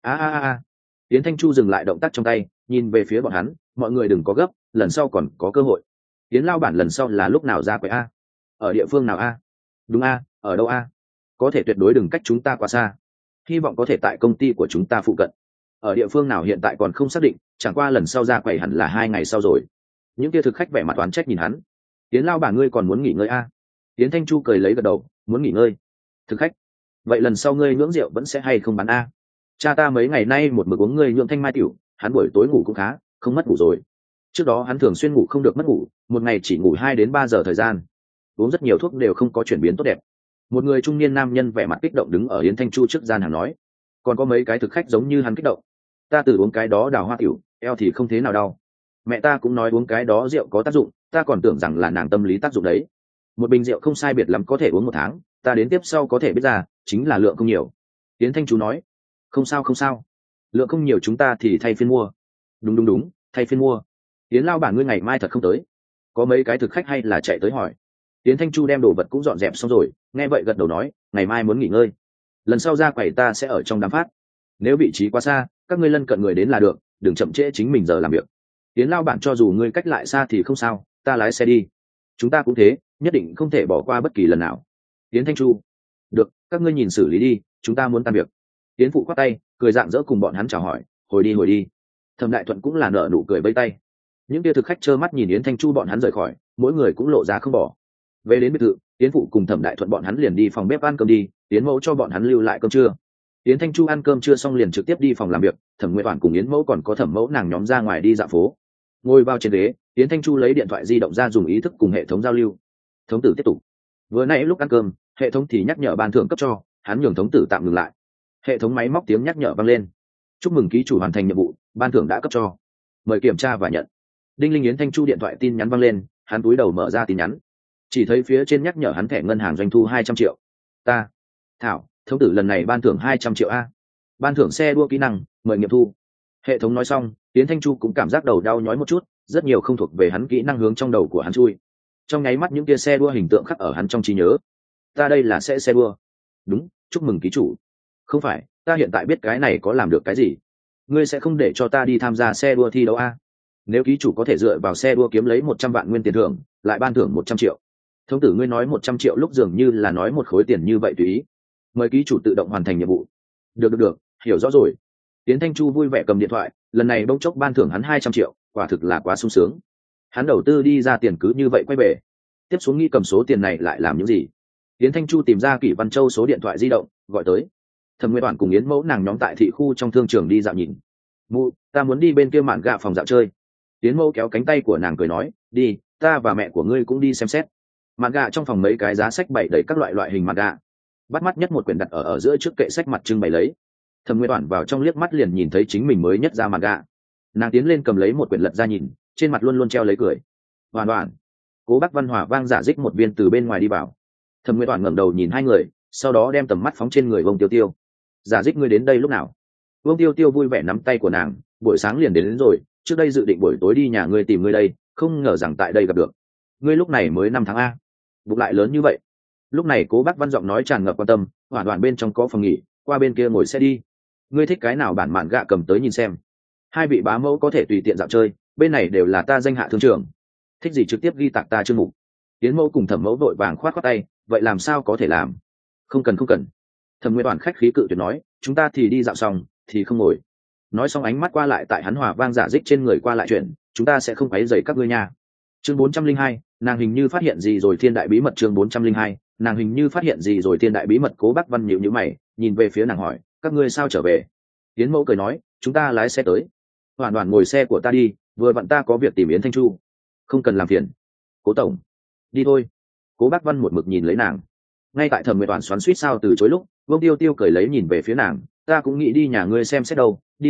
A. Yến Thanh Chu dừng lại động tác trong tay, nhìn về phía bọn hắn, mọi người đừng có gấp, lần sau còn có cơ hội. Yến lao bản lần sau là lúc nào ra quầy a? Ở địa phương nào a? Đúng a, ở đâu a? Có thể tuyệt đối đừng cách chúng ta quá xa, hy vọng có thể tại công ty của chúng ta phụ cận. Ở địa phương nào hiện tại còn không xác định, chẳng qua lần sau ra quầy hẳn là 2 ngày sau rồi. Những kia thực khách vẻ mặt oán trách nhìn hắn. Yến lao bản ngươi còn muốn nghỉ ngơi a? Yến Thanh Chu cười lấy gật đầu, muốn nghỉ ngơi. Thực khách, vậy lần sau ngươi nhưỡng rượu vẫn sẽ hay không bán a? Cha ta mấy ngày nay một mực uống ngươi nhưỡng thanh mai tiểu, hắn buổi tối ngủ cũng khá, không mất ngủ rồi. Trước đó hắn thường xuyên ngủ không được mất ngủ, một ngày chỉ ngủ 2 đến 3 giờ thời gian, uống rất nhiều thuốc đều không có chuyển biến tốt đẹp. Một người trung niên nam nhân vẻ mặt kích động đứng ở Yến Thanh Chu trước gian hàng nói. Còn có mấy cái thực khách giống như hắn kích động. Ta tự uống cái đó đào hoa tiểu, eo thì không thế nào đau. Mẹ ta cũng nói uống cái đó rượu có tác dụng, ta còn tưởng rằng là nàng tâm lý tác dụng đấy. Một bình rượu không sai biệt lắm có thể uống 1 tháng, ta đến tiếp sau có thể biết ra, chính là lượng không nhiều. Yến Thanh Chu nói. Không sao không sao, lượng không nhiều chúng ta thì thay phiên mua. Đúng, thay phiên mua. Yến lao bản ngươi ngày mai thật không tới? Có mấy cái thực khách hay là chạy tới hỏi. Yến Thanh Chu đem đồ vật cũng dọn dẹp xong rồi, nghe vậy gật đầu nói, ngày mai muốn nghỉ ngơi, lần sau ra quầy ta sẽ ở trong đám phát. Nếu vị trí quá xa, các ngươi lân cận người đến là được, đừng chậm trễ chính mình giờ làm việc. Yến lao bản cho dù ngươi cách lại xa thì không sao, ta lái xe đi. Chúng ta cũng thế, nhất định không thể bỏ qua bất kỳ lần nào. Yến Thanh Chu. Được, các ngươi nhìn xử lý đi, chúng ta muốn tan việc. Yến phụ khoát tay, cười rạng rỡ cùng bọn hắn chào hỏi, hồi đi. Thẩm Đại Thuận cũng là nở nụ cười vây tay. Những kia thực khách trơ mắt nhìn Yến Thanh Chu bọn hắn rời khỏi, mỗi người cũng lộ ra không bỏ. Về đến biệt thự, Yến phụ cùng Thẩm Đại Thuận bọn hắn liền đi phòng bếp ăn cơm đi, Yến mẫu cho bọn hắn lưu lại cơm trưa. Yến Thanh Chu ăn cơm trưa xong liền trực tiếp đi phòng làm việc, Thẩm Nguyệt Toản cùng Yến mẫu còn có Thẩm mẫu nàng nhóm ra ngoài đi dạo phố. Ngồi vào trên ghế, Yến Thanh Chu lấy điện thoại di động ra dùng ý thức cùng hệ thống giao lưu. Thống tử tiếp tục. Vừa nãy lúc ăn cơm, hệ thống thì nhắc nhở ban thưởng cấp cho, hắn nhường thống tử tạm ngừng lại. Hệ thống máy móc tiếng nhắc nhở vang lên. Chúc mừng ký chủ hoàn thành nhiệm vụ, ban thưởng đã cấp cho, mời kiểm tra và nhận. Đinh linh. Yến Thanh Chu điện thoại tin nhắn vang lên, hắn cúi đầu mở ra tin nhắn, chỉ thấy phía trên nhắc nhở hắn thẻ ngân hàng doanh thu 200 triệu. Ta thảo, thống tử lần này ban thưởng 200 triệu a, ban thưởng xe đua kỹ năng, mời nghiệm thu. Hệ thống nói xong, Yến Thanh Chu cũng cảm giác đầu đau nhói một chút, rất nhiều không thuộc về hắn kỹ năng hướng trong đầu của hắn chui. Trong nháy mắt những kia xe đua hình tượng khắc ở hắn trong trí nhớ. Ta đây là xe đua. Đúng, chúc mừng ký chủ. Không phải, ta hiện tại biết cái này có làm được cái gì. Ngươi sẽ không để cho ta đi tham gia xe đua thi đấu a? Nếu ký chủ có thể dựa vào xe đua kiếm lấy 100 vạn nguyên tiền thưởng, lại ban thưởng 100 triệu. Thống tử ngươi nói 100 triệu lúc dường như là nói một khối tiền như vậy tùy ý. Mời ký chủ tự động hoàn thành nhiệm vụ. Được, hiểu rõ rồi. Tiến Thanh Chu vui vẻ cầm điện thoại, lần này bỗng chốc ban thưởng hắn 200 triệu, quả thực là quá sung sướng. Hắn đầu tư đi ra tiền cứ như vậy quay về. Tiếp xuống nghĩ cầm số tiền này lại làm những gì? Tiến Thanh Chu tìm ra Kỷ Văn Châu số điện thoại di động, gọi tới. Thẩm Nguyệt Toản cùng Yến mẫu nàng nhóm tại thị khu trong thương trường đi dạo nhìn. Mụ, ta muốn đi bên kia mạn gạ phòng dạo chơi. Yến mẫu kéo cánh tay của nàng cười nói, đi, ta và mẹ của ngươi cũng đi xem xét. Mạn gạ trong phòng mấy cái giá sách bày đầy các loại hình mạn gạ. Bắt mắt nhất một quyển đặt ở giữa trước kệ sách mặt trưng bày lấy. Thẩm Nguyệt Toản vào trong liếc mắt liền nhìn thấy chính mình mới nhất ra mạn gạ. Nàng tiến lên cầm lấy một quyển lật ra nhìn, trên mặt luôn luôn treo lấy cười. Hoàn Hoàn. Cố Bắc Văn Hòa vang giả dích một viên từ bên ngoài đi vào. Thẩm Nguyệt Toản ngẩng đầu nhìn hai người, sau đó đem tầm mắt phóng trên người Vương Tiêu Tiêu. Giả dích ngươi đến đây lúc nào? Vương Tiêu Tiêu vui vẻ nắm tay của nàng, buổi sáng liền đến rồi, trước đây dự định buổi tối đi nhà ngươi tìm ngươi đây, không ngờ rằng tại đây gặp được. Ngươi lúc này mới 5 tháng a, bụng lại lớn như vậy. Lúc này Cố Bắc Văn giọng nói tràn ngập quan tâm, Hoàn Hoàn bên trong có phòng nghỉ, qua bên kia ngồi xe đi. Ngươi thích cái nào bản mạn gạ cầm tới nhìn xem. Hai vị bá mẫu có thể tùy tiện dạo chơi, bên này đều là ta danh hạ thương trưởng. Thích gì trực tiếp ghi tạc ta chương mục. Tiến mẫu cùng Thẩm mẫu vội vàng khoát tay, vậy làm sao có thể làm? Không cần. Thẩm Nguyệt Toản khách khí cự tuyệt nói, chúng ta thì đi dạo xong thì không ngồi. Nói xong ánh mắt qua lại tại hắn Hòa vang giả dích trên người qua lại chuyện, chúng ta sẽ không quấy rầy các ngươi nha. Chương 402, nàng hình như phát hiện gì rồi thiên đại bí mật. Chương 402, nàng hình như phát hiện gì rồi thiên đại bí mật. Cố Bắc Văn nhíu nhíu mày, nhìn về phía nàng hỏi, các ngươi sao trở về? Tiến mẫu cười nói, chúng ta lái xe tới. Hoàn Hoàn ngồi xe của ta đi, vừa vặn ta có việc tìm Yến Thanh Chu. Không cần làm phiền. Cố tổng, đi thôi. Cố Bắc Văn một mực nhìn lấy nàng. Ngay tại Thẩm Nguyệt Toản xoắn xuýt sao từ chối lúc, Vương Tiêu Tiêu cười lấy nhìn về phía nàng, ta cũng nghĩ đi nhà ngươi xem xét đâu, đi thôi,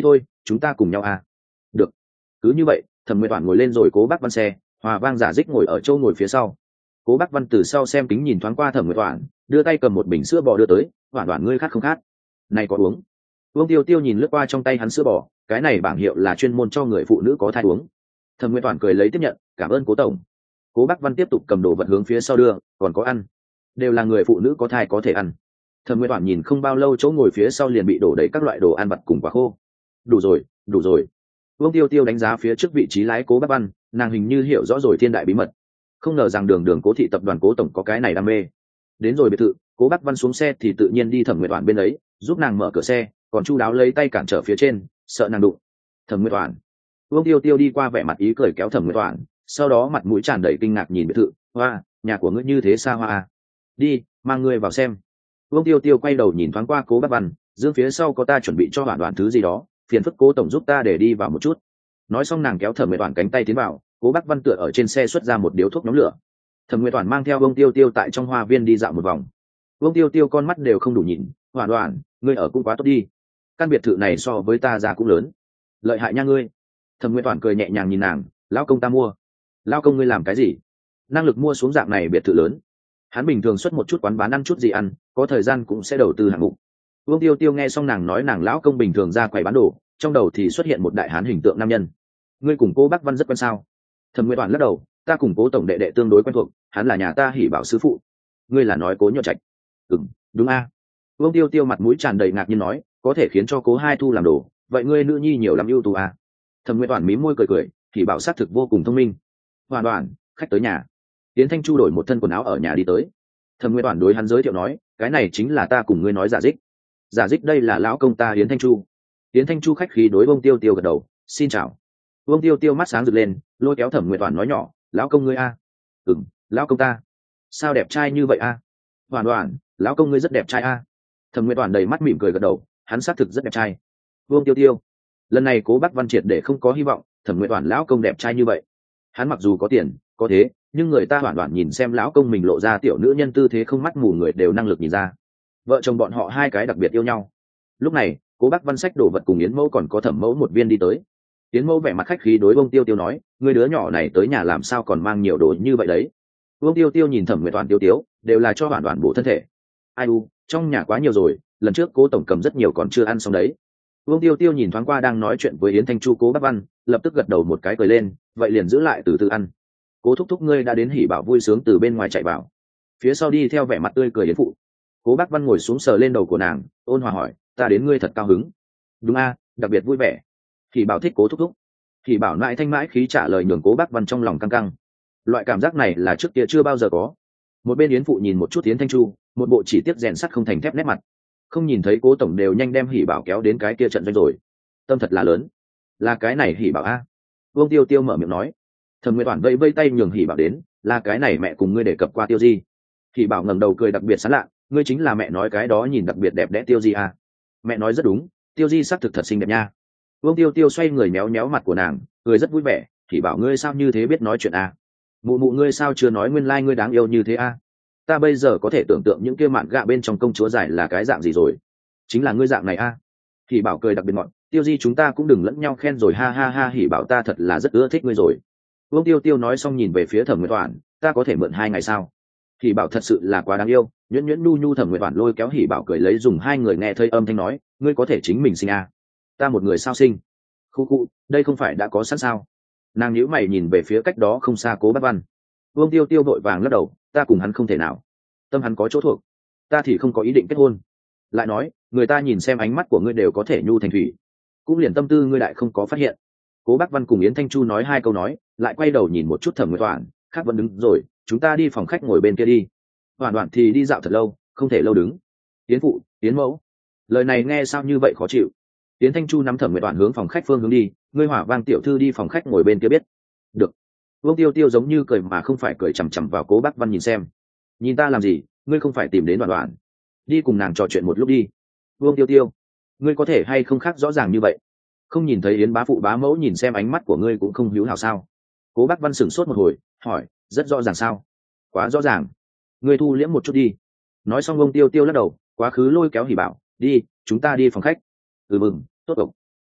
chúng ta cùng nhau à? Được. Cứ như vậy, Thẩm Nguyệt Toản ngồi lên rồi Cố Bác Văn xe, Hòa Vang giả dích ngồi ở chỗ ngồi phía sau. Cố Bác Văn từ sau xem kính nhìn thoáng qua Thẩm Nguyệt Toản, đưa tay cầm một bình sữa bò đưa tới. Toản Toản, ngươi khát không khát? Này có uống. Vương Tiêu Tiêu nhìn lướt qua trong tay hắn sữa bò, cái này bảng hiệu là chuyên môn cho người phụ nữ có thai uống. Thẩm Nguyệt Toản cười lấy tiếp nhận, cảm ơn Cố tổng. Cố Bác Văn tiếp tục cầm đồ vật hướng phía sau đưa, còn có ăn. Đều là người phụ nữ có thai có thể ăn. Thẩm Nguyệt Toản nhìn không bao lâu chỗ ngồi phía sau liền bị đổ đầy các loại đồ ăn vặt cùng quả khô. Đủ rồi, đủ rồi. Vương Tiêu Tiêu đánh giá phía trước vị trí lái Cố Bác Văn, nàng hình như hiểu rõ rồi thiên đại bí mật. Không ngờ rằng đường Cố thị tập đoàn Cố tổng có cái này đam mê. Đến rồi biệt thự, Cố Bác Văn xuống xe thì tự nhiên đi Thẩm Nguyệt Toản bên ấy, giúp nàng mở cửa xe, còn chu đáo lấy tay cản trở phía trên, sợ nàng đụng. Thẩm Nguyệt Toản. Vương Tiêu Tiêu đi qua vẻ mặt ý cười kéo Thẩm Nguyệt Toản, sau đó mặt mũi tràn đầy kinh ngạc nhìn biệt thự. Hoa, nhà của ngươi như thế xa hoa à? Đi, mang ngươi vào xem. Vương Tiêu Tiêu quay đầu nhìn thoáng qua Cố Bác Văn, dương phía sau có ta chuẩn bị cho Đoạn thứ gì đó, phiền phức Cố tổng giúp ta để đi vào một chút. Nói xong nàng kéo Thẩm Nguyệt Toản cánh tay tiến vào, Cố Bác Văn tựa ở trên xe xuất ra một điếu thuốc nhóm lửa. Thẩm Nguyệt Toản mang theo Vương Tiêu Tiêu tại trong hoa viên đi dạo một vòng. Vương Tiêu Tiêu con mắt đều không đủ nhìn, Đoạn, ngươi ở cũng quá tốt đi. Căn biệt thự này so với ta ra cũng lớn. Lợi hại nha ngươi. Thẩm Nguyệt Toản cười nhẹ nhàng nhìn nàng, lão công ta mua. Lão công ngươi làm cái gì? Năng lực mua xuống dạng này biệt thự lớn. Hắn bình thường xuất một chút quán bán ăn chút gì ăn, có thời gian cũng sẽ đầu tư hạng mục. Vương Tiêu Tiêu nghe xong nàng nói nàng lão công bình thường ra quầy bán đồ, trong đầu thì xuất hiện một đại hán hình tượng nam nhân. Ngươi cùng Cố Bác Văn rất quen sao? Thẩm Nguyệt Toản lắc đầu, ta cùng Cố tổng đệ đệ tương đối quen thuộc, hắn là nhà ta Hỉ Bảo sư phụ. Ngươi là nói Cố Nhọ Trạch? Đúng a. Vương Tiêu Tiêu mặt mũi tràn đầy ngạc nhiên nói, có thể khiến cho Cố hai thu làm đồ, vậy ngươi nữ nhi nhiều lắm ưu tú a. Thẩm Nguyệt Toản mím môi cười cười, Hỉ Bảo xác thực vô cùng thông minh. Hoàn Đoàn, khách tới nhà. Tiến Thanh Chu đổi một thân quần áo ở nhà đi tới. Thẩm Nguyệt Toản đối hắn giới thiệu nói, cái này chính là ta cùng ngươi nói giả dích. Giả dích đây là lão công ta Yến Thanh Chu. Yến Thanh Chu khách khí đối Vương Tiêu Tiêu gật đầu, xin chào. Vương Tiêu Tiêu mắt sáng rực lên, lôi kéo Thẩm Nguyệt Toản nói nhỏ, lão công ngươi a. Lão công ta. Sao đẹp trai như vậy a? Đoàn, lão công ngươi rất đẹp trai a. Thẩm Nguyệt Toản đầy mắt mỉm cười gật đầu, hắn xác thực rất đẹp trai. Vương Tiêu Tiêu, lần này Cố Bác Văn triệt để không có hy vọng, Thẩm Nguyệt Toản lão công đẹp trai như vậy. Hắn mặc dù có tiền, có thế, nhưng người ta Đoàn nhìn xem lão công mình lộ ra tiểu nữ nhân tư thế không mắt mù người đều năng lực nhìn ra. Vợ chồng bọn họ hai cái đặc biệt yêu nhau. Lúc này, Cố Bác Văn xách đồ vật cùng Yến Mẫu còn có Thẩm Mẫu một viên đi tới. Yến Mẫu vẻ mặt khách khí đối Vương Tiêu Tiêu nói, người đứa nhỏ này tới nhà làm sao còn mang nhiều đồ như vậy đấy. Vương Tiêu Tiêu nhìn Thẩm Nguyệt Toản Tiêu, đều là cho Đoàn bổ thân thể. Ai u, trong nhà quá nhiều rồi, lần trước Cố tổng cầm rất nhiều còn chưa ăn xong đấy. Vương Tiêu Tiêu nhìn thoáng qua đang nói chuyện với Yến Thanh Chu Cố Bác Văn, lập tức gật đầu một cái cười lên, vậy liền giữ lại từ từ ăn. Cố thúc thúc ngươi đã đến Hỉ Bảo vui sướng từ bên ngoài chạy vào. Phía sau đi theo vẻ mặt tươi cười Yến phụ. Cố Bác Văn ngồi xuống sờ lên đầu của nàng, ôn hòa hỏi, ta đến ngươi thật cao hứng. Đúng a, đặc biệt vui vẻ. Hỉ Bảo thích Cố thúc thúc. Hỉ Bảo mãi thanh mãi khí trả lời nhường Cố Bác Văn trong lòng căng căng. Loại cảm giác này là trước kia chưa bao giờ có. Một bên Yến phụ nhìn một chút Yến Thanh Chu, một bộ chỉ tiếc rèn sắt không thành thép nét mặt. Không nhìn thấy Cố tổng đều nhanh đem Hỉ Bảo kéo đến cái kia trận doanh rồi. Tâm thật là lớn. Là cái này Hỉ Bảo a. Vương Tiêu Tiêu mở miệng nói. Thẩm Nguyệt Toản vẫy vẫy tay nhường Hỉ Bảo đến, là cái này mẹ cùng ngươi đề cập qua Tiêu Di. Hỉ Bảo ngẩng đầu cười đặc biệt sán lạ, ngươi chính là mẹ nói cái đó nhìn đặc biệt đẹp đẽ Tiêu Di a. Mẹ nói rất đúng, Tiêu Di sắc thực thật xinh đẹp nha. Vương Tiêu Tiêu xoay người méo méo mặt của nàng, cười rất vui vẻ, Hỉ Bảo ngươi sao như thế biết nói chuyện a? Mụ mụ ngươi sao chưa nói nguyên lai ngươi đáng yêu như thế a? Ta bây giờ có thể tưởng tượng những kia mạn gạ bên trong công chúa giải là cái dạng gì rồi. Chính là ngươi dạng này a. Hỉ Bảo cười đặc biệt ngọt, Tiêu Di chúng ta cũng đừng lẫn nhau khen rồi ha ha ha. Hỉ Bảo ta thật là rất ưa thích ngươi rồi. Vương Tiêu Tiêu nói xong nhìn về phía Thẩm Nguyệt Toản, ta có thể mượn 2 ngày sao? Hỉ Bảo thật sự là quá đáng yêu, nhuyễn nhuyễn nhu nhu. Thẩm Nguyệt Toản lôi kéo Hỉ Bảo cười lấy dùng hai người nghe thấy âm thanh nói, ngươi có thể chính mình sinh à? Ta một người sao sinh? Khu, đây không phải đã có sẵn sao? Nàng nhíu mày nhìn về phía cách đó không xa Cố Bác Văn. Vương Tiêu Tiêu vội vàng lắc đầu, ta cùng hắn không thể nào. Tâm hắn có chỗ thuộc, ta thì không có ý định kết hôn. Lại nói, người ta nhìn xem ánh mắt của ngươi đều có thể nhu thành thủy, cũng liền tâm tư ngươi lại không có phát hiện. Cố Bác Văn cùng Yến Thanh Chu nói 2 câu nói, lại quay đầu nhìn một chút Thẩm Nguyệt Toản, khác vẫn đứng rồi, chúng ta đi phòng khách ngồi bên kia đi. Đoạn thì đi dạo thật lâu, không thể lâu đứng. Yến phụ, Yến mẫu, lời này nghe sao như vậy khó chịu. Yến Thanh Chu nắm Thẩm Nguyệt Toản hướng phòng khách phương hướng đi, ngươi Hỏa Vang tiểu thư đi phòng khách ngồi bên kia biết. Được. Vương Tiêu Tiêu giống như cười mà không phải cười, chằm chằm vào Cố Bác Văn nhìn xem. Nhìn ta làm gì, ngươi không phải tìm đến Đoạn. Đi cùng nàng trò chuyện một lúc đi. Vương Tiêu Tiêu, ngươi có thể hay không khác rõ ràng như vậy? Không nhìn thấy Yến bá phụ bá mẫu nhìn xem ánh mắt của ngươi cũng không hữu hảo sao? Cố Bác Văn sửng sốt một hồi, hỏi, rất rõ ràng sao? Quá rõ ràng. Ngươi thu liễm một chút đi. Nói xong Vương Tiêu Tiêu lắc đầu, quá khứ lôi kéo Hỉ Bảo, đi, chúng ta đi phòng khách. Mừng, tốt cộc.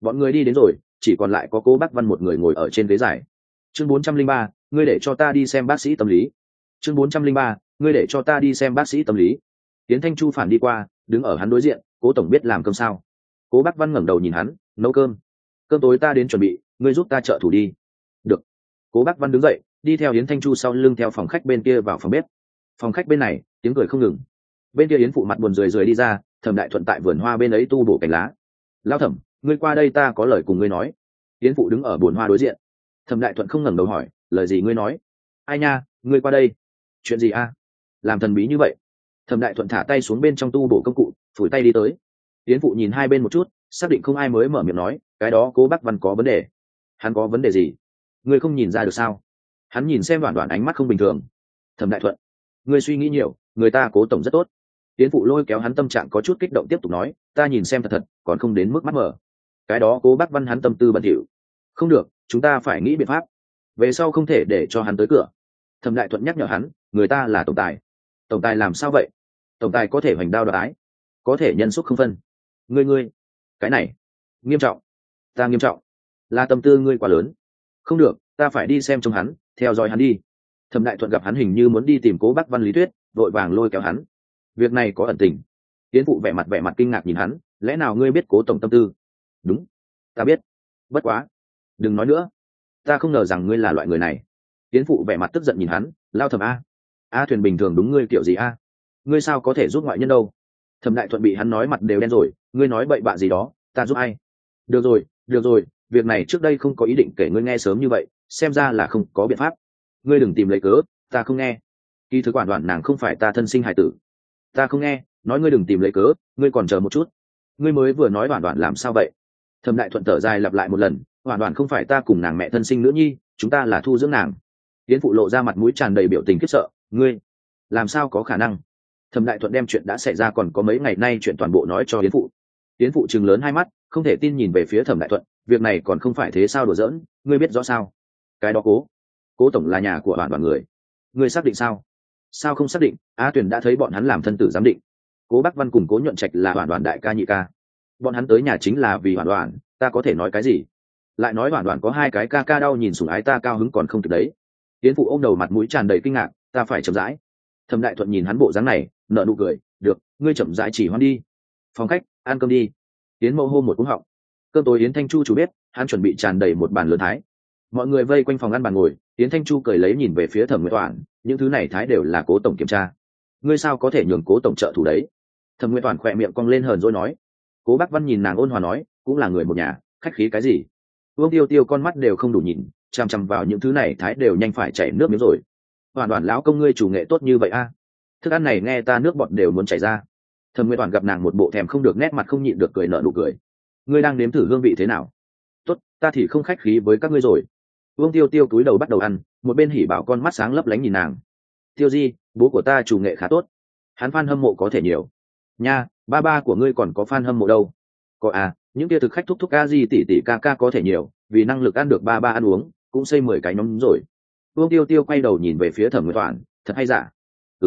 Bọn người đi đến rồi, chỉ còn lại có Cố Bác Văn một người ngồi ở trên ghế dài. Chương 403, ngươi để cho ta đi xem bác sĩ tâm lý. Chương 403, ngươi để cho ta đi xem bác sĩ tâm lý. Tiến Thanh Chu phản đi qua, đứng ở hắn đối diện. Cố tổng biết làm cơm sao? Cố Bác Văn ngẩng đầu nhìn hắn, nấu cơm. Cơm tối ta đến chuẩn bị, ngươi giúp ta trợ thủ đi. Được. Cố Bác Văn đứng dậy, đi theo Yến Thanh Chu sau lưng theo phòng khách bên kia vào phòng bếp. Phòng khách bên này, tiếng cười không ngừng. Bên kia Yến phụ mặt buồn rười rười đi ra, Thẩm Đại Thuận tại vườn hoa bên ấy tu bổ cành lá. Lão Thẩm, ngươi qua đây ta có lời cùng ngươi nói. Yến phụ đứng ở vườn hoa đối diện. Thẩm Đại Thuận không ngẩng đầu hỏi, lời gì ngươi nói? Ai nha, ngươi qua đây. Chuyện gì a? Làm thần bí như vậy. Thẩm Đại Thuận thả tay xuống bên trong tu bổ công cụ, phủi tay đi tới. Yến phụ nhìn hai bên một chút, xác định không ai mới mở miệng nói, cái đó Cố Bác Văn có vấn đề. Hắn có vấn đề gì? Ngươi không nhìn ra được sao? Hắn nhìn xem Đoạn Đoạn ánh mắt không bình thường. Thẩm Đại Thuận, ngươi suy nghĩ nhiều, người ta Cố tổng rất tốt. Yến phụ lôi kéo hắn tâm trạng có chút kích động tiếp tục nói, ta nhìn xem thật thật, còn không đến mức mắt mở. Cái đó Cố Bác Văn hắn tâm tư bẩn thỉu. Không được, chúng ta phải nghĩ biện pháp. Về sau không thể để cho hắn tới cửa. Thẩm Đại Thuận nhắc nhở hắn, người ta là tổng tài. Tổng tài làm sao vậy? Tổng tài có thể hoành đao đoạt ái, có thể nhân xúc không phân. Ngươi, cái này nghiêm trọng. Ta nghiêm trọng. Là tâm tư ngươi quá lớn. Không được, ta phải đi xem trông hắn, theo dõi hắn đi. Thẩm Đại Thuận gặp hắn hình như muốn đi tìm Cố Bác Văn lý thuyết, vội vàng lôi kéo hắn. Việc này có ẩn tình. Tiến phụ vẻ mặt kinh ngạc nhìn hắn, lẽ nào ngươi biết Cố tổng tâm tư? Đúng, ta biết. Bất quá, đừng nói nữa. Ta không ngờ rằng ngươi là loại người này. Tiến phụ vẻ mặt tức giận nhìn hắn, lao Thẩm a thuyền bình thường đúng ngươi kiểu gì a? Ngươi sao có thể giúp ngoại nhân đâu? Thẩm Đại Thuận bị hắn nói mặt đều đen rồi, ngươi nói bậy bạ gì đó, ta giúp ai? Được rồi, việc này trước đây không có ý định kể ngươi nghe sớm như vậy, xem ra là không có biện pháp. Ngươi đừng tìm lấy cớ, ta không nghe. Kỳ thực Quản Đoạn nàng không phải ta thân sinh hài tử. Ta không nghe, nói ngươi đừng tìm lấy cớ, ngươi còn chờ một chút. Ngươi mới vừa nói Đoạn Đoạn làm sao vậy? Thẩm Đại Thuận thở dài lặp lại một lần, Đoạn Đoạn không phải ta cùng nàng mẹ thân sinh nữ nhi, chúng ta là thu dưỡng nàng. Yến phụ lộ ra mặt mũi tràn đầy biểu tình khiếp sợ, ngươi làm sao có khả năng? Thẩm Đại Thuận đem chuyện đã xảy ra còn có mấy ngày nay chuyện toàn bộ nói cho Yến phụ. Yến phụ trừng lớn hai mắt, không thể tin nhìn về phía Thẩm Đại Thuận, việc này còn không phải thế sao đùa giỡn, ngươi biết rõ sao? Cái đó Cố tổng là nhà của Đoạn người. Ngươi xác định sao? Sao không xác định? Tuyền đã thấy bọn hắn làm thân tử giám định. Cố Bác Văn cùng Cố Nhuận Trạch là Đoạn đại ca nhị ca. Bọn hắn tới nhà chính là vì Đoạn, ta có thể nói cái gì? Lại nói Đoạn có hai cái ca đau nhìn sủng ái ta cao hứng còn không kịp đấy. Yến phụ ôm đầu mặt mũi tràn đầy kinh ngạc, ta phải chậm rãi. Thẩm Đại Thuận nhìn hắn bộ dáng này, nở nụ cười, được, ngươi chậm rãi chỉ hoan đi. Phòng khách, ăn cơm đi. Yến mẫu hô một cú họng. Cơm tối Yến Thanh Chu chủ biết, hắn chuẩn bị tràn đầy một bàn lớn thái. Mọi người vây quanh phòng ăn bàn ngồi, Yến Thanh Chu cười lấy nhìn về phía Thẩm Nguyệt Toản, những thứ này thái đều là Cố tổng kiểm tra. Ngươi sao có thể nhường Cố tổng trợ thủ đấy? Thẩm Nguyệt Toản khỏe miệng cong lên hờn dỗi nói. Cố Bác Văn nhìn nàng ôn hòa nói, cũng là người một nhà, khách khí cái gì? Vương Tiêu Tiêu con mắt đều không đủ nhìn, chằm chằm vào những thứ này thái đều nhanh phải chảy nước miếng rồi. Đoạn lão công ngươi chủ nghệ tốt như vậy a? Thức ăn này nghe ta nước bọt đều muốn chảy ra. Thẩm Nguyệt Toản gặp nàng một bộ thèm không được nét mặt không nhịn được cười nở nụ cười. Ngươi đang nếm thử hương vị thế nào? Tốt, ta thì không khách khí với các ngươi rồi. Vương Tiêu Tiêu cúi đầu bắt đầu ăn, một bên Hỉ Bảo con mắt sáng lấp lánh nhìn nàng. Tiêu Di, bố của ta chủ nghệ khá tốt. Hắn fan hâm mộ có thể nhiều. Nha, ba của ngươi còn có fan hâm mộ đâu? Có những kia thực khách thúc a di tỷ tỷ ca có thể nhiều, vì năng lực ăn được ba ăn uống, cũng xây 10 cái nhóm rồi. Vương Tiêu Tiêu quay đầu nhìn về phía Thẩm Nguyệt Toản, thật hay giả?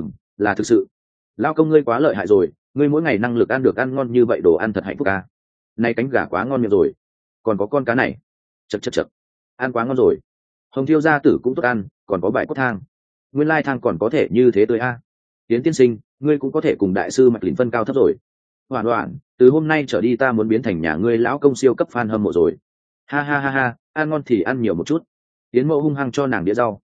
Là thực sự. Lao công ngươi quá lợi hại rồi, ngươi mỗi ngày năng lực ăn được ăn ngon như vậy đồ ăn thật hạnh phúc a. Nay cánh gà quá ngon miệng rồi, còn có con cá này, chật, ăn quá ngon rồi. Hồng Thiêu gia tử cũng tốt ăn, còn có bài cốt thang, nguyên lai thang còn có thể như thế tươi a. Tiến tiên sinh, ngươi cũng có thể cùng đại sư Mạch Lĩnh phân cao thấp rồi. Đoạn, từ hôm nay trở đi ta muốn biến thành nhà ngươi lão công siêu cấp fan hâm mộ rồi. Ha, ăn ngon thì ăn nhiều một chút. Tiến mẫu hung hăng cho nàng đĩa rau.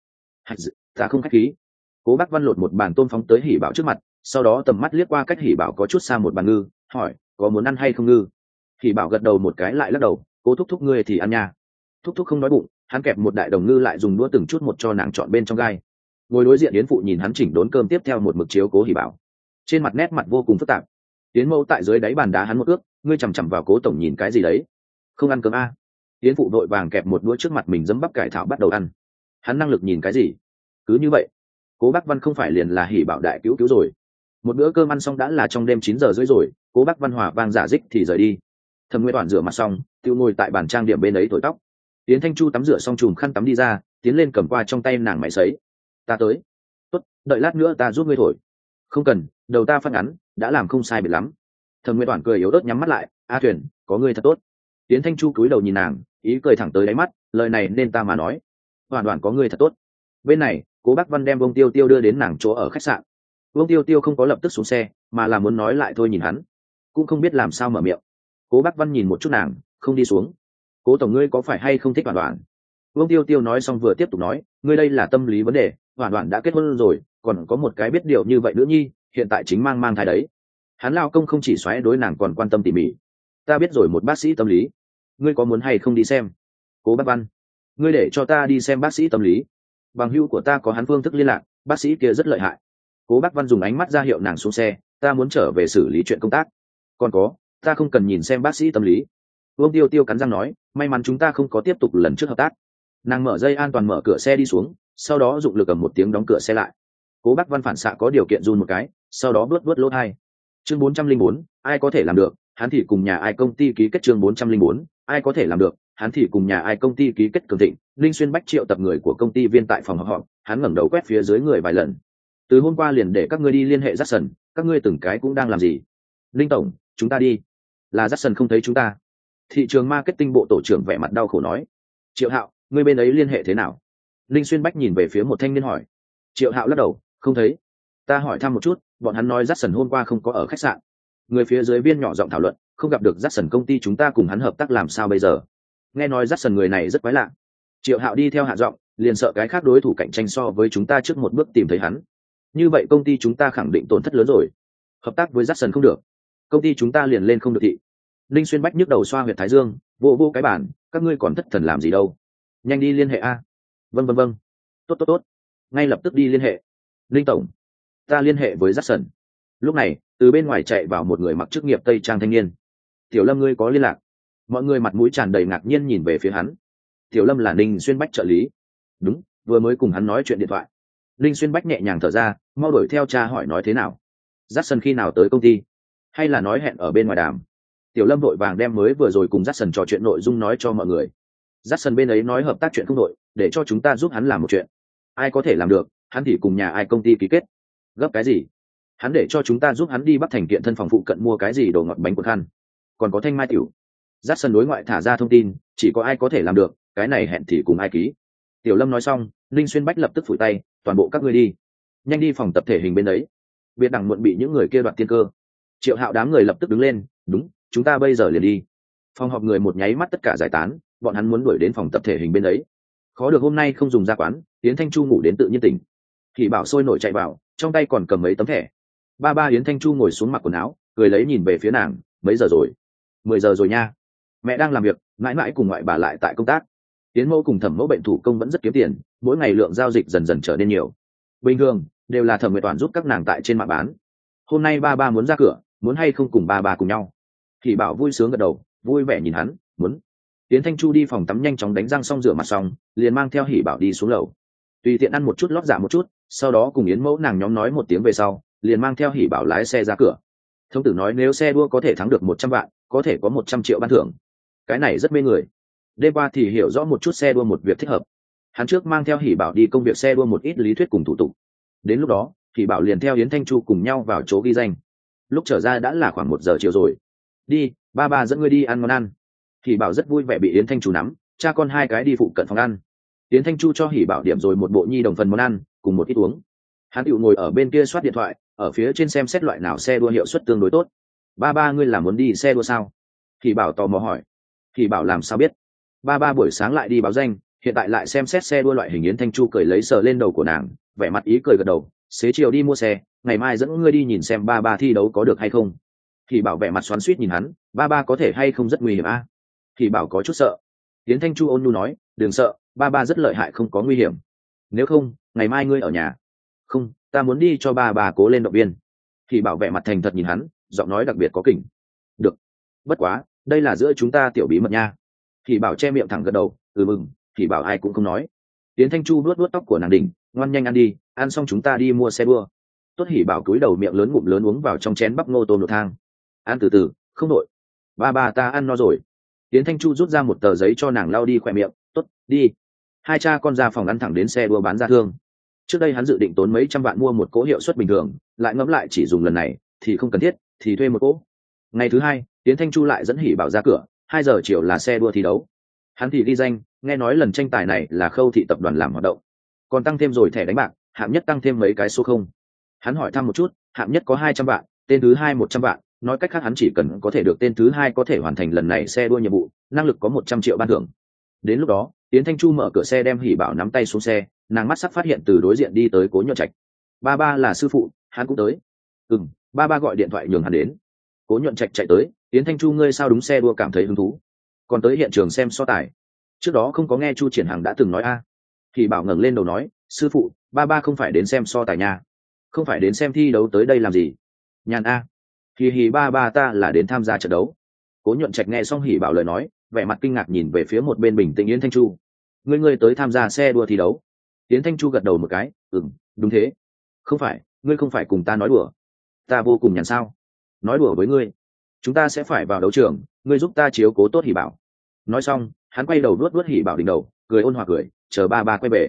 Ta không khách khí. Cố Bác Văn lột một bàn tôm phóng tới Hỉ Bảo trước mặt, sau đó tầm mắt liếc qua cách Hỉ Bảo có chút xa một bàn ngư, hỏi, có muốn ăn hay không ngư? Hỉ Bảo gật đầu một cái lại lắc đầu, Cố thúc ngươi thì ăn nha. Thúc không nói bụng, hắn kẹp một đại đồng ngư lại dùng đũa từng chút một cho nàng chọn bên trong gai. Ngồi đối diện Yến phụ nhìn hắn chỉnh đốn cơm tiếp theo một mực chiếu Cố Hỉ Bảo, trên mặt nét mặt vô cùng phức tạp. Yến mẫu tại dưới đáy bàn đá hắn một ước, ngươi chằm chằm vào Cố tổng nhìn cái gì đấy? Không ăn cơm a? Yến phụ đội vàng kẹp một đũa trước mặt mình dấm bắp cải thảo bắt đầu ăn. Hắn năng lực nhìn cái gì? Cứ như vậy, Cố Bác Văn không phải liền là Hỉ Bảo đại cứu rồi. Một bữa cơm ăn xong đã là trong đêm 9 giờ rưỡi rồi, Cố Bác Văn hòa vang giả dích thì rời đi. Thẩm Nguyệt Toản rửa mặt xong, tiêu ngồi tại bàn trang điểm bên ấy thổi tóc. Tiến Thanh Chu tắm rửa xong chùm khăn tắm đi ra, tiến lên cầm qua trong tay nàng máy sấy. Ta tới. Tốt, đợi lát nữa ta giúp ngươi thổi. Không cần, đầu ta phát ngắn, đã làm không sai biệt lắm. Thẩm Nguyệt Toản cười yếu ớt nhắm mắt lại, Thuyền, có ngươi thật tốt. Yến Thanh Chu cúi đầu nhìn nàng, ý cười thẳng tới đáy mắt, lời này nên ta mà nói. Hoàn toàn có ngươi thật tốt. Bên này, Cố Bác Văn đem Vương Tiêu Tiêu đưa đến nàng chỗ ở khách sạn. Vương Tiêu Tiêu không có lập tức xuống xe, mà là muốn nói lại thôi nhìn hắn, cũng không biết làm sao mở miệng. Cố Bác Văn nhìn một chút nàng, không đi xuống. Cố tổng ngươi có phải hay không thích Hoàn Hoàn? Vương Tiêu Tiêu nói xong vừa tiếp tục nói, ngươi đây là tâm lý vấn đề, Hoàn Hoàn đã kết hôn rồi, còn có một cái biết điều như vậy nữ nhi, hiện tại chính mang thai đấy. Hắn lao công không chỉ xoáy đối nàng còn quan tâm tỉ mỉ. Ta biết rồi, một bác sĩ tâm lý, ngươi có muốn hay không đi xem? Cố Bác Văn, ngươi để cho ta đi xem bác sĩ tâm lý. Bằng hữu của ta có hắn phương thức liên lạc, bác sĩ kia rất lợi hại. Cố Bác Văn dùng ánh mắt ra hiệu nàng xuống xe, ta muốn trở về xử lý chuyện công tác. Còn có, ta không cần nhìn xem bác sĩ tâm lý. Vương Tiêu Tiêu cắn răng nói, may mắn chúng ta không có tiếp tục lần trước hợp tác. Nàng mở dây an toàn mở cửa xe đi xuống, sau đó dụng lực cầm một tiếng đóng cửa xe lại. Cố Bác Văn phản xạ có điều kiện run một cái, sau đó bước lỗ hai. Chương 404, ai có thể làm được, hắn thì cùng nhà ai công ty ký kết. Chương 404, ai có thể làm được, hắn thì cùng nhà ai công ty ký kết. Cường Thịnh, Linh Xuyên Bách triệu tập người của công ty viên tại phòng họp, hắn ngẩng đầu quét phía dưới người vài lần. Từ hôm qua liền để các ngươi đi liên hệ Jackson, các ngươi từng cái cũng đang làm gì? Linh tổng, chúng ta đi. Là Jackson không thấy chúng ta. Thị trường marketing bộ tổ trưởng vẻ mặt đau khổ nói. Triệu Hạo, ngươi bên ấy liên hệ thế nào? Linh Xuyên Bách nhìn về phía một thanh niên hỏi. Triệu Hạo lắc đầu, không thấy. Ta hỏi thăm một chút, bọn hắn nói Jackson hôm qua không có ở khách sạn. Người phía dưới viên nhỏ giọng thảo luận, không gặp được Jackson, công ty chúng ta cùng hắn hợp tác làm sao bây giờ? Nghe nói Jackson người này rất quái lạ. Triệu Hạo đi theo hạ giọng, liền sợ cái khác đối thủ cạnh tranh so với chúng ta trước một bước tìm thấy hắn. Như vậy công ty chúng ta khẳng định tổn thất lớn rồi. Hợp tác với Jackson không được, công ty chúng ta liền lên không được thị. Linh Xuyên Bách nhức đầu xoa huyệt thái dương, vô cái bản, các ngươi còn thất thần làm gì đâu? Nhanh đi liên hệ a. Vâng. Tốt. Ngay lập tức đi liên hệ. Linh tổng, ta liên hệ với Jackson. Lúc này, từ bên ngoài chạy vào một người mặc chức nghiệp tây trang thanh niên. Tiểu Lâm, ngươi có liên lạc? Mọi người mặt mũi tràn đầy ngạc nhiên nhìn về phía hắn. Tiểu Lâm là Linh Xuyên Bách trợ lý. Đúng, vừa mới cùng hắn nói chuyện điện thoại. Linh Xuyên Bách nhẹ nhàng thở ra, mau đuổi theo cha hỏi nói thế nào. Jackson khi nào tới công ty? Hay là nói hẹn ở bên ngoài đàm? Tiểu Lâm vội vàng đem mới vừa rồi cùng Jackson trò chuyện nội dung nói cho mọi người. Jackson bên ấy nói hợp tác chuyện không đội, để cho chúng ta giúp hắn làm một chuyện. Ai có thể làm được, hắn thì cùng nhà ai công ty ký kết. Gấp cái gì? Hắn để cho chúng ta giúp hắn đi Bắc Thành kiện thân phòng phụ cận mua cái gì đồ ngọt bánh cuộn khăn. Còn có thanh mai tiểu. Jackson đối ngoại thả ra thông tin, chỉ có ai có thể làm được, cái này hẹn thì cùng ai ký. Tiểu Lâm nói xong, Linh Xuyên Bách lập tức phủi tay, toàn bộ các ngươi đi, nhanh đi phòng tập thể hình bên đấy, biệt đẳng muộn bị những người kia đoạt tiên cơ. Triệu Hạo đám người lập tức đứng lên, đúng, chúng ta bây giờ liền đi. Phòng họp người một nháy mắt tất cả giải tán, bọn hắn muốn đuổi đến phòng tập thể hình bên đấy. Khó được hôm nay không dùng ra quán, Yến Thanh Chu ngủ đến tự nhiên tỉnh. Thì bảo sôi nổi chạy vào, trong tay còn cầm mấy tấm thẻ. Ba Yến Thanh Chu ngồi xuống mặc quần áo, cười lấy nhìn về phía nàng, mấy giờ rồi? 10 giờ rồi nha. Mẹ đang làm việc, mãi mãi cùng ngoại bà lại tại công tác. Yến mẫu cùng Thẩm mẫu bệnh thủ công vẫn rất kiếm tiền, mỗi ngày lượng giao dịch dần dần trở nên nhiều. Bình thường đều là Thẩm Nguyệt Toàn giúp các nàng tại trên mạng bán. Hôm nay ba muốn ra cửa, muốn hay không cùng ba cùng nhau? Thì bảo vui sướng gật đầu, vui vẻ nhìn hắn, muốn. Yến Thanh Chu đi phòng tắm nhanh chóng đánh răng xong rửa mặt xong, liền mang theo Hỉ Bảo đi xuống lầu. Tùy tiện ăn một chút lót dạ một chút, sau đó cùng Yến mẫu nàng nhóm nói một tiếng về sau, liền mang theo Hỉ Bảo lái xe ra cửa. Thông tử nói nếu xe đua có thể thắng được 100 vạn, có thể có 100 triệu ban thưởng. Cái này rất mê người. Đêm qua thì hiểu rõ một chút xe đua một việc thích hợp. Hắn trước mang theo Hỉ Bảo đi công việc xe đua một ít lý thuyết cùng thủ tục. Đến lúc đó, Hỉ Bảo liền theo Yến Thanh Chu cùng nhau vào chỗ ghi danh. Lúc trở ra đã là khoảng 1 giờ chiều rồi. Đi, ba dẫn ngươi đi ăn món ăn. Hỉ Bảo rất vui vẻ bị Yến Thanh Chu nắm, cha con hai cái đi phụ cận phòng ăn. Yến Thanh Chu cho Hỉ Bảo điểm rồi một bộ nhi đồng phần món ăn, cùng một ít uống. Hắn tự ngồi ở bên kia soát điện thoại, ở phía trên xem xét loại nào xe đua hiệu suất tương đối tốt. Ba ngươi là muốn đi xe đua sao? Hỉ Bảo tò mò hỏi. Hỉ Bảo làm sao biết? Ba buổi sáng lại đi báo danh, hiện tại lại xem xét xe đua loại hình. Yến Thanh Chu cười lấy sờ lên đầu của nàng, vẻ mặt ý cười gật đầu. Xế chiều đi mua xe, ngày mai dẫn ngươi đi nhìn xem ba thi đấu có được hay không. Hỉ Bảo vẻ mặt xoắn xuýt nhìn hắn, ba có thể hay không rất nguy hiểm a? Hỉ Bảo có chút sợ. Yến Thanh Chu ôn nhu nói, đừng sợ, ba rất lợi hại, không có nguy hiểm. Nếu không, ngày mai ngươi ở nhà. Không, ta muốn đi cho ba cố lên động viên. Hỉ Bảo vẻ mặt thành thật nhìn hắn, giọng nói đặc biệt có kỉnh. Được, bất quá, đây là giữa chúng ta tiểu bí mật nha. Hỉ Bảo che miệng thẳng gật đầu, mừng. Hỉ Bảo ai cũng không nói. Yến Thanh Chu vuốt tóc của nàng đỉnh, ngoan nhanh ăn đi, ăn xong chúng ta đi mua xe đua. Tốt. Hỉ Bảo cúi đầu miệng lớn ngụm lớn uống vào trong chén bắp ngô tôm nổ thang. Ăn từ từ, không nội. Ba ta ăn no rồi. Yến Thanh Chu rút ra một tờ giấy cho nàng lau đi khỏe miệng. Tốt, đi. Hai cha con ra phòng ăn thẳng đến xe đua bán ra thương. Trước đây hắn dự định tốn mấy trăm vạn mua một cỗ hiệu suất bình thường, lại ngẫm lại chỉ dùng lần này thì không cần thiết, thì thuê một cỗ. Ngày thứ hai, Yến Thanh Chu lại dẫn Hỉ Bảo ra cửa, 2 giờ chiều là xe đua thi đấu. Hắn thì ghi danh, nghe nói lần tranh tài này là Khâu thị tập đoàn làm hoạt động, còn tăng thêm rồi thẻ đánh bạc, hạng nhất tăng thêm mấy cái số không. Hắn hỏi thăm một chút, hạng nhất có 200 vạn, tên thứ hai 100 vạn, nói cách khác hắn chỉ cần có thể được tên thứ hai có thể hoàn thành lần này xe đua nhiệm vụ, năng lực có 100 triệu ban thưởng. Đến lúc đó, Yến Thanh Chu mở cửa xe đem Hỉ Bảo nắm tay xuống xe, nàng mắt sắc phát hiện từ đối diện đi tới Cố Nhuận Trạch. Ba ba là sư phụ, hắn cũng tới. Ba ba gọi điện thoại nhường hắn đến. Cố Nhuận Trạch chạy tới, Yến Thanh Chu ngươi sao đúng xe đua cảm thấy hứng thú, còn tới hiện trường xem so tài. Trước đó không có nghe Chu Triển Hằng đã từng nói a. Hỉ Bảo ngẩng lên đầu nói, sư phụ, ba ba không phải đến xem so tài nha, không phải đến xem thi đấu, tới đây làm gì? Nhàn a. Hì ba ba ta là đến tham gia trận đấu. Cố Nhuận Trạch nghe xong Hỉ Bảo lời nói, vẻ mặt kinh ngạc nhìn về phía một bên bình tĩnh Yến Thanh Chu. Ngươi tới tham gia xe đua thi đấu? Yến Thanh Chu gật đầu một cái, đúng thế. Không phải, ngươi không phải cùng ta nói đùa? Ta vô cùng nhàn sao? Nói đùa với ngươi? Chúng ta sẽ phải vào đấu trường, ngươi giúp ta chiếu cố tốt Hỉ Bảo. Nói xong, hắn quay đầu vuốt Hỉ Bảo đỉnh đầu, cười ôn hòa cười, chờ ba ba quay về.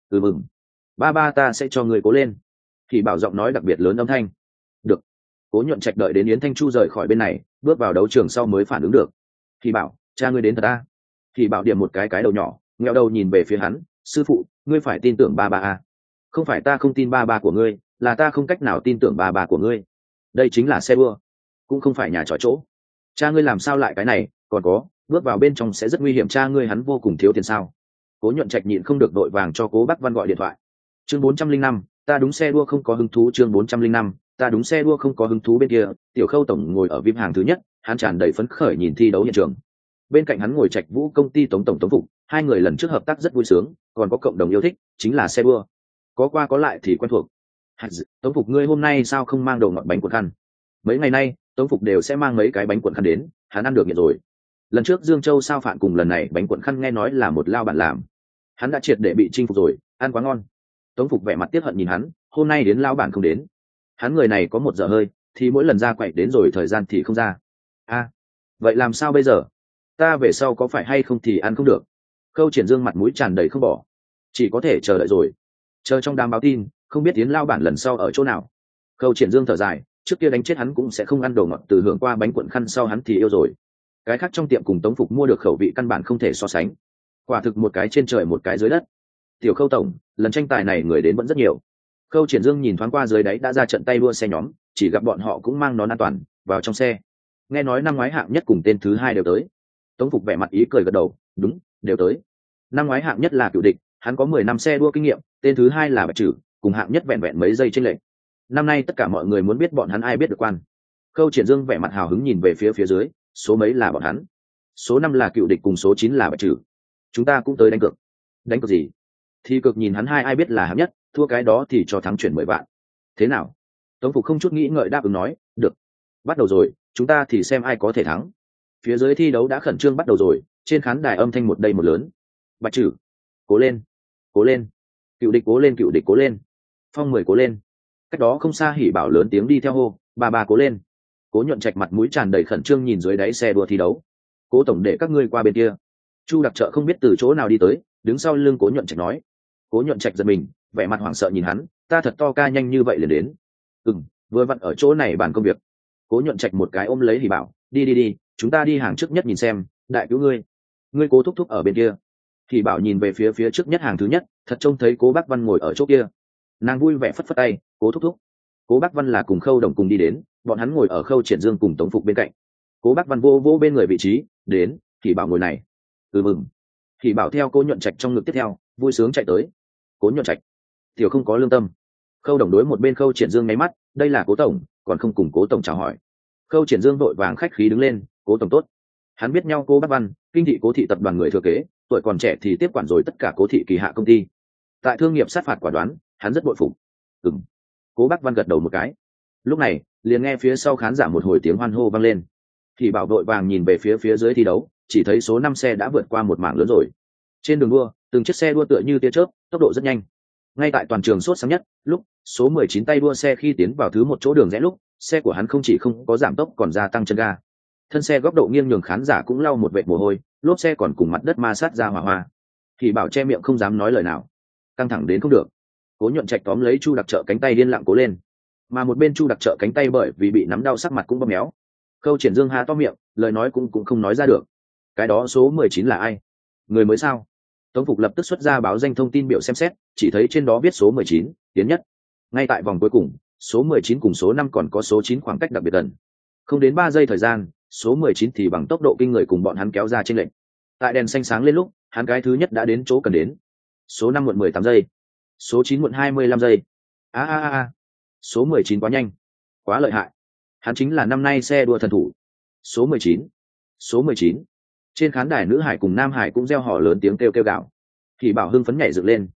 Ba ba ta sẽ cho ngươi cố lên. Hỉ Bảo giọng nói đặc biệt lớn âm thanh. Được. Cố Nhuận Trạch đợi đến Yến Thanh Chu rời khỏi bên này, bước vào đấu trường sau mới phản ứng được. Hỉ Bảo, cha ngươi đến thật a? Hỉ Bảo điểm một cái đầu nhỏ, nghẹo đầu nhìn về phía hắn, sư phụ, ngươi phải tin tưởng ba ba a. Không phải ta không tin ba ba của ngươi, là ta không cách nào tin tưởng ba ba của ngươi. Đây chính là xe đua, cũng không phải nhà trò chỗ. Cha ngươi làm sao lại cái này, còn có, bước vào bên trong sẽ rất nguy hiểm, cha ngươi hắn vô cùng thiếu tiền sao? Cố Nhuận Trạch nhịn không được đội vàng cho Cố Bắc Văn gọi điện thoại. Chương 405, ta đúng xe đua không có hứng thú. Chương 405, ta đúng xe đua không có hứng thú. Bên kia, Tiểu Khâu tổng ngồi ở VIP hàng thứ nhất, hắn tràn đầy phấn khởi nhìn thi đấu hiện trường. Bên cạnh hắn ngồi Trạch Vũ công ty Tống Phục, hai người lần trước hợp tác rất vui sướng, còn có cộng đồng yêu thích, chính là xe đua. Có qua có lại thì quen thuộc. Tống Phục ngươi hôm nay sao không mang đồ ngọt bánh cuộn khăn? Mấy ngày nay, Tống Phục đều sẽ mang mấy cái bánh cuộn khăn đến, hắn ăn được nghiện rồi. Lần trước Dương Châu sao phản cùng lần này bánh cuộn khăn nghe nói là một lao bản làm, hắn đã triệt để bị chinh phục rồi, ăn quá ngon. Tống Phục vẻ mặt tiếc hận nhìn hắn, hôm nay đến lao bản không đến, hắn người này có một giờ hơi, thì mỗi lần ra quậy đến rồi thời gian thì không ra. Vậy làm sao bây giờ? Ta về sau có phải hay không thì ăn không được. Khâu Triển Dương mặt mũi tràn đầy không bỏ, chỉ có thể chờ đợi rồi, chờ trong đám báo tin, không biết tiến lao bản lần sau ở chỗ nào. Khâu Triển Dương thở dài, trước kia đánh chết hắn cũng sẽ không ăn đồ ngọt, từ hưởng qua bánh cuộn khăn sau hắn thì yêu rồi. Cái khác trong tiệm cùng Tống Phục mua được khẩu vị căn bản không thể so sánh, quả thực một cái trên trời một cái dưới đất. Tiểu Khâu tổng, lần tranh tài này người đến vẫn rất nhiều. Khâu Triển Dương nhìn thoáng qua dưới đáy đã ra trận tay đua xe nhóm, chỉ gặp bọn họ cũng mang nón an toàn vào trong xe. Nghe nói năm ngoái hạng nhất cùng tên thứ hai đều tới. Tống Phục vẻ mặt ý cười gật đầu, đúng, đều tới. Năm ngoái hạng nhất là Cựu Địch, hắn có 10 năm xe đua kinh nghiệm, tên thứ hai là Bạch Trử, cùng hạng nhất vẹn vẹn mấy giây chênh lệch. Năm nay tất cả mọi người muốn biết bọn hắn ai biết được quan. Khâu Triển Dương vẻ mặt hào hứng nhìn về phía dưới, số mấy là bọn hắn? Số 5 là Cựu Địch cùng số 9 là Bạch Trử. Chúng ta cũng tới đánh cược. Đánh cược gì? Thì cực nhìn hắn hai ai biết là hạng nhất, thua cái đó thì cho thắng chuyển 10 vạn. Thế nào? Tống Phục không chút nghĩ ngợi đáp ứng nói, được. Bắt đầu rồi, chúng ta thì xem ai có thể thắng. Phía dưới thi đấu đã khẩn trương bắt đầu rồi, trên khán đài âm thanh một đầy một lớn. Bạch Trử, cố lên, cố lên. Cựu Địch cố lên, Cựu Địch cố lên. Phong 10 cố lên. Cách đó không xa Hỉ Bảo lớn tiếng đi theo hô, bà cố lên. Cố Nhuận Trạch mặt mũi tràn đầy khẩn trương nhìn dưới đáy xe đua thi đấu. Cố tổng để các ngươi qua bên kia. Chu Đặc Trợ không biết từ chỗ nào đi tới, đứng sau lưng Cố Nhuận Trạch nói. Cố Nhuận Trạch giật mình, vẻ mặt hoảng sợ nhìn hắn, ta thật to ca nhanh như vậy liền đến. Vừa vặn ở chỗ này bàn công việc. Cố Nhuận Trạch một cái ôm lấy Hỉ Bảo, đi, chúng ta đi hàng trước nhất nhìn xem, đại cứu ngươi Cố thúc ở bên kia. Hỉ Bảo nhìn về phía trước nhất hàng thứ nhất, thật trông thấy Cố Bác Văn ngồi ở chỗ kia. Nàng vui vẻ phất phất tay, Cố thúc. Cố Bác Văn là cùng Khâu Đồng cùng đi đến, bọn hắn ngồi ở Khâu Triển Dương cùng Tống Phục bên cạnh. Cố Bác Văn vô bên người vị trí, đến, Hỉ Bảo ngồi này. Hỉ Bảo theo Cố Nhuận Trạch trong ngực tiếp theo, vui sướng chạy tới. Cố Nhuận Trạch, tiểu không có lương tâm. Khâu Đồng đối một bên Khâu Triển Dương nháy mắt, đây là Cố tổng, còn không cùng Cố tổng chào hỏi. Khâu Triển Dương vội vàng khách khí đứng lên, Cố tổng tốt. Hắn biết nhau Cố Bác Văn, kinh thị Cố thị tập đoàn người thừa kế, tuổi còn trẻ thì tiếp quản rồi tất cả Cố thị kỳ hạ công ty. Tại thương nghiệp sát phạt quả đoán, hắn rất bội phục. Cố Bác Văn gật đầu một cái. Lúc này, liền nghe phía sau khán giả một hồi tiếng hoan hô vang lên. Thì Bảo vội vàng nhìn về phía dưới thi đấu, chỉ thấy số 5 xe đã vượt qua một mảng lớn rồi. Trên đường đua, từng chiếc xe đua tựa như tia chớp, tốc độ rất nhanh. Ngay tại toàn trường sốt sáng nhất, lúc số 19 tay đua xe khi tiến vào thứ một chỗ đường rẽ lúc, xe của hắn không chỉ không có giảm tốc còn gia tăng chân ga. Thân xe góc độ nghiêng nhường khán giả cũng lau một vệt mồ hôi, lốp xe còn cùng mặt đất ma sát ra hỏa hoa. Thì Bảo che miệng không dám nói lời nào. Căng thẳng đến không được. Cố Nhuận Trạch tóm lấy Chu Đặc Trợ cánh tay điên lặng cố lên, mà một bên Chu Đặc Trợ cánh tay bởi vì bị nắm đau sắc mặt cũng bầm méo. Khâu Triển Dương há to miệng, lời nói cũng không nói ra được. Cái đó số 19 là ai? Người mới sao? Tống Phục lập tức xuất ra báo danh thông tin biểu xem xét, chỉ thấy trên đó viết số 19, Tiến Nhất. Ngay tại vòng cuối cùng, số 19 cùng số 5 còn có số 9 khoảng cách đặc biệt gần. Không đến 3 giây thời gian, số 19 thì bằng tốc độ kinh người cùng bọn hắn kéo ra chênh lệch. Tại đèn xanh sáng lên lúc, hắn cái thứ nhất đã đến chỗ cần đến. Số 5 muộn 18 giây, số 9 muộn 25 giây. Số 19 quá nhanh, quá lợi hại. Hắn chính là năm nay xe đua thần thủ. Số 19, số 19. Trên khán đài nữ hải cùng nam hải cũng reo hò lớn tiếng kêu gào. Thì Bảo hưng phấn nhảy dựng lên,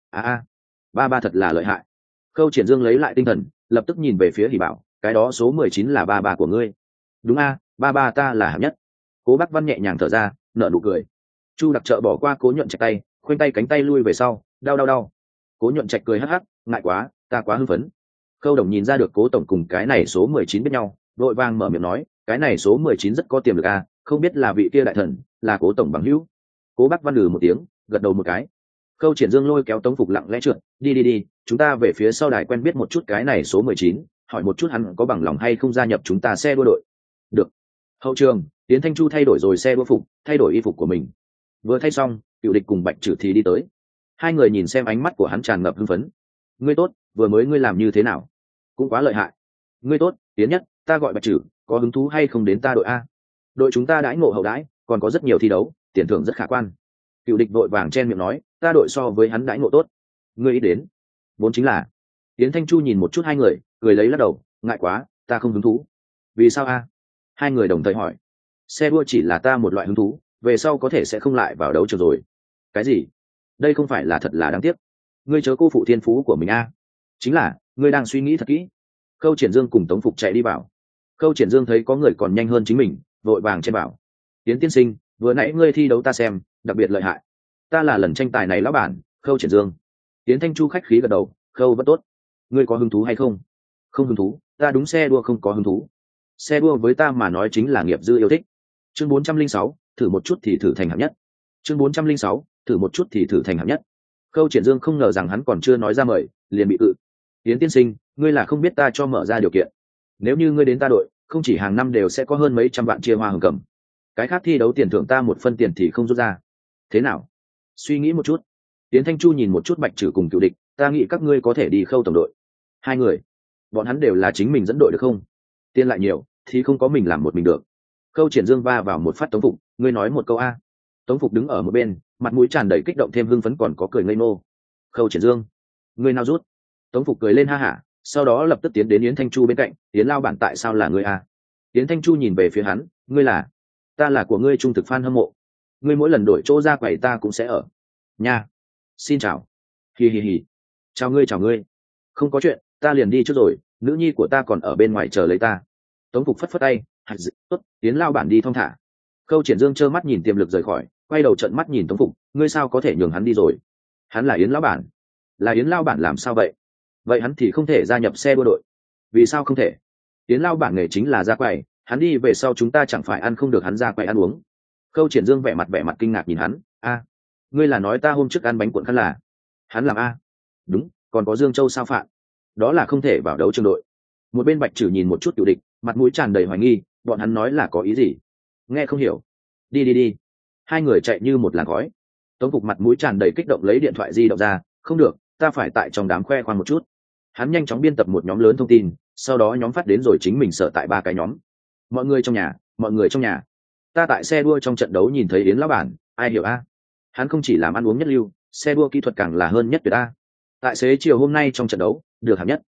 ba ba thật là lợi hại. Khâu Triển Dương lấy lại tinh thần, lập tức nhìn về phía Hỉ Bảo, cái đó số 19 là ba ba của ngươi. Đúng ba ba ta là hạng nhất. Cố Bắc Văn nhẹ nhàng thở ra, nở nụ cười. Chu Đặc Trợ bỏ qua Cố Nhuận Trạch tay, khoanh tay cánh tay lui về sau, đau. Cố Nhuận Trạch cười hắc hắc, ngại quá, ta quá hưng phấn. Khâu Đồng nhìn ra được Cố tổng cùng cái này số 19 biết nhau, đội vang mở miệng nói, cái này số 19 rất có tiềm lực không biết là vị kia đại thần, là Cố tổng bằng hữu. Cố Bắc Văn một tiếng, gật đầu một cái. Khâu Triển Dương lôi kéo Tống Phục lặng lẽ trượt, đi, chúng ta về phía sau đài quen biết một chút cái này số 19, hỏi một chút hắn có bằng lòng hay không gia nhập chúng ta xe đua đội. Được. Hậu trường, Tiến Thanh Chu thay đổi rồi xe đua phục, thay đổi y phục của mình. Vừa thay xong, Cựu Địch cùng Bạch Trử thì đi tới. Hai người nhìn xem ánh mắt của hắn tràn ngập hưng phấn. Ngươi tốt, vừa mới ngươi làm như thế nào? Cũng quá lợi hại. Ngươi tốt, Tiến Nhất, ta gọi Bạch Trử, có hứng thú hay không đến ta đội a? Đội chúng ta đãi ngộ hậu đãi, còn có rất nhiều thi đấu, tiền thưởng rất khả quan. Cựu Địch đội vàng chen miệng nói, ta đội so với hắn đãi ngộ tốt. Ngươi ý đến? Vốn chính là. Tiến Thanh Chu nhìn một chút hai người, cười lấy lắc đầu, ngại quá, ta không hứng thú. Vì sao Hai người đồng thời hỏi. Xe đua chỉ là ta một loại hứng thú, về sau có thể sẽ không lại vào đấu trường rồi. Cái gì? Đây không phải là thật là đáng tiếc. Ngươi chớ cô phụ thiên phú của mình Chính là, ngươi đang suy nghĩ thật kỹ. Khâu Triển Dương cùng Tống Phục chạy đi vào. Khâu Triển Dương thấy có người còn nhanh hơn chính mình, vội vàng chen bảo. Tiến tiên sinh, vừa nãy ngươi thi đấu ta xem, đặc biệt lợi hại. Ta là lần tranh tài này lão bản, Khâu Triển Dương. Tiến Thanh Chu khách khí gật đầu, Khâu vẫn tốt. Ngươi có hứng thú hay không? Không hứng thú, ta đúng xe đua không có hứng thú. Xe đua với ta mà nói chính là nghiệp dư yêu thích. Chương 406, thử một chút thì thử thành hạng nhất. Chương 406, thử một chút thì thử thành hạng nhất. Khâu Triển Dương không ngờ rằng hắn còn chưa nói ra mời, liền bị cự. Tiến tiên sinh, ngươi là không biết ta cho mở ra điều kiện. Nếu như ngươi đến ta đội, không chỉ hàng năm đều sẽ có hơn mấy trăm vạn chia hoa hồng cầm. Cái khác thi đấu tiền thưởng ta một phân tiền thì không rút ra. Thế nào? Suy nghĩ một chút. Tiến Thanh Chu nhìn một chút Bạch Trử cùng Cựu Địch, ta nghĩ các ngươi có thể đi Khâu tổng đội. Hai người, bọn hắn đều là chính mình dẫn đội được không? Tiền lại nhiều, thì không có mình làm một mình được. Khâu Triển Dương va vào một phát Tống Phục, ngươi nói một câu Tống Phục đứng ở một bên, mặt mũi tràn đầy kích động thêm hưng phấn còn có cười ngây ngô. Khâu Triển Dương, ngươi nào rút? Tống Phục cười lên ha hả, sau đó lập tức tiến đến Yến Thanh Chu bên cạnh, Yến lao bản tại sao là ngươi Yến Thanh Chu nhìn về phía hắn, ngươi là? Ta là của ngươi trung thực fan hâm mộ. Ngươi mỗi lần đổi chỗ ra quầy ta cũng sẽ ở. Nha. Xin chào. Hì. Chào ngươi. Không có chuyện, ta liền đi trước rồi, nữ nhi của ta còn ở bên ngoài chờ lấy ta. Tống Phục phất phất tay, tốt, Yến lao bản đi thong thả. Khâu Triển Dương trơ mắt nhìn tiềm lực rời khỏi, quay đầu trợn mắt nhìn Tống Phục, ngươi sao có thể nhường hắn đi rồi? Hắn là Yến lão bản. Là Yến lao bản làm sao vậy? Vậy hắn thì không thể gia nhập xe đua đội. Vì sao không thể? Yến lao bản nghề chính là ra quầy, hắn đi về sau chúng ta chẳng phải ăn không được hắn ra quầy ăn uống. Khâu Triển Dương vẻ mặt kinh ngạc nhìn hắn, ngươi là nói ta hôm trước ăn bánh cuộn khăn là hắn làm Đúng, còn có Dương Châu sao phạm, đó là không thể vào đấu trường đội. Một bên Bạch Trử nhìn một chút Cựu Địch, mặt mũi tràn đầy hoài nghi, bọn hắn nói là có ý gì? Nghe không hiểu. Đi. Hai người chạy như một làn khói. Tống Phục mặt mũi tràn đầy kích động lấy điện thoại di động ra, không được, ta phải tại trong đám khoe khoang một chút. Hắn nhanh chóng biên tập một nhóm lớn thông tin, sau đó nhóm phát đến rồi chính mình sở tại 3 cái nhóm. Mọi người trong nhà, ta tại xe đua trong trận đấu nhìn thấy Yến lão bản, ai hiểu hắn không chỉ làm ăn uống nhất lưu, xe đua kỹ thuật càng là hơn nhất tuyệt tại xế chiều hôm nay trong trận đấu được hạng nhất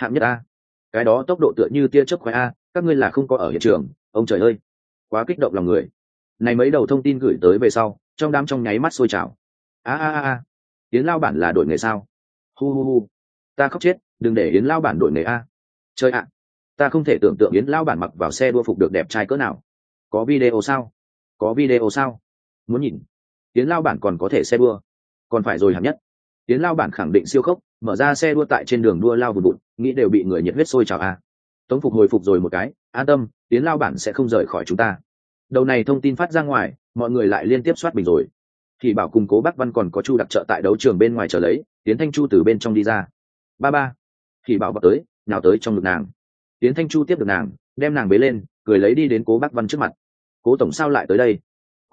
cái đó tốc độ tựa như tia chớp khoái các ngươi là không có ở hiện trường, ông trời ơi, quá kích động lòng người. Này mấy đầu thông tin gửi tới về sau, trong đám trong nháy mắt sôi trào. Yến lao bản là đổi nghề sao? Hu, ta khóc chết, đừng để Yến lao bản đổi nghề Chơi ta không thể tưởng tượng Yến lao bản mặc vào xe đua phục được đẹp trai cỡ nào. Có video sao? Muốn nhìn. Yến lao bản còn có thể xe đua, còn phải rồi hạng nhất. Yến lao bản khẳng định siêu khốc, mở ra xe đua tại trên đường đua lao vùn vụn, nghĩ đều bị người nhiệt huyết sôi trào Tống Phục hồi phục rồi một cái, an tâm, Yến lao bản sẽ không rời khỏi chúng ta. Đầu này thông tin phát ra ngoài, mọi người lại liên tiếp soát bình rồi. Thì Bảo cùng Cố Bắc Văn còn có Chu Đặc Trợ tại đấu trường bên ngoài chờ lấy, Yến Thanh Chu từ bên trong đi ra. Ba. Thì Bảo bật tới, nào tới trong ngực nàng. Yến Thanh Chu tiếp được nàng, đem nàng bế lên, cười lấy đi đến Cố Bắc Văn trước mặt. Cố tổng sao lại tới đây?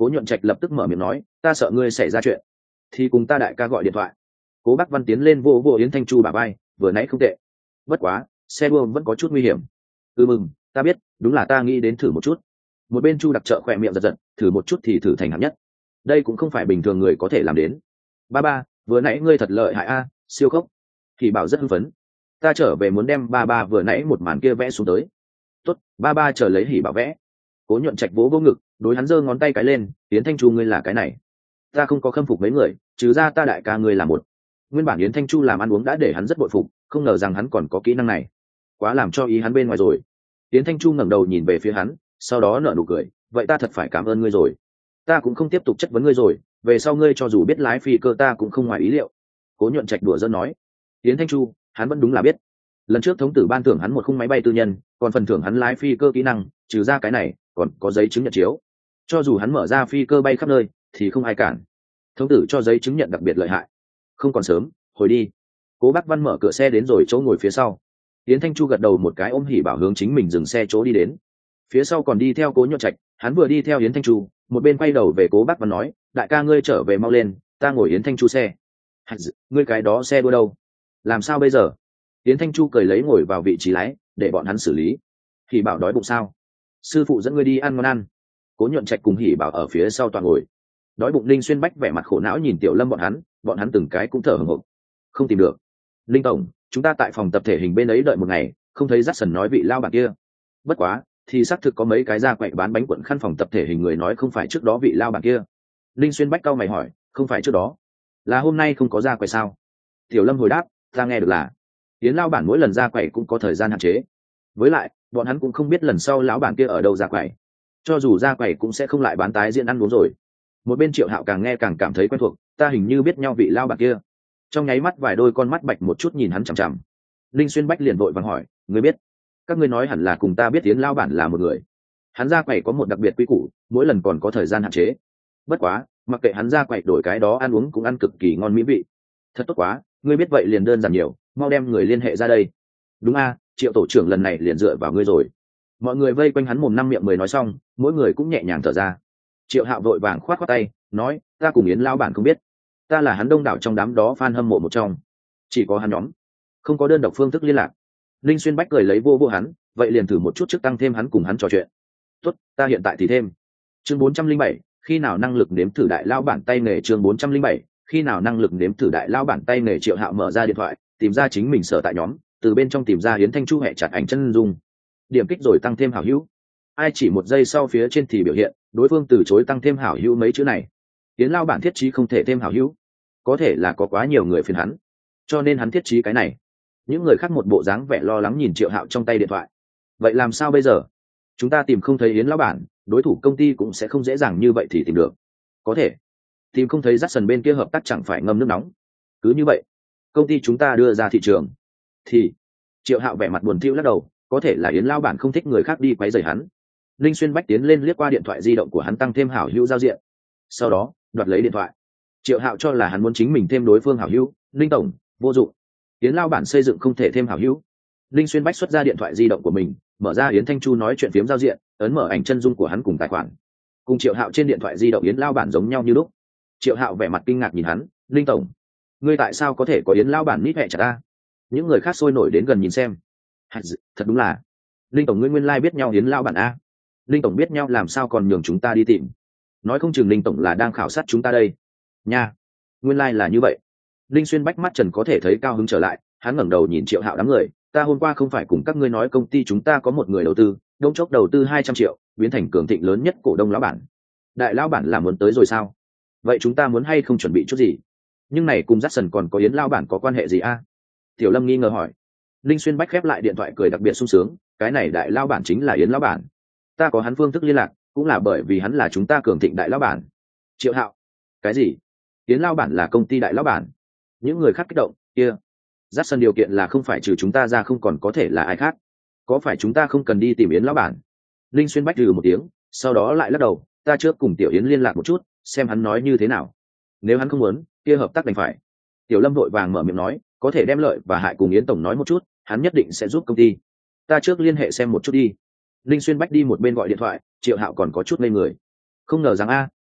Cố Nhuận Trạch lập tức mở miệng nói, ta sợ ngươi xảy ra chuyện thì cùng ta đại ca gọi điện thoại. Cố Bác Văn tiến lên vô Yến Thanh Chu bả vai, vừa nãy không tệ, bất quá xe đua vẫn có chút nguy hiểm. Mừng, ta biết, đúng là ta nghĩ đến thử một chút. Một bên Chu Đặc Trợ khỏe miệng giật giật, thử một chút thì thử thành hạng nhất, đây cũng không phải bình thường người có thể làm đến. Ba vừa nãy ngươi thật lợi hại a, siêu khốc. Thì bảo rất hưng phấn, ta trở về muốn đem ba vừa nãy một màn kia vẽ xuống tới. Tốt, ba chờ lấy Hỉ Bảo vẽ. Cố Nhuận Trạch vỗ ngực, đối hắn giơ ngón tay cái lên, Yến Thanh Chu ngươi là cái này, ta không có khâm phục mấy người, trừ ra ta đại ca ngươi là một. Nguyên bản Yến Thanh Chu làm ăn uống đã để hắn rất bội phục, không ngờ rằng hắn còn có kỹ năng này, quá làm cho ý hắn bên ngoài rồi. Yến Thanh Chu ngẩng đầu nhìn về phía hắn, sau đó nở nụ cười, vậy ta thật phải cảm ơn ngươi rồi, ta cũng không tiếp tục chất vấn ngươi rồi, về sau ngươi cho dù biết lái phi cơ ta cũng không ngoài ý liệu. Cố Nhuận Trạch đùa giỡn nói. Yến Thanh Chu hắn vẫn đúng là biết, lần trước thống tử ban thưởng hắn một khung máy bay tư nhân, còn phần thưởng hắn lái phi cơ kỹ năng, trừ ra cái này còn có giấy chứng nhận chiếu, cho dù hắn mở ra phi cơ bay khắp nơi thì không ai cản. Thống tử cho giấy chứng nhận đặc biệt lợi hại. Không còn sớm, hồi đi. Cố Bác Văn mở cửa xe đến rồi chỗ ngồi phía sau. Yến Thanh Chu gật đầu một cái, ôm Hỉ Bảo hướng chính mình dừng xe chỗ đi đến. Phía sau còn đi theo Cố Nhuận Trạch, hắn vừa đi theo Yến Thanh Chu, một bên quay đầu về Cố Bác Văn nói, đại ca ngươi trở về mau lên, ta ngồi Yến Thanh Chu xe. Ngươi cái đó xe đua đâu, làm sao bây giờ? Yến Thanh Chu cười lấy ngồi vào vị trí lái, để bọn hắn xử lý. Hỉ Bảo đói bụng sao? Sư phụ dẫn ngươi đi ăn món ăn. Cố Nhuận Trạch cùng Hỉ Bảo ở phía sau toàn ngồi. Đói bụng Linh Xuyên Bách vẻ mặt khổ não nhìn Tiểu Lâm bọn hắn từng cái cũng thở hổn hển. Không tìm được. Linh tổng, chúng ta tại phòng tập thể hình bên ấy đợi một ngày, không thấy Jackson nói vị lao bản kia. Bất quá, thì xác thực có mấy cái ra quậy bán bánh quận khăn phòng tập thể hình người nói không phải trước đó vị lao bản kia. Linh Xuyên Bách cau mày hỏi, không phải trước đó, là hôm nay không có ra quậy sao? Tiểu Lâm hồi đáp, ta nghe được là Yến lao bản mỗi lần ra quậy cũng có thời gian hạn chế. Với lại, bọn hắn cũng không biết lần sau lão bản kia ở đâu ra quậy. Cho dù ra quậy cũng sẽ không lại bán tái diễn ăn uống rồi. Một bên Triệu Hạo càng nghe càng cảm thấy quen thuộc, ta hình như biết nhau vị lao bản kia. Trong nháy mắt vài đôi con mắt bạch một chút nhìn hắn chằm chằm. Linh Xuyên Bách liền vội vàng hỏi, ngươi biết? Các ngươi nói hẳn là cùng ta biết Yến lao bản là một người. Hắn ra quậy có một đặc biệt quy củ, mỗi lần còn có thời gian hạn chế. Bất quá, mặc kệ hắn ra quậy đổi cái đó ăn uống cũng ăn cực kỳ ngon mỹ vị. Thật tốt quá, ngươi biết vậy liền đơn giản nhiều, mau đem người liên hệ ra đây. Đúng a, Triệu tổ trưởng lần này liền dựa vào ngươi rồi. Mọi người vây quanh hắn mồm năm miệng mười nói xong, mỗi người cũng nhẹ nhàng thở ra. Triệu Hạo vội vàng khoát khoát tay, nói, ta cùng Yến lao bản không biết, ta là hắn đông đảo trong đám đó fan hâm mộ một trong, chỉ có hắn nhóm, không có đơn độc phương thức liên lạc. Linh Xuyên Bách cười lấy vô hắn, vậy liền thử một chút trước tăng thêm hắn cùng hắn trò chuyện. Tốt, ta hiện tại thì thêm. Chương 407, khi nào năng lực nếm thử đại lao bản tay nghề. Chương 407, khi nào năng lực nếm thử đại lao bản tay nghề. Triệu Hạo mở ra điện thoại, tìm ra chính mình sở tại nhóm, từ bên trong tìm ra Yến Thanh Chu hẹ chặt ảnh chân dung, điểm kích rồi tăng thêm hảo hữu. Ai chỉ một giây sau phía trên thì biểu hiện đối phương từ chối tăng thêm hảo hữu mấy chữ này. Yến lao bản thiết trí không thể thêm hảo hữu, có thể là có quá nhiều người phiền hắn, cho nên hắn thiết trí cái này. Những người khác một bộ dáng vẻ lo lắng nhìn Triệu Hạo trong tay điện thoại. Vậy làm sao bây giờ? Chúng ta tìm không thấy Yến lão bản, đối thủ công ty cũng sẽ không dễ dàng như vậy thì tìm được. Có thể tìm không thấy Jackson bên kia hợp tác chẳng phải ngâm nước nóng. Cứ như vậy, công ty chúng ta đưa ra thị trường thì Triệu Hạo vẻ mặt buồn thiu lắc đầu, có thể là Yến lão bản không thích người khác đi quấy rầy hắn. Linh Xuyên Bách tiến lên liếc qua điện thoại di động của hắn tăng thêm hảo hữu giao diện, sau đó đoạt lấy điện thoại. Triệu Hạo cho là hắn muốn chính mình thêm đối phương hảo hữu, Linh tổng, vô dụng. Yến lao bản xây dựng không thể thêm hảo hữu. Linh Xuyên Bách xuất ra điện thoại di động của mình, mở ra Yến Thanh Chu nói chuyện phiếm giao diện, ấn mở ảnh chân dung của hắn cùng tài khoản. Cùng Triệu Hạo trên điện thoại di động Yến lao bản giống nhau như lúc. Triệu Hạo vẻ mặt kinh ngạc nhìn hắn, Linh tổng, ngươi tại sao có thể có Yến lao bản nít hẹ chả ta? Những người khác sôi nổi đến gần nhìn xem. Thật đúng là, Linh tổng ngươi nguyên lai biết nhau Yến lao bản a. Linh tổng biết nhau làm sao còn nhường chúng ta đi tìm? Nói không chừng Linh tổng là đang khảo sát chúng ta đây. Nha, nguyên lai là như vậy. Linh Xuyên Bách mắt trần có thể thấy cao hứng trở lại, hắn ngẩng đầu nhìn Triệu Hạo đám người, ta hôm qua không phải cùng các ngươi nói công ty chúng ta có một người đầu tư, đông chốc đầu tư 200 triệu, biến thành cường thịnh lớn nhất cổ đông lão bản. Đại lão bản là muốn tới rồi sao? Vậy chúng ta muốn hay không chuẩn bị chút gì? Nhưng này cùng Jackson còn có Yến lão bản có quan hệ gì a? Tiểu Lâm nghi ngờ hỏi. Linh Xuyên Bách khép lại điện thoại cười đặc biệt sung sướng, cái này đại lão bản chính là Yến lão bản. Ta có hắn phương thức liên lạc, cũng là bởi vì hắn là chúng ta cường thịnh đại lão bản. Triệu Hạo, cái gì? Yến lão bản là công ty đại lão bản? Những người khác kích động, kia, Jackson điều kiện là không phải trừ chúng ta ra không còn có thể là ai khác. Có phải chúng ta không cần đi tìm Yến lão bản? Linh Xuyên Bách một tiếng, sau đó lại lắc đầu, ta trước cùng Tiểu Yến liên lạc một chút, xem hắn nói như thế nào. Nếu hắn không muốn, kia hợp tác đành phải. Tiểu Lâm vội vàng mở miệng nói, có thể đem lợi và hại cùng Yến tổng nói một chút, hắn nhất định sẽ giúp công ty. Ta trước liên hệ xem một chút đi. Linh Xuyên Bách đi một bên gọi điện thoại, Triệu Hạo còn có chút ngây người. Không ngờ rằng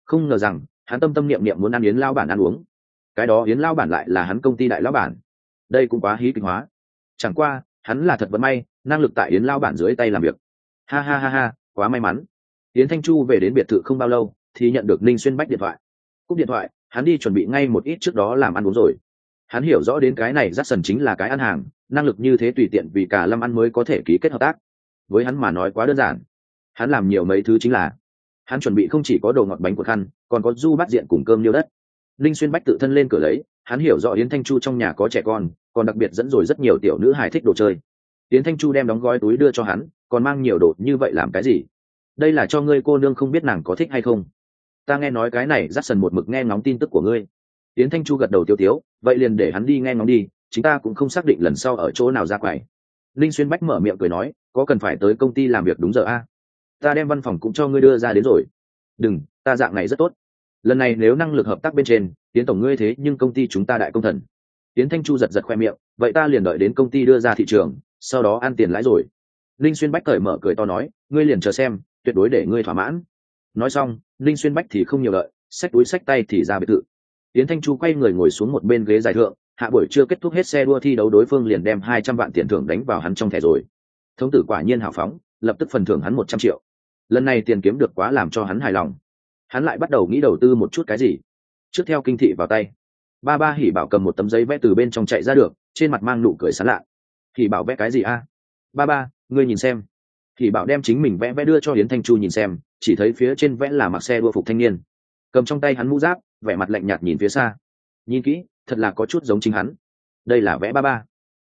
Không ngờ rằng hắn tâm tâm niệm niệm muốn ăn yến lao bản ăn uống, cái đó yến lao bản lại là hắn công ty đại lão bản. Đây cũng quá hí kịch hóa. Chẳng qua hắn là thật vận may, năng lực tại yến lao bản dưới tay làm việc. Ha ha ha ha, quá may mắn. Yến Thanh Chu về đến biệt thự không bao lâu thì nhận được Ninh Xuyên Bách điện thoại. Cúp điện thoại, hắn đi chuẩn bị ngay một ít trước đó làm ăn uống rồi. Hắn hiểu rõ đến cái này Jackson chính là cái ăn hàng, năng lực như thế tùy tiện vì cả Lâm ăn mới có thể ký kết hợp tác. Với hắn mà nói quá đơn giản. Hắn làm nhiều mấy thứ chính là hắn chuẩn bị không chỉ có đồ ngọt bánh của khăn, còn có du bát diện cùng cơm liêu đất. Ninh Xuyên Bách tự thân lên cửa lấy, hắn hiểu rõ Yến Thanh Chu trong nhà có trẻ con, còn đặc biệt dẫn rồi rất nhiều tiểu nữ hài thích đồ chơi. Yến Thanh Chu đem đóng gói túi đưa cho hắn, còn mang nhiều đồ như vậy làm cái gì? Đây là cho ngươi cô nương không biết nàng có thích hay không? Ta nghe nói cái này Jackson một mực nghe ngóng tin tức của ngươi. Yến Thanh Chu gật đầu tiêu tiếu, vậy liền để hắn đi nghe ngóng đi, chúng ta cũng không xác định lần sau ở chỗ nào ra quầy. Ninh Xuyên Bách mở miệng cười nói, có cần phải tới công ty làm việc đúng giờ a? Ta đem văn phòng cũng cho ngươi đưa ra đến rồi. Đừng, ta dạng này rất tốt. Lần này nếu năng lực hợp tác bên trên, Yến tổng ngươi thế nhưng công ty chúng ta đại công thần. Yến Thanh Chu giật giật khoe miệng, vậy ta liền đợi đến công ty đưa ra thị trường, sau đó ăn tiền lãi rồi. Ninh Xuyên Bách cởi mở cười to nói, ngươi liền chờ xem, tuyệt đối để ngươi thỏa mãn. Nói xong, Ninh Xuyên Bách thì không nhiều đợi, xách túi xách tay thì ra biệt thự. Yến Thanh Chu quay người ngồi xuống một bên ghế dài thượng, hạ buổi trưa kết thúc hết xe đua thi đấu, đối phương liền đem 200 vạn tiền thưởng đánh vào hắn trong thẻ rồi. Thống tử quả nhiên hào phóng, lập tức phần thưởng hắn 100 triệu. Lần này tiền kiếm được quá làm cho hắn hài lòng. Hắn lại bắt đầu nghĩ đầu tư một chút cái gì. Trước theo kinh thị vào tay, ba ba Hỉ Bảo cầm một tấm giấy vẽ từ bên trong chạy ra được, trên mặt mang nụ cười sán lạ. Hỉ Bảo vẽ cái gì a? Ba ba, ngươi nhìn xem. Hỉ Bảo đem chính mình vẽ đưa cho Yến Thanh Chu nhìn xem, chỉ thấy phía trên vẽ là mặc xe đua phục thanh niên, cầm trong tay hắn mũ giáp, vẻ mặt lạnh nhạt nhìn phía xa. Nhìn kỹ, thật là có chút giống chính hắn. Đây là vẽ ba ba.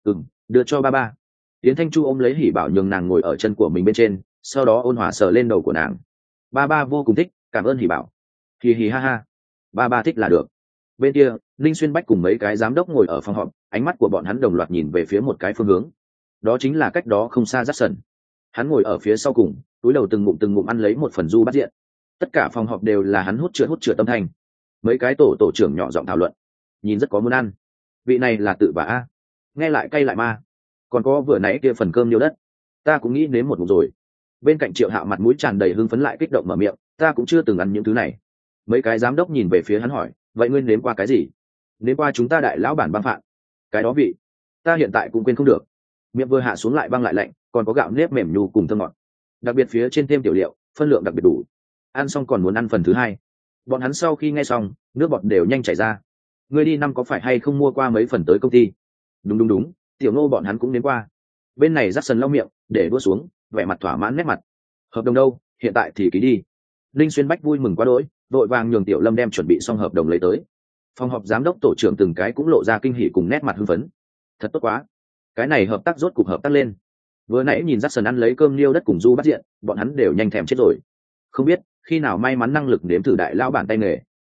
Đưa cho ba ba. Yến Thanh Chu ôm lấy Hỉ Bảo nhường nàng ngồi ở chân của mình bên trên, sau đó ôn hòa sờ lên đầu của nàng. Ba ba vô cùng thích, cảm ơn Hỉ Bảo. Hì hì ha ha. Ba ba thích là được. Bên kia, Ninh Xuyên Bách cùng mấy cái giám đốc ngồi ở phòng họp, ánh mắt của bọn hắn đồng loạt nhìn về phía một cái phương hướng. Đó chính là cách đó không xa Jackson. Hắn ngồi ở phía sau cùng, túi đầu từng ngụm ăn lấy một phần du bát diện. Tất cả phòng họp đều là hắn hút chữa tâm thanh. Mấy cái tổ trưởng nhỏ giọng thảo luận, nhìn rất có muốn ăn. Vị này là tự bà a, nghe lại cay lại ma. Còn có vừa nãy kia phần cơm nhiều đất, ta cũng nghĩ đến một ngụm rồi. Bên cạnh Triệu Hạo mặt mũi tràn đầy hưng phấn lại kích động mở miệng, ta cũng chưa từng ăn những thứ này. Mấy cái giám đốc nhìn về phía hắn hỏi, vậy ngươi nếm qua cái gì? Nếm qua chúng ta đại lão bản băng phạn. Cái đó vị ta hiện tại cũng quên không được. Miệng vừa hạ xuống lại băng lại lạnh, còn có gạo nếp mềm nhu cùng thơm ngọt, đặc biệt phía trên thêm tiểu liệu, phân lượng đặc biệt đủ. Ăn xong còn muốn ăn phần thứ hai. Bọn hắn sau khi nghe xong, nước bọt đều nhanh chảy ra. Ngươi đi năm có phải hay không mua qua mấy phần tới công ty? Đúng, tiểu nô bọn hắn cũng đến qua. Bên này Jackson lau miệng, để đua xuống, vẻ mặt thỏa mãn nét mặt. Hợp đồng đâu, hiện tại thì ký đi. Linh Xuyên Bách vui mừng quá đỗi, vội vàng nhường Tiểu Lâm đem chuẩn bị xong hợp đồng lấy tới. Phòng họp giám đốc tổ trưởng từng cái cũng lộ ra kinh hỉ cùng nét mặt hưng phấn. Thật tốt quá, cái này hợp tác rốt cục hợp tác lên. Vừa nãy nhìn Jackson ăn lấy cơm liêu đất cùng du bắt diện, bọn hắn đều nhanh thèm chết rồi. Không biết khi nào may mắn năng lực nếm thử đại lao bản tay nghề,